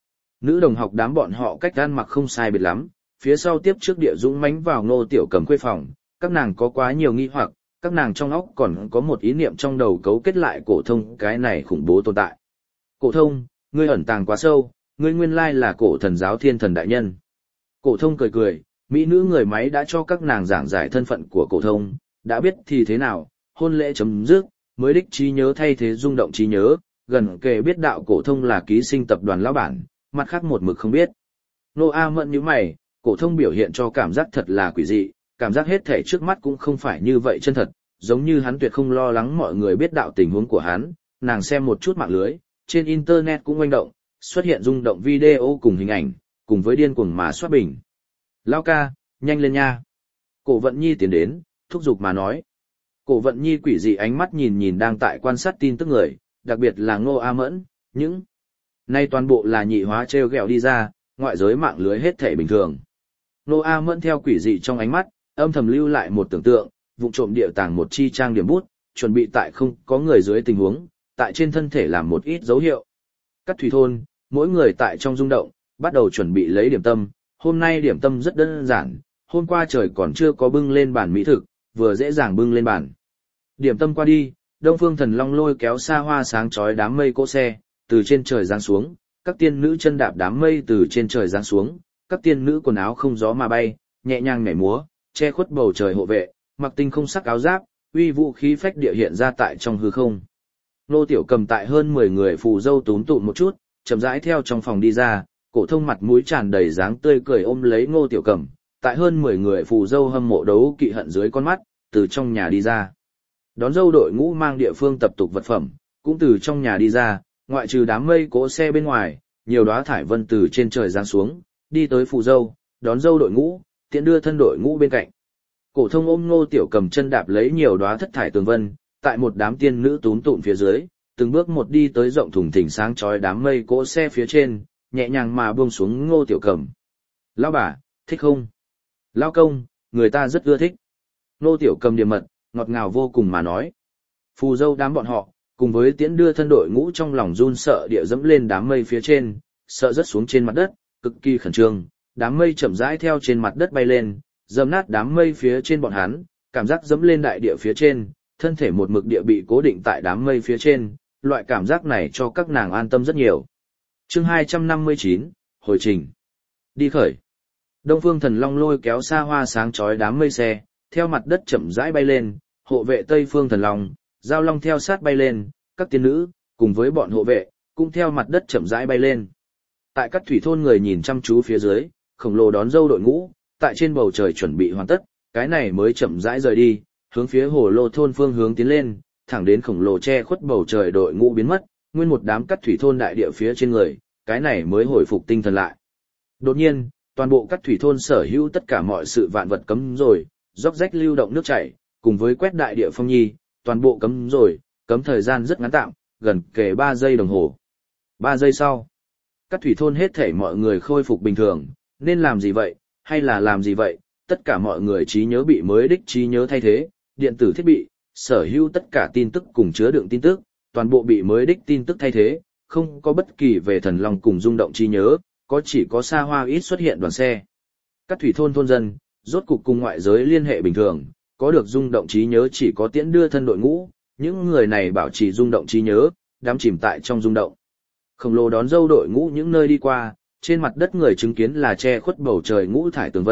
Nữ đồng học đám bọn họ cách ăn mặc không sai biệt lắm, phía sau tiếp trước địa dũng mãnh vào Ngô Tiểu Cầm khuê phòng, các nàng có quá nhiều nghi hoặc, các nàng trong óc còn có một ý niệm trong đầu cấu kết lại Cổ Thông cái này khủng bố tồn tại. Cổ Thông, ngươi ẩn tàng quá sâu, ngươi nguyên lai là Cổ Thần giáo Thiên Thần đại nhân. Cổ Thông cười cười, mỹ nữ người máy đã cho các nàng giảng giải thân phận của Cổ Thông, đã biết thì thế nào, hôn lễ chấm dứt, mới đích trí nhớ thay thế rung động trí nhớ, gần kề biết đạo Cổ Thông là ký sinh tập đoàn lão bản, mặt khác một mực không biết. Nô A Mẫn nhíu mày, Cổ Thông biểu hiện cho cảm giác thật là quỷ dị, cảm giác hết thể trước mắt cũng không phải như vậy chân thật, giống như hắn tuyệt không lo lắng mọi người biết đạo tình huống của hắn. Nàng xem một chút mạng lưới, trên internet cũng oanh động, xuất hiện rung động video cùng hình ảnh, cùng với điên cuồng mà soát bình. Lao ca, nhanh lên nha. Cổ Vận Nhi tiến đến, thúc giục mà nói. Cổ Vận Nhi quỷ dị ánh mắt nhìn nhìn đang tại quan sát tin tức người, đặc biệt là Ngô A Mẫn, những nay toàn bộ là nhị hóa treo gẹo đi ra, ngoại giới mạng lưới hết thể bình thường. Ngô A Mẫn theo quỷ dị trong ánh mắt, âm thầm lưu lại một tưởng tượng, vụng trộm địa tàng một chi trang điểm bút, chuẩn bị tại không có người dưới tình huống, tại trên thân thể làm một ít dấu hiệu. Các thủy thôn, mỗi người tại trong rung động, bắt đầu chuẩn bị lấy điểm tâm, hôm nay điểm tâm rất đơn giản, hôm qua trời còn chưa có bưng lên bàn mỹ thực, vừa dễ dàng bưng lên bàn. Điểm tâm qua đi, Đông Phương Thần Long lôi kéo xa hoa sáng chói đám mây cỗ xe, từ trên trời giáng xuống, các tiên nữ chân đạp đám mây từ trên trời giáng xuống, các tiên nữ quần áo không gió mà bay, nhẹ nhàng nhảy múa, che khuất bầu trời hộ vệ, mặc tinh không sắc áo giáp, uy vũ khí phách địa hiện ra tại trong hư không. Nô Tiểu Cầm tại hơn 10 người phù dâu túm tụm một chút, chậm rãi theo trong phòng đi ra, Cổ Thông mặt mũi tràn đầy dáng tươi cười ôm lấy Ngô Tiểu Cầm, tại hơn 10 người phù dâu hâm mộ đấu kỵ hận dưới con mắt, từ trong nhà đi ra. Đón dâu đội ngũ mang địa phương tập tục vật phẩm, cũng từ trong nhà đi ra, ngoại trừ đám mây cỗ xe bên ngoài, nhiều đóa thải vân từ trên trời giáng xuống, đi tới phù dâu, đón dâu đội ngũ, tiện đưa thân đội ngũ bên cạnh. Cổ Thông ôm Ngô Tiểu Cầm chân đạp lấy nhiều đóa thất thải tường vân, tại một đám tiên nữ túm tụm phía dưới, từng bước một đi tới rộng thùng thình sáng chói đám mây cỗ xe phía trên, nhẹ nhàng mà buông xuống Ngô Tiểu Cầm. "Lão bà, thích không?" "Lão công, người ta rất ưa thích." Ngô Tiểu Cầm điềm mật, ngọt ngào vô cùng mà nói. Phù dâu đám bọn họ, cùng với tiễn đưa thân đội ngũ trong lòng run sợ địa dẫm lên đám mây phía trên, sợ rớt xuống trên mặt đất, cực kỳ khẩn trương, đám mây chậm rãi theo trên mặt đất bay lên, dẫm nát đám mây phía trên bọn hắn, cảm giác dẫm lên đại địa phía trên, thân thể một mực địa bị cố định tại đám mây phía trên, loại cảm giác này cho các nàng an tâm rất nhiều. Chương 259, hồi trình. Đi khởi. Đông Phương Thần Long lôi kéo xa hoa sáng chói đám mây xe, theo mặt đất chậm rãi bay lên, hộ vệ Tây Phương Thần Long, Giao Long theo sát bay lên, các tiên nữ, cùng với bọn hộ vệ, cũng theo mặt đất chậm rãi bay lên. Tại các thủy thôn người nhìn chăm chú phía dưới, khổng lồ đón dâu đội ngũ, tại trên bầu trời chuẩn bị hoàn tất, cái này mới chậm rãi rời đi, hướng phía hồ lô thôn phương hướng tiến lên, thẳng đến khổng lồ che khuất bầu trời đội ngũ biến mất, nguyên một đám cắt thủy thôn đại địa phía trên người, cái này mới hồi phục tinh thần lại. Đột nhiên, toàn bộ cắt thủy thôn sở hữu tất cả mọi sự vạn vật cấm rồi, róc rách lưu động nước chảy, cùng với quét đại địa phong nhi, toàn bộ cấm rồi, cấm thời gian rất ngắn tạm, gần kề 3 giây đồng hồ. 3 giây sau, cắt thủy thôn hết thảy mọi người khôi phục bình thường, nên làm gì vậy, hay là làm gì vậy, tất cả mọi người trí nhớ bị mới đích trí nhớ thay thế, điện tử thiết bị, sở hữu tất cả tin tức cùng chứa đựng tin tức, toàn bộ bị mới đích tin tức thay thế, không có bất kỳ về thần long cùng rung động trí nhớ, có chỉ có xa hoa ít xuất hiện đoàn xe. Các thủy thôn thôn dân, rốt cục cùng ngoại giới liên hệ bình thường, có được rung động trí nhớ chỉ có tiễn đưa thân đội ngũ, những người này bảo trì rung động trí nhớ, đắm chìm tại trong rung động. Khổng lồ đón dâu đội ngũ những nơi đi qua, trên mặt đất người chứng kiến là che khuất bầu trời ngũ thải tường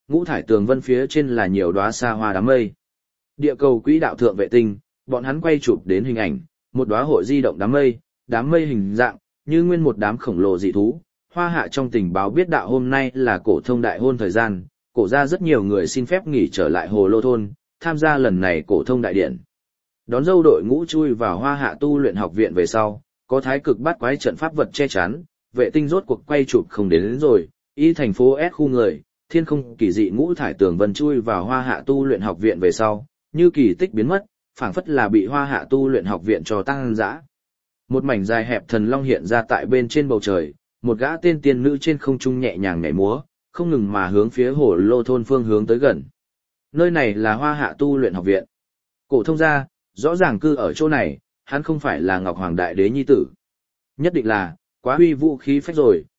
vân phía trên là nhiều đóa xa hoa đám mây. Địa cầu quỹ đạo thượng vệ tinh, bọn hắn quay chụp đến hình ảnh, một đóa hội di động đám mây hình dạng, như nguyên một đám khổng lồ dị thú. Hoa Hạ trong tình báo biết đạo hôm nay là Cổ Thông đại hôn thời gian, cổ ra rất nhiều người xin phép nghỉ trở lại hồ lô thôn, tham gia lần này Cổ Thông đại điện. Đón dâu đội ngũ chui vào Hoa Hạ tu luyện học viện về sau, có thái cực bát quái trận pháp vật che chắn, vệ tinh rốt cuộc quay chụp không đến rồi, y thành phố S khu người, thiên không kỳ dị ngũ thải tường vân chui vào Hoa Hạ tu luyện học viện về sau, như kỳ tích biến mất, phảng phất là bị Hoa Hạ tu luyện học viện cho tăng dã. Một mảnh dài hẹp thần long hiện ra tại bên trên bầu trời, một gã tên tiên nữ trên không trung nhẹ nhàng nhảy múa, không ngừng mà hướng phía hồ lô thôn phương hướng tới gần. Nơi này là Hoa Hạ tu luyện học viện. Cổ Thông gia, rõ ràng cư ở chỗ này, hắn không phải là Ngọc Hoàng đại đế nhi tử. Nhất định là, quá uy vũ khí phách rồi,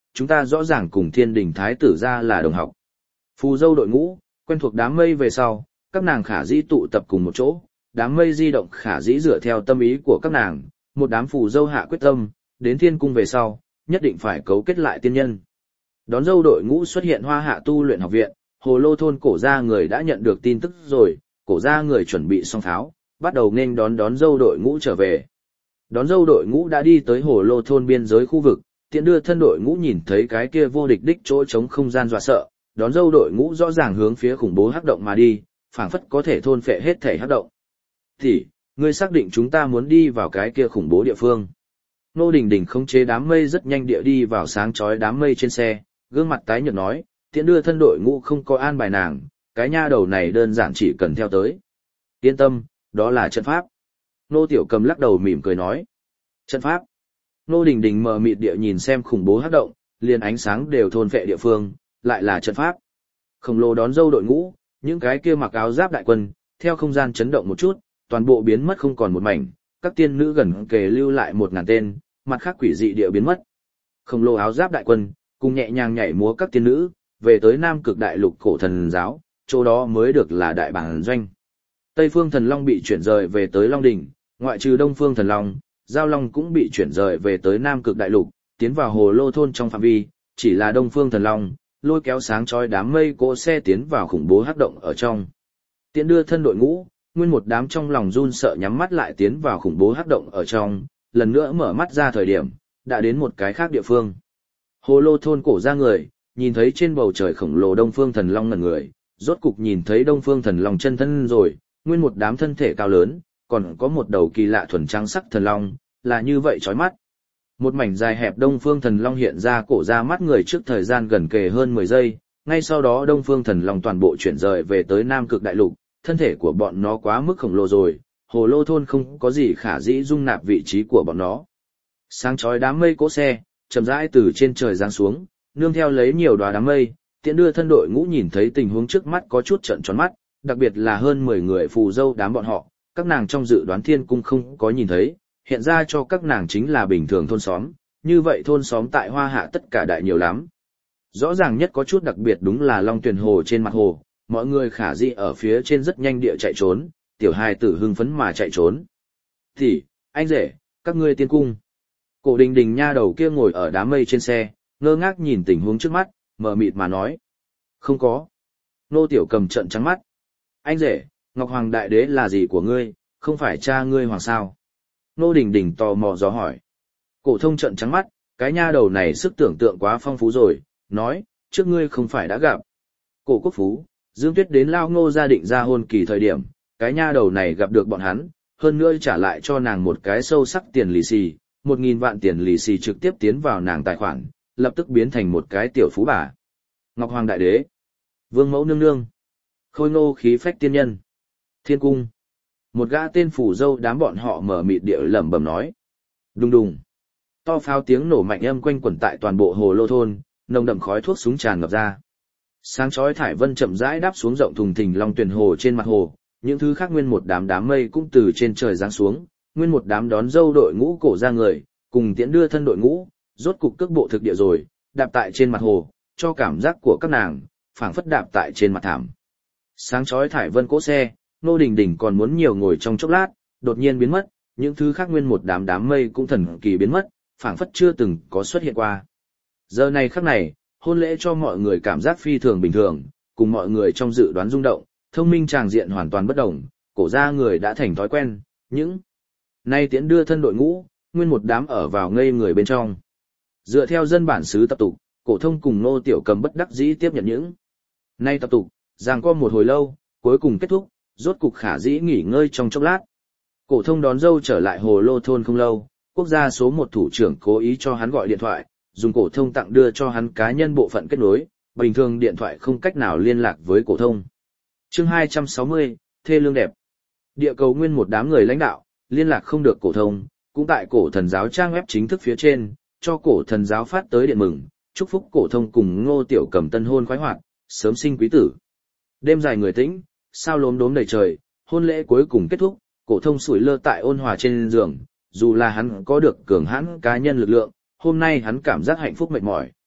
chúng ta rõ ràng cùng Thiên Đình Thái tử ra là đồng học. Phù dâu đội ngũ, quen thuộc đám mây về sau, các nàng khả dĩ tụ tập cùng một chỗ, đám mây di động khả dĩ dựa theo tâm ý của các nàng, một đám phù dâu hạ quyết tâm, đến thiên cung về sau, nhất định phải cấu kết lại tiên nhân. Đón dâu đội ngũ xuất hiện Hoa Hạ tu luyện học viện, Hồ Lô thôn cổ gia người đã nhận được tin tức rồi, cổ gia người chuẩn bị xong pháo, bắt đầu nên đón dâu đội ngũ trở về. Đón dâu đội ngũ đã đi tới Hồ Lô thôn biên giới khu vực, tiện đưa thân đội ngũ nhìn thấy cái kia vô địch đích chỗ trống không gian dọa sợ, đón dâu đội ngũ rõ ràng hướng phía khủng bố hắc động mà đi, phảng phất có thể thôn phệ hết thể hắc động. Thì, ngươi xác định chúng ta muốn đi vào cái kia khủng bố địa phương. Nô Đình Đình khống chế đám mây rất nhanh địa đi vào sáng chói đám mây trên xe, gương mặt tái nhợt nói, tiện đưa thân đội ngũ không có an bài nàng, cái nha đầu này đơn giản chỉ cần theo tới. Yên tâm, đó là trận pháp. Nô Tiểu Cầm lắc đầu mỉm cười nói. Trận pháp. Nô Đình Đình mờ mịt địa nhìn xem khủng bố hắc động, liền ánh sáng đều thôn phệ địa phương, lại là trận pháp. Khổng lồ đón dâu đội ngũ, những cái kia mặc áo giáp đại quân, theo không gian chấn động một chút, toàn bộ biến mất không còn một mảnh, các tiên nữ gần kề lưu lại 1000 tên, mặt khác quỷ dị địa biến mất. Khổng lồ áo giáp đại quân, cùng nhẹ nhàng nhảy múa các tiên nữ, về tới Nam Cực Đại Lục cổ thần giáo, chỗ đó mới được là đại bản doanh. Tây Phương Thần Long bị chuyển rời về tới Long Đỉnh, ngoại trừ Đông Phương Thần Long, Giao Long cũng bị chuyển rời về tới Nam Cực Đại Lục, tiến vào Hồ Lô thôn trong phạm vi, chỉ là Đông Phương Thần Long lôi kéo sáng chói đám mây cỗ xe tiến vào khủng bố hắc động ở trong. Tiễn đưa thân đội ngũ, nguyên một đám trong lòng run sợ nhắm mắt lại tiến vào khủng bố hắc động ở trong, lần nữa mở mắt ra thời điểm, đã đến một cái khác địa phương. Hồ Lô thôn cổ ra người, nhìn thấy trên bầu trời khổng lồ Đông Phương Thần Long ngẩn người, rốt cục nhìn thấy Đông Phương Thần Long chân thân rồi, nguyên một đám thân thể cao lớn, còn có một đầu kỳ lạ thuần trắng sắc thần long, là như vậy chói mắt. Một mảnh dài hẹp Đông Phương Thần Long hiện ra cổ ra mắt người trước thời gian gần kề hơn 10 giây, ngay sau đó Đông Phương Thần Long toàn bộ chuyển rời về tới Nam Cực Đại Lục, thân thể của bọn nó quá mức khổng lồ rồi, Hồ Lô thôn không có gì khả dĩ dung nạp vị trí của bọn nó. Sáng chói đám mây cỗ xe, chậm rãi từ trên trời giáng xuống, nương theo lấy nhiều đóa đám mây, tiện đưa thân đội ngũ nhìn thấy tình huống trước mắt có chút trợn tròn mắt, đặc biệt là hơn 10 người phù dâu đám bọn họ, các nàng trong dự đoán thiên cung không có nhìn thấy, hiện ra cho các nàng chính là bình thường thôn xóm, như vậy thôn xóm tại Hoa Hạ tất cả đại nhiều lắm. Rõ ràng nhất có chút đặc biệt đúng là Long Tuyền Hồ trên mặt hồ, mọi người khả dĩ ở phía trên rất nhanh địa chạy trốn, tiểu hài tử hưng phấn mà chạy trốn. Thì, anh rể, các ngươi tiên cung. Cổ Đình Đình nha đầu kia ngồi ở đám mây trên xe, ngơ ngác nhìn tình huống trước mắt, mờ mịt mà nói. Không có. Nô Tiểu Cầm trợn trắng mắt. Anh rể, Ngọc Hoàng Đại Đế là gì của ngươi, không phải cha ngươi hoàng sao? Nô Đình Đình tò mò dò hỏi. Cổ Thông trợn trắng mắt, cái nha đầu này sức tưởng tượng quá phong phú rồi, nói, trước ngươi không phải đã gặp. Cổ Quốc Phú, Dương Tuyết đến Lao Ngô gia định ra hôn kỳ thời điểm, cái nha đầu này gặp được bọn hắn, hơn nữa trả lại cho nàng một cái sâu sắc tiền lì xì, 1000 vạn tiền lì xì trực tiếp tiến vào nàng tài khoản, lập tức biến thành một cái tiểu phú bà. Ngọc Hoàng Đại Đế, Vương Mẫu Nương Nương, Khôi Ngô khí phách tiên nhân, Thiên Cung. Một gã tên phủ dâu đám bọn họ mở mịt địa lẩm bẩm nói. Đùng đùng. To pháo tiếng nổ mạnh âm quanh quẩn tại toàn bộ Hồ Lô thôn, nồng đậm khói thuốc súng tràn ngập ra. Sáng chói thải vân chậm rãi đáp xuống rộng thùng thình Long Tuyền Hồ trên mặt hồ, những thứ khác nguyên một đám mây cũng từ trên trời giáng xuống, nguyên một đám đón dâu đội ngũ cổ ra người, cùng tiễn đưa thân đội ngũ, rốt cục cước bộ thực địa rồi, đạp tại trên mặt hồ, cho cảm giác của các nàng, phảng phất đạp tại trên mặt thảm. Sáng chói thải vân cỗ xe, Nô Đình Đình còn muốn nhiều ngồi trong chốc lát, đột nhiên biến mất, những thứ khác nguyên một đám mây cũng thần kỳ biến mất, phảng phất chưa từng có xuất hiện qua. Giờ này khắc này, hôn lễ cho mọi người cảm giác phi thường bình thường, cùng mọi người trong dự đoán rung động, thông minh tràng diện hoàn toàn bất đồng, cổ ra người đã thành thói quen, những nay tiễn đưa thân đội ngũ, nguyên một đám ở vào ngây người bên trong. Dựa theo dân bản xứ tập tục, Cổ Thông cùng Nô Tiểu Cầm bất đắc dĩ tiếp nhận những nay tập tục, giằng co một hồi lâu, cuối cùng kết thúc, rốt cục khả dĩ nghỉ ngơi trong chốc lát. Cổ Thông đón dâu trở lại Hồ Lô thôn không lâu, quốc gia số 1 thủ trưởng cố ý cho hắn gọi điện thoại, dùng Cổ Thông tặng đưa cho hắn cá nhân bộ phận kết nối, bình thường điện thoại không cách nào liên lạc với Cổ Thông. Chương 260, thê lương đẹp. Địa cầu nguyên một đám người lãnh đạo, liên lạc không được Cổ Thông, cũng tại Cổ Thần giáo trang web chính thức phía trên, cho Cổ Thần giáo phát tới điện mừng, chúc phúc Cổ Thông cùng Ngô Tiểu Cầm tân hôn khoái hoạt, sớm sinh quý tử. Đêm dài người tĩnh, sao lốm đốm đầy trời, hôn lễ cuối cùng kết thúc, Cổ Thông sủi lơ tại ôn hòa trên giường, dù là hắn có được cường hãn cá nhân lực lượng, hôm nay hắn cảm giác hạnh phúc mệt mỏi.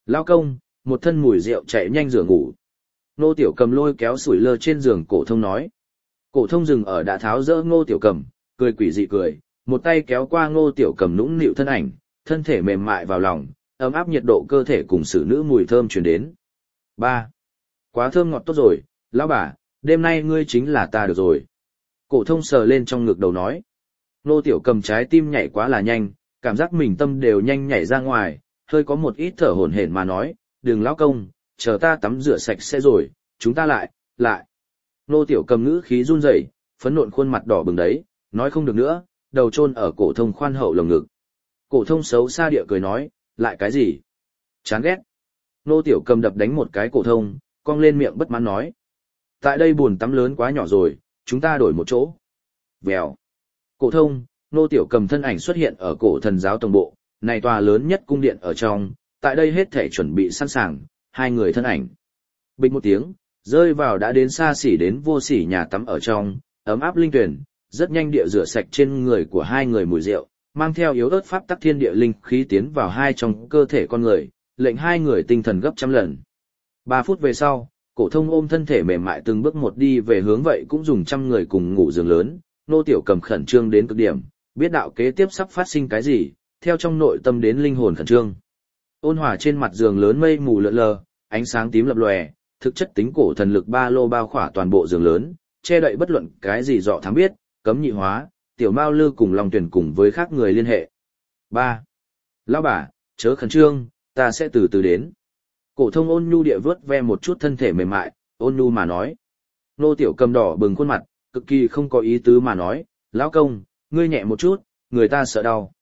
Lao công, một thân mùi rượu chạy nhanh rửa ngủ. Ngô Tiểu Cầm lôi kéo sủi lơ trên giường Cổ Thông nói. Cổ Thông dừng ở đã tháo dỡ Ngô Tiểu Cầm, cười quỷ dị cười, một tay kéo qua Ngô Tiểu Cầm nũng nịu thân ảnh, thân thể mềm mại vào lòng, ấm áp nhiệt độ cơ thể cùng xử nữ mùi thơm truyền đến. 3. Quá thơm ngọt tốt rồi, lão bà, đêm nay ngươi chính là ta được rồi. Cổ Thông sờ lên trong ngực đầu nói. Ngô Tiểu Cầm trái tim nhảy quá là nhanh, cảm giác mình tâm đều nhanh nhảy ra ngoài, hơi có một ít thở hổn hển mà nói, đừng lão công, chờ ta tắm rửa sạch sẽ rồi, chúng ta lại. Ngô Tiểu Cầm ngữ khí run rẩy, phấn nộn khuôn mặt đỏ bừng đấy, nói không được nữa, đầu chôn ở Cổ Thông khoan hậu lồng ngực. Cổ Thông xấu xa địa cười nói, lại cái gì? Chán ghét. Ngô Tiểu Cầm đập đánh một cái Cổ Thông, cong lên miệng bất mãn nói. Tại đây buồn tắm lớn quá nhỏ rồi, chúng ta đổi một chỗ. Vèo. Cổ Thông, Ngô Tiểu Cầm thân ảnh xuất hiện ở Cổ Thần giáo tổng bộ, này tòa lớn nhất cung điện ở trong, tại đây hết thảy chuẩn bị sẵn sàng, hai người thân ảnh. Bình một tiếng, rơi vào đã đến xa xỉ đến vô xỉ nhà tắm ở trong, ấm áp linh tuyển, rất nhanh địa rửa sạch trên người của hai người mùi rượu, mang theo yếu ớt pháp tắc thiên địa linh khí tiến vào hai trong cơ thể con người, lệnh hai người tinh thần gấp trăm lần. 3 phút về sau, Cổ Thông ôm thân thể mềm mại từng bước một đi về hướng vậy cũng dùng trăm người cùng ngủ giường lớn, Nô Tiểu Cầm khẩn trương đến cực điểm, biết đạo kế tiếp sắp phát sinh cái gì, theo trong nội tâm đến linh hồn khẩn trương. Ôn hòa trên mặt giường lớn mây mù lượn lờ, ánh sáng tím lập lòe, thực chất tính cổ thần lực ba lô bao khỏa toàn bộ giường lớn, che đậy bất luận cái gì dọ thám biết, cấm nhị hóa, tiểu mao lư cùng Long Tuyển cùng với khác người liên hệ. 3. Lão bà, chớ khẩn trương, ta sẽ từ từ đến. Cổ Thông ôn nhu địa vớt ve một chút thân thể mềm mại, ôn nhu mà nói. Nô Tiểu Cầm đỏ bừng khuôn mặt, cực kỳ không có ý tứ mà nói, lão công, ngươi nhẹ một chút, người ta sợ đau.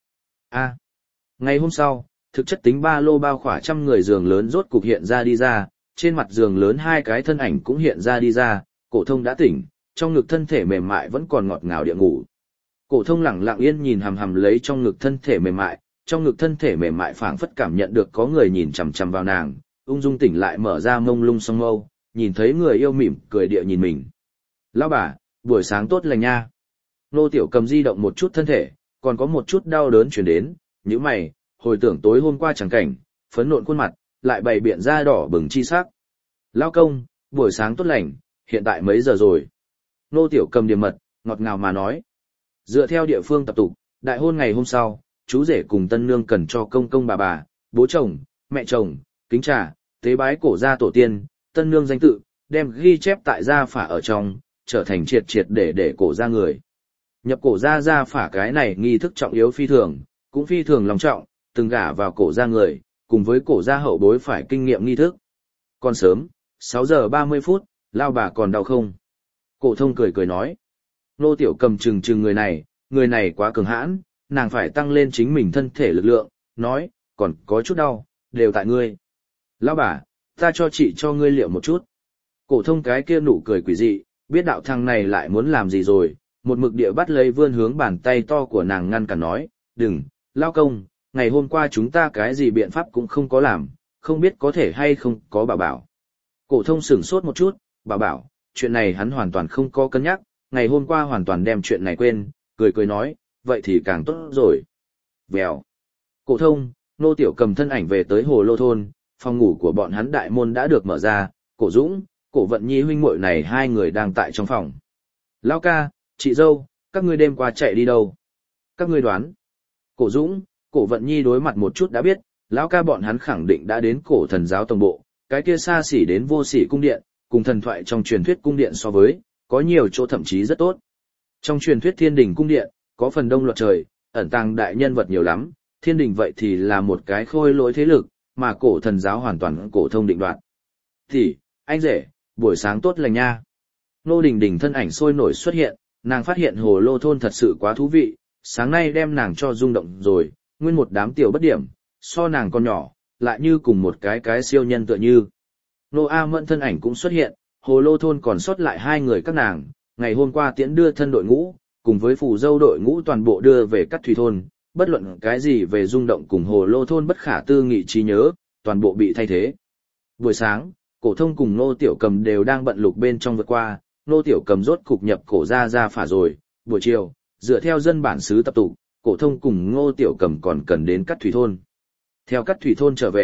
Ngày hôm sau, thực chất tính ba lô bao khỏa trăm người giường lớn rốt cục hiện ra đi ra, trên mặt giường lớn hai cái thân ảnh cũng hiện ra đi ra, Cổ Thông đã tỉnh, trong ngực thân thể mềm mại vẫn còn ngọt ngào địa ngủ. Cổ Thông lặng lặng yên nhìn hằm hằm lấy trong ngực thân thể mềm mại, trong ngực thân thể mềm mại phảng phất cảm nhận được có người nhìn chằm chằm vào nàng, ung dung tỉnh lại mở ra mông lung song mâu, nhìn thấy người yêu mỉm cười địa nhìn mình. Lão bà, buổi sáng tốt lành nha. Nô Tiểu Cầm di động một chút thân thể, còn có một chút đau đớn truyền đến, nhíu mày, hồi tưởng tối hôm qua chẳng cảnh, phấn nộn khuôn mặt, lại bày biện ra đỏ bừng chi sắc. Lão công, buổi sáng tốt lành, hiện tại mấy giờ rồi? Nô Tiểu Cầm điềm mật, ngọt ngào mà nói. Dựa theo địa phương tập tục, đại hôn ngày hôm sau, chú rể cùng tân nương cần cho công công bà, bố chồng, mẹ chồng, kính trà, tế bái cổ gia tổ tiên, tân nương danh tự, đem ghi chép tại gia phả ở trong, trở thành triệt triệt để cổ gia người. Nhập cổ gia phả cái này nghi thức trọng yếu phi thường, cũng phi thường lòng trọng, từng gả vào cổ gia người, cùng với cổ gia hậu bối phải kinh nghiệm nghi thức. Còn sớm, 6 giờ 30 phút, lao bà còn đau không? Cổ Thông cười nói. Nô Tiểu Cầm chừng người này quá cường hãn, nàng phải tăng lên chính mình thân thể lực lượng, nói, còn có chút đau, đều tại ngươi. Lão bà, ta cho chị cho ngươi liệu một chút. Cổ Thông cái kia nụ cười quỷ dị, biết đạo thằng này lại muốn làm gì rồi, một mực địa bắt lấy vươn hướng bàn tay to của nàng ngăn cản nói, đừng, lao công, ngày hôm qua chúng ta cái gì biện pháp cũng không có làm, không biết có thể hay không có bảo. Cổ Thông sửng sốt một chút, bảo, chuyện này hắn hoàn toàn không có cân nhắc, ngày hôm qua hoàn toàn đem chuyện này quên, cười nói, vậy thì càng tốt rồi. Vèo. Cổ Thông, Nô Tiểu Cầm thân ảnh về tới Hồ Lô thôn, phòng ngủ của bọn hắn đại môn đã được mở ra, Cổ Dũng, Cổ Vận Nhi huynh muội này hai người đang tại trong phòng. Lão ca, chị dâu, các ngươi đêm qua chạy đi đâu? Các ngươi đoán. Cổ Dũng, Cổ Vận Nhi đối mặt một chút đã biết, lão ca bọn hắn khẳng định đã đến Cổ Thần giáo tổng bộ, cái kia xa xỉ đến vô xỉ cung điện, cùng thần thoại trong truyền thuyết cung điện so với, có nhiều chỗ thậm chí rất tốt. Trong truyền thuyết Thiên Đình cung điện, có phần đông luật trời, ẩn tàng đại nhân vật nhiều lắm, Thiên Đình vậy thì là một cái khôi lỗi thế lực, mà Cổ Thần giáo hoàn toàn Cổ Thông định đoạt. Thì, anh rể, buổi sáng tốt lành nha. Nô Đình Đình thân ảnh sôi nổi xuất hiện, nàng phát hiện Hồ Lô thôn thật sự quá thú vị, sáng nay đem nàng cho rung động rồi, nguyên một đám tiểu bất điểm, so nàng còn nhỏ, lại như cùng một cái siêu nhân tựa như. Nô A Mẫn thân ảnh cũng xuất hiện, Hồ Lô thôn còn sót lại hai người các nàng, ngày hôm qua tiễn đưa thân đội ngũ, cùng với phù dâu đội ngũ toàn bộ đưa về Cát Thủy thôn, bất luận cái gì về rung động cùng Hồ Lô thôn bất khả tư nghị trí nhớ, toàn bộ bị thay thế. Buổi sáng, Cổ Thông cùng Nô Tiểu Cầm đều đang bận lục bên trong vượt qua, Nô Tiểu Cầm rốt cục nhập cổ gia phả rồi, buổi chiều, dựa theo dân bản xứ tập tục, Cổ Thông cùng Nô Tiểu Cầm còn cần đến Cát Thủy thôn. Theo Cát Thủy thôn trở về,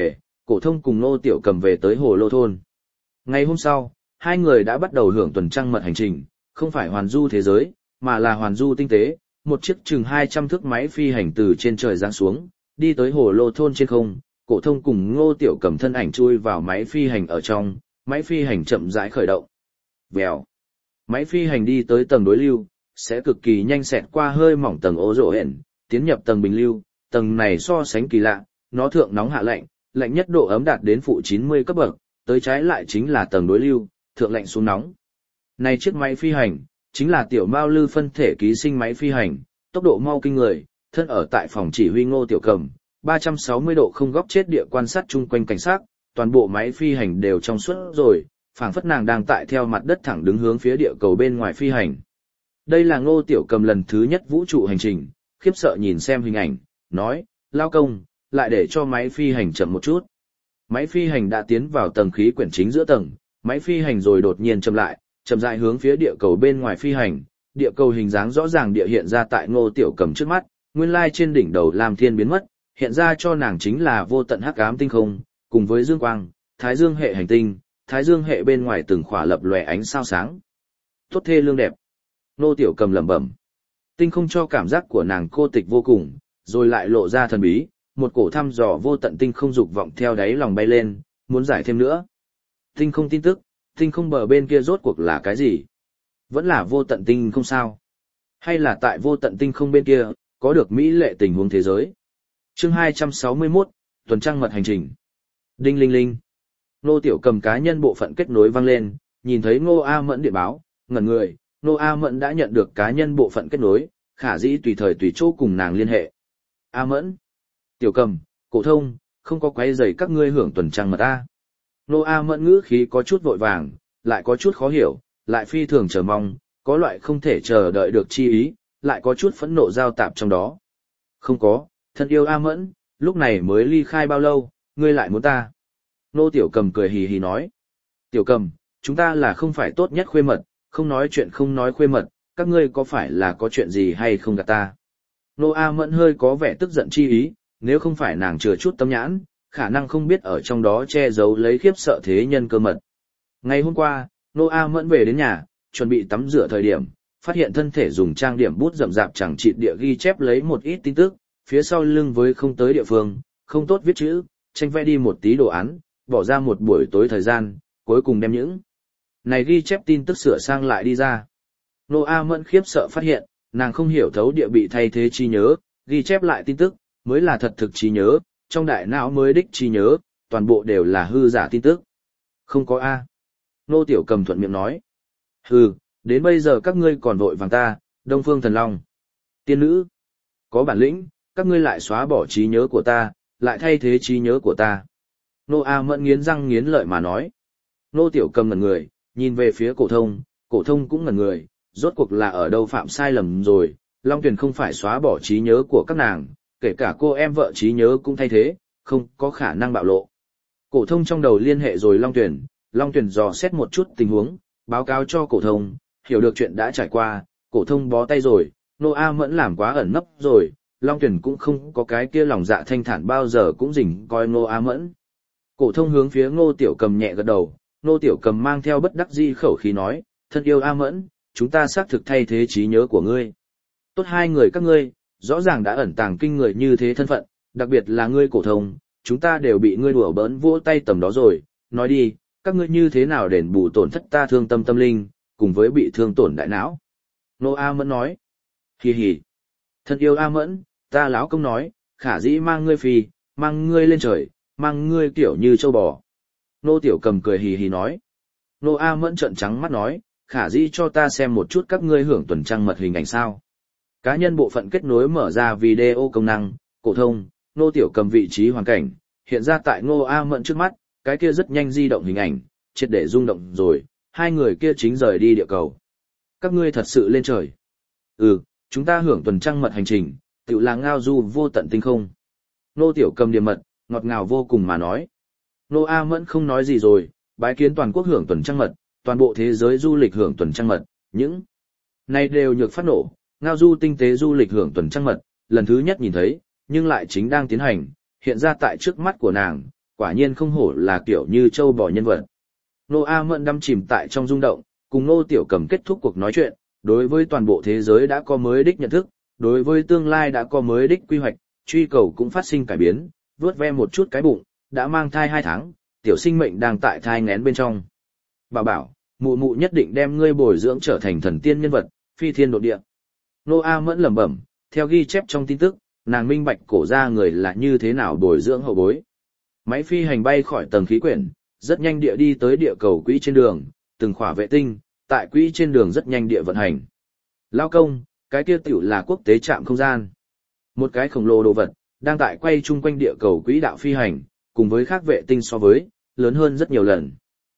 Cổ Thông cùng Ngô Tiểu Cầm về tới Hồ Lô thôn. Ngày hôm sau, hai người đã bắt đầu hưởng tuần trăng mật hành trình, không phải hoàn du thế giới, mà là hoàn du tinh tế, một chiếc chừng 200 thước máy phi hành từ trên trời giáng xuống, đi tới Hồ Lô thôn trên không. Cổ Thông cùng Ngô Tiểu Cầm thân ảnh chui vào máy phi hành ở trong, máy phi hành chậm rãi khởi động. Vèo. Máy phi hành đi tới tầng đối lưu, sẽ cực kỳ nhanh xẹt qua hơi mỏng tầng ố rộ hển, tiến nhập tầng bình lưu, tầng này so sánh kỳ lạ, nó thượng nóng hạ lạnh, lạnh nhất độ ấm đạt đến phụ 90 cấp bậc, tới trái lại chính là tầng đối lưu, thượng lạnh xuống nóng. Này chiếc máy phi hành, chính là tiểu Mao Lư phân thể ký sinh máy phi hành, tốc độ mau kinh người, thân ở tại phòng chỉ huy Ngô Tiểu Cầm, 360 độ không góc chết địa quan sát chung quanh cảnh sát, toàn bộ máy phi hành đều trong suốt rồi, phảng phất nàng đang tại theo mặt đất thẳng đứng hướng phía địa cầu bên ngoài phi hành. Đây là Ngô Tiểu Cầm lần thứ nhất vũ trụ hành trình, khiếp sợ nhìn xem hình ảnh, nói, lao công, lại để cho máy phi hành chậm một chút. Máy phi hành đã tiến vào tầng khí quyển chính giữa tầng, máy phi hành rồi đột nhiên chậm lại, chậm rãi hướng phía địa cầu bên ngoài phi hành, địa cầu hình dáng rõ ràng địa hiện ra tại Ngô Tiểu Cầm trước mắt, nguyên lai trên đỉnh đầu Lam Thiên biến mất, hiện ra cho nàng chính là vô tận hắc ám tinh không, cùng với dương quang, thái dương hệ hành tinh, thái dương hệ bên ngoài từng khỏa lập lòe ánh sao sáng. Tốt thê lương đẹp. Ngô Tiểu Cầm lẩm bẩm. Tinh không cho cảm giác của nàng cô tịch vô cùng, rồi lại lộ ra thần bí, một cổ thăm dò vô tận tinh không dục vọng theo đáy lòng bay lên, muốn giải thêm nữa. Tinh không tin tức, tinh không bờ bên kia rốt cuộc là cái gì? Vẫn là vô tận tinh không sao? Hay là tại vô tận tinh không bên kia, có được mỹ lệ tình huống thế giới? Chương 261, tuần trăng mật hành trình. Đinh linh linh. Ngô Tiểu Cầm cá nhân bộ phận kết nối vang lên, nhìn thấy Ngô A Mẫn điện báo, ngẩn người, Ngô A Mẫn đã nhận được cá nhân bộ phận kết nối, khả dĩ tùy thời tùy chỗ cùng nàng liên hệ. A Mẫn. Tiểu Cầm, Cổ Thông, không có quấy rầy các ngươi hưởng tuần trăng mật a. Ngô A Mẫn ngữ khí có chút vội vàng, lại có chút khó hiểu, lại phi thường chờ mong, có loại không thể chờ đợi được chi ý, lại có chút phẫn nộ giao tạp trong đó. Không có, thân yêu A Mẫn, lúc này mới ly khai bao lâu, ngươi lại muốn ta. Ngô Tiểu Cầm cười hì hì nói. Tiểu Cầm, chúng ta là không phải tốt nhất khuê mật, không nói chuyện không nói khuê mật, các ngươi có phải là có chuyện gì hay không gạt ta. Ngô A Mẫn hơi có vẻ tức giận chi ý, nếu không phải nàng chừa chút tâm nhãn, khả năng không biết ở trong đó che giấu lấy khiếp sợ thế nhân cơ mật. Ngày hôm qua, Ngô A Mẫn về đến nhà, chuẩn bị tắm rửa thời điểm, phát hiện thân thể dùng trang điểm bút rậm rạp chẳng chịt địa ghi chép lấy một ít tin tức, phía sau lưng với không tới địa phương, không tốt viết chữ, tranh vẽ đi một tí đồ án, bỏ ra một buổi tối thời gian, cuối cùng đem những này ghi chép tin tức sửa sang lại đi ra. Ngô A Mẫn khiếp sợ phát hiện, nàng không hiểu thấu địa bị thay thế trí nhớ, ghi chép lại tin tức, mới là thật thực trí nhớ, trong đại não mới đích trí nhớ, toàn bộ đều là hư giả tin tức. Không có A. Ngô Tiểu Cầm thuận miệng nói. Hừ, đến bây giờ các ngươi còn vội vàng ta, Đông Phương Thần Long. Tiên nữ. Có bản lĩnh, các ngươi lại xóa bỏ trí nhớ của ta, lại thay thế trí nhớ của ta. Ngô A Mẫn nghiến răng nghiến lợi mà nói. Ngô Tiểu Cầm ngẩn người, nhìn về phía Cổ Thông cũng ngẩn người, rốt cuộc là ở đâu phạm sai lầm rồi, Long Tuyền không phải xóa bỏ trí nhớ của các nàng, kể cả cô em vợ trí nhớ cũng thay thế, không có khả năng bạo lộ. Cổ Thông trong đầu liên hệ rồi Long Tuyền dò xét một chút tình huống, báo cáo cho Cổ Thông, hiểu được chuyện đã trải qua, Cổ Thông bó tay rồi, Ngô A Mẫn làm quá ẩn nấp rồi, Long Tuyền cũng không có cái kia lòng dạ thanh thản bao giờ cũng rình coi Ngô A Mẫn. Cổ Thông hướng phía Ngô Tiểu Cầm nhẹ gật đầu, Ngô Tiểu Cầm mang theo bất đắc dĩ khẩu khí nói, thân yêu A Mẫn, chúng ta xác thực thay thế trí nhớ của ngươi. Tốt hai người các ngươi, rõ ràng đã ẩn tàng kinh người như thế thân phận, đặc biệt là ngươi Cổ Thông, chúng ta đều bị ngươi đùa bỡn vỗ tay tầm đó rồi, nói đi, các ngươi như thế nào đền bù tổn thất ta thương tâm tâm linh, cùng với bị thương tổn đại não. Ngô A Mẫn nói, hì hì, thân yêu A Mẫn, ta lão công nói, khả dĩ mang ngươi phi, mang ngươi lên trời, mang ngươi kiểu như châu bò. Ngô Tiểu Cầm cười hì hì nói. Ngô A Mẫn trợn trắng mắt nói, khả dĩ cho ta xem một chút các ngươi hưởng tuần trăng mật hình ảnh sao. Cá nhân bộ phận kết nối mở ra video công năng, Cổ Thông, Ngô Tiểu Cầm vị trí hoàn cảnh, hiện ra tại Ngô A Mẫn trước mắt, cái kia rất nhanh di động hình ảnh, triệt để rung động rồi, hai người kia chính rời đi địa cầu. Các ngươi thật sự lên trời. Ừ, chúng ta hưởng tuần trăng mật hành trình, tự là ngao du vô tận tinh không. Ngô Tiểu Cầm điềm mật, ngọt ngào vô cùng mà nói. Ngô A Mẫn không nói gì rồi, bái kiến toàn quốc hưởng tuần trăng mật, toàn bộ thế giới du lịch hưởng tuần trăng mật, những này đều nhược phát nổ, ngao du tinh tế du lịch hưởng tuần trăng mật, lần thứ nhất nhìn thấy, nhưng lại chính đang tiến hành, hiện ra tại trước mắt của nàng, quả nhiên không hổ là kiểu như châu bò nhân vật. Nô A Mẫn đắm chìm tại trong rung động, cùng Nô Tiểu Cầm kết thúc cuộc nói chuyện, đối với toàn bộ thế giới đã có mới đích nhận thức, đối với tương lai đã có mới đích quy hoạch, truy cầu cũng phát sinh cải biến, vuốt ve một chút cái bụng, đã mang thai 2 tháng, tiểu sinh mệnh đang tại thai nghén bên trong. Bà bảo, mụ mụ nhất định đem ngươi bồi dưỡng trở thành thần tiên nhân vật, phi thiên độ địa. Nô A Mẫn lẩm bẩm, theo ghi chép trong tin tức, nàng minh bạch cổ ra người là như thế nào bồi dưỡng hậu bối. Máy phi hành bay khỏi tầng khí quyển, rất nhanh địa đi tới địa cầu quỹ trên đường, từng khỏa vệ tinh, tại quỹ trên đường rất nhanh địa vận hành. Lao công, cái kia tiểu là quốc tế trạm không gian. Một cái khổng lồ đồ vật, đang tại quay chung quanh địa cầu quỹ đạo phi hành, cùng với khác vệ tinh so với, lớn hơn rất nhiều lần.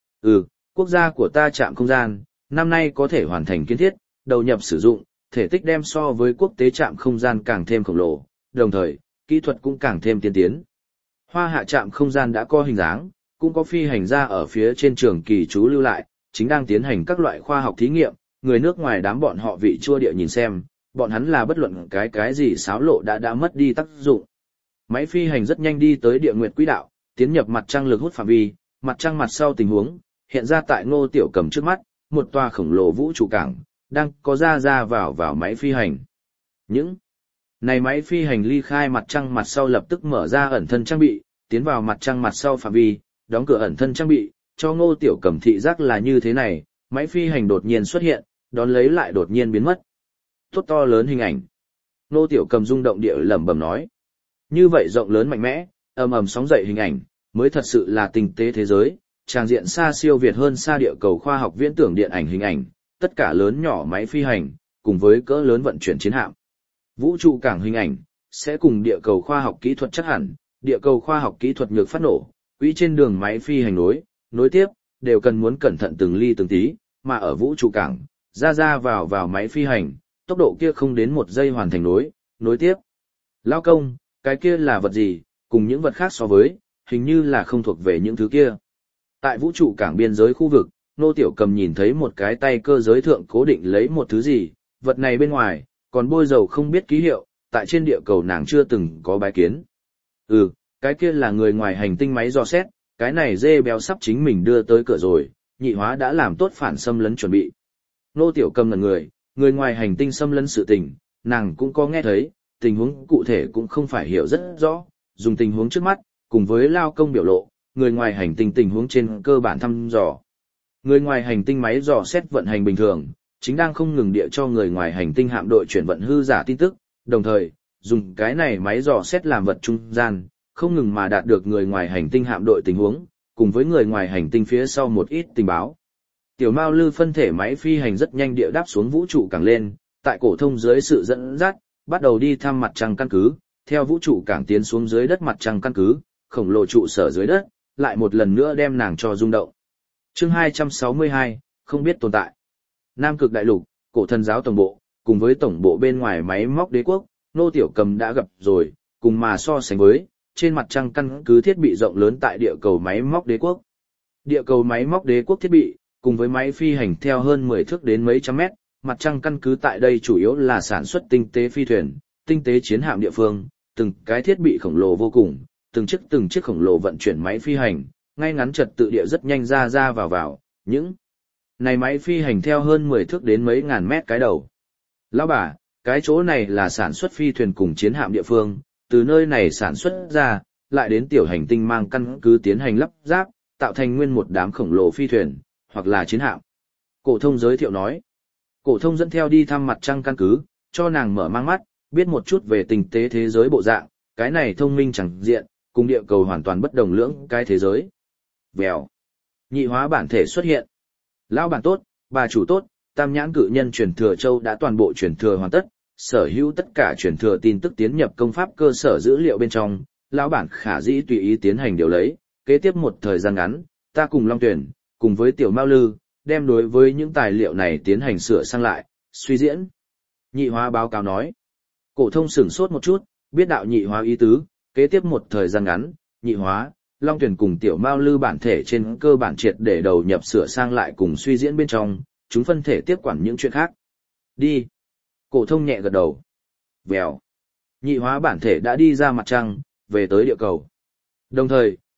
Quốc gia của ta trạm không gian, năm nay có thể hoàn thành kiến thiết, đầu nhập sử dụng, thể tích đem so với quốc tế trạm không gian càng thêm khổng lồ, đồng thời, kỹ thuật cũng càng thêm tiên tiến. Hoa hạ trạm không gian đã có hình dáng, cũng có phi hành gia ở phía trên trường kỳ trú lưu lại, chính đang tiến hành các loại khoa học thí nghiệm, người nước ngoài đám bọn họ vị chua địa nhìn xem, bọn hắn là bất luận cái gì xáo lộ đã mất đi tác dụng. Máy phi hành rất nhanh đi tới địa nguyệt quỹ đạo, tiến nhập mặt trăng lực hút phạm vi, mặt trăng mặt sau tình huống, hiện ra tại Ngô Tiểu Cầm trước mắt, một tòa khổng lồ vũ trụ cảng, đang có ra vào máy phi hành. Những này máy phi hành ly khai mặt trăng mặt sau lập tức mở ra ẩn thân trang bị, tiến vào mặt trăng mặt sau phạm vi, đóng cửa ẩn thân trang bị, cho Ngô Tiểu Cầm thị giác là như thế này, máy phi hành đột nhiên xuất hiện, đón lấy lại đột nhiên biến mất. Tốt to lớn hình ảnh. Ngô Tiểu Cầm rung động địa lẩm bẩm nói. Như vậy rộng lớn mạnh mẽ, ầm ầm sóng dậy hình ảnh, mới thật sự là tinh tế thế giới, tràng diện xa siêu việt hơn xa địa cầu khoa học viễn tưởng điện ảnh hình ảnh, tất cả lớn nhỏ máy phi hành, cùng với cỡ lớn vận chuyển chiến hạm. Vũ trụ cảng hình ảnh, sẽ cùng địa cầu khoa học kỹ thuật chắc hẳn, địa cầu khoa học kỹ thuật nhược phát nổ, quỹ trên đường máy phi hành nối tiếp, đều cần muốn cẩn thận từng ly từng tí, mà ở vũ trụ cảng, ra vào máy phi hành, tốc độ kia không đến 1 giây hoàn thành nối tiếp. Lao công, cái kia là vật gì, cùng những vật khác so với, hình như là không thuộc về những thứ kia. Tại vũ trụ cảng biên giới khu vực, Nô Tiểu Cầm nhìn thấy một cái tay cơ giới thượng cố định lấy một thứ gì, vật này bên ngoài, còn bôi dầu không biết ký hiệu, tại trên địa cầu nàng chưa từng có bái kiến. Cái kia là người ngoài hành tinh máy dò xét, cái này dê béo sắp chính mình đưa tới cửa rồi, nhị hóa đã làm tốt phản xâm lấn chuẩn bị. Nô Tiểu Cầm ngẩn người ngoài hành tinh xâm lấn sự tình, nàng cũng có nghe thấy, tình huống cụ thể cũng không phải hiểu rất rõ, dùng tình huống trước mắt, cùng với lao công biểu lộ, người ngoài hành tinh tình huống trên cơ bản thăm dò. Người ngoài hành tinh máy dò xét vận hành bình thường, chính đang không ngừng địa cho người ngoài hành tinh hạm đội chuyển vận hư giả tin tức, đồng thời, dùng cái này máy dò xét làm vật trung gian, không ngừng mà đạt được người ngoài hành tinh hạm đội tình huống, cùng với người ngoài hành tinh phía sau một ít tình báo. Tiểu Mao Lư phân thể máy phi hành rất nhanh địa đáp xuống vũ trụ cảng lên, tại cổ thông dưới sự dẫn dắt, bắt đầu đi thăm mặt trăng căn cứ, theo vũ trụ cảng tiến xuống dưới đất mặt trăng căn cứ, khổng lồ trụ sở dưới đất, lại một lần nữa đem nàng cho rung động. Chương 262, không biết tồn tại. Nam Cực Đại Lục, cổ thần giáo tổng bộ, cùng với tổng bộ bên ngoài máy móc đế quốc, Nô Tiểu Cầm đã gặp rồi, cùng mà so sánh với, trên mặt trăng căn cứ thiết bị rộng lớn tại địa cầu máy móc đế quốc. Địa cầu máy móc đế quốc thiết bị, cùng với máy phi hành theo hơn 10 thước đến mấy trăm mét, mặt trăng căn cứ tại đây chủ yếu là sản xuất tinh tế phi thuyền, tinh tế chiến hạm địa phương, từng cái thiết bị khổng lồ vô cùng, từng chiếc khổng lồ vận chuyển máy phi hành, ngay ngắn trật tự địa rất nhanh ra vào, những này máy phi hành theo hơn 10 thước đến mấy ngàn mét cái đầu. Lão bà, cái chỗ này là sản xuất phi thuyền cùng chiến hạm địa phương, từ nơi này sản xuất ra, lại đến tiểu hành tinh mang căn cứ tiến hành lắp ráp, tạo thành nguyên một đám khổng lồ phi thuyền, hoặc là chiến hạm. Cổ thông giới thiệu nói. Cổ thông dẫn theo đi thăm mặt trăng căn cứ, cho nàng mở mang mắt, biết một chút về tinh tế thế giới bộ dạng, cái này thông minh chẳng diện, cùng địa cầu hoàn toàn bất đồng lưỡng cái thế giới. Vèo. Nhị hóa bản thể xuất hiện. Lão bản tốt, bà chủ tốt, Tam Nhãn Cự Nhân truyền thừa châu đã toàn bộ truyền thừa hoàn tất, sở hữu tất cả truyền thừa tin tức tiến nhập công pháp cơ sở dữ liệu bên trong, lão bản khả dĩ tùy ý tiến hành điều lấy, kế tiếp một thời gian ngắn, ta cùng Long Tuyển, cùng với Tiểu Mao Lư, đem đối với những tài liệu này tiến hành sửa sang lại, suy diễn. Nhị hóa báo cáo nói. Cổ thông sửng sốt một chút, biết đạo nhị hóa ý tứ, kế tiếp một thời gian ngắn, nhị hóa, Long Tuyển cùng Tiểu Mao Lư bản thể trên cơ bản triệt để đầu nhập sửa sang lại cùng suy diễn bên trong, chúng phân thể tiếp quản những chuyện khác. Đi. Cổ thông nhẹ gật đầu. Vèo. Nhị hóa bản thể đã đi ra mặt trăng, về tới địa cầu. Đồng thời,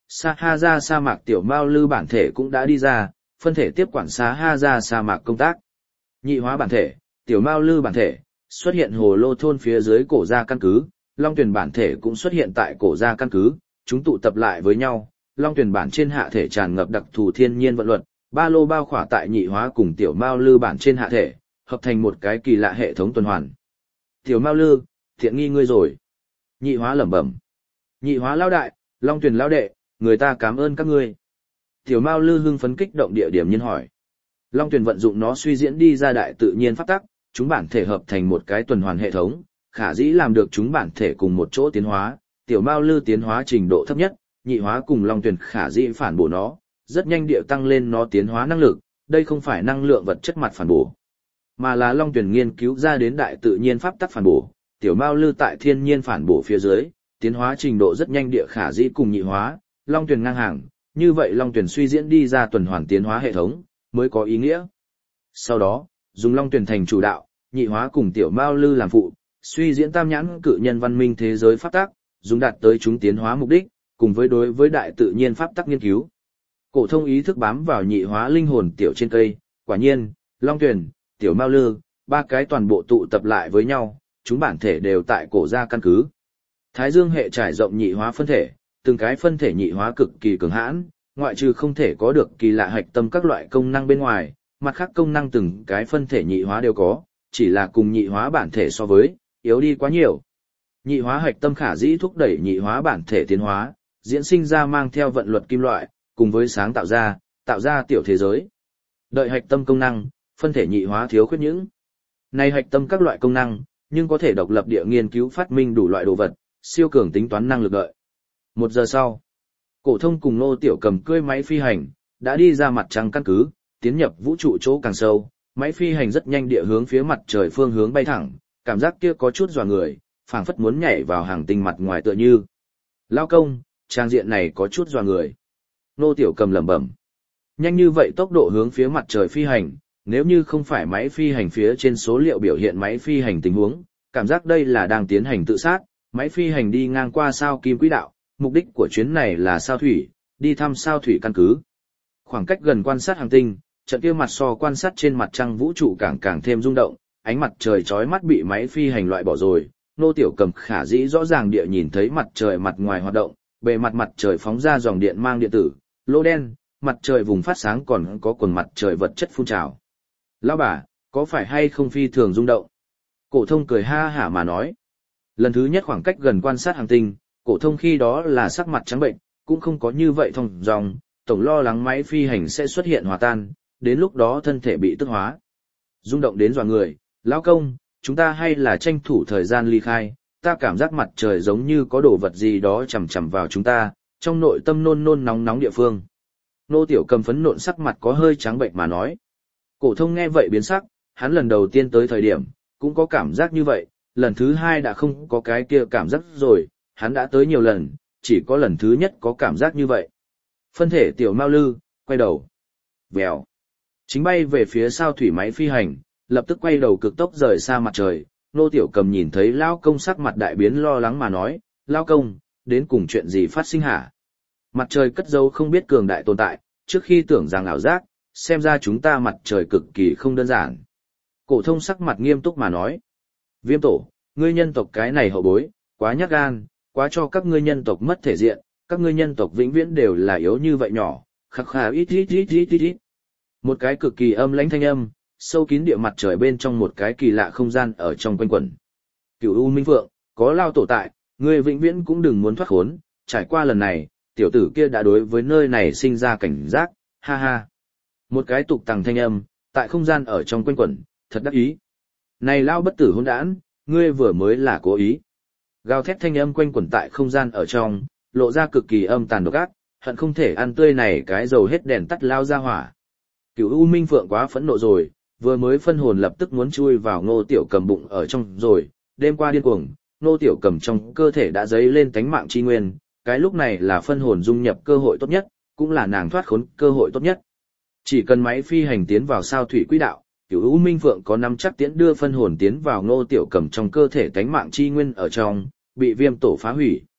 Sahara sa mạc tiểu Mao Lư bản thể cũng đã đi ra, phân thể tiếp quản Sahara sa mạc công tác. Nhị hóa bản thể, tiểu Mao Lư bản thể, xuất hiện hồ lô thôn phía dưới cổ gia căn cứ, Long Tuyển bản thể cũng xuất hiện tại cổ gia căn cứ, chúng tụ tập lại với nhau, Long Tuyển bản trên hạ thể tràn ngập đặc thù thiên nhiên vận luật, ba lô bao khỏa tại nhị hóa cùng tiểu Mao Lư bản trên hạ thể, hợp thành một cái kỳ lạ hệ thống tuần hoàn. Tiểu Mao Lư, thiện nghi ngươi rồi. Nhị hóa lẩm bẩm. Nhị hóa lao đại, Long Tuyển lao đệ, người ta cảm ơn các ngươi. Tiểu Mao Lư hưng phấn kích động địa điểm nhiên hỏi. Long Tuyển vận dụng nó suy diễn đi ra đại tự nhiên pháp tắc, chúng bản thể hợp thành một cái tuần hoàn hệ thống, khả dĩ làm được chúng bản thể cùng một chỗ tiến hóa, tiểu Mao Lư tiến hóa trình độ thấp nhất, nhị hóa cùng Long Tuyển khả dĩ phản bổ nó, rất nhanh địa tăng lên nó tiến hóa năng lực, đây không phải năng lượng vật chất mặt phản bổ, mà là Long Tuyển nghiên cứu ra đến đại tự nhiên pháp tắc phản bổ, tiểu Mao Lư tại thiên nhiên phản bổ phía dưới, tiến hóa trình độ rất nhanh địa khả dĩ cùng nhị hóa, Long Tuyển ngang hàng, như vậy Long Tuyển suy diễn đi ra tuần hoàn tiến hóa hệ thống, mới có ý nghĩa. Sau đó, dùng Long Tuyển thành chủ đạo, nhị hóa cùng tiểu Mao Lư làm phụ, suy diễn tam nhãn cự nhân văn minh thế giới pháp tắc, dùng đạt tới chúng tiến hóa mục đích, cùng với đối với đại tự nhiên pháp tắc nghiên cứu. Cổ thông ý thức bám vào nhị hóa linh hồn tiểu trên cây, quả nhiên, Long Tuyển, tiểu Mao Lư, ba cái toàn bộ tụ tập lại với nhau, chúng bản thể đều tại cổ gia căn cứ. Thái Dương hệ trải rộng nhị hóa phân thể, từng cái phân thể nhị hóa cực kỳ cường hãn, ngoại trừ không thể có được kỳ lạ hạch tâm các loại công năng bên ngoài, mặt khác công năng từng cái phân thể nhị hóa đều có, chỉ là cùng nhị hóa bản thể so với, yếu đi quá nhiều. Nhị hóa hạch tâm khả dĩ thúc đẩy nhị hóa bản thể tiến hóa, diễn sinh ra mang theo vận luật kim loại, cùng với sáng tạo ra tiểu thế giới. Đợi hạch tâm công năng, phân thể nhị hóa thiếu khuyết những. Này hạch tâm các loại công năng, nhưng có thể độc lập địa nghiên cứu phát minh đủ loại đồ vật, siêu cường tính toán năng lực đợi. 1 giờ sau, Cổ Thông cùng Nô Tiểu Cầm cưỡi máy phi hành, đã đi ra mặt trăng căn cứ, tiến nhập vũ trụ chỗ càng sâu, máy phi hành rất nhanh địa hướng phía mặt trời phương hướng bay thẳng, cảm giác kia có chút dọa người, phảng phất muốn nhảy vào hàng tinh mặt ngoài tựa như. Lao công, trang diện này có chút dọa người. Nô Tiểu Cầm lẩm bẩm. Nhanh như vậy tốc độ hướng phía mặt trời phi hành, nếu như không phải máy phi hành phía trên số liệu biểu hiện máy phi hành tình huống, cảm giác đây là đang tiến hành tự sát, máy phi hành đi ngang qua sao kim quỹ đạo, mục đích của chuyến này là sao thủy, đi thăm sao thủy căn cứ. Khoảng cách gần quan sát hành tinh, trận kia mặt so quan sát trên mặt trăng vũ trụ càng thêm rung động, ánh mặt trời chói mắt bị máy phi hành loại bỏ rồi, Nô Tiểu Cầm khả dĩ rõ ràng địa nhìn thấy mặt trời mặt ngoài hoạt động, bề mặt mặt trời phóng ra dòng điện mang điện tử, lỗ đen, mặt trời vùng phát sáng còn có quần mặt trời vật chất phun trào. Lão bà, có phải hay không phi thường rung động? Cổ Thông cười ha hả mà nói. Lần thứ nhất khoảng cách gần quan sát hành tinh, Cổ Thông khi đó là sắc mặt trắng bệnh, cũng không có như vậy thông dòng, tổng lo lắng máy phi hành sẽ xuất hiện hòa tan, đến lúc đó thân thể bị tức hóa. Rung động đến dọa người, lão công, chúng ta hay là tranh thủ thời gian ly khai, ta cảm giác mặt trời giống như có đồ vật gì đó chằm chằm vào chúng ta, trong nội tâm nôn nóng nóng địa phương. Nô Tiểu Cầm phấn nộn sắc mặt có hơi trắng bệnh mà nói. Cổ Thông nghe vậy biến sắc, hắn lần đầu tiên tới thời điểm, cũng có cảm giác như vậy, lần thứ hai đã không có cái kia cảm giác rồi, hắn đã tới nhiều lần, chỉ có lần thứ nhất có cảm giác như vậy. Phân thể tiểu Mao Lư, quay đầu. Vèo. Chính bay về phía sao thủy máy phi hành, lập tức quay đầu cực tốc rời xa mặt trời, Nô Tiểu Cầm nhìn thấy Lao Công sắc mặt đại biến lo lắng mà nói, Lao Công, đến cùng chuyện gì phát sinh hả? Mặt trời cất giấu không biết cường đại tồn tại, trước khi tưởng rằng ảo giác, xem ra chúng ta mặt trời cực kỳ không đơn giản. Cổ Thông sắc mặt nghiêm túc mà nói, Viêm Tổ, ngươi nhân tộc cái này hậu bối, quá nhát gan, quá cho các ngươi nhân tộc mất thể diện, các ngươi nhân tộc vĩnh viễn đều là yếu như vậy nhỏ, khắc khà ít. Một cái cực kỳ âm lãnh thanh âm, sâu kín địa mặt trời bên trong một cái kỳ lạ không gian ở trong quanh quẩn. Cửu U Minh Phượng, có Lao Tổ tại, ngươi vĩnh viễn cũng đừng muốn thoát khốn, trải qua lần này, tiểu tử kia đã đối với nơi này sinh ra cảnh giác, ha ha. Một cái tục tằng thanh âm, tại không gian ở trong quanh quẩn, thật đắc ý. Này Lao bất tử hỗn đản, ngươi vừa mới là cố ý. Gào thét thanh âm quanh quẩn tại không gian ở trong, lộ ra cực kỳ âm tàn độc ác, hận không thể ăn tươi này cái dầu hết đèn tắt lao ra hỏa. Cửu U Minh Phượng quá phẫn nộ rồi, vừa mới phân hồn lập tức muốn chui vào Ngô Tiểu Cầm bụng ở trong rồi, đêm qua điên cuồng, Ngô Tiểu Cầm trong cơ thể đã dấy lên tánh mạng chi nguyên, cái lúc này là phân hồn dung nhập cơ hội tốt nhất, cũng là nàng thoát khốn cơ hội tốt nhất. Chỉ cần máy phi hành tiến vào sao thủy quỹ đạo, Cửu U Minh Phượng có nắm chắc tiễn đưa phân hồn tiến vào Ngô Tiểu Cầm trong cơ thể tánh mạng chi nguyên ở trong, bị Viêm Tổ phá hủy.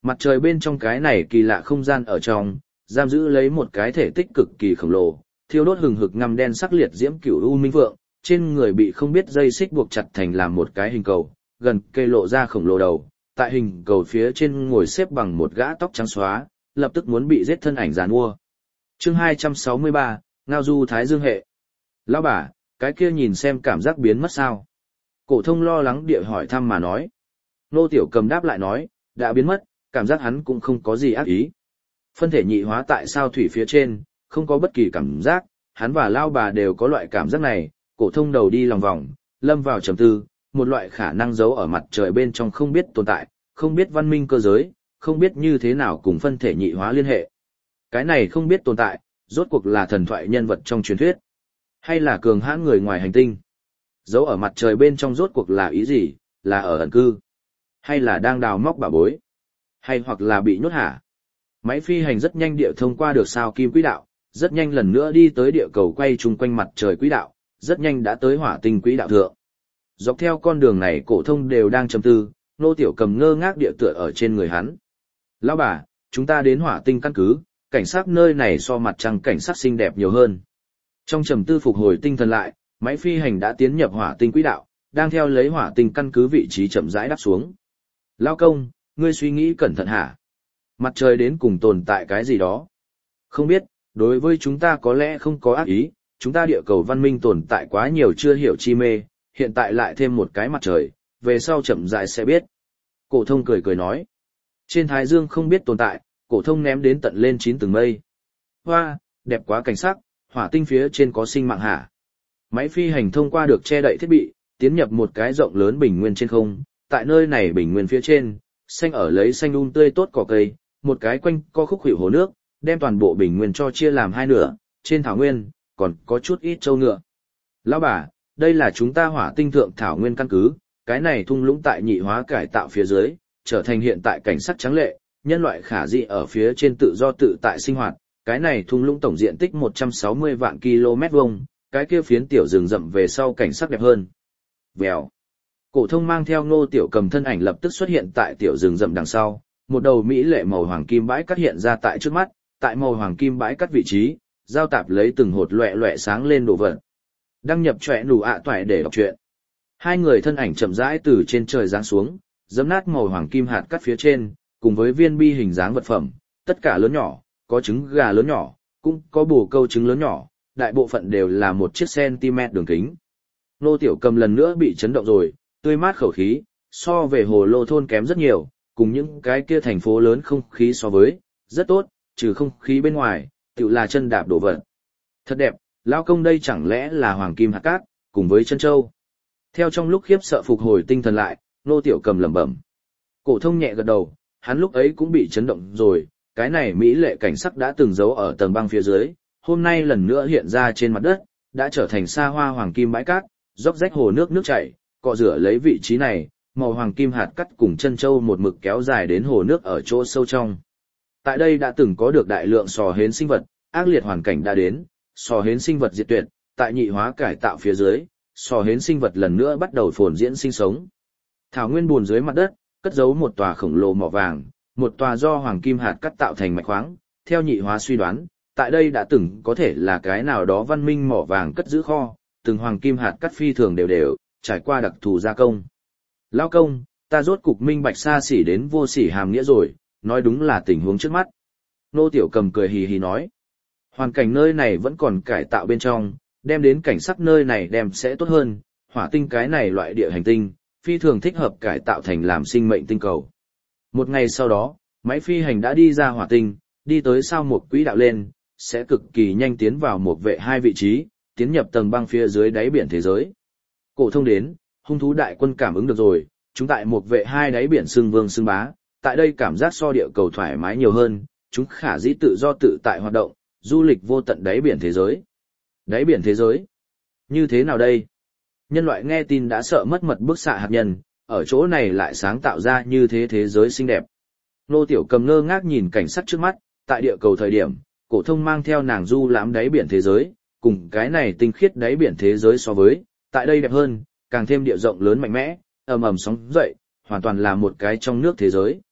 Mặt trời bên trong cái này kỳ lạ không gian ở trong, giam giữ lấy một cái thể tích cực kỳ khổng lồ, thiêu đốt hừng hực ngăm đen sắc liệt diễm cửu u minh vượng, trên người bị không biết dây xích buộc chặt thành làm một cái hình cầu, gần cây lộ ra khổng lồ đầu, tại hình cầu phía trên ngồi xếp bằng một gã tóc trắng xóa, lập tức muốn bị giết thân ảnh giàn mua. Chương 263, Ngao Du Thái Dương hệ. Lão bà, cái kia nhìn xem cảm giác biến mất sao? Cổ thông lo lắng địa hỏi thăm mà nói. Nô Tiểu Cầm đáp lại nói, đã biến mất, cảm giác hắn cũng không có gì ác ý. Phân thể nhị hóa tại sao thủy phía trên, không có bất kỳ cảm giác, hắn và Lão bà đều có loại cảm giác này. Cổ thông đầu đi lòng vòng, lâm vào trầm tư, một loại khả năng giấu ở mặt trời bên trong không biết tồn tại, không biết văn minh cơ giới, không biết như thế nào cùng phân thể nhị hóa liên hệ. Cái này không biết tồn tại, rốt cuộc là thần thoại nhân vật trong truyền thuyết, hay là cường hãn người ngoài hành tinh? Giấu ở mặt trời bên trong rốt cuộc là ý gì, là ở ẩn cư, hay là đang đào móc bảo bối, hay hoặc là bị nhốt hả? Máy phi hành rất nhanh địa thông qua được sao kim quỹ đạo, rất nhanh lần nữa đi tới địa cầu quay chung quanh mặt trời quỹ đạo, rất nhanh đã tới hỏa tinh quỹ đạo thượng. Dọc theo con đường này Cổ Thông đều đang trầm tư, Nô Tiểu Cầm ngơ ngác địa tựa ở trên người hắn. Lão bà, chúng ta đến hỏa tinh căn cứ, cảnh sát nơi này so mặt trăng cảnh sát xinh đẹp nhiều hơn. Trong trầm tư phục hồi tinh thần lại, máy phi hành đã tiến nhập hỏa tinh quỹ đạo, đang theo lấy hỏa tinh căn cứ vị trí chậm rãi đáp xuống. Lao công, ngươi suy nghĩ cẩn thận hả? Mặt trời đến cùng tồn tại cái gì đó? Không biết, đối với chúng ta có lẽ không có ác ý, chúng ta địa cầu văn minh tồn tại quá nhiều chưa hiểu chi mê, hiện tại lại thêm một cái mặt trời, về sau chậm rãi sẽ biết. Cổ Thông cười cười nói. Trên Thái Dương không biết tồn tại, Cổ Thông ném đến tận lên 9 tầng mây. Hoa, đẹp quá cảnh sắc, hỏa tinh phía trên có sinh mạng hả? Máy phi hành thông qua được che đậy thiết bị, tiến nhập một cái rộng lớn bình nguyên trên không, tại nơi này bình nguyên phía trên, xanh ở lấy xanh tươi tốt cỏ cây, một cái quanh co khúc khuỷu hồ nước, đem toàn bộ bình nguyên cho chia làm hai nửa, trên thảo nguyên còn có chút ít trâu ngựa. Lão bà, đây là chúng ta hỏa tinh thượng thảo nguyên căn cứ, cái này thung lũng tại nhị hóa cải tạo phía dưới, trở thành hiện tại cảnh sắc trắng lệ, nhân loại khả dĩ ở phía trên tự do tự tại sinh hoạt, cái này thung lũng tổng diện tích 160 vạn km vuông, cái kia phiến tiểu rừng rậm về sau cảnh sắc đẹp hơn. Vèo. Cổ Thông mang theo Ngô Tiểu Cầm thân ảnh lập tức xuất hiện tại tiểu rừng rậm đằng sau, một đầu mỹ lệ màu hoàng kim bãi cát hiện ra tại trước mắt, tại màu hoàng kim bãi cát vị trí, giao tạp lấy từng hột loẹt loẹt sáng lên đồ vật. Đăng nhập trọe nủ ạ toại để đọc truyện. Hai người thân ảnh chậm rãi từ trên trời giáng xuống, giẫm nát màu hoàng kim hạt cát phía trên, cùng với viên bi hình dáng vật phẩm, tất cả lớn nhỏ, có trứng gà lớn nhỏ, cũng có bồ câu trứng lớn nhỏ, đại bộ phận đều là một chiếc cm đường kính. Nô Tiểu Cầm lần nữa bị chấn động rồi, tươi mát khẩu khí, so về hồ lô thôn kém rất nhiều, cùng những cái kia thành phố lớn không khí so với, rất tốt, trừ không khí bên ngoài, tự là chân đạp đổ vật. Thật đẹp, lão công đây chẳng lẽ là hoàng kim hạt cát, cùng với chân châu. Theo trong lúc khiếp sợ phục hồi tinh thần lại, Nô Tiểu Cầm lẩm bẩm. Cổ Thông nhẹ gật đầu, hắn lúc ấy cũng bị chấn động rồi, cái này mỹ lệ cảnh sắc đã từng giấu ở tầng băng phía dưới, hôm nay lần nữa hiện ra trên mặt đất, đã trở thành xa hoa hoàng kim bãi cát, róc rách hồ nước chảy, cọ rửa lấy vị trí này, màu hoàng kim hạt cát cùng chân châu một mực kéo dài đến hồ nước ở chỗ sâu trong. Tại đây đã từng có được đại lượng sò hến sinh vật, ác liệt hoàn cảnh đã đến, sò hến sinh vật diệt tuyệt, tại nhị hóa cải tạo phía dưới, sò hến sinh vật lần nữa bắt đầu phồn diễn sinh sống. Thảo nguyên bùn dưới mặt đất, cất giấu một tòa khổng lồ mỏ vàng, một tòa do hoàng kim hạt cát tạo thành mạch khoáng, theo nhị hóa suy đoán, tại đây đã từng có thể là cái nào đó văn minh mỏ vàng cất giữ kho, từng hoàng kim hạt cát phi thường đều đều, trải qua đặc thù gia công. Lão công, ta rốt cục minh bạch xa xỉ đến vô sỉ hàm nghĩa rồi, nói đúng là tình huống trước mắt. Nô Tiểu Cầm cười hì hì nói, hoàn cảnh nơi này vẫn còn cải tạo bên trong, đem đến cảnh sắc nơi này đem sẽ tốt hơn, hỏa tinh cái này loại địa hành tinh, phi thường thích hợp cải tạo thành làm sinh mệnh tinh cầu. Một ngày sau đó, máy phi hành đã đi ra hỏa tinh, đi tới sao một quỹ đạo lên, sẽ cực kỳ nhanh tiến vào một vệ hai vị trí, tiến nhập tầng băng phía dưới đáy biển thế giới. Cổ Thông đến, hung thú đại quân cảm ứng được rồi, chúng tại một vệ hai đáy biển xưng vương xưng bá, tại đây cảm giác so địa cầu thoải mái nhiều hơn, chúng khả dĩ tự do tự tại hoạt động, du lịch vô tận đáy biển thế giới. Đáy biển thế giới? Như thế nào đây? Nhân loại nghe tin đã sợ mất mật bức xạ hạt nhân, ở chỗ này lại sáng tạo ra như thế thế giới xinh đẹp. Nô Tiểu Cầm ngơ ngác nhìn cảnh sắc trước mắt, tại địa cầu thời điểm, Cổ Thông mang theo nàng du lãm đáy biển thế giới, cùng cái này tinh khiết đáy biển thế giới so với, tại đây đẹp hơn, càng thêm địa rộng lớn mạnh mẽ, ầm ầm sóng dậy, hoàn toàn là một cái trong nước thế giới.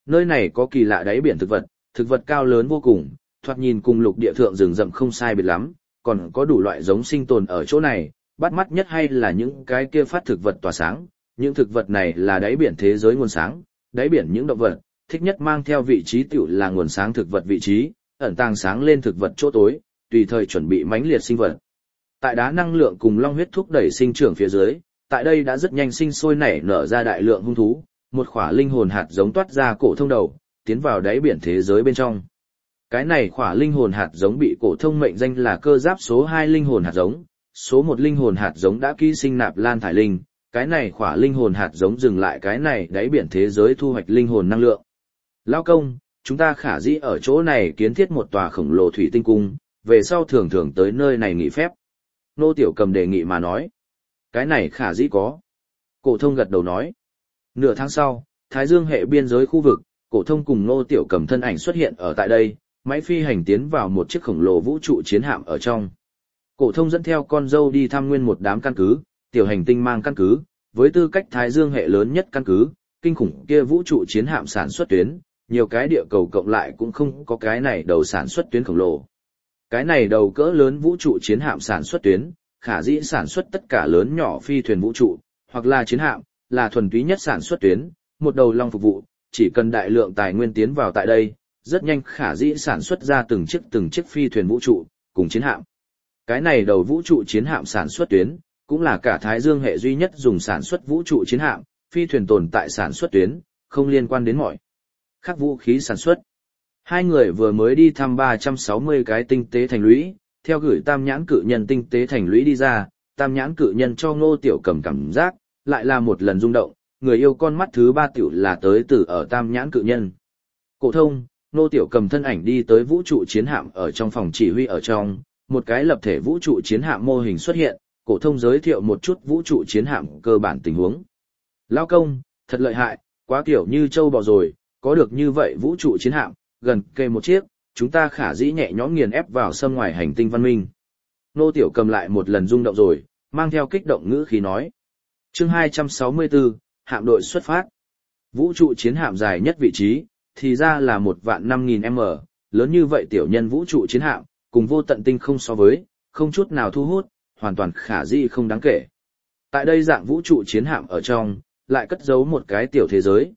Nơi này có kỳ lạ đáy biển thực vật cao lớn vô cùng, thoạt nhìn cùng lục địa thượng rừng rậm không sai biệt lắm, còn có đủ loại giống sinh tồn ở chỗ này, bắt mắt nhất hay là những cái kia phát thực vật tỏa sáng, những thực vật này là đáy biển thế giới nguồn sáng, đáy biển những động vật, thích nhất mang theo vị trí tiểu là nguồn sáng thực vật vị trí, ẩn tàng sáng lên thực vật chỗ tối, tùy thời chuẩn bị mãnh liệt sinh vật. Tại đá năng lượng cùng long huyết thúc đẩy sinh trưởng phía dưới, tại đây đã rất nhanh sinh sôi nảy nở ra đại lượng hung thú, một khỏa linh hồn hạt giống toát ra cổ thông đầu, tiến vào đáy biển thế giới bên trong. Cái này khỏa linh hồn hạt giống bị cổ thông mệnh danh là cơ giáp số 2 linh hồn hạt giống, số 1 linh hồn hạt giống đã ký sinh nạp lan thải linh, cái này khỏa linh hồn hạt giống dừng lại cái này đáy biển thế giới thu hoạch linh hồn năng lượng. Lão công, chúng ta khả dĩ ở chỗ này kiến thiết một tòa khổng lồ thủy tinh cung, về sau thường thường tới nơi này nghỉ phép. Nô Tiểu Cầm đề nghị mà nói. Cái này khả dĩ có. Cổ thông gật đầu nói. Nửa tháng sau, Thái Dương hệ biên giới khu vực, Cổ thông cùng Nô Tiểu Cầm thân ảnh xuất hiện ở tại đây, máy phi hành tiến vào một chiếc khổng lồ vũ trụ chiến hạm ở trong. Cổ thông dẫn theo con dâu đi thăm nguyên một đám căn cứ, tiểu hành tinh mang căn cứ, với tư cách Thái Dương hệ lớn nhất căn cứ, kinh khủng kia vũ trụ chiến hạm sản xuất tuyến, nhiều cái địa cầu cộng lại cũng không có cái này đầu sản xuất tuyến khổng lồ. Cái này đầu cỡ lớn vũ trụ chiến hạm sản xuất tuyến, khả dĩ sản xuất tất cả lớn nhỏ phi thuyền vũ trụ, hoặc là chiến hạm, là thuần túy nhất sản xuất tuyến, một đầu long phục vụ, chỉ cần đại lượng tài nguyên tiến vào tại đây, rất nhanh khả dĩ sản xuất ra từng chiếc phi thuyền vũ trụ, cùng chiến hạm. Cái này đầu vũ trụ chiến hạm sản xuất tuyến, cũng là cả Thái Dương hệ duy nhất dùng sản xuất vũ trụ chiến hạm, phi thuyền tồn tại sản xuất tuyến, không liên quan đến mọi khác vũ khí sản xuất. Hai người vừa mới đi thăm 360 cái tinh tế thành lũy, theo gửi tam nhãn cự nhân tinh tế thành lũy đi ra, tam nhãn cự nhân cho Ngô Tiểu Cầm cảm giác, lại là một lần rung động, người yêu con mắt thứ 3 tiểu là tới từ ở tam nhãn cự nhân. Cổ thông, Ngô Tiểu Cầm thân ảnh đi tới vũ trụ chiến hạm ở trong phòng chỉ huy ở trong, một cái lập thể vũ trụ chiến hạm mô hình xuất hiện, Cổ thông giới thiệu một chút vũ trụ chiến hạm cơ bản tình huống. Lão công, thật lợi hại, quá kiểu như châu bò rồi, có được như vậy vũ trụ chiến hạm, gần kề một chiếc, chúng ta khả dĩ nhẹ nhõm nghiền ép vào xâm ngoài hành tinh văn minh. Nô Tiểu Cầm lại một lần rung động rồi, mang theo kích động ngữ khí nói. Chương 264, hạm đội xuất phát. Vũ trụ chiến hạm dài nhất vị trí, thì ra là 1.500.000m, lớn như vậy tiểu nhân vũ trụ chiến hạm, cùng vô tận tinh không so với, không chút nào thu hút, hoàn toàn khả dĩ không đáng kể. Tại đây dạng vũ trụ chiến hạm ở trong, lại cất giấu một cái tiểu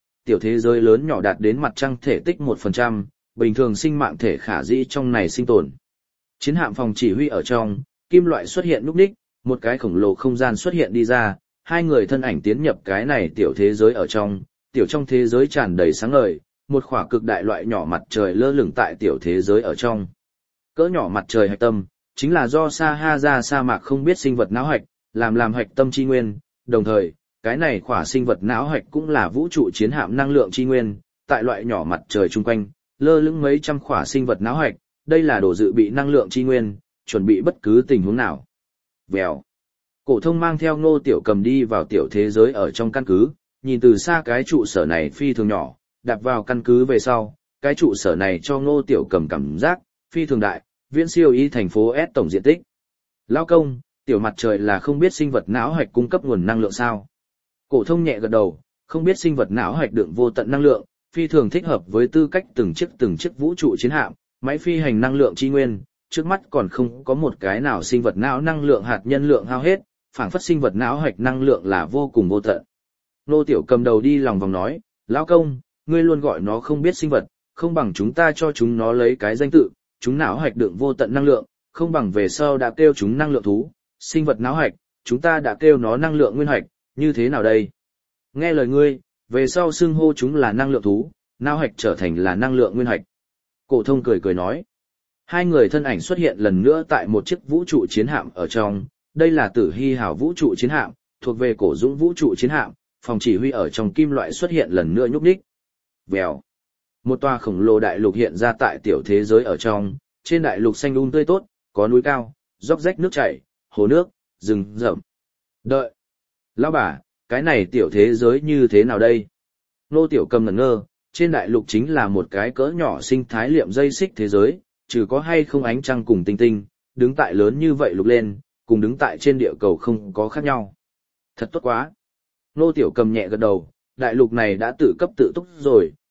thế giới lớn nhỏ đạt đến mặt trăng thể tích 1%, bình thường sinh mạng thể khả dĩ trong này sinh tồn. Chiến hạm phòng chỉ huy ở trong, kim loại xuất hiện lúc ních, một cái khổng lồ không gian xuất hiện đi ra, hai người thân ảnh tiến nhập cái này tiểu thế giới ở trong, tiểu trong thế giới tràn đầy sáng ngời, một khỏa cực đại loại nhỏ mặt trời lơ lửng tại tiểu thế giới ở trong. Cỡ nhỏ mặt trời hạch tâm, chính là do Sahara sa mạc không biết sinh vật não hạch, làm hạch tâm chi nguyên, đồng thời, cái này khỏa sinh vật não hạch cũng là vũ trụ chiến hạm năng lượng chi nguyên, tại loại nhỏ mặt trời chung quanh, lơ lửng mấy trăm khỏa sinh vật não hạch, đây là đồ dự bị năng lượng chi nguyên, chuẩn bị bất cứ tình huống nào. Vèo. Cổ thông mang theo Ngô Tiểu Cầm đi vào tiểu thế giới ở trong căn cứ, nhìn từ xa cái trụ sở này phi thường nhỏ, đạp vào căn cứ về sau, cái trụ sở này cho Ngô Tiểu Cầm cảm giác phi thường đại, viễn siêu y thành phố S tổng diện tích. Lão công, tiểu mặt trời là không biết sinh vật não hạch cung cấp nguồn năng lượng sao? Cổ thông nhẹ gật đầu, không biết sinh vật não hạch đựng vô tận năng lượng, phi thường thích hợp với tư cách từng chiếc vũ trụ chiến hạm, máy phi hành năng lượng chi nguyên, trước mắt còn không có một cái nào sinh vật não năng lượng hạt nhân lượng hao hết, phảng phất sinh vật não hạch năng lượng là vô cùng vô tận. Nô Tiểu Cầm đầu đi lòng vòng nói, lão công, ngươi luôn gọi nó không biết sinh vật, không bằng chúng ta cho chúng nó lấy cái danh tự, chúng não hạch đựng vô tận năng lượng, không bằng về sau đã kêu chúng năng lượng thú, sinh vật não hạch, chúng ta đã kêu nó năng lượng nguyên hạch, như thế nào đây? Nghe lời ngươi, về sau xưng hô chúng là năng lượng thú, não hạch trở thành là năng lượng nguyên hạch. Cổ thông cười nói. Hai người thân ảnh xuất hiện lần nữa tại một chiếc vũ trụ chiến hạm ở trong, đây là Tử Hy Hào vũ trụ chiến hạm, thuộc về Cổ Dũng vũ trụ chiến hạm, phòng chỉ huy ở trong kim loại xuất hiện lần nữa nhúc nhích. Vèo. Một tòa khổng lồ đại lục hiện ra tại tiểu thế giới ở trong, trên đại lục xanh tươi tốt, có núi cao, róc rách nước chảy, hồ nước, rừng rậm. Đợi. Lão bà, cái này tiểu thế giới như thế nào đây? Nô Tiểu Cầm ngẩn ngơ, trên đại lục chính là một cái cỡ nhỏ sinh thái liệm dây xích thế giới, trừ có hay không ánh trăng cùng tinh tinh, đứng tại lớn như vậy lục lên, cùng đứng tại trên địa cầu không có khác nhau. Thật tốt quá. Nô Tiểu Cầm nhẹ gật đầu, đại lục này đã tự cấp tự túc rồi,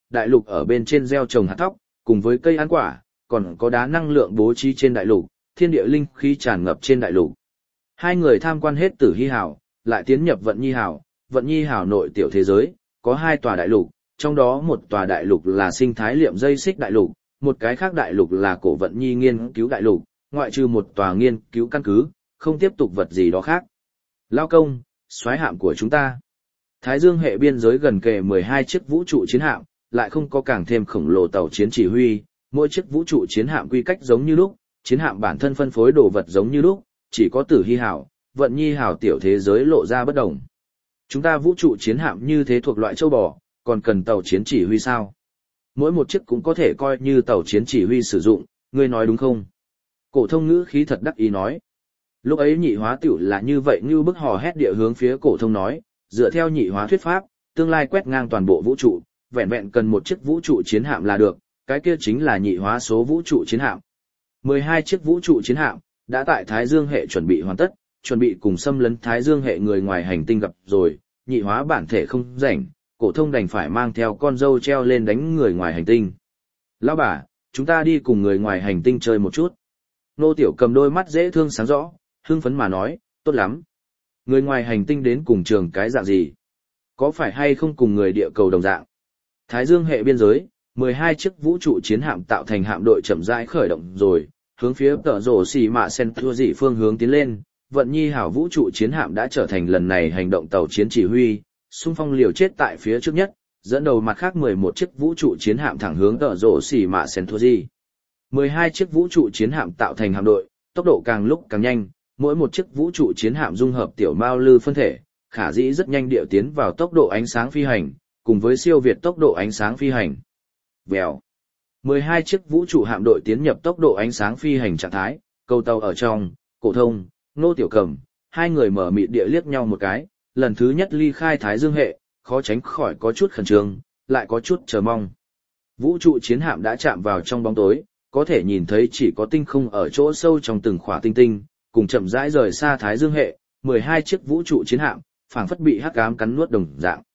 đại lục ở bên trên gieo trồng hạt thóc, cùng với cây ăn quả, còn có đá năng lượng bố trí trên đại lục, thiên địa linh khí tràn ngập trên đại lục. Hai người tham quan hết Tử Hy Hào, lại tiến nhập Vận Nhi Hào. Vận Nhi Hào nội tiểu thế giới, có 2 tòa đại lục, trong đó một tòa đại lục là sinh thái liệm dây xích đại lục, một cái khác đại lục là cổ Vận Nhi nghiên cứu đại lục, ngoại trừ một tòa nghiên cứu căn cứ, không tiếp tục vật gì đó khác. Lao công, soái hạm của chúng ta. Thái Dương hệ biên giới gần kề 12 chiếc vũ trụ chiến hạm, lại không có càng thêm khổng lồ tàu chiến chỉ huy, mỗi chiếc vũ trụ chiến hạm quy cách giống như lúc, chiến hạm bản thân phân phối đồ vật giống như lúc, chỉ có Tử Hy Hào, Vận Nhi Hào tiểu thế giới lộ ra bất đồng. Chúng ta vũ trụ chiến hạm như thế thuộc loại châu bò, còn cần tàu chiến chỉ huy sao? Mỗi một chiếc cũng có thể coi như tàu chiến chỉ huy sử dụng, ngươi nói đúng không? Cổ thông ngữ khí thật đắc ý nói. Lúc ấy nhị hóa tiểu là như vậy như bức hò hét địa hướng phía cổ thông nói, dựa theo nhị hóa thuyết pháp, tương lai quét ngang toàn bộ vũ trụ, vẹn vẹn cần một chiếc vũ trụ chiến hạm là được, cái kia chính là nhị hóa số vũ trụ chiến hạm. 12 chiếc vũ trụ chiến hạm đã tại Thái Dương hệ chuẩn bị hoàn tất, chuẩn bị cùng xâm lấn Thái Dương hệ người ngoài hành tinh gặp rồi, nhị hóa bản thể không rảnh, cổ thông đành phải mang theo con dâu treo lên đánh người ngoài hành tinh. Lão bà, chúng ta đi cùng người ngoài hành tinh chơi một chút. Nô Tiểu Cầm đôi mắt dễ thương sáng rõ, hưng phấn mà nói, tốt lắm. Người ngoài hành tinh đến cùng trường cái dạng gì? Có phải hay không cùng người địa cầu đồng dạng? Thái Dương hệ biên giới, 12 chiếc vũ trụ chiến hạm tạo thành hạm đội chậm rãi khởi động rồi, hướng phía tờ rổ xì mạ sen thua dị phương hướng tiến lên. Vận Nhi Hảo vũ trụ chiến hạm đã trở thành lần này hành động tàu chiến chỉ huy, xung phong liều chết tại phía trước nhất, dẫn đầu mặt khác 11 chiếc vũ trụ chiến hạm thẳng hướng tờ rổ xì mạ sen thua dị. 12 chiếc vũ trụ chiến hạm tạo thành hạm đội, tốc độ càng lúc càng nhanh, mỗi một chiếc vũ trụ chiến hạm dung hợp tiểu mao lư phân thể, khả dĩ rất nhanh điệu tiến vào tốc độ ánh sáng phi hành, cùng với siêu việt tốc độ ánh sáng phi hành. Vèo. 12 chiếc vũ trụ hạm đội tiến nhập tốc độ ánh sáng phi hành trạng thái, cầu tàu ở trong, cổ thông, Nô Tiểu Cầm, hai người mở mịt địa liếc nhau một cái, lần thứ nhất ly khai Thái Dương hệ, khó tránh khỏi có chút khẩn trương, lại có chút chờ mong. Vũ trụ chiến hạm đã chạm vào trong bóng tối, có thể nhìn thấy chỉ có tinh không ở chỗ sâu trong từng khỏa tinh tinh, cùng chậm rãi rời xa Thái Dương hệ, 12 chiếc vũ trụ chiến hạm, phảng phất bị hắc ám cắn nuốt đồng dạng.